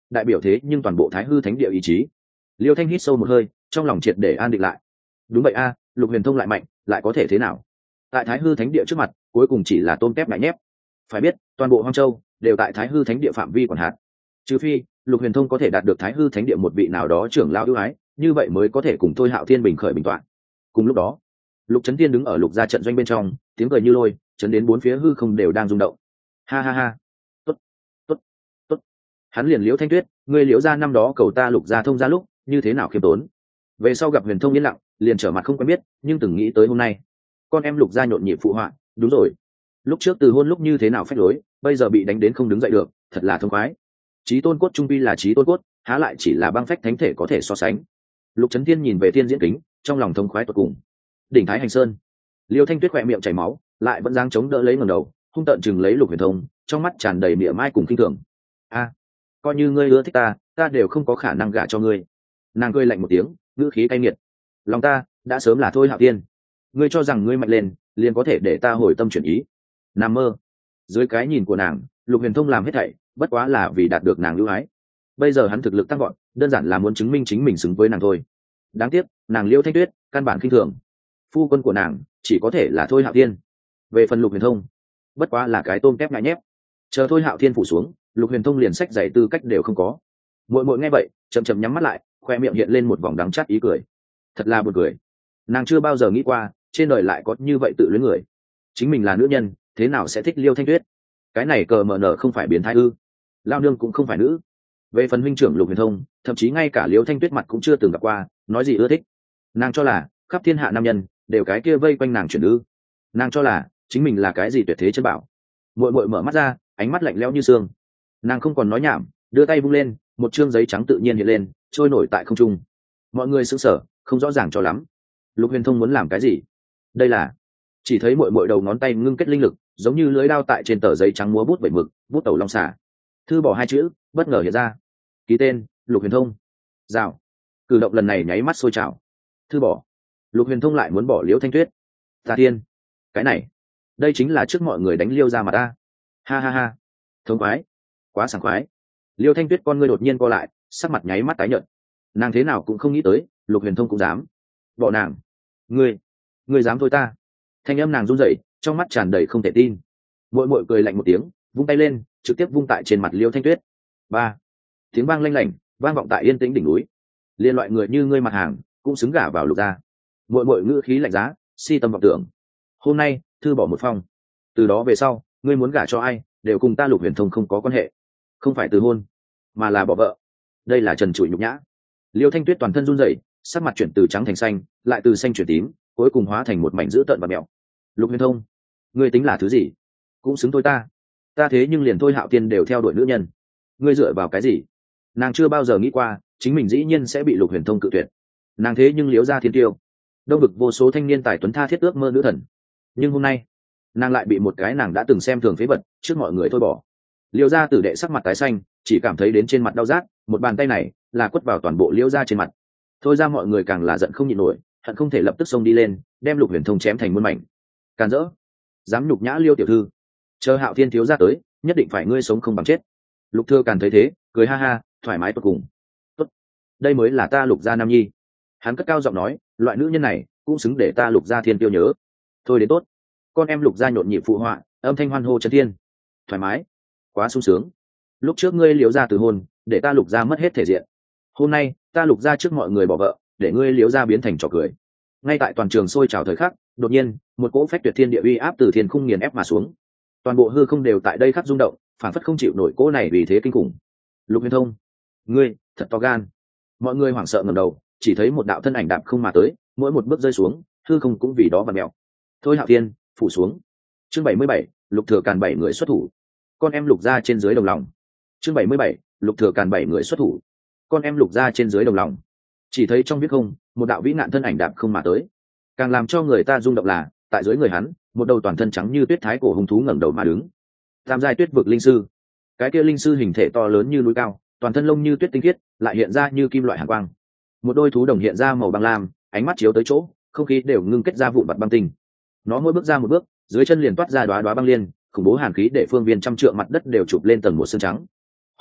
đại biểu thế nhưng toàn bộ thái hư thánh địa ý chí. Liêu Thanh hít sâu một hơi, trong lòng triệt để an định lại. Đúng vậy a, Lục Huyền Thông lại mạnh lại có thể thế nào? Tại thái hư thánh địa trước mặt, cuối cùng chỉ là tôm tép ngại nhép. Phải biết toàn bộ Hoang Châu đều tại thái hư thánh địa phạm vi quản hạt, trừ phi Lục Huyền Thông có thể đạt được thái hư thánh địa một vị nào đó trưởng lão ưu ái, như vậy mới có thể cùng Thôi Hạo Thiên bình khởi bình toạn. Cùng lúc đó, Lục Chấn Thiên đứng ở Lục gia trận doanh bên trong, tiếng cười như lôi chấn đến bốn phía hư không đều đang rung động. Ha ha ha, tốt tốt tốt. Hắn liền Liễu Thanh Tuyết, ngươi Liễu gia năm đó cầu ta Lục gia thông gia lúc như thế nào khiêm tốn, về sau gặp Huyền Thông yên lặng liền trở mặt không quen biết, nhưng từng nghĩ tới hôm nay con em Lục gia nhộn nhịp phụ họa. Đúng rồi, lúc trước từ hôn lúc như thế nào phách lối, bây giờ bị đánh đến không đứng dậy được, thật là thông khoái. Chí tôn cốt trung vi là chí tôn cốt, há lại chỉ là băng phách thánh thể có thể so sánh. Lục Chấn Thiên nhìn về Thiên Diễn Kính, trong lòng thông khoái tột cùng. Đỉnh Thái Hành Sơn, Liêu Thanh Tuyết khỏe miệng chảy máu, lại vẫn dáng chống đỡ lấy ngẩng đầu, hung tợn chừng lấy Lục Huyền Thông, trong mắt tràn đầy mỉa mai cùng kinh thường. A, coi như ngươi ưa thích ta đều không có khả năng gả cho ngươi. Nàng cười lạnh một tiếng, ngữ khí cay nghiệt. Lòng ta đã sớm là Thôi Hạo Thiên, ngươi cho rằng ngươi mạnh lên liền có thể để ta hồi tâm chuyển ý? Nằm mơ. Dưới cái nhìn của nàng, Lục Huyền Thông làm hết thảy bất quá là vì đạt được nàng ưu ái. Bây giờ hắn thực lực tăng gọn, đơn giản là muốn chứng minh chính mình xứng với nàng thôi. Đáng tiếc nàng Liêu Thanh Tuyết căn bản khinh thường, phu quân của nàng chỉ có thể là Thôi Hạo Thiên. Về phần Lục Huyền Thông, bất quá là cái tôm tép ngại nhép. Chờ Thôi Hạo Thiên phủ xuống, Lục Huyền Thông liền sách giày tư cách đều không có. Muội muội nghe vậy chậm chậm nhắm mắt lại, khoe miệng hiện lên một vòng đắng chát ý cười. Thật là buồn cười, nàng chưa bao giờ nghĩ qua trên đời lại có như vậy tự luyến người. Chính mình là nữ nhân thế nào sẽ thích Liêu Thanh Tuyết? Cái này cờ mờ nở không phải biến thái ư? Lao nương cũng không phải nữ. Về phần huynh trưởng Lục Huyền Thông, thậm chí ngay cả Liêu Thanh Tuyết mặt cũng chưa từng gặp qua, nói gì ưa thích. Nàng cho là khắp thiên hạ nam nhân đều cái kia vây quanh nàng chuyển ư? Nàng cho là chính mình là cái gì tuyệt thế chân bảo. Muội muội mở mắt ra, ánh mắt lạnh lẽo như xương. Nàng không còn nói nhảm, đưa tay vung lên, một chương giấy trắng tự nhiên hiện lên, trôi nổi tại không trung. Mọi người sững sờ, không rõ ràng cho lắm. Lục Huyền Thông muốn làm cái gì? Đây là... Chỉ thấy muội muội đầu ngón tay ngưng kết linh lực, giống như lưới đao tại trên tờ giấy trắng múa bút vẩy mực, bút tẩu long xả. Thư bỏ hai chữ bất ngờ hiện ra, ký tên Lục Huyền Thông. Rào. Cử động lần này nháy mắt sôi trào. Thư bỏ. Lục Huyền Thông lại muốn bỏ Liễu Thanh Tuyết. Ta tiên, cái này, đây chính là trước mọi người đánh Liêu ra mà ta. Ha ha ha, thống khoái, quá sảng khoái. Liêu Thanh Tuyết con ngươi đột nhiên co lại, sắc mặt nháy mắt tái nhợt. Nàng thế nào cũng không nghĩ tới Lục Huyền Thông cũng dám bỏ nàng. Ngươi dám thôi ta? Thanh âm nàng run rẩy, trong mắt tràn đầy không thể tin. Muội muội cười lạnh một tiếng, vung tay lên, trực tiếp vung tại trên mặt Liêu Thanh Tuyết. Ba, tiếng vang lanh lảnh vang vọng tại yên tĩnh đỉnh núi. Liên loại người như ngươi mặt hàng cũng xứng gả vào Lục gia. Muội muội ngữ khí lạnh giá, si tâm vọng tưởng. Hôm nay thư bỏ một phong, từ đó về sau ngươi muốn gả cho ai đều cùng ta Lục Huyền Thông không có quan hệ. Không phải từ hôn mà là bỏ vợ. Đây là trần trụi nhục nhã. Liêu Thanh Tuyết toàn thân run rẩy, sắc mặt chuyển từ trắng thành xanh, lại từ xanh chuyển tím, cuối cùng hóa thành một mảnh dữ tợn và mèo. Lục Huyền Thông, ngươi tính là thứ gì? Cũng xứng thôi ta thế nhưng liền Thôi Hạo Tiên đều theo đuổi nữ nhân, ngươi dựa vào cái gì? Nàng chưa bao giờ nghĩ qua chính mình dĩ nhiên sẽ bị Lục Huyền Thông cự tuyệt. Nàng thế nhưng Liễu gia thiên tiêu, đông vực vô số thanh niên tài tuấn tha thiết ước mơ nữ thần, nhưng hôm nay nàng lại bị một cái nàng đã từng xem thường phế vật trước mọi người thôi bỏ. Liễu gia tử đệ sắc mặt tái xanh, chỉ cảm thấy đến trên mặt đau rát, một bàn tay này là quất vào toàn bộ Liễu gia trên mặt. Thôi ra mọi người càng là giận không nhịn nổi, hận không thể lập tức xông đi lên đem Lục Huyền Thông chém thành muôn mảnh. Càn rỡ, dám nhục nhã Liêu tiểu thư, chờ Hạo Thiên thiếu gia tới nhất định phải ngươi sống không bằng chết. Lục Thừa Càn thấy thế cười ha ha, thoải mái tột cùng. Tốt, đây mới là ta Lục gia nam nhi. Hắn cất cao giọng nói, loại nữ nhân này cũng xứng để ta Lục gia thiên tiêu nhớ. Thôi đến tốt, con em Lục gia nhộn nhịp phụ họa, âm thanh hoan hô trấn thiên. Thoải mái, quá sung sướng. Lúc trước ngươi Liễu gia từ hôn, để ta Lục gia mất hết thể diện. Hôm nay ta Lục gia trước mọi người bỏ vợ, để ngươi Liễu gia biến thành trò cười. Ngay tại toàn trường sôi trào thời khắc, đột nhiên một cỗ phách tuyệt thiên địa uy áp từ thiên khung nghiền ép mà xuống. Toàn bộ hư không đều tại đây khắc rung động, phản phất không chịu nổi cỗ này vì thế kinh khủng. Lục Huyền Thông, ngươi thật to gan. Mọi người hoảng sợ ngẩng đầu, chỉ thấy một đạo thân ảnh đạp không mà tới, mỗi một bước rơi xuống hư không cũng vì đó vặn mèo. Thôi Hạo Thiên phủ xuống. Chương 77, Lục Thừa Càn 7 người xuất thủ. Con em Lục gia trên dưới đồng lòng. Chương 77, Lục Thừa Càn 7 người xuất thủ. Con em Lục gia trên dưới đồng lòng. Chỉ thấy trong viết không, một đạo vĩ nạn thân ảnh đạp không mà tới. Càng làm cho người ta rung động là, tại dưới người hắn, một đầu toàn thân trắng như tuyết thái cổ hung thú ngẩng đầu mà đứng. Tam giai tuyết vực linh sư. Cái kia linh sư hình thể to lớn như núi cao, toàn thân lông như tuyết tinh khiết, lại hiện ra như kim loại hàn quang. Một đôi thú đồng hiện ra màu băng lam, ánh mắt chiếu tới chỗ, không khí đều ngưng kết ra vụn vặt băng tinh. Nó mỗi bước ra một bước, dưới chân liền toát ra đóa đóa băng liên, khủng bố hàn khí để phương viên trăm trượng mặt đất đều chụp lên tầng một sương trắng. Hống,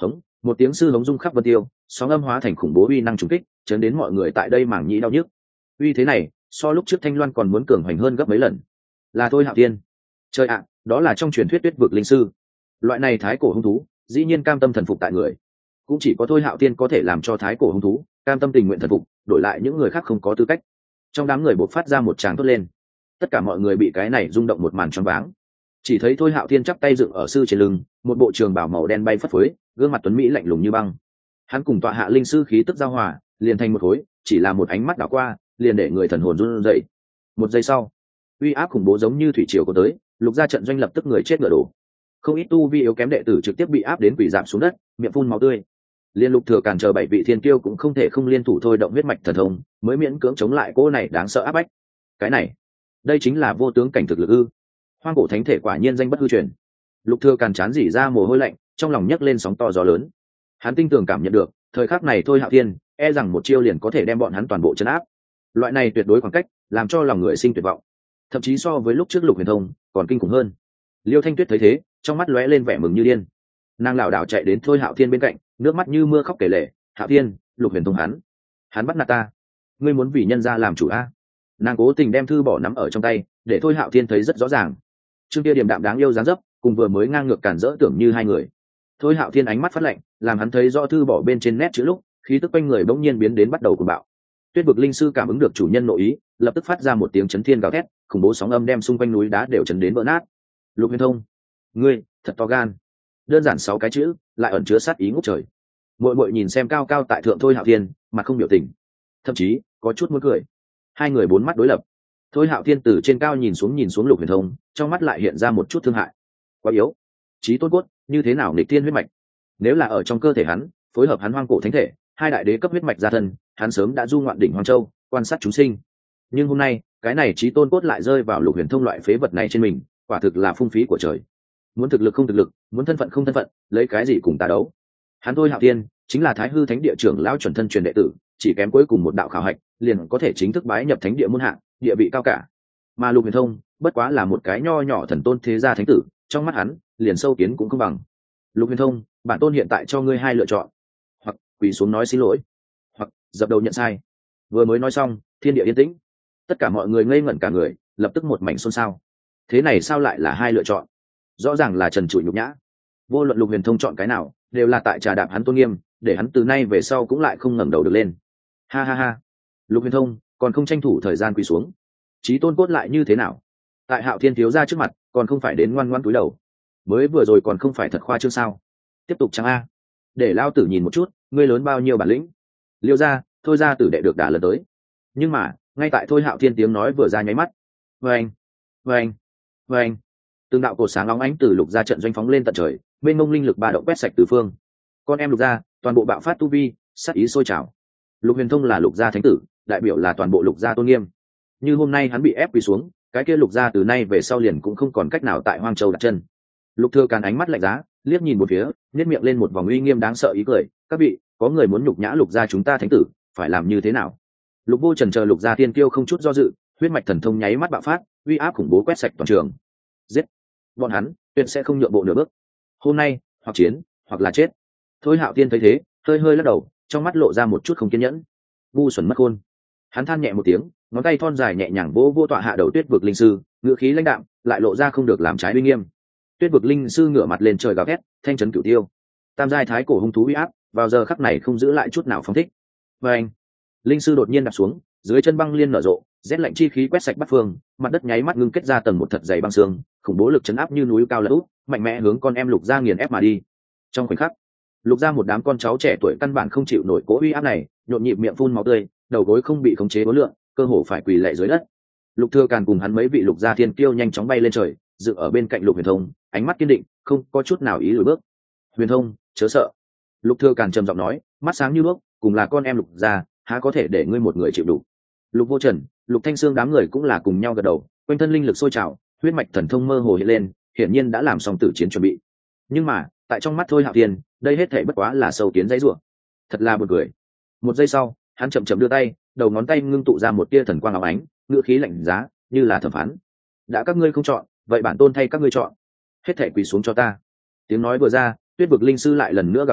Một tiếng sư hống rung khắp vân tiêu, sóng âm hóa thành khủng bố uy năng trùng kích, chấn đến mọi người tại đây mảng nhĩ đau nhức. Uy thế này so lúc trước Thanh Loan còn muốn cường hoành hơn gấp mấy lần. Là Thôi Hạo Thiên. Trời ạ, đó là trong truyền thuyết tuyết vực linh sư. Loại này thái cổ hung thú dĩ nhiên cam tâm thần phục tại người, cũng chỉ có Thôi Hạo Thiên có thể làm cho thái cổ hung thú cam tâm tình nguyện thần phục, đổi lại những người khác không có tư cách. Trong đám người bộc phát ra một tràng thốt lên, tất cả mọi người bị cái này rung động một màn choáng váng. Chỉ thấy Thôi Hạo Thiên chắp tay dựng ở sư trên lưng, một bộ trường bào màu đen bay phất phới, gương mặt tuấn mỹ lạnh lùng như băng. Hắn cùng tọa hạ linh sư khí tức giao hòa, liền thành một khối, chỉ là một ánh mắt đảo qua, liền để người thần hồn run rẩy. Một giây sau, uy áp khủng bố giống như thủy triều có tới, lục gia trận doanh lập tức người chết ngựa đổ. Không ít tu vi yếu kém đệ tử trực tiếp bị áp đến quỷ giảm xuống đất, miệng phun máu tươi. Liên Lục Thừa Càn chờ 7 vị thiên kiêu cũng không thể không liên thủ thôi động huyết mạch thần thông, mới miễn cưỡng chống lại cô này đáng sợ áp bách. Cái này, đây chính là vô tướng cảnh thực lực ư? Hoang cổ thánh thể quả nhiên danh bất hư truyền. Lục Thừa Càn chán rỉ ra mồ hôi lạnh, trong lòng nhấc lên sóng to gió lớn. Hắn tinh tường cảm nhận được, thời khắc này Thôi Hạo Thiên, e rằng một chiêu liền có thể đem bọn hắn toàn bộ trấn áp. Loại này tuyệt đối khoảng cách, làm cho lòng người sinh tuyệt vọng. Thậm chí so với lúc trước Lục Huyền Thông, còn kinh khủng hơn. Liêu Thanh Tuyết thấy thế, trong mắt lóe lên vẻ mừng như điên. Nàng lảo đảo chạy đến Thôi Hạo Thiên bên cạnh, nước mắt như mưa khóc kể lể. Hạo Thiên, Lục Huyền Thông hắn bắt nạt ta, ngươi muốn vì nhân gia làm chủ a? Nàng cố tình đem thư bỏ nắm ở trong tay, để Thôi Hạo Thiên thấy rất rõ ràng. Trương Tia điềm đạm đáng yêu dáng dấp, cùng vừa mới ngang ngược cản rỡ tưởng như hai người. Thôi Hạo Thiên ánh mắt phát lạnh, làm hắn thấy rõ thư bỏ bên trên nét chữ lúc, khí tức quanh người bỗng nhiên biến đến bắt đầu cuồng bạo. Tuyết vực linh sư cảm ứng được chủ nhân nội ý, lập tức phát ra một tiếng chấn thiên gào thét, khủng bố sóng âm đem xung quanh núi đá đều chấn đến vỡ nát. Lục Huyền Thông, ngươi thật to gan. Đơn giản 6 cái chữ, lại ẩn chứa sát ý ngút trời. Muội muội nhìn xem cao cao tại thượng Thôi Hạo Thiên, mặt không biểu tình, thậm chí có chút muốn cười. Hai người bốn mắt đối lập. Thôi Hạo Thiên từ trên cao nhìn xuống Lục Huyền Thông, trong mắt lại hiện ra một chút thương hại. Quá yếu, chí tôn cốt, như thế nào nghịch thiên huyết mạch? Nếu là ở trong cơ thể hắn, phối hợp hắn hoang cổ thánh thể, hai đại đế cấp huyết mạch gia thân, hắn sớm đã du ngoạn đỉnh Hoang Châu, quan sát chúng sinh. Nhưng hôm nay, cái này chí tôn cốt lại rơi vào Lục Huyền Thông loại phế vật này trên mình, quả thực là phung phí của trời. Muốn thực lực không thực lực, muốn thân phận không thân phận, lấy cái gì cùng ta đấu? Hắn Thôi Hạo Thiên chính là Thái Hư Thánh Địa trưởng lão chuẩn thân truyền đệ tử, chỉ kém cuối cùng một đạo khảo hạch, liền có thể chính thức bái nhập Thánh Địa môn hạ, địa vị cao cả. Mà Lục Huyền Thông, bất quá là một cái nho nhỏ thần tôn thế gia thánh tử, trong mắt hắn, liền sâu kiến cũng không bằng. Lục Huyền Thông, bản tôn hiện tại cho ngươi hai lựa chọn: hoặc quỳ xuống nói xin lỗi, hoặc dập đầu nhận sai. Vừa mới nói xong, thiên địa yên tĩnh, tất cả mọi người ngây ngẩn cả người, lập tức một mảnh xôn xao. Thế này sao lại là hai lựa chọn? Rõ ràng là trần trụi nhục nhã. Vô luận Lục Huyền Thông chọn cái nào, đều là tại trà đạp hắn tôn nghiêm, để hắn từ nay về sau cũng lại không ngẩng đầu được lên. Ha ha ha, Lục Huyền Thông còn không tranh thủ thời gian quỳ xuống, chí tôn cốt lại như thế nào? Tại Hạo Thiên thiếu gia trước mặt, còn không phải đến ngoan ngoãn cúi đầu? Mới vừa rồi còn không phải thật khoa trương sao? Tiếp tục chăng a? Để lao tử nhìn một chút, ngươi lớn bao nhiêu bản lĩnh? Liêu gia, Thôi gia tử đệ được đả lần tới. Nhưng mà, ngay tại Thôi Hạo Thiên tiếng nói vừa ra nháy mắt, vâng, vâng, vâng, từng đạo cột sáng óng ánh từ Lục gia trận doanh phóng lên tận trời, mênh mông linh lực ba động quét sạch tứ phương. Con em Lục gia, toàn bộ bạo phát tu vi, sát ý sôi trào. Lục Huyền Thông là Lục gia thánh tử, đại biểu là toàn bộ Lục gia tôn nghiêm. Như hôm nay hắn bị ép quỳ xuống, cái kia Lục gia từ nay về sau liền cũng không còn cách nào tại Hoang Châu đặt chân. Lục Thừa Càn ánh mắt lạnh giá, liếc nhìn một phía, nhếch miệng lên một vòng uy nghiêm đáng sợ ý cười. Các vị, có người muốn nhục nhã Lục gia chúng ta thánh tử, phải làm như thế nào? Lục Vô Trần chờ Lục gia tiên kiêu không chút do dự, huyết mạch thần thông nháy mắt bạo phát, uy áp khủng bố quét sạch toàn trường. Giết! Bọn hắn tuyệt sẽ không nhượng bộ nửa bước. Hôm nay, hoặc chiến, hoặc là chết. Thôi Hạo Tiên thấy thế, hơi hơi lắc đầu, trong mắt lộ ra một chút không kiên nhẫn. Ngu xuẩn mất khôn. Hắn than nhẹ một tiếng, ngón tay thon dài nhẹ nhàng vỗ vô tọa hạ đầu Tuyết vực linh sư, ngữ khí lãnh đạm, lại lộ ra không được làm trái uy nghiêm. Tuyết vực linh sư ngửa mặt lên trời gào thét, thanh trấn cửu tiêu. Tam giai thái cổ hung thú uy áp, vào giờ khắc này không giữ lại chút nào phóng thích. Và anh, linh sư đột nhiên đạp xuống, dưới chân băng liên nở rộ, rét lạnh chi khí quét sạch bát phương, mặt đất nháy mắt ngưng kết ra tầng một thật dày băng xương, khủng bố lực chấn áp như núi cao lật úp, mạnh mẽ hướng con em Lục gia nghiền ép mà đi. Trong khoảnh khắc, Lục gia một đám con cháu trẻ tuổi căn bản không chịu nổi cỗ uy áp này, nhộn nhịp miệng phun máu tươi, đầu gối không bị khống chế uốn lượn, cơ hồ phải quỳ lạy dưới đất. Lục Thừa Càn cùng hắn mấy vị Lục gia thiên kiêu nhanh chóng bay lên trời, dựng ở bên cạnh Lục Huyền Thông, ánh mắt kiên định, không có chút nào ý lùi bước. Huyền Thông, chớ sợ. Lục Thừa Càn trầm giọng nói, mắt sáng như đuốc, cùng là con em Lục gia, há có thể để ngươi một người chịu đủ. Lục Vô Trần, Lục Thanh Sương đám người cũng là cùng nhau gật đầu, quanh thân linh lực sôi trào, huyết mạch thần thông mơ hồ hiện lên, hiển nhiên đã làm xong tử chiến chuẩn bị. Nhưng mà, tại trong mắt Thôi Hạo Thiên, đây hết thảy bất quá là sâu kiến dãy rủa. Thật là buồn cười. Một giây sau, hắn chậm chậm đưa tay, đầu ngón tay ngưng tụ ra một tia thần quang óng ánh, ngữ khí lạnh giá, như là thẩm phán. Đã các ngươi không chọn, vậy bản tôn thay các ngươi chọn. Hết thảy quỳ xuống cho ta. Tiếng nói vừa ra, Tuyết vực linh sư lại lần nữa gào thét,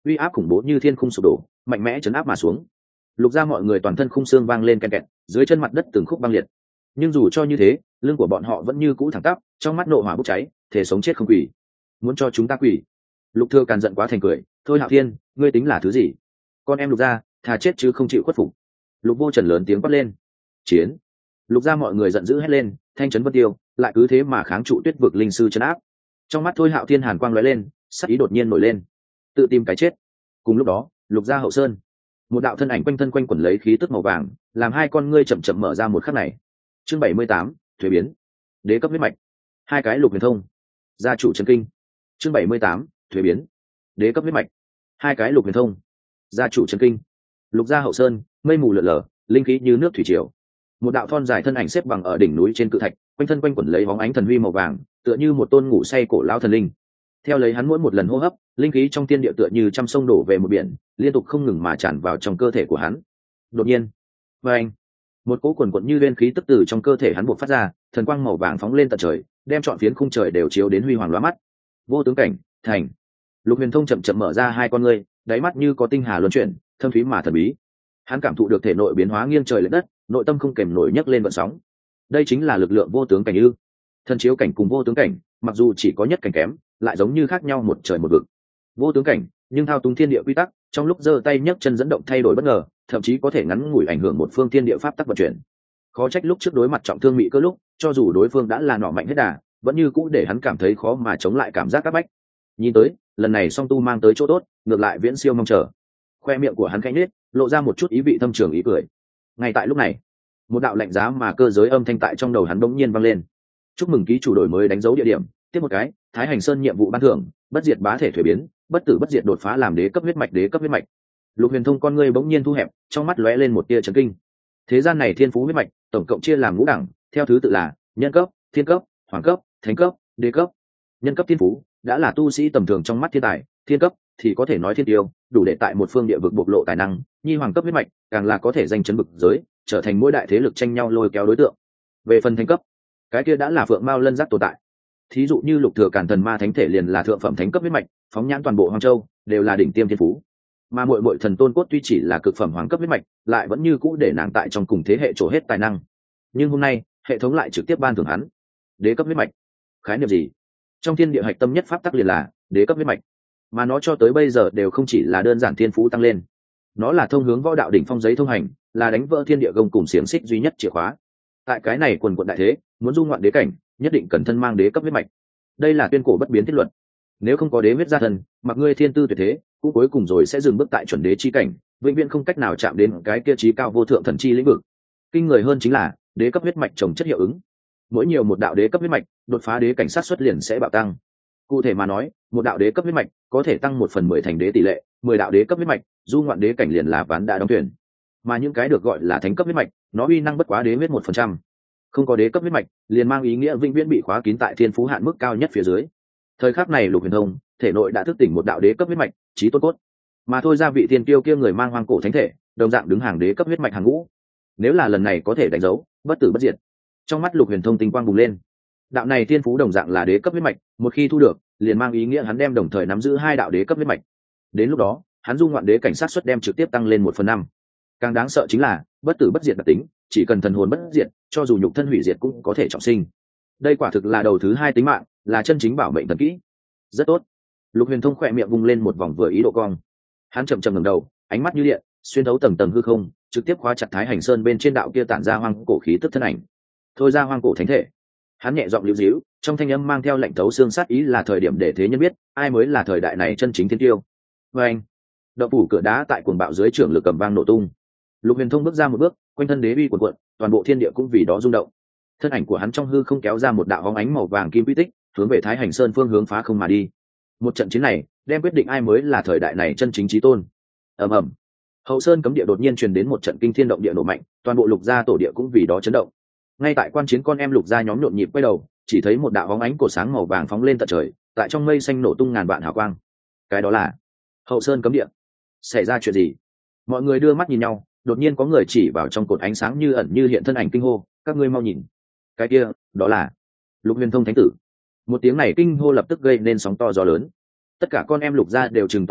uy áp khủng bố như thiên khung sụp đổ, mạnh mẽ chấn áp mà xuống. Lục gia mọi người toàn thân khung xương vang lên ken kẹt, dưới chân mặt đất từng khúc băng liệt. Nhưng dù cho như thế, lưng của bọn họ vẫn như cũ thẳng tắp, trong mắt nộ hỏa bốc cháy, thể sống chết không quỳ. Muốn cho chúng ta quỳ? Lục Thừa Càn giận quá thành cười, thôi Hạo Thiên, ngươi tính là thứ gì? Con em Lục gia, thà chết chứ không chịu khuất phục. Lục Vô Trần lớn tiếng quát lên. Chiến! Lục gia mọi người giận dữ hét lên, thanh trấn vân tiêu, lại cứ thế mà kháng trụ Tuyết vực linh sư trấn áp. Trong mắt thôi Hạo Thiên hàn quang lóe lên, sắc ý đột nhiên nổi lên, tự tìm cái chết. Cùng lúc đó, Lục gia hậu sơn, một đạo thân ảnh quanh thân quanh quẩn lấy khí tức màu vàng, làm hai con ngươi chậm chậm mở ra một khắc này. Chương 78, thuế biến, đế cấp huyết mạch, hai cái lục huyền thông, gia chủ chân kinh. Chương 78, thuế biến, đế cấp huyết mạch, hai cái lục huyền thông, gia chủ chân kinh. Lục gia hậu sơn, mây mù lượn lờ, linh khí như nước thủy triều. Một đạo thon dài thân ảnh xếp bằng ở đỉnh núi trên cự thạch, quanh thân quanh quẩn lấy bóng ánh thần huy màu vàng, tựa như một tôn ngủ say cổ lão thần linh. Theo lấy hắn mỗi một lần hô hấp, linh khí trong thiên địa tựa như trăm sông đổ về một biển, liên tục không ngừng mà tràn vào trong cơ thể của hắn. Đột nhiên, vang, một cỗ quần quần như liên khí tức từ trong cơ thể hắn bộc phát ra, thần quang màu vàng phóng lên tận trời, đem trọn phiến khung trời đều chiếu đến huy hoàng lóa mắt. Vô tướng cảnh, thành. Lục Huyền Thông chậm chậm mở ra hai con ngươi, đáy mắt như có tinh hà luân chuyển, thâm thúy mà thần bí. Hắn cảm thụ được thể nội biến hóa nghiêng trời lệch đất, nội tâm không kềm nổi nhấc lên vận sóng. Đây chính là lực lượng vô tướng cảnh ư? Thần chiếu cảnh cùng vô tướng cảnh, mặc dù chỉ có nhất cảnh kém, lại giống như khác nhau một trời một vực. Vô tướng cảnh, nhưng thao túng thiên địa quy tắc, trong lúc giơ tay nhấc chân dẫn động thay đổi bất ngờ, thậm chí có thể ngắn ngủi ảnh hưởng một phương thiên địa pháp tắc vận chuyển. Khó trách lúc trước đối mặt trọng thương Mị Cơ lúc, cho dù đối phương đã là nọ mạnh hết đà, vẫn như cũ để hắn cảm thấy khó mà chống lại cảm giác áp bách. Nhìn tới, lần này song tu mang tới chỗ tốt, ngược lại viễn siêu mong chờ. Khoe miệng của hắn khẽ nhếch, lộ ra một chút ý vị thâm trường ý cười. Ngay tại lúc này, một đạo lạnh giá mà cơ giới âm thanh tại trong đầu hắn bỗng nhiên vang lên. Chúc mừng ký chủ đổi mới đánh dấu địa điểm, tiếp một cái, Thái Hành Sơn nhiệm vụ ban thưởng, bất diệt bá thể thuế biến, bất tử bất diệt đột phá làm đế cấp huyết mạch, đế cấp huyết mạch. Lục Huyền Thông con ngươi bỗng nhiên thu hẹp, trong mắt lóe lên một tia chấn kinh. Thế gian này thiên phú huyết mạch, tổng cộng chia làm ngũ đẳng, theo thứ tự là nhân cấp, thiên cấp, hoàng cấp, thánh cấp, đế cấp. Nhân cấp thiên phú đã là tu sĩ tầm thường trong mắt thiên tài, thiên cấp thì có thể nói thiên tiêu, đủ để tại một phương địa vực bộc lộ tài năng, nhi hoàng cấp huyết mạch càng là có thể danh chấn vực giới, trở thành mỗi đại thế lực tranh nhau lôi kéo đối tượng. Về phần thánh cấp, cái kia đã là phượng mao lân giác tồn tại. Thí dụ như Lục Thừa Càn thần ma thánh thể liền là thượng phẩm thánh cấp huyết mạch, phóng nhãn toàn bộ Hoang Châu đều là đỉnh tiêm thiên phú. Mà muội thần tôn cốt tuy chỉ là cực phẩm hoàng cấp huyết mạch, lại vẫn như cũ để nàng tại trong cùng thế hệ trổ hết tài năng. Nhưng hôm nay, hệ thống lại trực tiếp ban thưởng hắn đế cấp huyết mạch. Khái niệm gì? Trong thiên địa hạch tâm nhất pháp tắc liền là đế cấp huyết mạch, mà nó cho tới bây giờ đều không chỉ là đơn giản thiên phú tăng lên, nó là thông hướng võ đạo đỉnh phong giấy thông hành, là đánh vỡ thiên địa gông cùng xiềng xích duy nhất chìa khóa. Tại cái này quần quận đại thế, muốn du ngoạn đế cảnh, nhất định cần thân mang đế cấp huyết mạch. Đây là tuyên cổ bất biến thiết luật. Nếu không có đế huyết gia thân, mặc ngươi thiên tư tuyệt thế, cũng cuối cùng rồi sẽ dừng bước tại chuẩn đế chi cảnh, vĩnh viễn không cách nào chạm đến cái kia chí cao vô thượng thần chi lĩnh vực. Kinh người hơn chính là đế cấp huyết mạch trồng chất hiệu ứng. Mỗi nhiều một đạo đế cấp huyết mạch, đột phá đế cảnh sát xuất liền sẽ bạo tăng. Cụ thể mà nói, một đạo đế cấp huyết mạch có thể tăng 1/10 thành đế tỷ lệ, 10 đạo đế cấp huyết mạch, du ngoạn đế cảnh liền là ván đã đóng thuyền. Mà những cái được gọi là thánh cấp huyết mạch, nó uy năng bất quá đế huyết 1%. Không có đế cấp huyết mạch, liền mang ý nghĩa vĩnh viễn bị khóa kín tại thiên phú hạn mức cao nhất phía dưới. Thời khắc này Lục Huyền Thông, thể nội đã thức tỉnh một đạo đế cấp huyết mạch, chí tôn cốt. Mà thôi ra vị tiên tiêu kia người mang hoang cổ thánh thể, đồng dạng đứng hàng đế cấp huyết mạch hàng ngũ. Nếu là lần này có thể đánh dấu bất tử bất diệt, trong mắt Lục Huyền Thông tinh quang bùng lên. Đạo này tiên phú đồng dạng là đế cấp huyết mạch, một khi thu được, liền mang ý nghĩa hắn đem đồng thời nắm giữ hai đạo đế cấp huyết mạch. Đến lúc đó, hắn du ngoạn đế cảnh sát suất đem trực tiếp tăng lên 1/5. Càng đáng sợ chính là bất tử bất diệt đặc tính, chỉ cần thần hồn bất diệt, cho dù nhục thân hủy diệt cũng có thể trọng sinh. Đây quả thực là đầu thứ hai tính mạng, là chân chính bảo mệnh thần kỹ. Rất tốt. Lục Huyền Thông khỏe miệng vung lên một vòng vừa ý độ cong. Hắn chậm chậm ngẩng đầu, ánh mắt như điện, xuyên thấu tầng tầng hư không, trực tiếp khóa chặt Thái Hành Sơn bên trên đạo kia tản ra hoang cổ khí tức thân ảnh. Thôi ra hoang cổ thánh thể. Hắn nhẹ giọng liễu díu, trong thanh âm mang theo lạnh thấu xương sát ý, là thời điểm để thế nhân biết ai mới là thời đại này chân chính thiên tiêu. Anh, động phủ cửa đá tại cuồng bạo dưới trưởng lực cầm vang nổ tung. Lục Huyền Thông bước ra một bước, quanh thân đế uy cuồn cuộn, toàn bộ thiên địa cũng vì đó rung động. Thân ảnh của hắn trong hư không kéo ra một đạo bóng ánh màu vàng kim quy tích, hướng về Thái Hành Sơn phương hướng phá không mà đi. Một trận chiến này, đem quyết định ai mới là thời đại này chân chính chí tôn. Ầm ầm. Hậu Sơn cấm địa đột nhiên truyền đến một trận kinh thiên động địa nổ mạnh, toàn bộ Lục gia tổ địa cũng vì đó chấn động. Ngay tại quan chiến con em Lục gia nhóm nhộn nhịp quay đầu, chỉ thấy một đạo bóng ánh cổ sáng màu vàng phóng lên tận trời, tại trong mây xanh nổ tung ngàn vạn hào quang. Cái đó là Hậu Sơn cấm địa. Xảy ra chuyện gì? Mọi người đưa mắt nhìn nhau, đột nhiên có người chỉ vào trong cột ánh sáng như ẩn như hiện thân ảnh kinh hô, các ngươi mau nhìn. Cái kia, đó là Lục Huyền Thông thánh tử. Một tiếng này kinh hô lập tức gây nên sóng to gió lớn. Tất cả con em Lục gia đều trừng to mắt,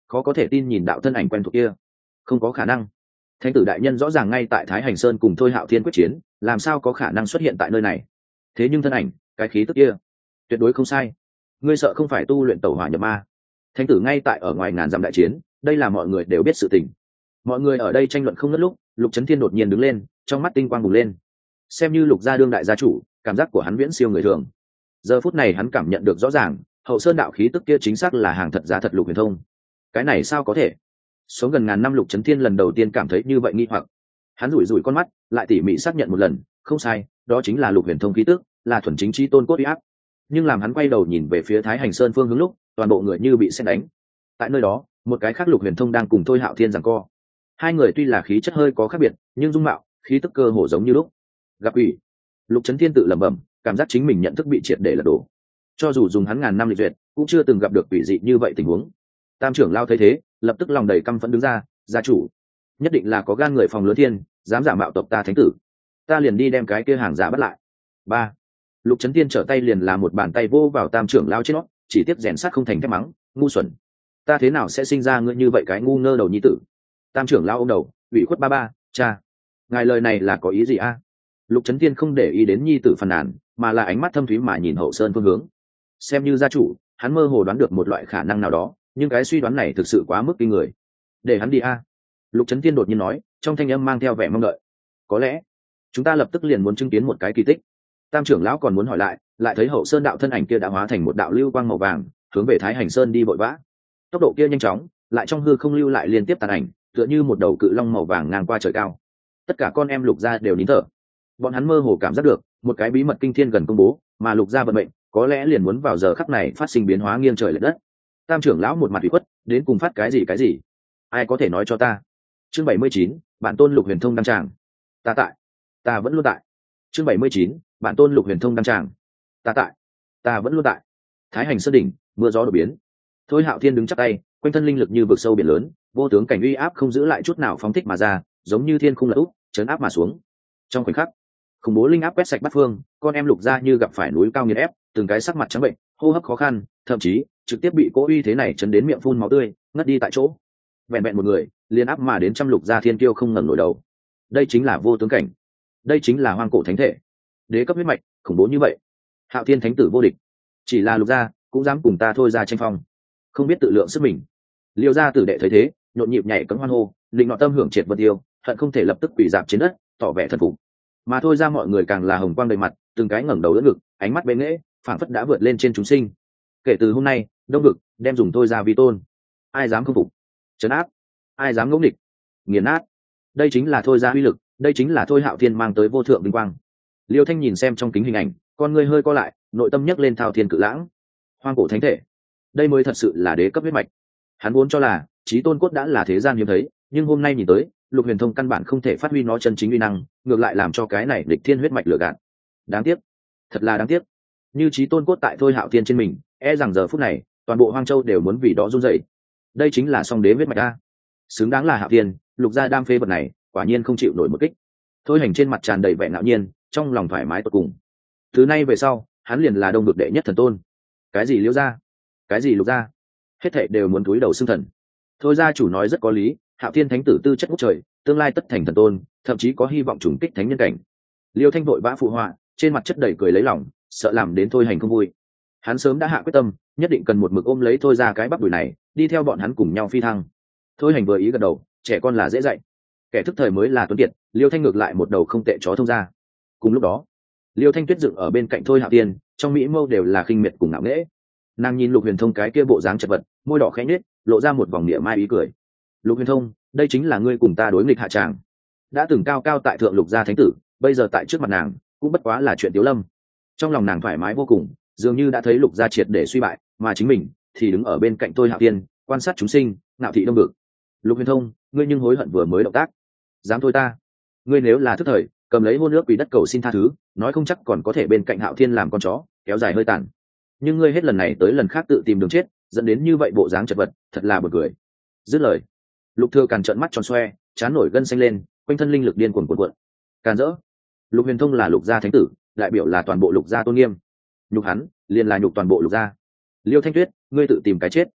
khó có thể tin nhìn đạo thân ảnh quen thuộc kia. Không có khả năng, thánh tử đại nhân rõ ràng ngay tại Thái Hành Sơn cùng Thôi Hạo Thiên quyết chiến, làm sao có khả năng xuất hiện tại nơi này? Thế nhưng thân ảnh, cái khí tức kia tuyệt đối không sai. Ngươi sợ không phải tu luyện tẩu hỏa nhập ma? Thánh tử ngay tại ở ngoài ngàn dặm đại chiến, đây là mọi người đều biết sự tình. Mọi người ở đây tranh luận không ngớt lúc, Lục Chấn Thiên đột nhiên đứng lên, trong mắt tinh quang bùng lên. Xem như Lục gia đương đại gia chủ, cảm giác của hắn viễn siêu người thường. Giờ phút này hắn cảm nhận được rõ ràng, hậu sơn đạo khí tức kia chính xác là hàng thật giá thật Lục Huyền Thông. Cái này sao có thể? Sống gần ngàn năm Lục Chấn Thiên lần đầu tiên cảm thấy như vậy nghi hoặc. Hắn rủi rủi con mắt, lại tỉ mỉ xác nhận một lần, không sai, đó chính là Lục Huyền Thông khí tức, là thuần chính chi tôn cốt uy áp. Nhưng làm hắn quay đầu nhìn về phía Thái Hành Sơn phương hướng lúc, toàn bộ người như bị sét đánh. Tại nơi đó, một cái khác Lục Huyền Thông đang cùng Thôi Hạo Thiên giằng co. Hai người tuy là khí chất hơi có khác biệt, nhưng dung mạo, khí tức cơ hồ giống như lúc. Gặp ủy, Lục Chấn Thiên tự lẩm bẩm, cảm giác chính mình nhận thức bị triệt để lật đổ. Cho dù dùng hắn ngàn năm lịch duyệt, cũng chưa từng gặp được quỷ dị như vậy tình huống. Tam trưởng lao thấy thế, lập tức lòng đầy căm phẫn đứng ra, gia chủ, nhất định là có gan người phòng lớn thiên, dám giả mạo tộc ta thánh tử, ta liền đi đem cái kia hàng giả bắt lại. Ba, Lục Chấn Thiên trở tay liền làm một bàn tay vô vào tam trưởng lao trên nó, chỉ tiếp rèn sắt không thành thép mắng, ngu xuẩn, ta thế nào sẽ sinh ra ngươi như vậy cái ngu ngơ đầu nhi tử? Tam trưởng lao ôm đầu, ủy khuất ba ba, cha, ngài lời này là có ý gì a? Lục Chấn Thiên không để ý đến nhi tử phàn nàn, mà là ánh mắt thâm thúy mà nhìn hậu sơn phương hướng. Xem như gia chủ, hắn mơ hồ đoán được một loại khả năng nào đó, nhưng cái suy đoán này thực sự quá mức kinh người. Để hắn đi a. Lục Chấn Thiên đột nhiên nói, trong thanh âm mang theo vẻ mong đợi. Có lẽ chúng ta lập tức liền muốn chứng kiến một cái kỳ tích. Tam trưởng lão còn muốn hỏi lại thấy hậu sơn đạo thân ảnh kia đã hóa thành một đạo lưu quang màu vàng, hướng về Thái Hành Sơn đi vội vã. Tốc độ kia nhanh chóng, lại trong hư không lưu lại liên tiếp tàn ảnh, tựa như một đầu cự long màu vàng ngang qua trời cao. Tất cả con em Lục gia đều nín thở. Bọn hắn mơ hồ cảm giác được một cái bí mật kinh thiên gần công bố, mà Lục gia vận mệnh có lẽ liền muốn vào giờ khắc này phát sinh biến hóa nghiêng trời lệch đất. Tam trưởng lão một mặt ủy khuất, đến cùng phát cái gì? Ai có thể nói cho ta? Chương 79, bản tôn Lục Huyền Thông đăng tràng. Ta tại, ta vẫn luôn tại. Chương 79, bản tôn Lục Huyền Thông đăng tràng. Ta tại, ta vẫn luôn tại. Thái Hành Sơn đỉnh, mưa gió đổi biến. Thôi Hạo Thiên đứng chắp tay, quanh thân linh lực như vực sâu biển lớn, vô tướng cảnh uy áp không giữ lại chút nào phóng thích mà ra, giống như thiên khung lật úp, chấn áp mà xuống. Trong khoảnh khắc, khủng bố linh áp quét sạch bát phương, con em Lục gia như gặp phải núi cao nghiền ép, từng cái sắc mặt trắng bệnh, hô hấp khó khăn, thậm chí trực tiếp bị cỗ uy thế này chấn đến miệng phun máu tươi, ngất đi tại chỗ. Vẹn vẹn một người, liên áp mà đến trăm Lục gia thiên kiêu không ngẩng nổi đầu. Đây chính là vô tướng cảnh, đây chính là hoang cổ thánh thể, đế cấp huyết mạch, khủng bố như vậy. Hạo Thiên thánh tử vô địch, chỉ là Lục gia cũng dám cùng ta thôi ra tranh phong, không biết tự lượng sức mình. Liêu gia tử đệ thấy thế, nhộn nhịp nhảy cẫng hoan hô, định nọ tâm hưởng triệt vân tiêu, hận không thể lập tức quỳ dạp trên đất, tỏ vẻ thần phục. Mà thôi ra mọi người càng là hồng quang đầy mặt, từng cái ngẩng đầu đỡ ngực, ánh mắt bén nghễ, phảng phất đã vượt lên trên chúng sinh. Kể từ hôm nay, đông vực đem dùng thôi ra vi tôn, ai dám không phục, trấn áp, ai dám ngỗ nghịch, nghiền nát. Đây chính là thôi ra uy lực, đây chính là thôi Hạo Thiên mang tới vô thượng vinh quang. Liêu Thanh nhìn xem trong kính hình ảnh, con ngươi hơi co lại, nội tâm nhấc lên thao thiên cự lãng. Hoang cổ thánh thể, đây mới thật sự là đế cấp huyết mạch. Hắn vốn cho là chí tôn cốt đã là thế gian hiếm thấy, nhưng hôm nay nhìn tới, Lục Huyền Thông căn bản không thể phát huy nó chân chính uy năng, ngược lại làm cho cái này địch thiên huyết mạch lừa gạt. Đáng tiếc, thật là đáng tiếc. Như chí tôn cốt tại thôi Hạo Thiên trên mình, e rằng giờ phút này, toàn bộ Hoang Châu đều muốn vì đó run rẩy. Đây chính là song đế huyết mạch a. Xứng đáng là Hạo Thiên, Lục gia đam phê vật này, quả nhiên không chịu nổi một kích. Thôi Hành trên mặt tràn đầy vẻ ngạo nhiên, trong lòng thoải mái tột cùng. Thứ nay về sau, hắn liền là đông vực đệ nhất thần tôn. Cái gì Liễu gia, cái gì Lục gia, hết thảy đều muốn cúi đầu xưng thần. Thôi gia chủ nói rất có lý, Hạo Thiên thánh tử tư chất ngút trời, tương lai tất thành thần tôn, thậm chí có hy vọng trùng kích thánh nhân cảnh. Liêu Thanh vội vã phụ họa, trên mặt chất đầy cười lấy lòng, sợ làm đến Thôi Hành không vui. Hắn sớm đã hạ quyết tâm, nhất định cần một mực ôm lấy Thôi ra cái bắp đùi này, đi theo bọn hắn cùng nhau phi thăng. Thôi Hành vừa ý gật đầu, trẻ con là dễ dạy, kẻ thức thời mới là tuấn kiệt. Liêu Thanh ngược lại một đầu không tệ chó thông ra. Cùng lúc đó, Liêu Thanh tuyết dựng ở bên cạnh Thôi Hạo Thiên, trong mỹ mâu đều là khinh miệt cùng ngạo nghễ. Nàng nhìn Lục Huyền Thông cái kia bộ dáng chật vật, môi đỏ khẽ nhếch, lộ ra một vòng niệm mai ý cười. Lục Huyền Thông, đây chính là ngươi cùng ta đối nghịch hạ tràng. Đã từng cao cao tại thượng Lục gia thánh tử, bây giờ tại trước mặt nàng cũng bất quá là chuyện tiếu lâm. Trong lòng nàng thoải mái vô cùng, dường như đã thấy Lục gia triệt để suy bại, mà chính mình thì đứng ở bên cạnh Thôi Hạo Thiên, quan sát chúng sinh, ngạo thị đông vực. Lục Huyền Thông, ngươi nhưng hối hận vừa mới động tác, dám thôi ta. Ngươi nếu là thức thời, cầm lấy hôn ước quỷ đất cầu xin tha thứ, nói không chắc còn có thể bên cạnh Hạo Thiên làm con chó, kéo dài hơi tàn. Nhưng ngươi hết lần này tới lần khác tự tìm đường chết, dẫn đến như vậy bộ dáng chật vật, thật là buồn cười. Dứt lời, Lục Thừa Càn trợn mắt tròn xoe, trán nổi gân xanh lên, quanh thân linh lực điên cuồng cuộn. Càn rỡ, Lục Huyền Thông là Lục gia thánh tử, đại biểu là toàn bộ Lục gia tôn nghiêm. Nhục hắn, liền là nhục toàn bộ Lục gia. Liêu Thanh Tuyết, ngươi tự tìm cái chết.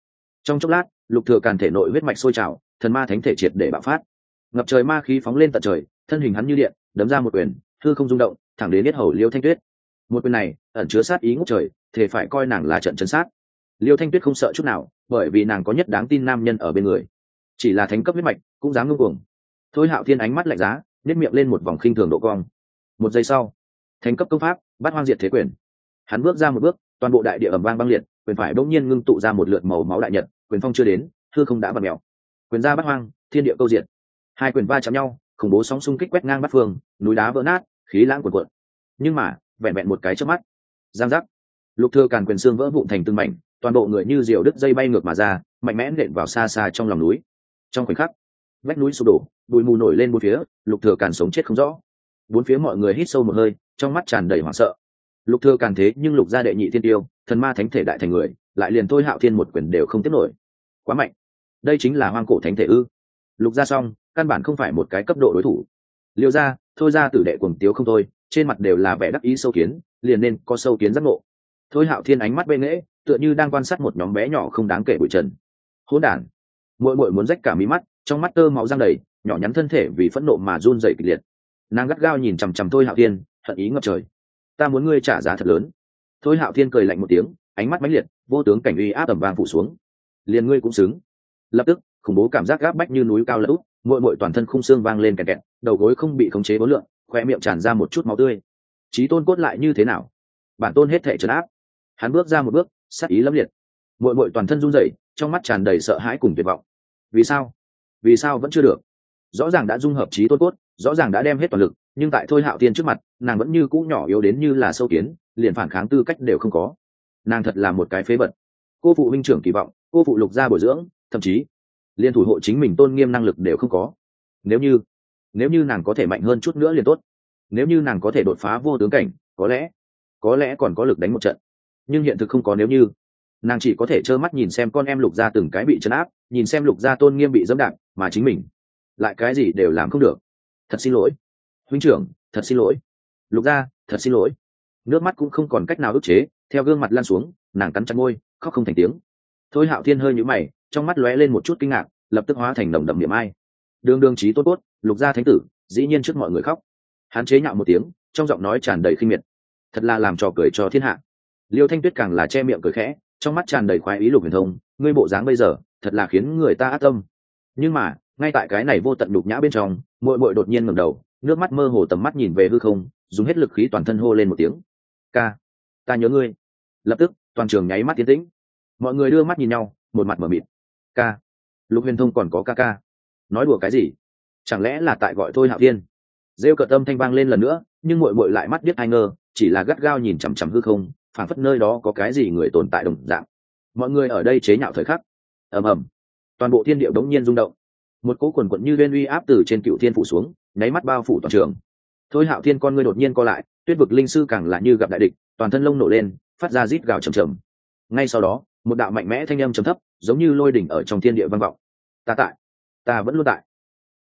Trong chốc lát, Lục Thừa Càn thể nội huyết mạch sôi trào, thần ma thánh thể triệt để bạo phát, ngập trời ma khí phóng lên tận trời, thân hình hắn như điện, đấm ra một quyền, hư không rung động, thẳng đến yết hầu Liêu Thanh Tuyết. Một quyền này ẩn chứa sát ý ngút trời, thể phải coi nàng là trận chân sát. Liêu Thanh Tuyết không sợ chút nào, bởi vì nàng có nhất đáng tin nam nhân ở bên người. Chỉ là thánh cấp huyết mạch, cũng dám ngông cuồng. Thôi Hạo Thiên ánh mắt lạnh giá, nhếch miệng lên một vòng khinh thường độ cong. Một giây sau, thánh cấp công pháp, Bát Hoang Diệt Thế Quyền. Hắn bước ra một bước, toàn bộ đại địa ầm vang băng liệt, quyền phải bỗng nhiên ngưng tụ ra một lượt màu máu đại nhật, quyền phong chưa đến, hư không đã vặn mèo. Quyền ra Bát Hoang, thiên địa câu diệt. Hai quyền va chạm nhau, khủng bố sóng xung kích quét ngang bát phương, núi đá vỡ nát, khí lãng cuồn cuộn. Nhưng mà, vẹn vẹn một cái chớp mắt, giang giác, Lục Thừa Càn quyền xương vỡ vụn thành từng mảnh, toàn bộ người như diều đứt dây bay ngược mà ra, mạnh mẽ nện vào xa xa trong lòng núi. Trong khoảnh khắc, vách núi sụp đổ, bụi mù nổi lên bốn phía, Lục Thừa Càn sống chết không rõ. Bốn phía mọi người hít sâu một hơi, trong mắt tràn đầy hoảng sợ. Lục Thừa Càn thế nhưng Lục gia đệ nhị thiên tiêu, thần ma thánh thể đại thành người, lại liền Thôi Hạo Thiên một quyền đều không tiếp nổi. Quá mạnh. Đây chính là hoang cổ thánh thể ư? Lục gia xong, căn bản không phải một cái cấp độ đối thủ. Liêu gia, Thôi gia tử đệ cuồng tiếu không thôi, trên mặt đều là vẻ đắc ý sâu kiến, liền nên có sâu kiến giác ngộ. Thôi Hạo Thiên ánh mắt bệ nghễ, tựa như đang quan sát một nhóm bé nhỏ không đáng kể bụi trần. Hỗn đản. Muội muội muốn rách cả mí mắt, trong mắt tơ máu răng đầy, nhỏ nhắn thân thể vì phẫn nộ mà run rẩy kịch liệt. Nàng gắt gao nhìn chằm chằm Thôi Hạo Thiên, hận ý ngập trời. Ta muốn ngươi trả giá thật lớn. Thôi Hạo Thiên cười lạnh một tiếng, ánh mắt mãnh liệt, vô tướng cảnh uy áp tầm vang phủ xuống. Liền ngươi cũng xứng. Lập tức, khủng bố cảm giác gáp bách như núi cao lở út, muội muội toàn thân khung xương vang lên kẹt kẹt, đầu gối không bị khống chế bối lượng, khoe miệng tràn ra một chút máu tươi. Chí tôn cốt lại như thế nào? Bản tôn hết thảy trấn áp. Hắn bước ra một bước, sát ý lẫm liệt. Muội muội toàn thân run rẩy, trong mắt tràn đầy sợ hãi cùng tuyệt vọng. Vì sao? Vì sao vẫn chưa được? Rõ ràng đã dung hợp chí tôn cốt, rõ ràng đã đem hết toàn lực, nhưng tại Thôi Hạo Thiên trước mặt, nàng vẫn như cũ nhỏ yếu đến như là sâu kiến, liền phản kháng tư cách đều không có. Nàng thật là một cái phế vật. Cô phụ huynh trưởng kỳ vọng, cô phụ Lục gia bồi dưỡng, thậm chí liên thủ hộ chính mình tôn nghiêm năng lực đều không có. Nếu như nàng có thể mạnh hơn chút nữa liền tốt. Nếu như nàng có thể đột phá vô tướng cảnh, có lẽ còn có lực đánh một trận. Nhưng hiện thực không có nếu như. Nàng chỉ có thể trơ mắt nhìn xem con em Lục gia từng cái bị trấn áp, nhìn xem Lục gia tôn nghiêm bị dẫm đạp, mà chính mình lại cái gì đều làm không được. Thật xin lỗi huynh trưởng, thật xin lỗi Lục gia, thật xin lỗi. Nước mắt cũng không còn cách nào ức chế, theo gương mặt lan xuống, nàng cắn chặt môi, khóc không thành tiếng. Thôi Hạo Thiên hơi nhíu mày, trong mắt lóe lên một chút kinh ngạc, lập tức hóa thành nồng đậm niệm ai. Đường chí tốt cốt, Lục gia thánh tử, dĩ nhiên trước mọi người khóc. Hắn chế nhạo một tiếng, trong giọng nói tràn đầy khinh miệt. Thật là làm trò cười cho thiên hạ. Liêu Thanh Tuyết càng là che miệng cười khẽ, trong mắt tràn đầy khoái ý. Lục Huyền Thông, ngươi bộ dáng bây giờ, thật là khiến người ta ác tâm. Nhưng mà, ngay tại cái này vô tận nhục nhã bên trong, muội muội đột nhiên ngẩng đầu, nước mắt mơ hồ tầm mắt nhìn về hư không, dùng hết lực khí toàn thân hô lên một tiếng. Ca, ta nhớ ngươi. Lập tức, toàn trường nháy mắt tiến tĩnh. Mọi người đưa mắt nhìn nhau, một mặt mở mịt. Ca? Lục Huyền Thông còn có ca ca? Nói đùa cái gì? Chẳng lẽ là tại gọi Thôi Hạo Thiên? Rêu cợt âm thanh vang lên lần nữa, nhưng muội muội lại mắt biết ai ngờ, chỉ là gắt gao nhìn chằm chằm hư không, phảng phất nơi đó có cái gì người tồn tại đồng dạng. Mọi người ở đây chế nhạo thời khắc. Ầm ầm, toàn bộ thiên địa đống nhiên rung động. Một cỗ quần quận như liên uy áp từ trên Cựu Thiên phủ xuống, nháy mắt bao phủ toàn trường. Thôi Hạo Thiên con ngươi đột nhiên co lại, Tuyết vực linh sư càng là như gặp đại địch, toàn thân lông nổ lên, phát ra rít gào trầm trầm. Ngay sau đó, một đạo mạnh mẽ thanh âm trầm thấp, giống như lôi đỉnh ở trong thiên địa vang vọng. Ta tại, ta vẫn luôn tại.